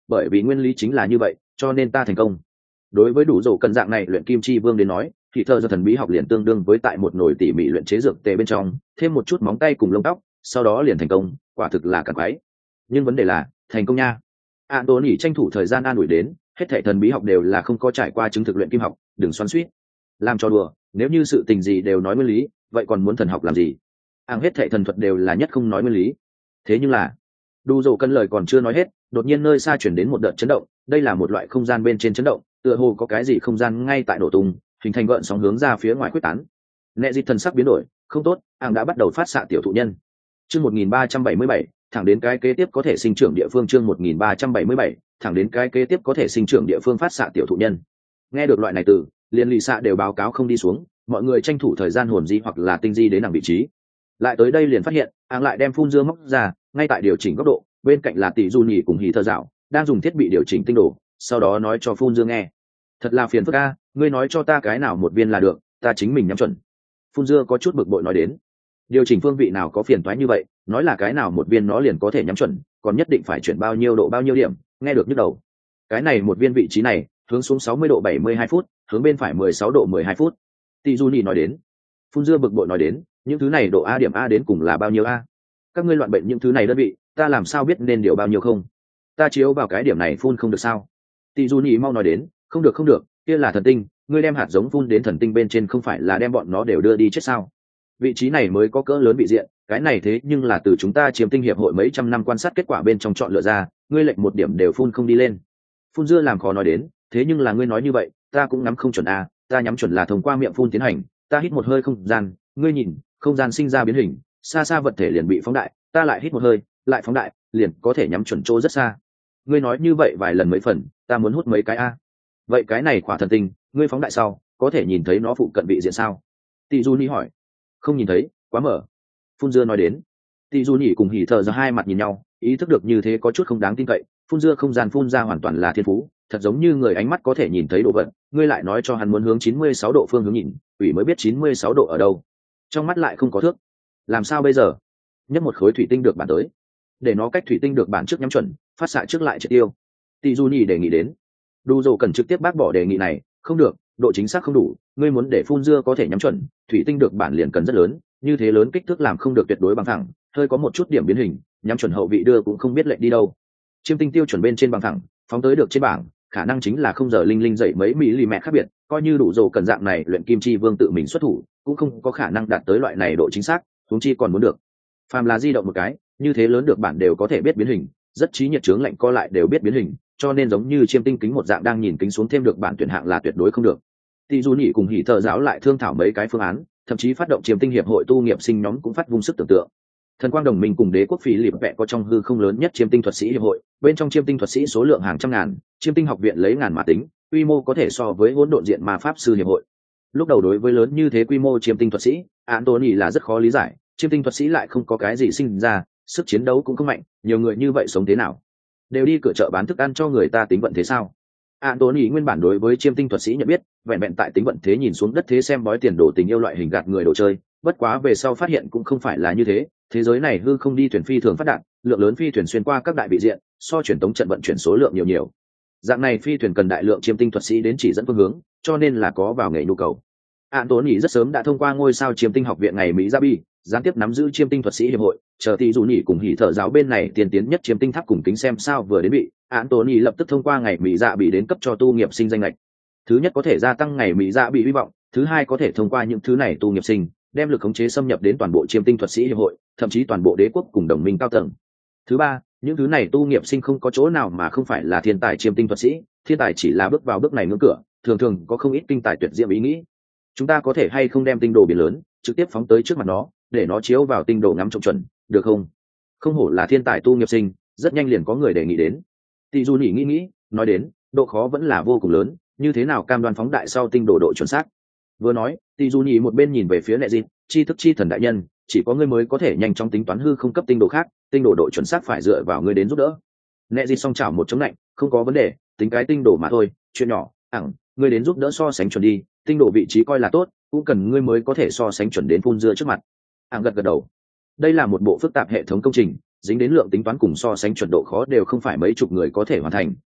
bởi vì nguyên lý chính là như vậy cho nên ta thành công. Đối với đủ dầu cân dạng này luyện kim chi vương đến nói thì thơ do thần bí học liền tương đương với tại một nồi tỉ mỉ luyện chế dược tề bên trong thêm một chút móng tay cùng lông tóc, sau đó liền thành công, quả thực là cặn quái. Nhưng vấn đề là thành công nha. Anthony tranh thủ thời gian an ủi đến, hết thảy thần bí học đều là không có trải qua chứng thực luyện kim học, đừng xoắn xuýt. Làm cho đùa, nếu như sự tình gì đều nói nguyên lý, vậy còn muốn thần học làm gì? Ảng hết thảy thần thuật đều là nhất không nói nguyên lý. Thế nhưng là, đủ dầu cân lời còn chưa nói hết, đột nhiên nơi xa chuyển đến một đợt chấn động, đây là một loại không gian bên trên chấn động, tựa hồ có cái gì không gian ngay tại nổ tung, hình thành gợn sóng hướng ra phía ngoài quyết tán. Nệ Dịch thần sắc biến đổi, không tốt, Ảng đã bắt đầu phát xạ tiểu thụ nhân. Chương một nghìn ba trăm bảy mươi bảy, thẳng đến cái kế tiếp có thể sinh trưởng địa phương. Chương một nghìn ba trăm bảy mươi bảy, thẳng đến cái kế tiếp có thể sinh trưởng địa phương phát xạ tiểu thụ nhân. Nghe được loại này từ, liền lì xạ đều báo cáo không đi xuống, mọi người tranh thủ thời gian hồn di hoặc là tinh di đến nằm vị trí. Lại tới đây liền phát hiện, Ảng lại đem phun dương móc ra, ngay tại điều chỉnh góc độ, bên cạnh là tỷ du nhỉ cùng hỉ thơ dạo, đang dùng thiết bị điều chỉnh tinh độ, sau đó nói cho phun dương nghe. Thật là phiền phức a, ngươi nói cho ta cái nào một viên là được, ta chính mình nhắm chuẩn. Phun dương có chút bực bội nói đến, điều chỉnh phương vị nào có phiền toái như vậy, nói là cái nào một viên nó liền có thể nhắm chuẩn, còn nhất định phải chuyển bao nhiêu độ bao nhiêu điểm, nghe được nhức đầu. Cái này một viên vị trí này, hướng xuống sáu mươi độ bảy mươi hai phút, hướng bên phải mười sáu độ mười hai phút. Tỷ du nhỉ nói đến. Phun dương bực bội nói đến, những thứ này độ a điểm a đến cùng là bao nhiêu a? Các ngươi loạn bệnh những thứ này đơn vị, ta làm sao biết nên điều bao nhiêu không? Ta chiếu vào cái điểm này phun không được sao? Tỷ du nhỉ mau nói đến, không được không được, kia là thần tinh, ngươi đem hạt giống phun đến thần tinh bên trên không phải là đem bọn nó đều đưa đi chết sao? Vị trí này mới có cỡ lớn vị diện, cái này thế nhưng là từ chúng ta chiếm tinh hiệp hội mấy trăm năm quan sát kết quả bên trong chọn lựa ra, ngươi lệnh một điểm đều phun không đi lên. Phun dưa làm khó nói đến, thế nhưng là ngươi nói như vậy, ta cũng nắm không chuẩn a, ta nhắm chuẩn là thông qua miệng phun tiến hành, ta hít một hơi không gian, ngươi nhìn, không gian sinh ra biến hình, xa xa vật thể liền bị phóng đại, ta lại hít một hơi, lại phóng đại, liền có thể nhắm chuẩn chỗ rất xa. Ngươi nói như vậy vài lần mấy phần, ta muốn hút mấy cái a. Vậy cái này quả thần tinh, ngươi phóng đại sau, có thể nhìn thấy nó phụ cận vị diện sao? Tỷ Du Nhi hỏi. Không nhìn thấy, quá mở. Phun dưa nói đến. Tỷ Du Nhi cùng hỉ thở ra hai mặt nhìn nhau, ý thức được như thế có chút không đáng tin cậy. Phun dưa không gian phun ra hoàn toàn là thiên phú, thật giống như người ánh mắt có thể nhìn thấy đồ vật. Ngươi lại nói cho hắn muốn hướng chín mươi sáu độ phương hướng nhìn, ủy mới biết chín mươi sáu độ ở đâu. Trong mắt lại không có thước. Làm sao bây giờ? Nhấc một khối thủy tinh được bản tới, để nó cách thủy tinh được bản trước nhắm chuẩn, phát xạ trước lại triệt tiêu. Tỷ Du Nhi đề nghị đến. Đủ dầu cần trực tiếp bác bỏ đề nghị này, không được, độ chính xác không đủ, ngươi muốn để phun dưa có thể nhắm chuẩn, thủy tinh được bản liền cần rất lớn, như thế lớn kích thước làm không được tuyệt đối bằng thẳng, hơi có một chút điểm biến hình, nhắm chuẩn hậu vị đưa cũng không biết lệnh đi đâu. Chiêm tinh tiêu chuẩn bên trên bằng thẳng, phóng tới được trên bảng, khả năng chính là không giờ linh linh dậy mấy mỹ lì mẹ khác biệt, coi như đủ dầu cần dạng này luyện kim chi vương tự mình xuất thủ, cũng không có khả năng đạt tới loại này độ chính xác, huống chi còn muốn được. Phàm là di động một cái, như thế lớn được bản đều có thể biết biến hình, rất trí nhiệt chướng lạnh co lại đều biết biến hình, cho nên giống như chiêm tinh kính một dạng đang nhìn kính xuống thêm được bản tuyển hạng là tuyệt đối không được. Tỷ Du Nhĩ cùng hỉ thợ giáo lại thương thảo mấy cái phương án, thậm chí phát động chiêm tinh hiệp hội tu nghiệp sinh nhóm cũng phát vung sức tưởng tượng. Thần quang đồng minh cùng đế quốc phí liệp vẹ có trong hư không lớn nhất chiêm tinh thuật sĩ hiệp hội, bên trong chiêm tinh thuật sĩ số lượng hàng trăm ngàn, chiêm tinh học viện lấy ngàn mà tính, quy mô có thể so với hỗn độn diện ma pháp sư hiệp hội. Lúc đầu đối với lớn như thế quy mô chiêm tinh thuật sĩ, Anthony là rất khó lý giải, chiêm tinh thuật sĩ lại không có cái gì sinh ra, sức chiến đấu cũng không mạnh, nhiều người như vậy sống thế nào? Đều đi cửa chợ bán thức ăn cho người ta tính vận thế sao? Anthony nguyên bản đối với chiêm tinh thuật sĩ nhận biết, vẹn vẹn tại tính vận thế nhìn xuống đất thế xem bói tiền đồ tình yêu loại hình gạt người đồ chơi, bất quá về sau phát hiện cũng không phải là như thế, thế giới này hư không đi thuyền phi thường phát đạt, lượng lớn phi thuyền xuyên qua các đại vị diện, so truyền tống trận vận chuyển số lượng nhiều nhiều. Dạng này phi thuyền cần đại lượng chiêm tinh thuật sĩ đến chỉ dẫn phương hướng, cho nên là có vào nghề nhu cầu. Anthony rất sớm đã thông qua ngôi sao chiêm tinh học viện ngày Mỹ ra bi, gián tiếp nắm giữ chiêm tinh thuật sĩ hiệp hội, chờ thì dù nhỉ cùng hỉ thợ giáo bên này tiên tiến nhất chiêm tinh tháp cùng kính xem sao vừa đến bị, Anthony lập tức thông qua ngày Mỹ dạ bị đến cấp cho tu nghiệp sinh danh lệch. Thứ nhất có thể gia tăng ngày Mỹ dạ bị hy vọng, thứ hai có thể thông qua những thứ này tu nghiệp sinh, đem lực khống chế xâm nhập đến toàn bộ chiêm tinh thuật sĩ hiệp hội, thậm chí toàn bộ đế quốc cùng đồng minh cao tầng. Thứ ba, những thứ này tu nghiệp sinh không có chỗ nào mà không phải là thiên tài chiêm tinh thuật sĩ, thiên tài chỉ là bước vào bước này ngưỡng cửa, thường thường có không ít kinh tài tuyệt diệm ý nghĩ. Chúng ta có thể hay không đem tinh đồ biển lớn trực tiếp phóng tới trước mặt nó, để nó chiếu vào tinh đồ ngắm trộm chuẩn, được không? Không hổ là thiên tài tu nghiệp sinh, rất nhanh liền có người đề nghị đến. Tỷ Du nhỉ nghĩ nghĩ, nói đến, độ khó vẫn là vô cùng lớn, như thế nào cam đoan phóng đại sau tinh đồ độ chuẩn xác? Vừa nói, Tỷ Du nhỉ một bên nhìn về phía Nệ Dịch, tri thức chi thần đại nhân, chỉ có ngươi mới có thể nhanh chóng tính toán hư không cấp tinh đồ khác, tinh đồ độ chuẩn xác phải dựa vào ngươi đến giúp đỡ. Nệ Dịch song chảo một chống lạnh, không có vấn đề, tính cái tinh đồ mà thôi, chuyện nhỏ, ẳng, ngươi đến giúp đỡ so sánh chuẩn đi, tinh độ vị trí coi là tốt, cũng cần ngươi mới có thể so sánh chuẩn đến phun dưa trước mặt. Ảng gật gật đầu. Đây là một bộ phức tạp hệ thống công trình, dính đến lượng tính toán cùng so sánh chuẩn độ khó đều không phải mấy chục người có thể hoàn thành,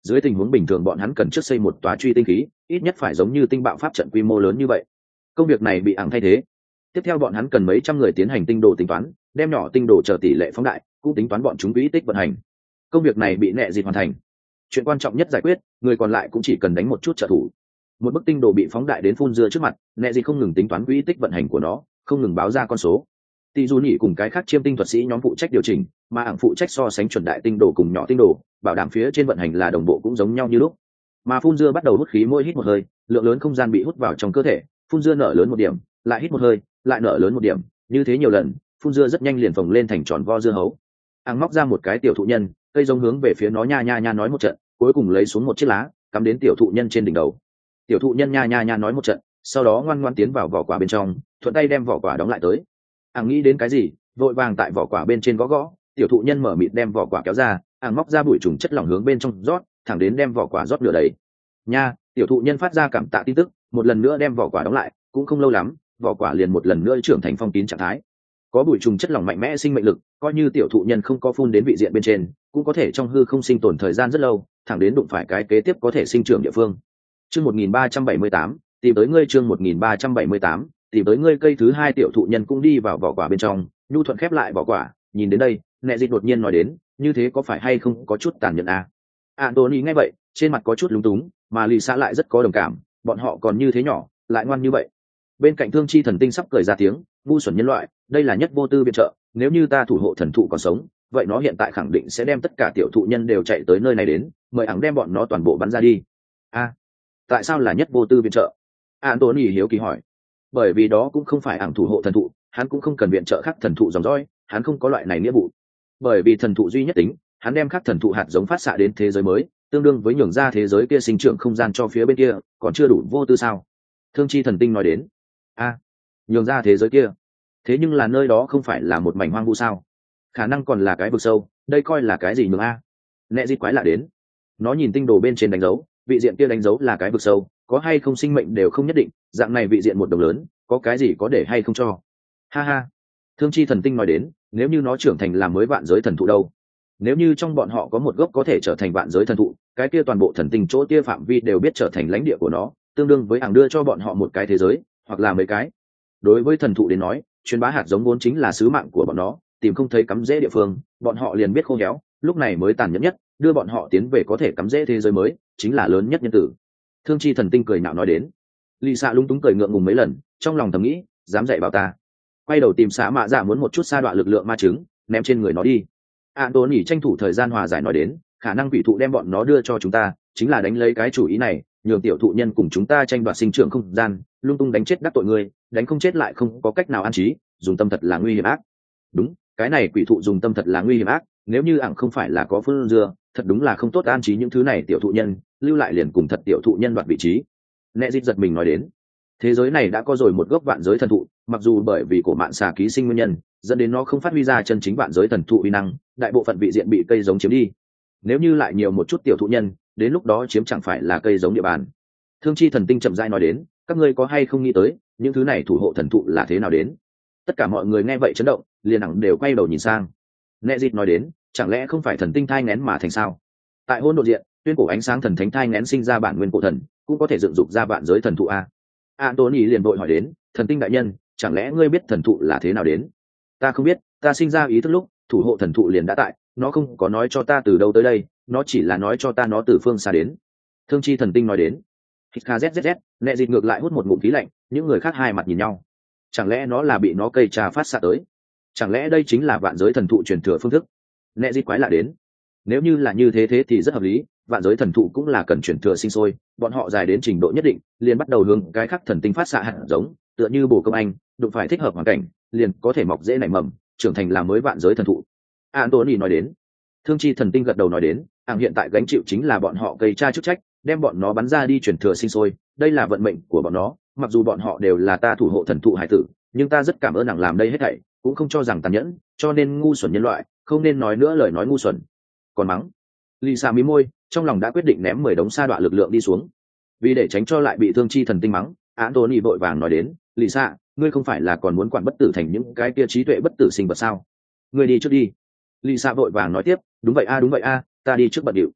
dưới tình huống bình thường bọn hắn cần trước xây một tòa truy tinh khí, ít nhất phải giống như tinh bạo pháp trận quy mô lớn như vậy. Công việc này bị ảng thay thế. Tiếp theo bọn hắn cần mấy trăm người tiến hành tinh đồ tính toán, đem nhỏ tinh đồ chờ tỷ lệ phóng đại, cũng tính toán bọn chúng quỹ tích vận hành. Công việc này bị nẹ dịt hoàn thành. Chuyện quan trọng nhất giải quyết, người còn lại cũng chỉ cần đánh một chút trợ thủ. Một bức tinh đồ bị phóng đại đến phun dưa trước mặt, nẹ dịt không ngừng tính toán quỹ tích vận hành của nó, không ngừng báo ra con số. Tỷ dù nhỉ cùng cái khác chiêm tinh thuật sĩ nhóm phụ trách điều chỉnh, mà ảng phụ trách so sánh chuẩn đại tinh đồ cùng nhỏ tinh đồ, bảo đảm phía trên vận hành là đồng bộ cũng giống nhau như lúc. Mà phun dưa bắt đầu hút khí mỗi hít một hơi, lượng lớn không gian bị hút vào trong cơ thể, phun dưa nở lớn một điểm, lại hít một hơi, lại nở lớn một điểm, như thế nhiều lần, phun dưa rất nhanh liền phồng lên thành tròn vo dưa hấu. Ảng móc ra một cái tiểu thụ nhân, cây giống hướng về phía nó nha nha nha nói một trận, cuối cùng lấy xuống một chiếc lá, cắm đến tiểu thụ nhân trên đỉnh đầu. Tiểu thụ nhân nha nha nha nói một trận, sau đó ngoan ngoãn tiến vào vỏ quả bên trong, thuận tay đem vỏ quả đóng lại tới. Ảng nghĩ đến cái gì, vội vàng tại vỏ quả bên trên gõ gõ, tiểu thụ nhân mở mịt đem vỏ quả kéo ra, Ảng móc ra bụi trùng chất lỏng hướng bên trong rót, thẳng đến đem vỏ quả rót nửa đầy. Nha, tiểu thụ nhân phát ra cảm tạ tin tức, một lần nữa đem vỏ quả đóng lại, cũng không lâu lắm, vỏ quả liền một lần nữa trưởng thành phong tín trạng thái. Có bụi trùng chất lỏng mạnh mẽ sinh mệnh lực, coi như tiểu thụ nhân không có phun đến vị diện bên trên, cũng có thể trong hư không sinh tồn thời gian rất lâu, thẳng đến đụng phải cái kế tiếp có thể sinh trưởng địa phương. Chương một nghìn ba trăm bảy mươi tám, tìm tới ngươi chương một nghìn ba trăm bảy mươi tám, tìm tới ngươi cây thứ hai tiểu thụ nhân cũng đi vào vỏ quả bên trong, nhu thuận khép lại vỏ quả, nhìn đến đây, nẹ dịch đột nhiên nói đến, như thế có phải hay không có chút tàn nhẫn à? Anthony nghe vậy, trên mặt có chút lúng túng, mà Lisa lại rất có đồng cảm, bọn họ còn như thế nhỏ, lại ngoan như vậy. Bên cạnh Thương Chi thần tinh sắp cười ra tiếng, ngu xuẩn nhân loại, đây là nhất vô tư viện trợ, nếu như ta thủ hộ thần thụ còn sống, vậy nó hiện tại khẳng định sẽ đem tất cả tiểu thụ nhân đều chạy tới nơi này đến, mời ảng đem bọn nó toàn bộ bắn ra đi. A, à, tại sao là nhất vô tư viện trợ? Anthony hiếu kỳ hỏi. Bởi vì đó cũng không phải ảng thủ hộ thần thụ, hắn cũng không cần viện trợ khác thần thụ dòng dõi, hắn không có loại này nghĩa vụ. Bởi vì thần thụ duy nhất tính, hắn đem khác thần thụ hạt giống phát xạ đến thế giới mới, tương đương với nhường ra thế giới kia sinh trưởng không gian cho phía bên kia, còn chưa đủ vô tư sao? Thương Chi thần tinh nói đến. A, à, nhường ra thế giới kia, thế nhưng là nơi đó không phải là một mảnh hoang vu sao? Khả năng còn là cái vực sâu, đây coi là cái gì nhường a? Nẹ dịt quái lạ đến. Nó nhìn tinh đồ bên trên đánh dấu, vị diện kia đánh dấu là cái vực sâu, có hay không sinh mệnh đều không nhất định, dạng này vị diện một đồng lớn, có cái gì có để hay không cho? Ha ha. Thương Chi thần tinh nói đến, nếu như nó trưởng thành làm mới vạn giới thần thụ đâu? Nếu như trong bọn họ có một gốc có thể trở thành vạn giới thần thụ, cái kia toàn bộ thần tinh chỗ tia phạm vi đều biết trở thành lãnh địa của nó, tương đương với hàng đưa cho bọn họ một cái thế giới, hoặc là mấy cái. Đối với thần thụ đến nói, truyền bá hạt giống vốn chính là sứ mạng của bọn nó, tìm không thấy cắm rễ địa phương, bọn họ liền biết khô héo, lúc này mới tàn nhẫn nhất, đưa bọn họ tiến về có thể cắm rễ thế giới mới, chính là lớn nhất nhân tử. Thương Chi thần tinh cười nhạo nói đến. Lisa lúng túng cười ngượng ngùng mấy lần, trong lòng thầm nghĩ, dám dạy bảo ta. Quay đầu tìm xã mạ dạ muốn một chút sa đoạn lực lượng ma chứng, ném trên người nó đi. Anthony tranh thủ thời gian hòa giải nói đến, khả năng quỷ thụ đem bọn nó đưa cho chúng ta, chính là đánh lấy cái chủ ý này, nhường tiểu thụ nhân cùng chúng ta tranh đoạt sinh trưởng không gian, lung tung đánh chết đắc tội người, đánh không chết lại không có cách nào an trí, dùng tâm thật là nguy hiểm ác. Đúng, cái này quỷ thụ dùng tâm thật là nguy hiểm ác, nếu như ảng không phải là có phương dưa, thật đúng là không tốt an trí những thứ này tiểu thụ nhân, lưu lại liền cùng thật tiểu thụ nhân đoạt vị trí. Nẹ dịch giật mình nói đến, thế giới này đã có rồi một gốc vạn giới thần thụ, mặc dù bởi vì cổ mạn xà ký sinh nguyên nhân, dẫn đến nó không phát huy ra chân chính vạn giới thần thụ uy năng, đại bộ phận vị diện bị cây giống chiếm đi. Nếu như lại nhiều một chút tiểu thụ nhân, đến lúc đó chiếm chẳng phải là cây giống địa bàn. Thương Chi thần tinh chậm rãi nói đến, các ngươi có hay không nghĩ tới, những thứ này thủ hộ thần thụ là thế nào đến? Tất cả mọi người nghe vậy chấn động, liền hẳn đều quay đầu nhìn sang. Nẹ dịch nói đến, chẳng lẽ không phải thần tinh thai nghén mà thành sao? Tại hỗn độn diện, tuyên cổ ánh sáng thần thánh thai nghén sinh ra bản nguyên cổ thần, cũng có thể dựng dục ra vạn giới thần thụ a. Anthony liền vội hỏi đến, thần tinh đại nhân, chẳng lẽ ngươi biết thần thụ là thế nào đến? Ta không biết, ta sinh ra ý thức lúc, thủ hộ thần thụ liền đã tại, nó không có nói cho ta từ đâu tới đây, nó chỉ là nói cho ta nó từ phương xa đến. Thương Chi thần tinh nói đến. Hít kha zzz, nẹ dịch ngược lại hút một ngụm khí lạnh, những người khác hai mặt nhìn nhau. Chẳng lẽ nó là bị nó cây trà phát xạ tới? Chẳng lẽ đây chính là vạn giới thần thụ truyền thừa phương thức? Nẹ dịch quái lạ đến. Nếu như là như thế thế thì rất hợp lý, vạn giới thần thụ cũng là cần truyền thừa sinh sôi, bọn họ dài đến trình độ nhất định, liền bắt đầu hướng cái khác thần tinh phát xạ hạt giống, tựa như bổ công anh, đụng phải thích hợp hoàn cảnh, liền có thể mọc dễ nảy mầm, trưởng thành làm mới vạn giới thần thụ. Anthony nói đến. Thương Chi thần tinh gật đầu nói đến, ảng hiện tại gánh chịu chính là bọn họ cây tra chức trách, đem bọn nó bắn ra đi truyền thừa sinh sôi, đây là vận mệnh của bọn nó, mặc dù bọn họ đều là ta thủ hộ thần thụ hải tử, nhưng ta rất cảm ơn ảng làm đây hết thảy, cũng không cho rằng tàn nhẫn, cho nên ngu xuẩn nhân loại, không nên nói nữa lời nói ngu xuẩn. Còn mắng. Lisa mí môi, trong lòng đã quyết định ném mười đống sa đoạn lực lượng đi xuống. Vì để tránh cho lại bị Thương Chi thần tinh mắng, Anthony vội vàng nói đến, Lisa, ngươi không phải là còn muốn quản bất tử thành những cái kia trí tuệ bất tử sinh vật sao? Ngươi đi trước đi. Lisa vội vàng nói tiếp, đúng vậy a đúng vậy a, ta đi trước bận điệu.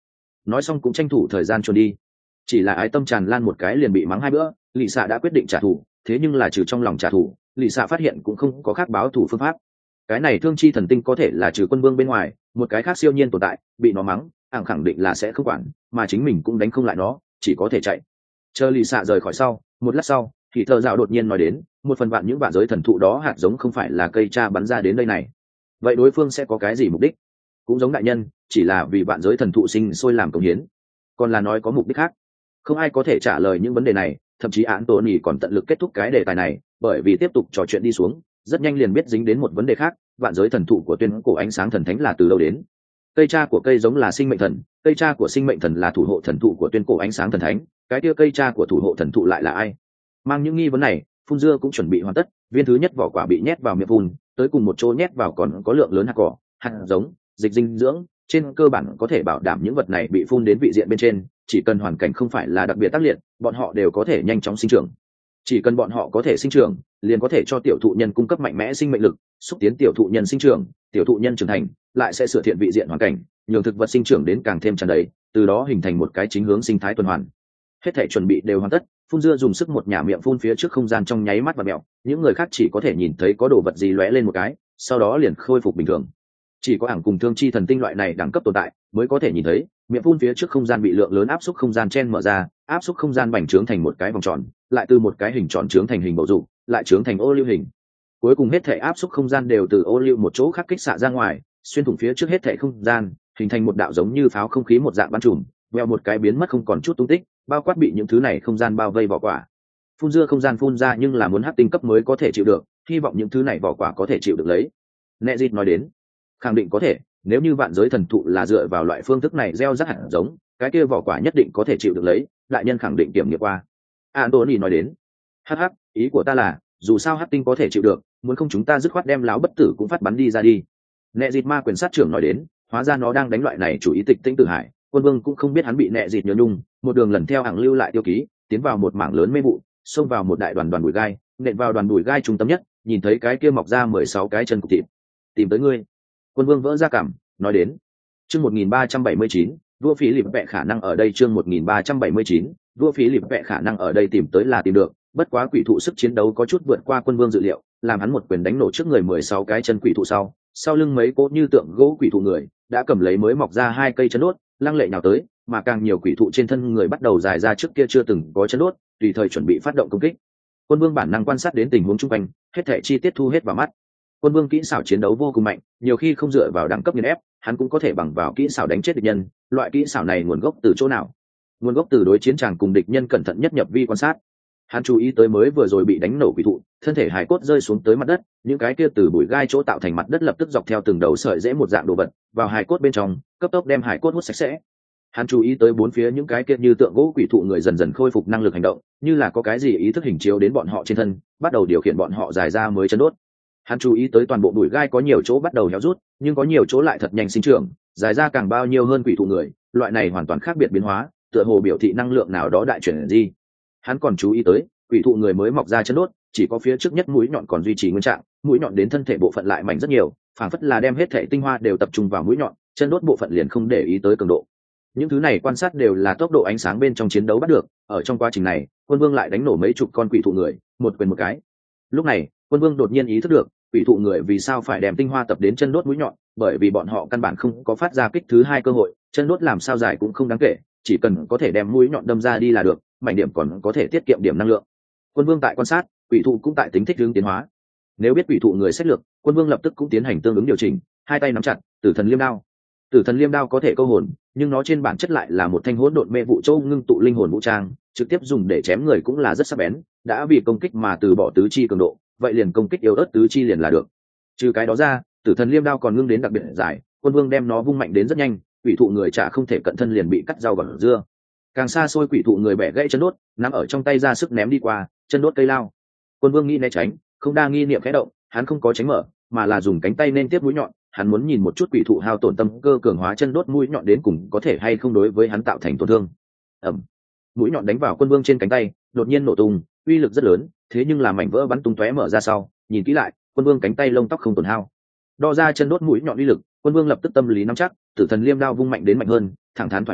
nói xong cũng tranh thủ thời gian trốn đi. Chỉ là ái tâm tràn lan một cái liền bị mắng hai bữa, lì xạ đã quyết định trả thù, thế nhưng là trừ trong lòng trả thù, lì xạ phát hiện cũng không có khác báo thù phương pháp. Cái này thương chi thần tinh có thể là trừ quân vương bên ngoài một cái khác siêu nhiên tồn tại, bị nó mắng ảng khẳng định là sẽ không quản, mà chính mình cũng đánh không lại nó, chỉ có thể chạy. Chờ lì xạ rời khỏi sau, một lát sau thì thợ dạo đột nhiên nói đến, một phần vạn những vạn giới thần thụ đó hạt giống không phải là cây cha bắn ra đến đây này, vậy đối phương sẽ có cái gì mục đích? Cũng giống đại nhân, chỉ là vì vạn giới thần thụ sinh sôi làm công hiến, còn là nói có mục đích khác? Không ai có thể trả lời những vấn đề này, thậm chí án tổ nhì còn tận lực kết thúc cái đề tài này, bởi vì tiếp tục trò chuyện đi xuống rất nhanh liền biết dính đến một vấn đề khác. Vạn giới thần thụ của tuyên cổ ánh sáng thần thánh là từ đâu đến? Cây cha của cây giống là sinh mệnh thần, cây cha của sinh mệnh thần là thủ hộ thần thụ của tuyên cổ ánh sáng thần thánh, cái kia cây cha của thủ hộ thần thụ lại là ai? Mang những nghi vấn này, phun dưa cũng chuẩn bị hoàn tất, viên thứ nhất vỏ quả bị nhét vào miệng phun, tới cùng một chỗ nhét vào còn có lượng lớn hạt cỏ, hạt giống, dịch dinh dưỡng, trên cơ bản có thể bảo đảm những vật này bị phun đến vị diện bên trên, chỉ cần hoàn cảnh không phải là đặc biệt tác liệt, bọn họ đều có thể nhanh chóng sinh trưởng. Chỉ cần bọn họ có thể sinh trưởng, liền có thể cho tiểu thụ nhân cung cấp mạnh mẽ sinh mệnh lực, xúc tiến tiểu thụ nhân sinh trưởng, tiểu thụ nhân trưởng thành, lại sẽ sửa thiện vị diện hoàn cảnh, nhường thực vật sinh trưởng đến càng thêm tràn đầy, từ đó hình thành một cái chính hướng sinh thái tuần hoàn. Hết thảy chuẩn bị đều hoàn tất, phun dưa dùng sức một nhả miệng phun phía trước không gian trong nháy mắt và mèo, những người khác chỉ có thể nhìn thấy có đồ vật gì lóe lên một cái, sau đó liền khôi phục bình thường. Chỉ có ảng cùng thương chi thần tinh loại này đẳng cấp tồn tại mới có thể nhìn thấy, miệng phun phía trước không gian bị lượng lớn áp suất không gian chen mở ra, áp suất không gian bành trướng thành một cái vòng tròn, lại từ một cái hình tròn trướng thành hình bầu dục, lại trướng thành ô lưu hình. Cuối cùng hết thảy áp suất không gian đều từ ô lưu một chỗ khác kích xạ ra ngoài, xuyên thủng phía trước hết thảy không gian, hình thành một đạo giống như pháo không khí một dạng bắn trùm, veo một cái biến mất không còn chút tung tích, bao quát bị những thứ này không gian bao vây vỏ quả. Phun dưa không gian phun ra nhưng là muốn hắc tinh cấp mới có thể chịu được, hy vọng những thứ này vỏ quả có thể chịu được lấy. Nẹ Dịt nói đến, khẳng định có thể, nếu như vạn giới thần thụ là dựa vào loại phương thức này gieo rắc hạt giống, cái kia vỏ quả nhất định có thể chịu được lấy, đại nhân khẳng định kiểm nghiệm qua. Anthony nói đến, hắc hắc, ý của ta là, dù sao hắc tinh có thể chịu được, muốn không chúng ta dứt khoát đem láo bất tử cũng phát bắn đi ra đi. Nẹ Dịt ma quyền sát trưởng nói đến, hóa ra nó đang đánh loại này chủ ý tịch tinh tử hải, quân vương cũng không biết hắn bị Nẹ Dịt nhớ nhung, một đường lần theo hàng lưu lại tiêu ký, tiến vào một mảng lớn mê vụ, xông vào một đại đoàn đoàn bụi gai, nện vào đoàn bụi gai trung tâm nhất, nhìn thấy cái kia mọc ra mười sáu cái chân cục thịt, tìm tới ngươi. Quân vương vỡ ra cảm, nói đến, chương một nghìn ba trăm bảy mươi chín, vua phí lịp vẹ khả năng ở đây, chương một nghìn ba trăm bảy mươi chín, vua phí lịp vẹ khả năng ở đây, tìm tới là tìm được, bất quá quỷ thụ sức chiến đấu có chút vượt qua quân vương dự liệu, làm hắn một quyền đánh nổ trước người mười sáu cái chân quỷ thụ sau, sau lưng mấy cỗ như tượng gỗ quỷ thụ người đã cầm lấy mới mọc ra hai cây chân đốt, lăng lệ nhào tới, mà càng nhiều quỷ thụ trên thân người bắt đầu dài ra trước kia chưa từng có chân đốt, tùy thời chuẩn bị phát động công kích. Quân vương bản năng quan sát đến tình huống xung quanh, hết thảy chi tiết thu hết vào mắt. Quân vương kỹ xảo chiến đấu vô cùng mạnh, nhiều khi không dựa vào đẳng cấp nghiền ép, hắn cũng có thể bằng vào kỹ xảo đánh chết địch nhân. Loại kỹ xảo này nguồn gốc từ chỗ nào? Nguồn gốc từ đối chiến tràng cùng địch nhân cẩn thận nhất nhập vi quan sát. Hắn chú ý tới mới vừa rồi bị đánh nổ quỷ thụ, thân thể hài cốt rơi xuống tới mặt đất, những cái kia từ bụi gai chỗ tạo thành mặt đất lập tức dọc theo từng đầu sợi rễ một dạng đồ vật vào hài cốt bên trong, cấp tốc đem hài cốt hút sạch sẽ. Hắn chú ý tới bốn phía những cái kia như tượng gỗ quỷ thụ người dần dần khôi phục năng lực hành động, như là có cái gì ý thức hình chiếu đến bọn họ trên thân, bắt đầu điều khiển bọn họ dài ra mới chân đốt. Hắn chú ý tới toàn bộ bụi gai có nhiều chỗ bắt đầu héo rút, nhưng có nhiều chỗ lại thật nhanh sinh trưởng, dài ra càng bao nhiêu hơn quỷ thụ người, loại này hoàn toàn khác biệt biến hóa, tựa hồ biểu thị năng lượng nào đó đại chuyển gì. Hắn còn chú ý tới, quỷ thụ người mới mọc ra chân đốt, chỉ có phía trước nhất mũi nhọn còn duy trì nguyên trạng, mũi nhọn đến thân thể bộ phận lại mảnh rất nhiều, phảng phất là đem hết thể tinh hoa đều tập trung vào mũi nhọn, chân đốt bộ phận liền không để ý tới cường độ. Những thứ này quan sát đều là tốc độ ánh sáng bên trong chiến đấu bắt được, ở trong quá trình này, quân vương lại đánh nổ mấy chục con quỷ thụ người, một quyền một cái. Lúc này, quân vương đột nhiên ý thức được, quỷ thụ người vì sao phải đem tinh hoa tập đến chân đốt mũi nhọn, bởi vì bọn họ căn bản không có phát ra kích thứ hai cơ hội, chân đốt làm sao dài cũng không đáng kể, chỉ cần có thể đem mũi nhọn đâm ra đi là được, mảnh điểm còn có thể tiết kiệm điểm năng lượng. Quân vương tại quan sát, quỷ thụ cũng tại tính thích ứng tiến hóa. Nếu biết quỷ thụ người sách lược, quân vương lập tức cũng tiến hành tương ứng điều chỉnh, hai tay nắm chặt tử thần liêm đao. Tử thần liêm đao có thể câu hồn, nhưng nó trên bản chất lại là một thanh hỗn độn mê vụ châu ngưng tụ linh hồn vũ trang, trực tiếp dùng để chém người cũng là rất sắc bén, đã vì công kích mà từ bỏ tứ chi cường độ, vậy liền công kích yếu ớt tứ chi liền là được. Trừ cái đó ra, tử thần liêm đao còn ngưng đến đặc biệt dài, quân vương đem nó vung mạnh đến rất nhanh, quỷ thụ người chả không thể cận thân liền bị cắt rau bằng dưa. Càng xa xôi quỷ thụ người bẻ gãy chân đốt, nắm ở trong tay ra sức ném đi qua, chân đốt cây lao. Quân vương nghĩ né tránh, không đa nghi niệm khẽ động, hắn không có tránh mở, mà là dùng cánh tay nên tiếp mũi nhọn, hắn muốn nhìn một chút quỷ thụ hao tổn tâm cơ cường hóa chân đốt mũi nhọn đến cùng có thể hay không đối với hắn tạo thành tổn thương. Ầm, mũi nhọn đánh vào quân vương trên cánh tay, đột nhiên nổ tung, uy lực rất lớn, thế nhưng là mảnh vỡ bắn tung tóe mở ra sau, nhìn kỹ lại, quân vương cánh tay lông tóc không tổn hao. Đo ra chân đốt mũi nhọn uy lực, quân vương lập tức tâm lý nắm chắc, tử thần liêm đao vung mạnh đến mạnh hơn, thẳng thắn thoải mái,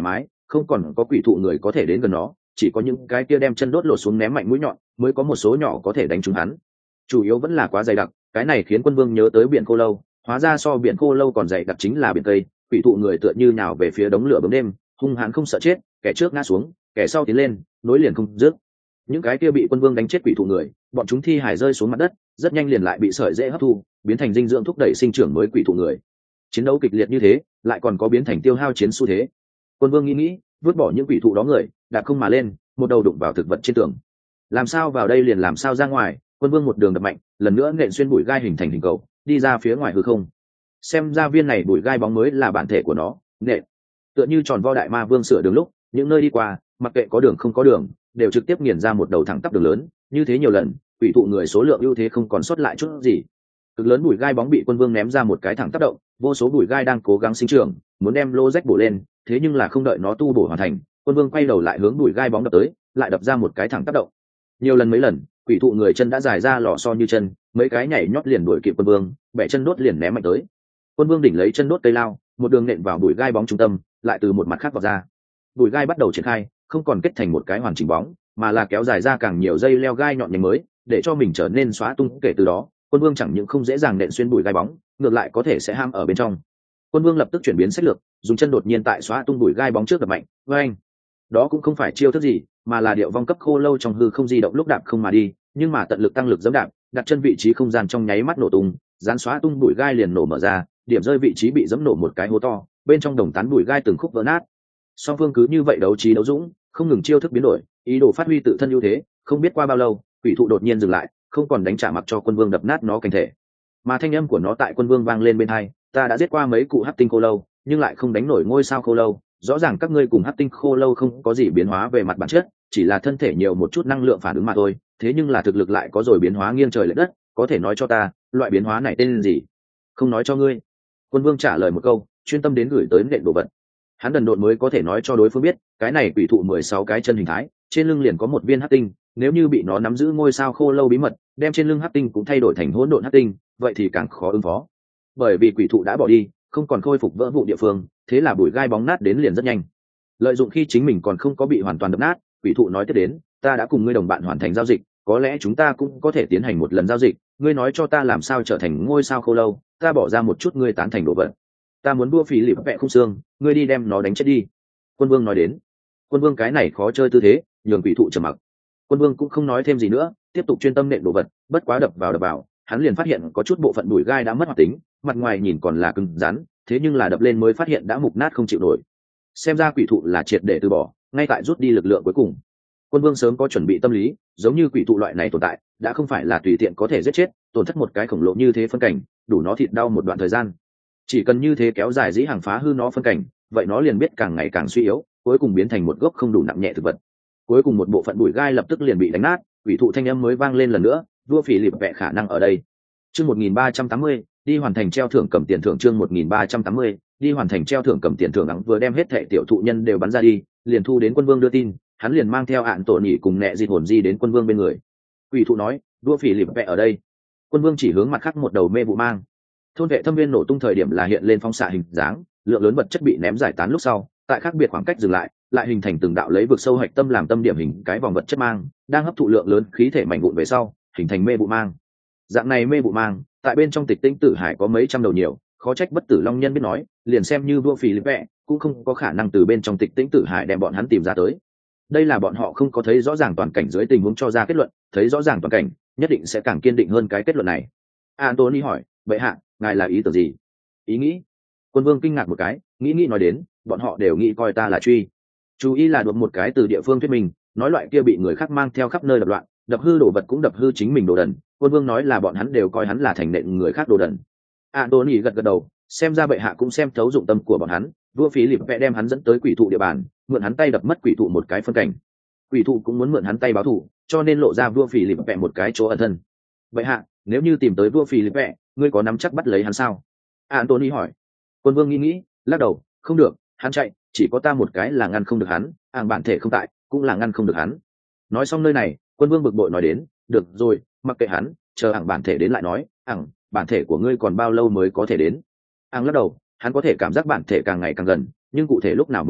không còn có quỷ thụ người có thể đến gần nó, chỉ có những cái kia đem chân đốt lột xuống ném mạnh mũi nhọn mới có một số nhỏ có thể đánh trúng hắn. Chủ yếu vẫn là quá dày đặc, cái này khiến Quân Vương nhớ tới biển khô lâu, hóa ra so biển khô lâu còn dày đặc chính là biển cây. Quỷ thụ người tựa như nhào về phía đống lửa bướm đêm, hung hãn không sợ chết, kẻ trước ngã xuống, kẻ sau tiến lên, nối liền không dứt. Những cái kia bị Quân Vương đánh chết quỷ thụ người, bọn chúng thi hài rơi xuống mặt đất, rất nhanh liền lại bị sợi dễ hấp thu, biến thành dinh dưỡng thúc đẩy sinh trưởng mới quỷ thụ người. Chiến đấu kịch liệt như thế, lại còn có biến thành tiêu hao chiến xu thế. Quân Vương nghĩ nghĩ, vứt bỏ những quỷ thụ đó người, đạp không mà lên, một đầu đụng vào thực vật trên tường. Làm sao vào đây liền làm sao ra ngoài, Quân Vương một đường đập mạnh, lần nữa nện xuyên bụi gai hình thành hình cầu, đi ra phía ngoài hư không. Xem ra viên này bụi gai bóng mới là bản thể của nó, nện. Tựa như tròn vo đại ma vương sửa đường lúc, những nơi đi qua, mặc kệ có đường không có đường, đều trực tiếp nghiền ra một đầu thẳng tắp đường lớn, như thế nhiều lần, quỷ thụ người số lượng ưu thế không còn sót lại chút gì. Cực lớn bụi gai bóng bị Quân Vương ném ra một cái thẳng tác động, vô số bụi gai đang cố gắng sinh trưởng, muốn đem lô rách bổ lên, thế nhưng là không đợi nó tu bổ hoàn thành, Quân Vương quay đầu lại hướng bụi gai bóng đập tới, lại đập ra một cái thẳng tác động. Nhiều lần mấy lần, quỷ thụ người chân đã dài ra lò xo như chân, mấy cái nhảy nhót liền đuổi kịp Quân Vương, bẻ chân đốt liền ném mạnh tới. Quân Vương đỉnh lấy chân đốt cây lao, một đường nện vào bụi gai bóng trung tâm, lại từ một mặt khác vào ra. Bụi gai bắt đầu triển khai, không còn kết thành một cái hoàn chỉnh bóng, mà là kéo dài ra càng nhiều dây leo gai nhọn nhánh mới, để cho mình trở nên xóa tung. Kể từ đó, Quân Vương chẳng những không dễ dàng nện xuyên bụi gai bóng, ngược lại có thể sẽ ham ở bên trong. Quân Vương lập tức chuyển biến sách lược, dùng chân đột nhiên tại xóa tung bụi gai bóng trước đập mạnh, với anh, đó cũng không phải chiêu thức gì, mà là điệu vong cấp khô lâu trong hư không di động lúc đạp không mà đi, nhưng mà tận lực tăng lực dẫm đạp, đặt chân vị trí không gian trong nháy mắt nổ tung, dán xóa tung bụi gai liền nổ mở ra, điểm rơi vị trí bị dẫm nổ một cái hố to, bên trong đồng tán bụi gai từng khúc vỡ nát. Song phương cứ như vậy đấu trí đấu dũng, không ngừng chiêu thức biến đổi, ý đồ phát huy tự thân ưu thế. Không biết qua bao lâu, quỷ thụ đột nhiên dừng lại, không còn đánh trả mặc cho Quân Vương đập nát nó cảnh thể, mà thanh âm của nó tại Quân Vương vang lên bên tai. Ta đã giết qua mấy cụ hắc tinh khô lâu, nhưng lại không đánh nổi ngôi sao khô lâu. Rõ ràng các ngươi cùng hắc tinh khô lâu không có gì biến hóa về mặt bản chất, chỉ là thân thể nhiều một chút năng lượng phản ứng mà thôi. Thế nhưng là thực lực lại có rồi biến hóa nghiêng trời lệch đất. Có thể nói cho ta, loại biến hóa này tên gì? Không nói cho ngươi. Quân Vương trả lời một câu, chuyên tâm đến gửi tới nện đồ vật. Hắn đần độn mới có thể nói cho đối phương biết, cái này quỷ thụ mười sáu cái chân hình thái, trên lưng liền có một viên hắc tinh. Nếu như bị nó nắm giữ ngôi sao khô lâu bí mật, đem trên lưng hắc tinh cũng thay đổi thành hỗn độn hắc tinh, vậy thì càng khó ứng phó. Bởi vì quỷ thụ đã bỏ đi, không còn khôi phục vỡ vụ địa phương, thế là bụi gai bóng nát đến liền rất nhanh. Lợi dụng khi chính mình còn không có bị hoàn toàn đập nát, quỷ thụ nói tiếp đến, ta đã cùng ngươi đồng bạn hoàn thành giao dịch, có lẽ chúng ta cũng có thể tiến hành một lần giao dịch. Ngươi nói cho ta làm sao trở thành ngôi sao khô lâu, ta bỏ ra một chút ngươi tán thành đồ vật. Ta muốn đua phí lịp vẹ khung xương, ngươi đi đem nó đánh chết đi. Quân Vương nói đến. Quân Vương cái này khó chơi tư thế, nhường quỷ thụ trầm mặc. Quân Vương cũng không nói thêm gì nữa, tiếp tục chuyên tâm nện đồ vật, bất quá đập vào đập vào, hắn liền phát hiện có chút bộ phận bụi gai đã mất hoạt tính, mặt ngoài nhìn còn là cứng rắn, thế nhưng là đập lên mới phát hiện đã mục nát không chịu nổi. Xem ra quỷ thụ là triệt để từ bỏ, ngay tại rút đi lực lượng cuối cùng. Quân Vương sớm có chuẩn bị tâm lý, giống như quỷ thụ loại này tồn tại, đã không phải là tùy tiện có thể giết chết, tổn thất một cái khổng lồ như thế phân cảnh, đủ nó thịt đau một đoạn thời gian. Chỉ cần như thế kéo dài dĩ hàng phá hư nó phân cảnh, vậy nó liền biết càng ngày càng suy yếu, cuối cùng biến thành một gốc không đủ nặng nhẹ thực vật. Cuối cùng một bộ phận bụi gai lập tức liền bị đánh nát, quỷ thụ thanh âm mới vang lên lần nữa, vua phỉ lịp vẹ khả năng ở đây. Chương một nghìn ba trăm tám mươi, đi hoàn thành treo thưởng cầm tiền thưởng. Chương một nghìn ba trăm tám mươi, đi hoàn thành treo thưởng cầm tiền thưởng. Ắng vừa đem hết thệ tiểu thụ nhân đều bắn ra đi, liền thu đến Quân Vương đưa tin, hắn liền mang theo ạn tổ nhị cùng nẹ di hồn di đến Quân Vương bên người. Quỷ thụ nói, vua phỉ lịp vẹ ở đây. Quân Vương chỉ hướng mặt khác một đầu mê vụ mang. Thôn vệ thâm viên nổ tung thời điểm là hiện lên phóng xạ hình dáng, lượng lớn vật chất bị ném giải tán lúc sau, tại khác biệt khoảng cách dừng lại, lại hình thành từng đạo lấy vực sâu hạch tâm làm tâm điểm hình cái vòng vật chất mang, đang hấp thụ lượng lớn khí thể mảnh vụn về sau, hình thành mê vụ mang. Dạng này mê vụ mang, tại bên trong tịch tĩnh tử hải có mấy trăm đầu nhiều, khó trách bất tử long nhân biết nói, liền xem như vua phì lip vẹ cũng không có khả năng từ bên trong tịch tĩnh tử hải đem bọn hắn tìm ra tới. Đây là bọn họ không có thấy rõ ràng toàn cảnh dưới tình huống cho ra kết luận, thấy rõ ràng toàn cảnh, nhất định sẽ càng kiên định hơn cái kết luận này. Anthony hỏi, vậy hạ, ngài là ý tưởng gì? Ý nghĩ? Quân Vương kinh ngạc một cái, nghĩ nghĩ nói đến, bọn họ đều nghĩ coi ta là truy. Chú ý là đột một cái từ địa phương thuyết minh, nói loại kia bị người khác mang theo khắp nơi đập loạn, đập hư đồ vật cũng đập hư chính mình đồ đần. Quân Vương nói là bọn hắn đều coi hắn là thành nện người khác đồ đần. Anthony gật gật đầu, xem ra bệ hạ cũng xem thấu dụng tâm của bọn hắn, vua phí lịp vẽ đem hắn dẫn tới quỷ thụ địa bàn, mượn hắn tay đập mất quỷ thụ một cái phân cảnh. Quỷ thụ cũng muốn mượn hắn tay báo thù, cho nên lộ ra vua phí lịp vẽ một cái chỗ ẩn thân. Bệ hạ, nếu như tìm tới vua phí lịp vẽ, ngươi có nắm chắc bắt lấy hắn sao? Anthony hỏi. Quân Vương nghĩ nghĩ, lắc đầu, không được, hắn chạy, chỉ có ta một cái là ngăn không được hắn, ảng bản thể không tại, cũng là ngăn không được hắn. Nói xong nơi này, Quân Vương bực bội nói đến, được rồi, mặc kệ hắn, chờ ảng bản thể đến lại nói, ảng bản thể của ngươi còn bao lâu mới có thể đến? Ảng lắc đầu, hắn có thể cảm giác bản thể càng ngày càng gần, nhưng cụ thể lúc nào mới đến,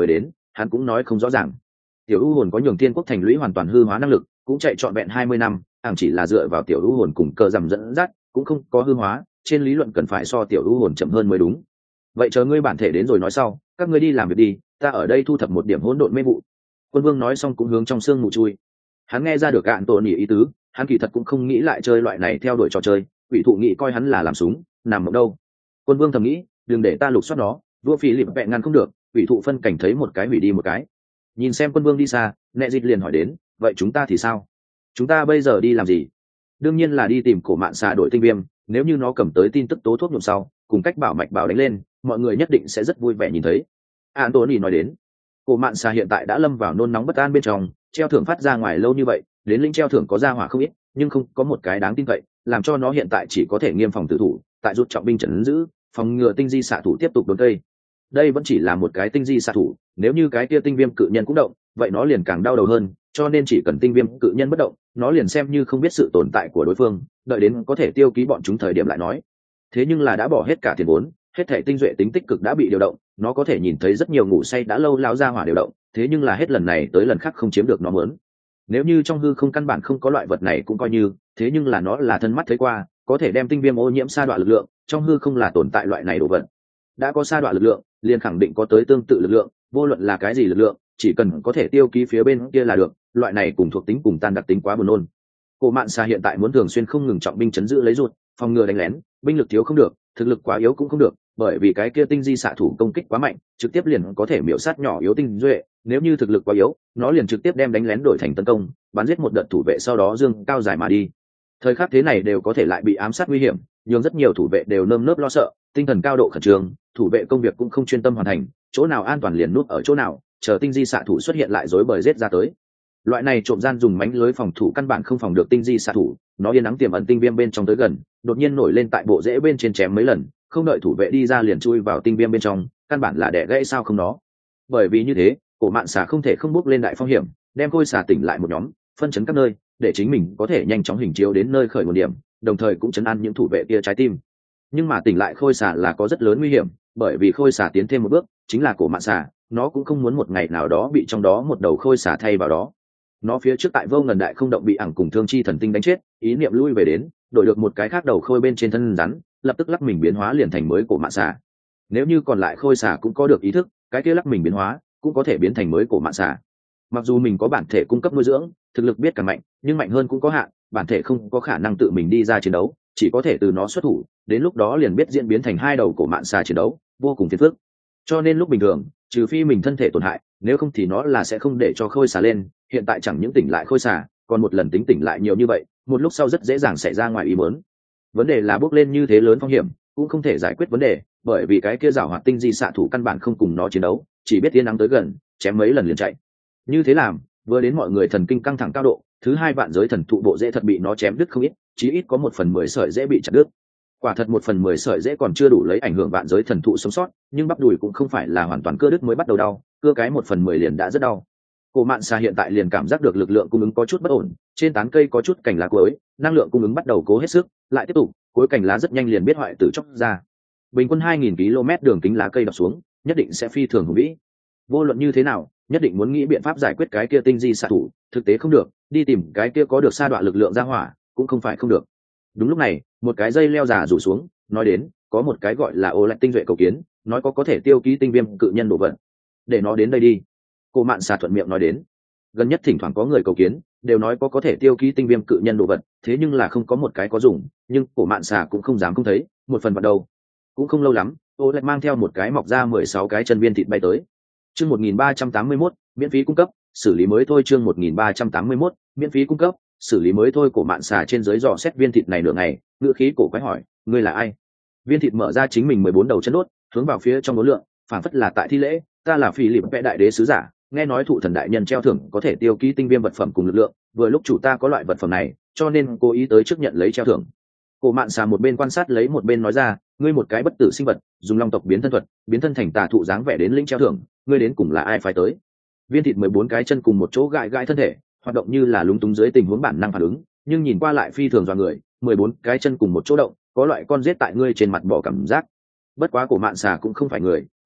hắn cũng nói không rõ ràng. Tiểu u hồn có nhường thiên quốc thành lũy hoàn toàn hư hóa năng lực, cũng chạy trọn vẹn hai mươi năm, ảng chỉ là dựa vào tiểu u hồn cùng cơ rằm dẫn dắt, cũng không có hư hóa, trên lý luận cần phải so tiểu u hồn chậm hơn mới đúng. Vậy chờ ngươi bản thể đến rồi nói sau, các ngươi đi làm việc đi, ta ở đây thu thập một điểm hỗn độn mê vụ. Quân vương nói xong cũng hướng trong xương mù chui. Hắn nghe ra được cạn tổ nhỉ ý tứ, hắn kỳ thật cũng không nghĩ lại chơi loại này theo đuổi trò chơi, quỷ thụ nghĩ coi hắn là làm súng nằm ở đâu. Quân vương thầm nghĩ, đừng để ta lục soát nó, vua phi lịp vẹn ngăn không được, quỷ thụ phân cảnh thấy một cái hủy đi một cái. Nhìn xem quân vương đi xa, nẹ dịch liền hỏi đến, vậy chúng ta thì sao? Chúng ta bây giờ đi làm gì? Đương nhiên là đi tìm cổ mạn xà đổi tinh viêm, nếu như nó cầm tới tin tức tố thuốc nhuộm sau cùng cách bảo mạch bảo đánh lên, mọi người nhất định sẽ rất vui vẻ nhìn thấy. Anthony nói đến, cổ mạn xà hiện tại đã lâm vào nôn nóng bất an bên trong, treo thưởng phát ra ngoài lâu như vậy, đến lĩnh treo thưởng có ra hỏa không ít, nhưng không có một cái đáng tin cậy, làm cho nó hiện tại chỉ có thể nghiêm phòng tự thủ, tại rút trọng binh trấn giữ, phòng ngừa tinh di xạ thủ tiếp tục đốn cây. Đây vẫn chỉ là một cái tinh di xạ thủ, nếu như cái kia tinh viêm cự nhân cũng động, vậy nó liền càng đau đầu hơn, cho nên chỉ cần tinh viêm cự nhân bất động, nó liền xem như không biết sự tồn tại của đối phương, đợi đến có thể tiêu ký bọn chúng thời điểm lại nói. Thế nhưng là đã bỏ hết cả tiền vốn, hết thể tinh duệ tính tích cực đã bị điều động, nó có thể nhìn thấy rất nhiều ngủ say đã lâu lão ra hỏa điều động, thế nhưng là hết lần này tới lần khác không chiếm được nó muốn. Nếu như trong hư không căn bản không có loại vật này cũng coi như, thế nhưng là nó là thân mắt thấy qua, có thể đem tinh viêm ô nhiễm sa đoạn lực lượng, trong hư không là tồn tại loại này đồ vật. Đã có sa đoạn lực lượng, liền khẳng định có tới tương tự lực lượng, vô luận là cái gì lực lượng, chỉ cần có thể tiêu ký phía bên kia là được, loại này cùng thuộc tính cùng tan đặc tính quá buồn nôn. Cổ Mạn Xà hiện tại muốn thường xuyên không ngừng trọng binh chấn giữ lấy ruột, phòng ngừa đánh lén, binh lực thiếu không được, thực lực quá yếu cũng không được, bởi vì cái kia tinh di xạ thủ công kích quá mạnh, trực tiếp liền có thể miểu sát nhỏ yếu tinh duệ, nếu như thực lực quá yếu, nó liền trực tiếp đem đánh lén đổi thành tấn công, bắn giết một đợt thủ vệ sau đó dương cao dài mà đi. Thời khắc thế này đều có thể lại bị ám sát nguy hiểm, nhưng rất nhiều thủ vệ đều nơm nớp lo sợ, tinh thần cao độ khẩn trương, thủ vệ công việc cũng không chuyên tâm hoàn thành, chỗ nào an toàn liền núp ở chỗ nào, chờ tinh di xạ thủ xuất hiện lại rối bời giết ra tới. Loại này trộm gian dùng mánh lưới phòng thủ căn bản không phòng được tinh di xạ thủ, nó yên nắng tiềm ẩn tinh viêm bên trong tới gần, đột nhiên nổi lên tại bộ rễ bên trên chém mấy lần, không đợi thủ vệ đi ra liền chui vào tinh viêm bên trong, căn bản là đẻ gãy sao không nó. Bởi vì như thế, Cổ Mạn Xà không thể không bước lên đại phong hiểm, đem khôi xà tỉnh lại một nhóm, phân chấn các nơi, để chính mình có thể nhanh chóng hình chiếu đến nơi khởi nguồn điểm, đồng thời cũng chấn an những thủ vệ kia trái tim. Nhưng mà tỉnh lại khôi xà là có rất lớn nguy hiểm, bởi vì khôi xà tiến thêm một bước, chính là Cổ Mạn Xà, nó cũng không muốn một ngày nào đó bị trong đó một đầu khôi xà thay vào đó. Nó phía trước tại Vô Ngần Đại Không Động bị ẳng cùng Thương Chi Thần Tinh đánh chết, ý niệm lui về đến, đổi được một cái khác đầu khôi bên trên thân rắn, lập tức lắc mình biến hóa liền thành mới Cổ Mạn Xà. Nếu như còn lại khôi xà cũng có được ý thức, cái kia lắc mình biến hóa cũng có thể biến thành mới Cổ Mạn Xà. Mặc dù mình có bản thể cung cấp nuôi dưỡng, thực lực biết càng mạnh, nhưng mạnh hơn cũng có hạn, bản thể không có khả năng tự mình đi ra chiến đấu, chỉ có thể từ nó xuất thủ, đến lúc đó liền biết diễn biến thành hai đầu Cổ Mạn Xà chiến đấu, vô cùng phiền phức. Cho nên lúc bình thường, trừ phi mình thân thể tổn hại, nếu không thì nó là sẽ không để cho khôi xà lên. Hiện tại chẳng những tỉnh lại khôi xà, còn một lần tính tỉnh lại nhiều như vậy, một lúc sau rất dễ dàng xảy ra ngoài ý muốn. Vấn đề là bước lên như thế lớn phong hiểm, cũng không thể giải quyết vấn đề, bởi vì cái kia giảo hoạt tinh di xạ thủ căn bản không cùng nó chiến đấu, chỉ biết tiên nắng tới gần, chém mấy lần liền chạy. Như thế làm, vừa đến mọi người thần kinh căng thẳng cao độ, thứ hai vạn giới thần thụ bộ dễ thật bị nó chém đứt không ít, chí ít có một phần mười sợi dễ bị chặt đứt. Quả thật một phần mười sợi dễ còn chưa đủ lấy ảnh hưởng vạn giới thần thụ sống sót, nhưng bắp đùi cũng không phải là hoàn toàn cưa đứt mới bắt đầu đau, cưa cái một phần mười liền đã rất đau. Cổ Mạn Xà hiện tại liền cảm giác được lực lượng cung ứng có chút bất ổn, trên tán cây có chút cành lá cuối, năng lượng cung ứng bắt đầu cố hết sức, lại tiếp tục, cuối cành lá rất nhanh liền biết hoại tử chóc ra. Bình quân hai nghìn ki lô mét đường kính lá cây đập xuống, nhất định sẽ phi thường hùng vĩ. Vô luận như thế nào, nhất định muốn nghĩ biện pháp giải quyết cái kia tinh di xạ thủ, thực tế không được, đi tìm cái kia có được sa đoạn lực lượng ra hỏa, cũng không phải không được. Đúng lúc này, một cái dây leo già rủ xuống, nói đến, có một cái gọi là ô lạch tinh duệ cầu kiến, nói có có thể tiêu ký tinh viêm cự nhân đồ vật, để nó đến đây đi. Cổ Mạn Xà thuận miệng nói đến, gần nhất thỉnh thoảng có người cầu kiến, đều nói có có thể tiêu ký tinh viêm cự nhân đồ vật, thế nhưng là không có một cái có dùng, nhưng Cổ Mạn Xà cũng không dám không thấy, một phần vào đầu. Cũng không lâu lắm, ô lạch mang theo một cái mọc ra mười sáu cái chân viên thịt bay tới. Chương một nghìn ba trăm tám mươi mốt, miễn phí cung cấp, xử lý mới thôi. Chương một nghìn ba trăm tám mươi mốt, miễn phí cung cấp, xử lý mới thôi. Cổ Mạn Xà trên dưới dò xét viên thịt này nửa ngày, ngữ khí cổ quái hỏi, ngươi là ai? Viên thịt mở ra chính mình mười bốn đầu chân đốt, hướng vào phía trong đối lượng, phản phất là tại thi lễ, ta là Phỉ Lịp Vẽ đại đế sứ giả, nghe nói thụ thần đại nhân treo thưởng có thể tiêu ký tinh viêm vật phẩm cùng lực lượng, vừa lúc chủ ta có loại vật phẩm này, cho nên cố ý tới trước nhận lấy treo thưởng. Cổ Mạn Xà một bên quan sát lấy một bên nói ra, ngươi một cái bất tử sinh vật, dùng long tộc biến thân thuật, biến thân thành tà thụ dáng vẻ đến lĩnh treo thưởng, ngươi đến cùng là ai phải tới? Viên thịt mười bốn cái chân cùng một chỗ gãi gãi thân thể, hoạt động như là lúng túng dưới tình huống bản năng phản ứng, nhưng nhìn qua lại phi thường dọa người, mười bốn cái chân cùng một chỗ động, có loại con giết tại ngươi trên mặt bỏ cảm giác. Bất quá Cổ Mạn Xà cũng không phải người,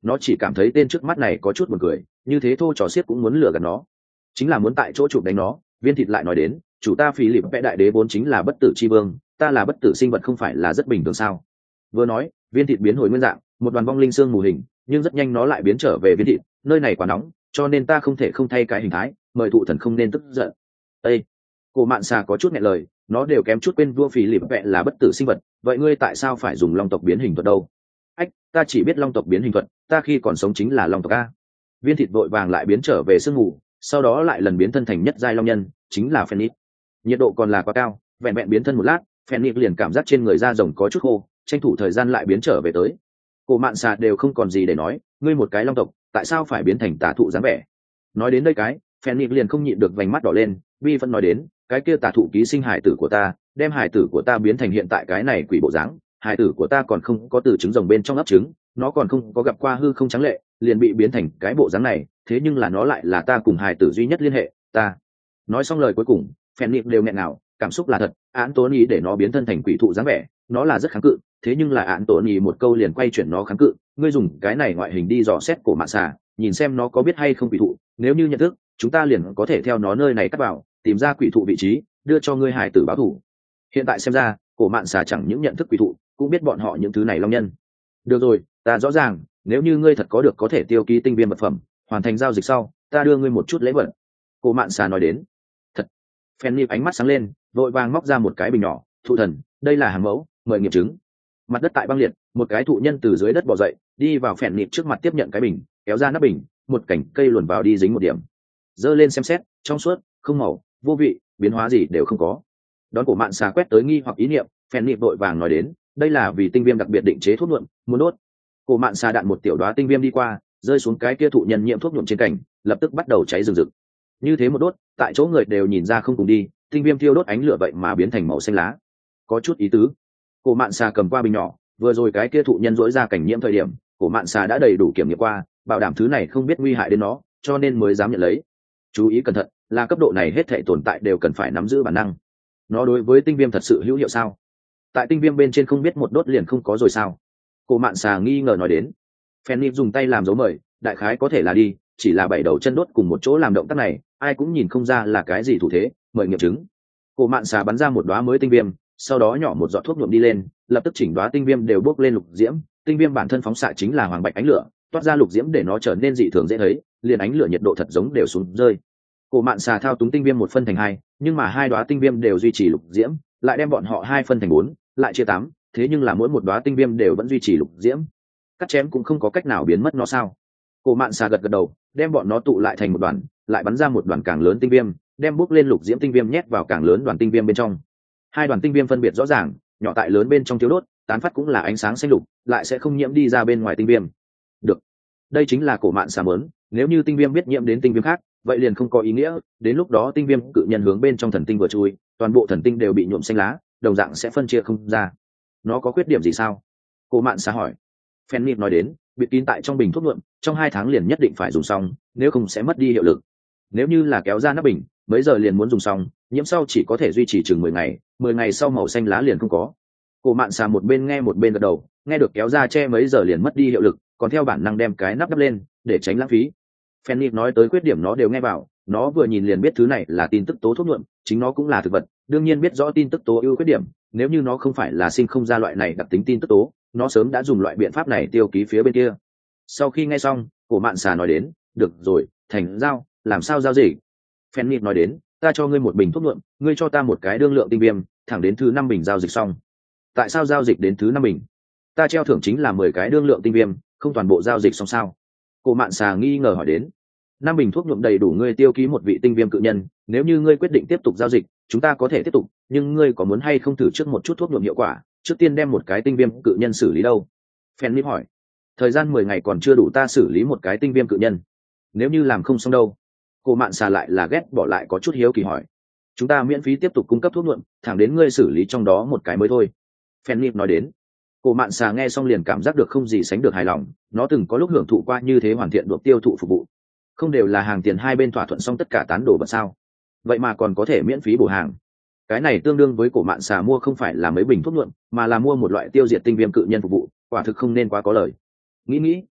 nó chỉ cảm thấy tên trước mắt này có chút buồn cười, như thế thô trò xiết cũng muốn lừa gạt nó, chính là muốn tại chỗ chụp đánh nó. Viên thịt lại nói đến, chủ ta phí lịp vẽ đại đế vốn chính là bất tử chi vương, ta là bất tử sinh vật không phải là rất bình thường sao? Vừa nói, viên thịt biến hồi nguyên dạng, một đoàn vong linh xương mù hình, nhưng rất nhanh nó lại biến trở về viên thịt, nơi này quá nóng, cho nên ta không thể không thay cái hình thái, mời thụ thần không nên tức giận. Ê, cổ mạn xà có chút nghẹn lời, nó đều kém chút quên vua phí lịp vẽ là bất tử sinh vật, vậy ngươi tại sao phải dùng long tộc biến hình thuật đâu? Ách, ta chỉ biết long tộc biến hình thuật, ta khi còn sống chính là long tộc a. Viên thịt vội vàng lại biến trở về sương mù, sau đó lại lần biến thân thành nhất giai long nhân, chính là Phoenix. Nhiệt độ còn là quá cao, vẹn vẹn biến thân một lát, Phoenix liền cảm giác trên người da rồng có chút khô, tranh thủ thời gian lại biến trở về tới. Cổ mạn xà đều không còn gì để nói, ngươi một cái long tộc, tại sao phải biến thành tà thụ dáng vẻ? Nói đến đây cái, Phoenix liền không nhịn được vành mắt đỏ lên, vi phân nói đến, cái kia tà thụ ký sinh hải tử của ta, đem hải tử của ta biến thành hiện tại cái này quỷ bộ dáng, hải tử của ta còn không có từ trứng rồng bên trong ấp trứng, nó còn không có gặp qua hư không trắng lệ, liền bị biến thành cái bộ dáng này, thế nhưng là nó lại là ta cùng hải tử duy nhất liên hệ, ta. Nói xong lời cuối cùng, Phoenix đều nghẹn ngào, cảm xúc là thật, án tố ý để nó biến thân thành quỷ thụ dáng vẻ, nó là rất kháng cự, thế nhưng là án tố ý một câu liền quay chuyển nó kháng cự, ngươi dùng cái này ngoại hình đi dò xét cổ mạn xà, nhìn xem nó có biết hay không quỷ thụ, nếu như nhận thức, chúng ta liền có thể theo nó nơi này cắt vào, tìm ra quỷ thụ vị trí, đưa cho ngươi hải tử báo thù. Hiện tại xem ra, cổ mạn xà chẳng những nhận thức quỷ thụ, cũng biết bọn họ những thứ này long nhân. Được rồi, ta rõ ràng, nếu như ngươi thật có được có thể tiêu ký tinh viên vật phẩm, hoàn thành giao dịch sau, ta đưa ngươi một chút lễ vật. Cổ mạn xà nói đến. Thật. Phoenix ánh mắt sáng lên, vội vàng móc ra một cái bình nhỏ, thụ thần, đây là hàng mẫu, mời nghiệm chứng. Mặt đất tại băng liệt, một cái thụ nhân từ dưới đất bò dậy, đi vào Phoenix trước mặt tiếp nhận cái bình, kéo ra nắp bình, một cành cây luồn vào đi dính một điểm. Giơ lên xem xét, trong suốt, không màu, vô vị, biến hóa gì đều không có. Đón cổ mạn xà quét tới nghi hoặc ý niệm, Phoenix vội vàng nói đến, đây là vì tinh viêm đặc biệt định chế thuốc nhuộm, muốn đốt. Cổ mạn xà đạn một tiểu đóa tinh viêm đi qua, rơi xuống cái kia thụ nhân nhiễm thuốc nhuộm trên cành, lập tức bắt đầu cháy rừng rực. Như thế một đốt, tại chỗ người đều nhìn ra không cùng đi, tinh viêm thiêu đốt ánh lửa vậy mà biến thành màu xanh lá, có chút ý tứ. Cổ mạn xà cầm qua bình nhỏ, vừa rồi cái kia thụ nhân rỗi ra cảnh nhiễm thời điểm, cổ mạn xà đã đầy đủ kiểm nghiệm qua, bảo đảm thứ này không biết nguy hại đến nó, cho nên mới dám nhận lấy. Chú ý cẩn thận, là cấp độ này hết thảy tồn tại đều cần phải nắm giữ bản năng. Nó đối với tinh viêm thật sự hữu hiệu sao? Tại tinh viêm bên trên không biết một đốt liền không có rồi sao? Cổ mạn xà nghi ngờ nói đến. Phoenix dùng tay làm dấu mời, đại khái có thể là đi, chỉ là bảy đầu chân đốt cùng một chỗ làm động tác này, ai cũng nhìn không ra là cái gì thủ thế, mời nghiệm chứng. Cổ mạn xà bắn ra một đóa mới tinh viêm, sau đó nhỏ một giọt thuốc nhuộm đi lên, lập tức chỉnh đóa tinh viêm đều bốc lên lục diễm, tinh viêm bản thân phóng xạ chính là hoàng bạch ánh lửa, toát ra lục diễm để nó trở nên dị thường dễ thấy, liền ánh lửa nhiệt độ thật giống đều xuống rơi. Cổ mạn xà thao túng tinh viêm một phân thành hai, nhưng mà hai đóa tinh viêm đều duy trì lục diễm, lại đem bọn họ hai phân thành bốn, lại chia tám, thế nhưng là mỗi một đóa tinh viêm đều vẫn duy trì lục diễm. Cắt chém cũng không có cách nào biến mất nó sao? Cổ mạn xà gật gật đầu, đem bọn nó tụ lại thành một đoàn, lại bắn ra một đoàn càng lớn tinh viêm, đem bốc lên lục diễm tinh viêm nhét vào càng lớn đoàn tinh viêm bên trong. Hai đoàn tinh viêm phân biệt rõ ràng, nhỏ tại lớn bên trong thiếu đốt, tán phát cũng là ánh sáng xanh lục, lại sẽ không nhiễm đi ra bên ngoài tinh viêm. Được, đây chính là cổ mạn xà muốn, nếu như tinh viêm biết nhiễm đến tinh viêm khác, vậy liền không có ý nghĩa, đến lúc đó tinh viêm cự nhân hướng bên trong thần tinh vừa chui, toàn bộ thần tinh đều bị nhuộm xanh lá, đồng dạng sẽ phân chia không ra. Nó có khuyết điểm gì sao? Cổ mạn xà hỏi. Phoenix nói đến, bịt kín tại trong bình thuốc nhuộm, trong hai tháng liền nhất định phải dùng xong, nếu không sẽ mất đi hiệu lực. Nếu như là kéo ra nắp bình, mấy giờ liền muốn dùng xong, nhiễm sau chỉ có thể duy trì chừng mười ngày, mười ngày sau màu xanh lá liền không có. Cổ mạn xà một bên nghe một bên gật đầu, nghe được kéo ra che mấy giờ liền mất đi hiệu lực, còn theo bản năng đem cái nắp đắp lên để tránh lãng phí. Phoenix nói tới khuyết điểm nó đều nghe vào, nó vừa nhìn liền biết thứ này là tin tức tố thuốc nhuộm, chính nó cũng là thực vật, đương nhiên biết rõ tin tức tố ưu khuyết điểm, nếu như nó không phải là sinh không ra loại này đặc tính tin tức tố, nó sớm đã dùng loại biện pháp này tiêu ký phía bên kia. Sau khi nghe xong, cổ mạn xà nói đến, được rồi, thành giao, làm sao giao gì? Phoenix nói đến, ta cho ngươi một bình thuốc nhuộm, ngươi cho ta một cái đương lượng tinh viêm, thẳng đến thứ năm bình giao dịch xong. Tại sao giao dịch đến thứ năm bình? Ta treo thưởng chính là mười cái đương lượng tinh viêm, không toàn bộ giao dịch xong sao? Cổ mạn xà nghi ngờ hỏi đến. Năm bình thuốc nhuộm đầy đủ ngươi tiêu ký một vị tinh viêm cự nhân, nếu như ngươi quyết định tiếp tục giao dịch, chúng ta có thể tiếp tục, nhưng ngươi có muốn hay không thử trước một chút thuốc nhuộm hiệu quả, trước tiên đem một cái tinh viêm cự nhân xử lý đâu? Phoenix hỏi. Thời gian mười ngày còn chưa đủ ta xử lý một cái tinh viêm cự nhân. Nếu như làm không xong đâu? Cổ mạn xà lại là ghét bỏ lại có chút hiếu kỳ hỏi. Chúng ta miễn phí tiếp tục cung cấp thuốc nhuộm, thẳng đến ngươi xử lý trong đó một cái mới thôi. Phoenix nói đến. Cổ mạn xà nghe xong liền cảm giác được không gì sánh được hài lòng, nó từng có lúc hưởng thụ qua như thế hoàn thiện được tiêu thụ phục vụ. Không đều là hàng tiền hai bên thỏa thuận xong tất cả tán đồ vật sao? Vậy mà còn có thể miễn phí bổ hàng. Cái này tương đương với cổ mạn xà mua không phải là mấy bình thuốc nhuộm, mà là mua một loại tiêu diệt tinh viêm cự nhân phục vụ, quả thực không nên quá có lời. Nghĩ nghĩ,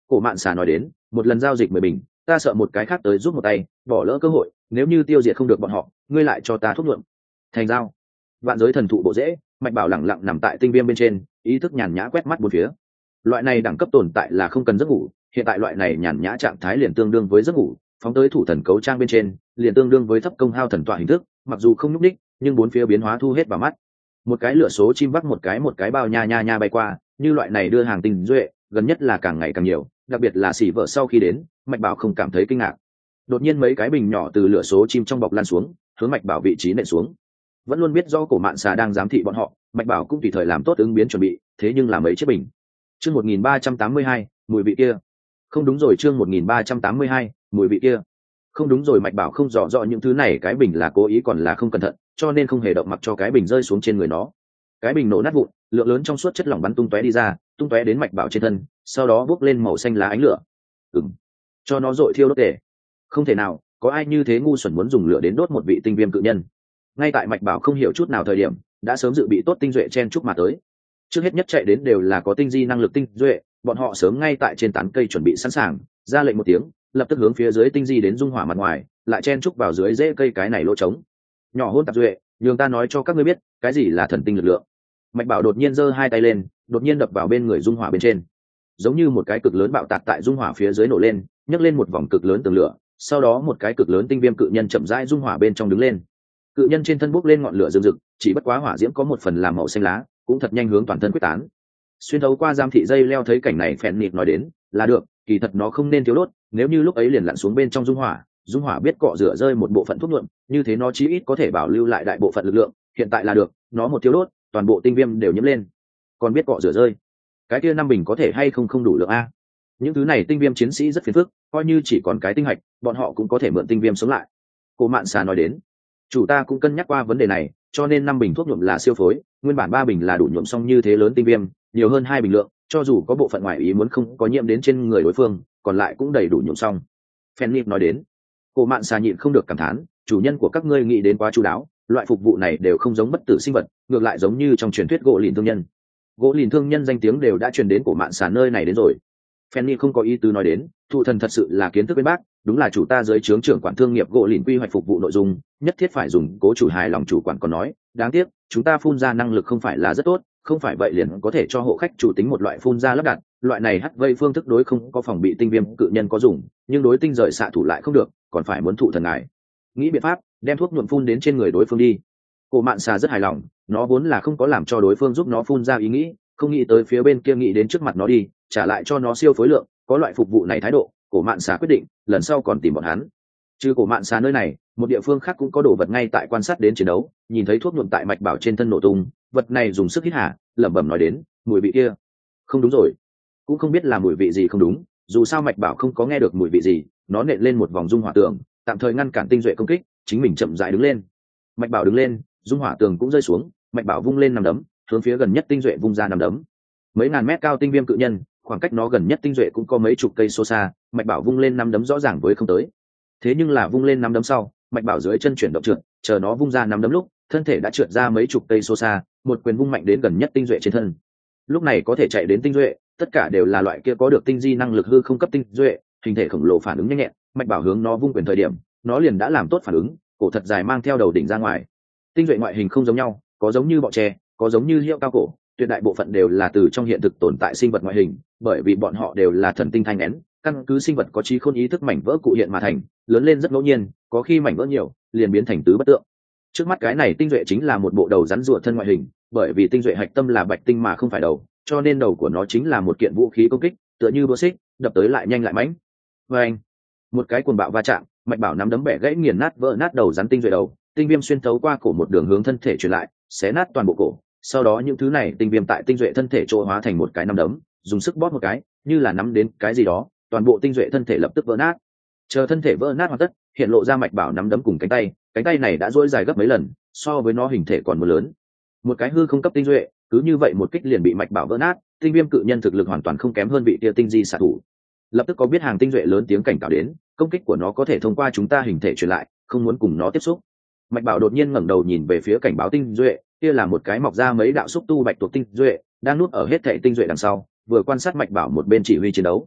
Cổ Mạn Xà nói đến, một lần giao dịch mười bình, ta sợ một cái khác tới giúp một tay, bỏ lỡ cơ hội, nếu như tiêu diệt không được bọn họ, ngươi lại cho ta thuốc nhuộm. Thành giao. Vạn giới thần thụ bộ rễ, Mạch Bảo lẳng lặng nằm tại tinh viêm bên trên, ý thức nhàn nhã quét mắt bốn phía. Loại này đẳng cấp tồn tại là không cần giấc ngủ, hiện tại loại này nhàn nhã trạng thái liền tương đương với giấc ngủ, phóng tới thủ thần cấu trang bên trên, liền tương đương với thấp công hao thần tọa hình thức, mặc dù không nhúc đích, nhưng bốn phía biến hóa thu hết vào mắt. Một cái lửa số chim vắt một cái một cái bao nha nha nha bay qua, như loại này đưa hàng tinh duệ, gần nhất là càng ngày càng nhiều, đặc biệt là xỉ vợ sau khi đến, Mạch Bảo không cảm thấy kinh ngạc. Đột nhiên mấy cái bình nhỏ từ lửa số chim trong bọc lan xuống, hướng Mạch Bảo vị trí nện xuống. Vẫn luôn biết do Cổ Mạn Xà đang giám thị bọn họ, Mạch Bảo cũng tùy thời làm tốt ứng biến chuẩn bị, thế nhưng là mấy chiếc bình. Chương một nghìn ba trăm tám mươi hai, mùi vị kia. Không đúng rồi, chương một nghìn ba trăm tám mươi hai, mùi vị kia. Không đúng rồi, Mạch Bảo không rõ rõ những thứ này cái bình là cố ý còn là không cẩn thận, cho nên không hề động mặc cho cái bình rơi xuống trên người nó. Cái bình nổ nát vụn, lượng lớn trong suốt chất lỏng bắn tung tóe đi ra, tung tóe đến Mạch Bảo trên thân, sau đó bốc lên màu xanh lá ánh lửa. Ừm, cho nó dội thiêu đốt để. Không thể nào, có ai như thế ngu xuẩn muốn dùng lửa đến đốt một vị tinh viêm cự nhân. Ngay tại Mạch Bảo không hiểu chút nào thời điểm, đã sớm dự bị tốt tinh duệ chen chúc mà tới. Trước hết nhất chạy đến đều là có tinh di năng lực tinh duệ, bọn họ sớm ngay tại trên tán cây chuẩn bị sẵn sàng, ra lệnh một tiếng, lập tức hướng phía dưới tinh di đến dung hỏa mặt ngoài, lại chen chúc vào dưới rễ cây cái này lỗ trống. Nhỏ hôn tạp duệ, nhường ta nói cho các ngươi biết, cái gì là thần tinh lực lượng. Mạch Bảo đột nhiên giơ hai tay lên, đột nhiên đập vào bên người dung hỏa bên trên, giống như một cái cực lớn bạo tạc tại dung hỏa phía dưới nổ lên, nhấc lên một vòng cực lớn tường lửa, sau đó một cái cực lớn tinh viêm cự nhân chậm rãi dung hỏa bên trong đứng lên. Cự nhân trên thân bốc lên ngọn lửa rực rực, chỉ bất quá hỏa diễm có một phần làm màu xanh lá, cũng thật nhanh hướng toàn thân quyết tán. Xuyên thấu qua giam thị dây leo thấy cảnh này, phèn nịt nói đến, là được, kỳ thật nó không nên thiếu đốt, nếu như lúc ấy liền lặn xuống bên trong dung hỏa, dung hỏa biết cọ rửa rơi một bộ phận thuốc nhuộm, như thế nó chí ít có thể bảo lưu lại đại bộ phận lực lượng, hiện tại là được, nó một thiếu đốt, toàn bộ tinh viêm đều nhiễm lên. Còn biết cọ rửa rơi, cái kia năm bình có thể hay không không đủ lượng a. Những thứ này tinh viêm chiến sĩ rất phiền phức, coi như chỉ còn cái tinh hạch, bọn họ cũng có thể mượn tinh viêm sống lại. Cô Mạn Xà nói đến, chủ ta cũng cân nhắc qua vấn đề này, cho nên năm bình thuốc nhuộm là siêu phối, nguyên bản ba bình là đủ nhuộm xong như thế lớn tinh viêm, nhiều hơn hai bình lượng, cho dù có bộ phận ngoại ý muốn không có nhiễm đến trên người đối phương, còn lại cũng đầy đủ nhuộm xong. Phenip nói đến, Cô Mạn Xà nhịn không được cảm thán, chủ nhân của các ngươi nghĩ đến quá chu đáo, loại phục vụ này đều không giống bất tử sinh vật, ngược lại giống như trong truyền thuyết gỗ lìn thương nhân. Gỗ lìn thương nhân danh tiếng đều đã truyền đến Cổ Mạn Xà nơi này đến rồi. Phenip không có ý tứ nói đến, thụ thần thật sự là kiến thức bên bác, đúng là chủ ta dưới trướng trưởng quản thương nghiệp gỗ lìn quy hoạch phục vụ nội dung, nhất thiết phải dùng cố chủ hài lòng chủ quản còn nói, đáng tiếc, chúng ta phun ra năng lực không phải là rất tốt, không phải vậy liền có thể cho hộ khách chủ tính một loại phun ra lắp đặt, loại này hắt vây phương thức đối không có phòng bị tinh viêm cự nhân có dùng, nhưng đối tinh rời xạ thủ lại không được, còn phải muốn thụ thần ngài nghĩ biện pháp đem thuốc nhuộm phun đến trên người đối phương đi. Cổ Mạn Xà rất hài lòng, nó vốn là không có làm cho đối phương giúp nó phun ra ý nghĩ, không nghĩ tới phía bên kia nghĩ đến trước mặt nó đi, trả lại cho nó siêu phối lượng, có loại phục vụ này thái độ, Cổ Mạn Xà quyết định lần sau còn tìm bọn hắn. Trừ Cổ Mạn Xà nơi này, một địa phương khác cũng có đồ vật ngay tại quan sát đến chiến đấu, nhìn thấy thuốc nhuộm tại Mạch Bảo trên thân nổ tung, vật này dùng sức hít hà, lẩm bẩm nói đến, mùi vị kia không đúng rồi, cũng không biết là mùi vị gì không đúng, dù sao Mạch Bảo không có nghe được mùi vị gì, nó nện lên một vòng dung hỏa tường, tạm thời ngăn cản tinh duệ công kích, chính mình chậm rãi đứng lên. Mạch Bảo đứng lên, dung hỏa tường cũng rơi xuống, Mạch Bảo vung lên nằm đấm, hướng phía gần nhất tinh duệ vung ra nằm đấm. Mấy ngàn mét cao tinh viêm cự nhân, khoảng cách nó gần nhất tinh duệ cũng có mấy chục cây số xa, Mạch Bảo vung lên nắm đấm rõ ràng với không tới. Thế nhưng là vung lên nắm đấm sau, Mạch Bảo dưới chân chuyển động trượt, chờ nó vung ra nắm đấm lúc, thân thể đã trượt ra mấy chục cây số xa, một quyền vung mạnh đến gần nhất tinh duệ trên thân. Lúc này có thể chạy đến tinh duệ, tất cả đều là loại kia có được tinh di năng lực hư không cấp tinh duệ, hình thể khổng lồ phản ứng nhanh nhẹn, Mạch Bảo hướng nó vung quyền thời điểm, nó liền đã làm tốt phản ứng, cổ thật dài mang theo đầu đỉnh ra ngoài. Tinh duệ ngoại hình không giống nhau, có giống như bọ tre, có giống như hiệu cao cổ, tuyệt đại bộ phận đều là từ trong hiện thực tồn tại sinh vật ngoại hình, bởi vì bọn họ đều là thần tinh thanh nén, căn cứ sinh vật có trí khôn ý thức mảnh vỡ cụ hiện mà thành, lớn lên rất ngẫu nhiên, có khi mảnh vỡ nhiều, liền biến thành tứ bất tượng. Trước mắt cái này tinh duệ chính là một bộ đầu rắn rùa thân ngoại hình, bởi vì tinh duệ hạch tâm là bạch tinh mà không phải đầu, cho nên đầu của nó chính là một kiện vũ khí công kích, tựa như búa xích, đập tới lại nhanh lại mãnh. Và anh, một cái cuồng bạo va chạm, Mạch Bảo nắm đấm bẻ gãy nghiền nát vỡ nát đầu rắn tinh duệ đầu, tinh viêm xuyên thấu qua cổ một đường hướng thân thể truyền lại, xé nát toàn bộ cổ. Sau đó những thứ này tinh viêm tại tinh duệ thân thể trôi hóa thành một cái nắm đấm, dùng sức bóp một cái, như là nắm đến cái gì đó, toàn bộ tinh duệ thân thể lập tức vỡ nát. Chờ thân thể vỡ nát hoàn tất, hiện lộ ra Mạch Bảo nắm đấm cùng cánh tay, cánh tay này đã duỗi dài gấp mấy lần, so với nó hình thể còn muốn lớn. Một cái hư không cấp tinh duệ, cứ như vậy một kích liền bị Mạch Bảo vỡ nát, tinh viêm cự nhân thực lực hoàn toàn không kém hơn vị tia tinh di xạ thủ. Lập tức có biết hàng tinh duệ lớn tiếng cảnh cáo đến, công kích của nó có thể thông qua chúng ta hình thể truyền lại, không muốn cùng nó tiếp xúc. Mạch Bảo đột nhiên ngẩng đầu nhìn về phía cảnh báo tinh duệ, kia là một cái mọc ra mấy đạo xúc tu bạch tuộc tinh duệ, đang núp ở hết thảy tinh duệ đằng sau, vừa quan sát Mạch Bảo một bên chỉ huy chiến đấu.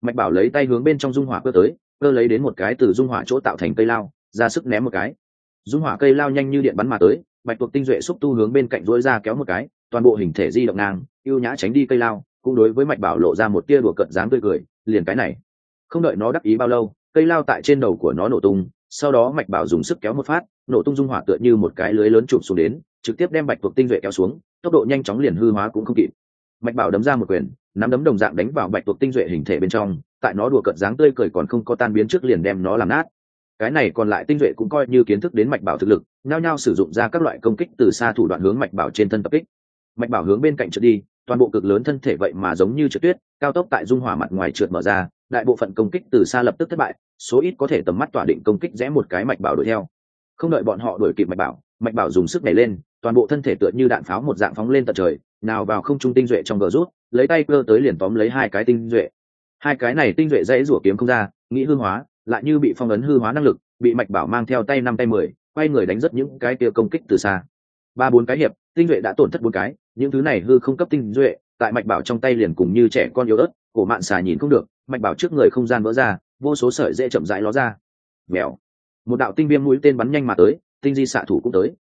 Mạch Bảo lấy tay hướng bên trong dung hỏa cơ tới, cơ lấy đến một cái từ dung hỏa chỗ tạo thành cây lao, ra sức ném một cái. Dung hỏa cây lao nhanh như điện bắn mà tới, bạch tuộc tinh duệ xúc tu hướng bên cạnh rỗi ra kéo một cái, toàn bộ hình thể di động ngang, ưu nhã tránh đi cây lao, cũng đối với Mạch Bảo lộ ra một tia đùa cợt dáng tươi cười, liền cái này. Không đợi nó đắc ý bao lâu, cây lao tại trên đầu của nó nổ tung, sau đó Mạch Bảo dùng sức kéo một phát, nổ tung dung hỏa tựa như một cái lưới lớn chụp xuống đến, trực tiếp đem bạch tuộc tinh duệ kéo xuống, tốc độ nhanh chóng liền hư hóa cũng không kịp. Mạch Bảo đấm ra một quyền, nắm đấm đồng dạng đánh vào bạch tuộc tinh duệ hình thể bên trong, tại nó đùa cợt dáng tươi cười còn không có tan biến trước liền đem nó làm nát. Cái này còn lại tinh duệ cũng coi như kiến thức đến Mạch Bảo thực lực, nhao nhao sử dụng ra các loại công kích từ xa thủ đoạn hướng Mạch Bảo trên thân tập kích. Mạch Bảo hướng bên cạnh trượt đi, toàn bộ cực lớn thân thể vậy mà giống như trượt tuyết, cao tốc tại dung hỏa mặt ngoài trượt mở ra, đại bộ phận công kích từ xa lập tức thất bại, số ít có thể tầm mắt tỏa định công kích rẽ một cái Mạch Bảo đuổi theo. Không đợi bọn họ đuổi kịp Mạch Bảo, Mạch Bảo dùng sức nhảy lên, toàn bộ thân thể tựa như đạn pháo một dạng phóng lên tận trời, nào vào không trung tinh duệ trong gờ rút, lấy tay cơ tới liền tóm lấy hai cái tinh duệ. Hai cái này tinh duệ dãy rủa kiếm không ra, nghĩ hư hóa, lại như bị phong ấn hư hóa năng lực, bị Mạch Bảo mang theo tay năm tay mười, quay người đánh rất những cái kia công kích từ xa. Ba bốn cái hiệp, tinh duệ đã tổn thất bốn cái, những thứ này hư không cấp tinh duệ, tại Mạch Bảo trong tay liền cùng như trẻ con yếu ớt, cổ mạn xà nhìn không được, Mạch Bảo trước người không gian vỡ ra, vô số sợi dễ chậm rãi ló ra. Vèo, một đạo tinh viêm mũi tên bắn nhanh mà tới, tinh di xạ thủ cũng tới.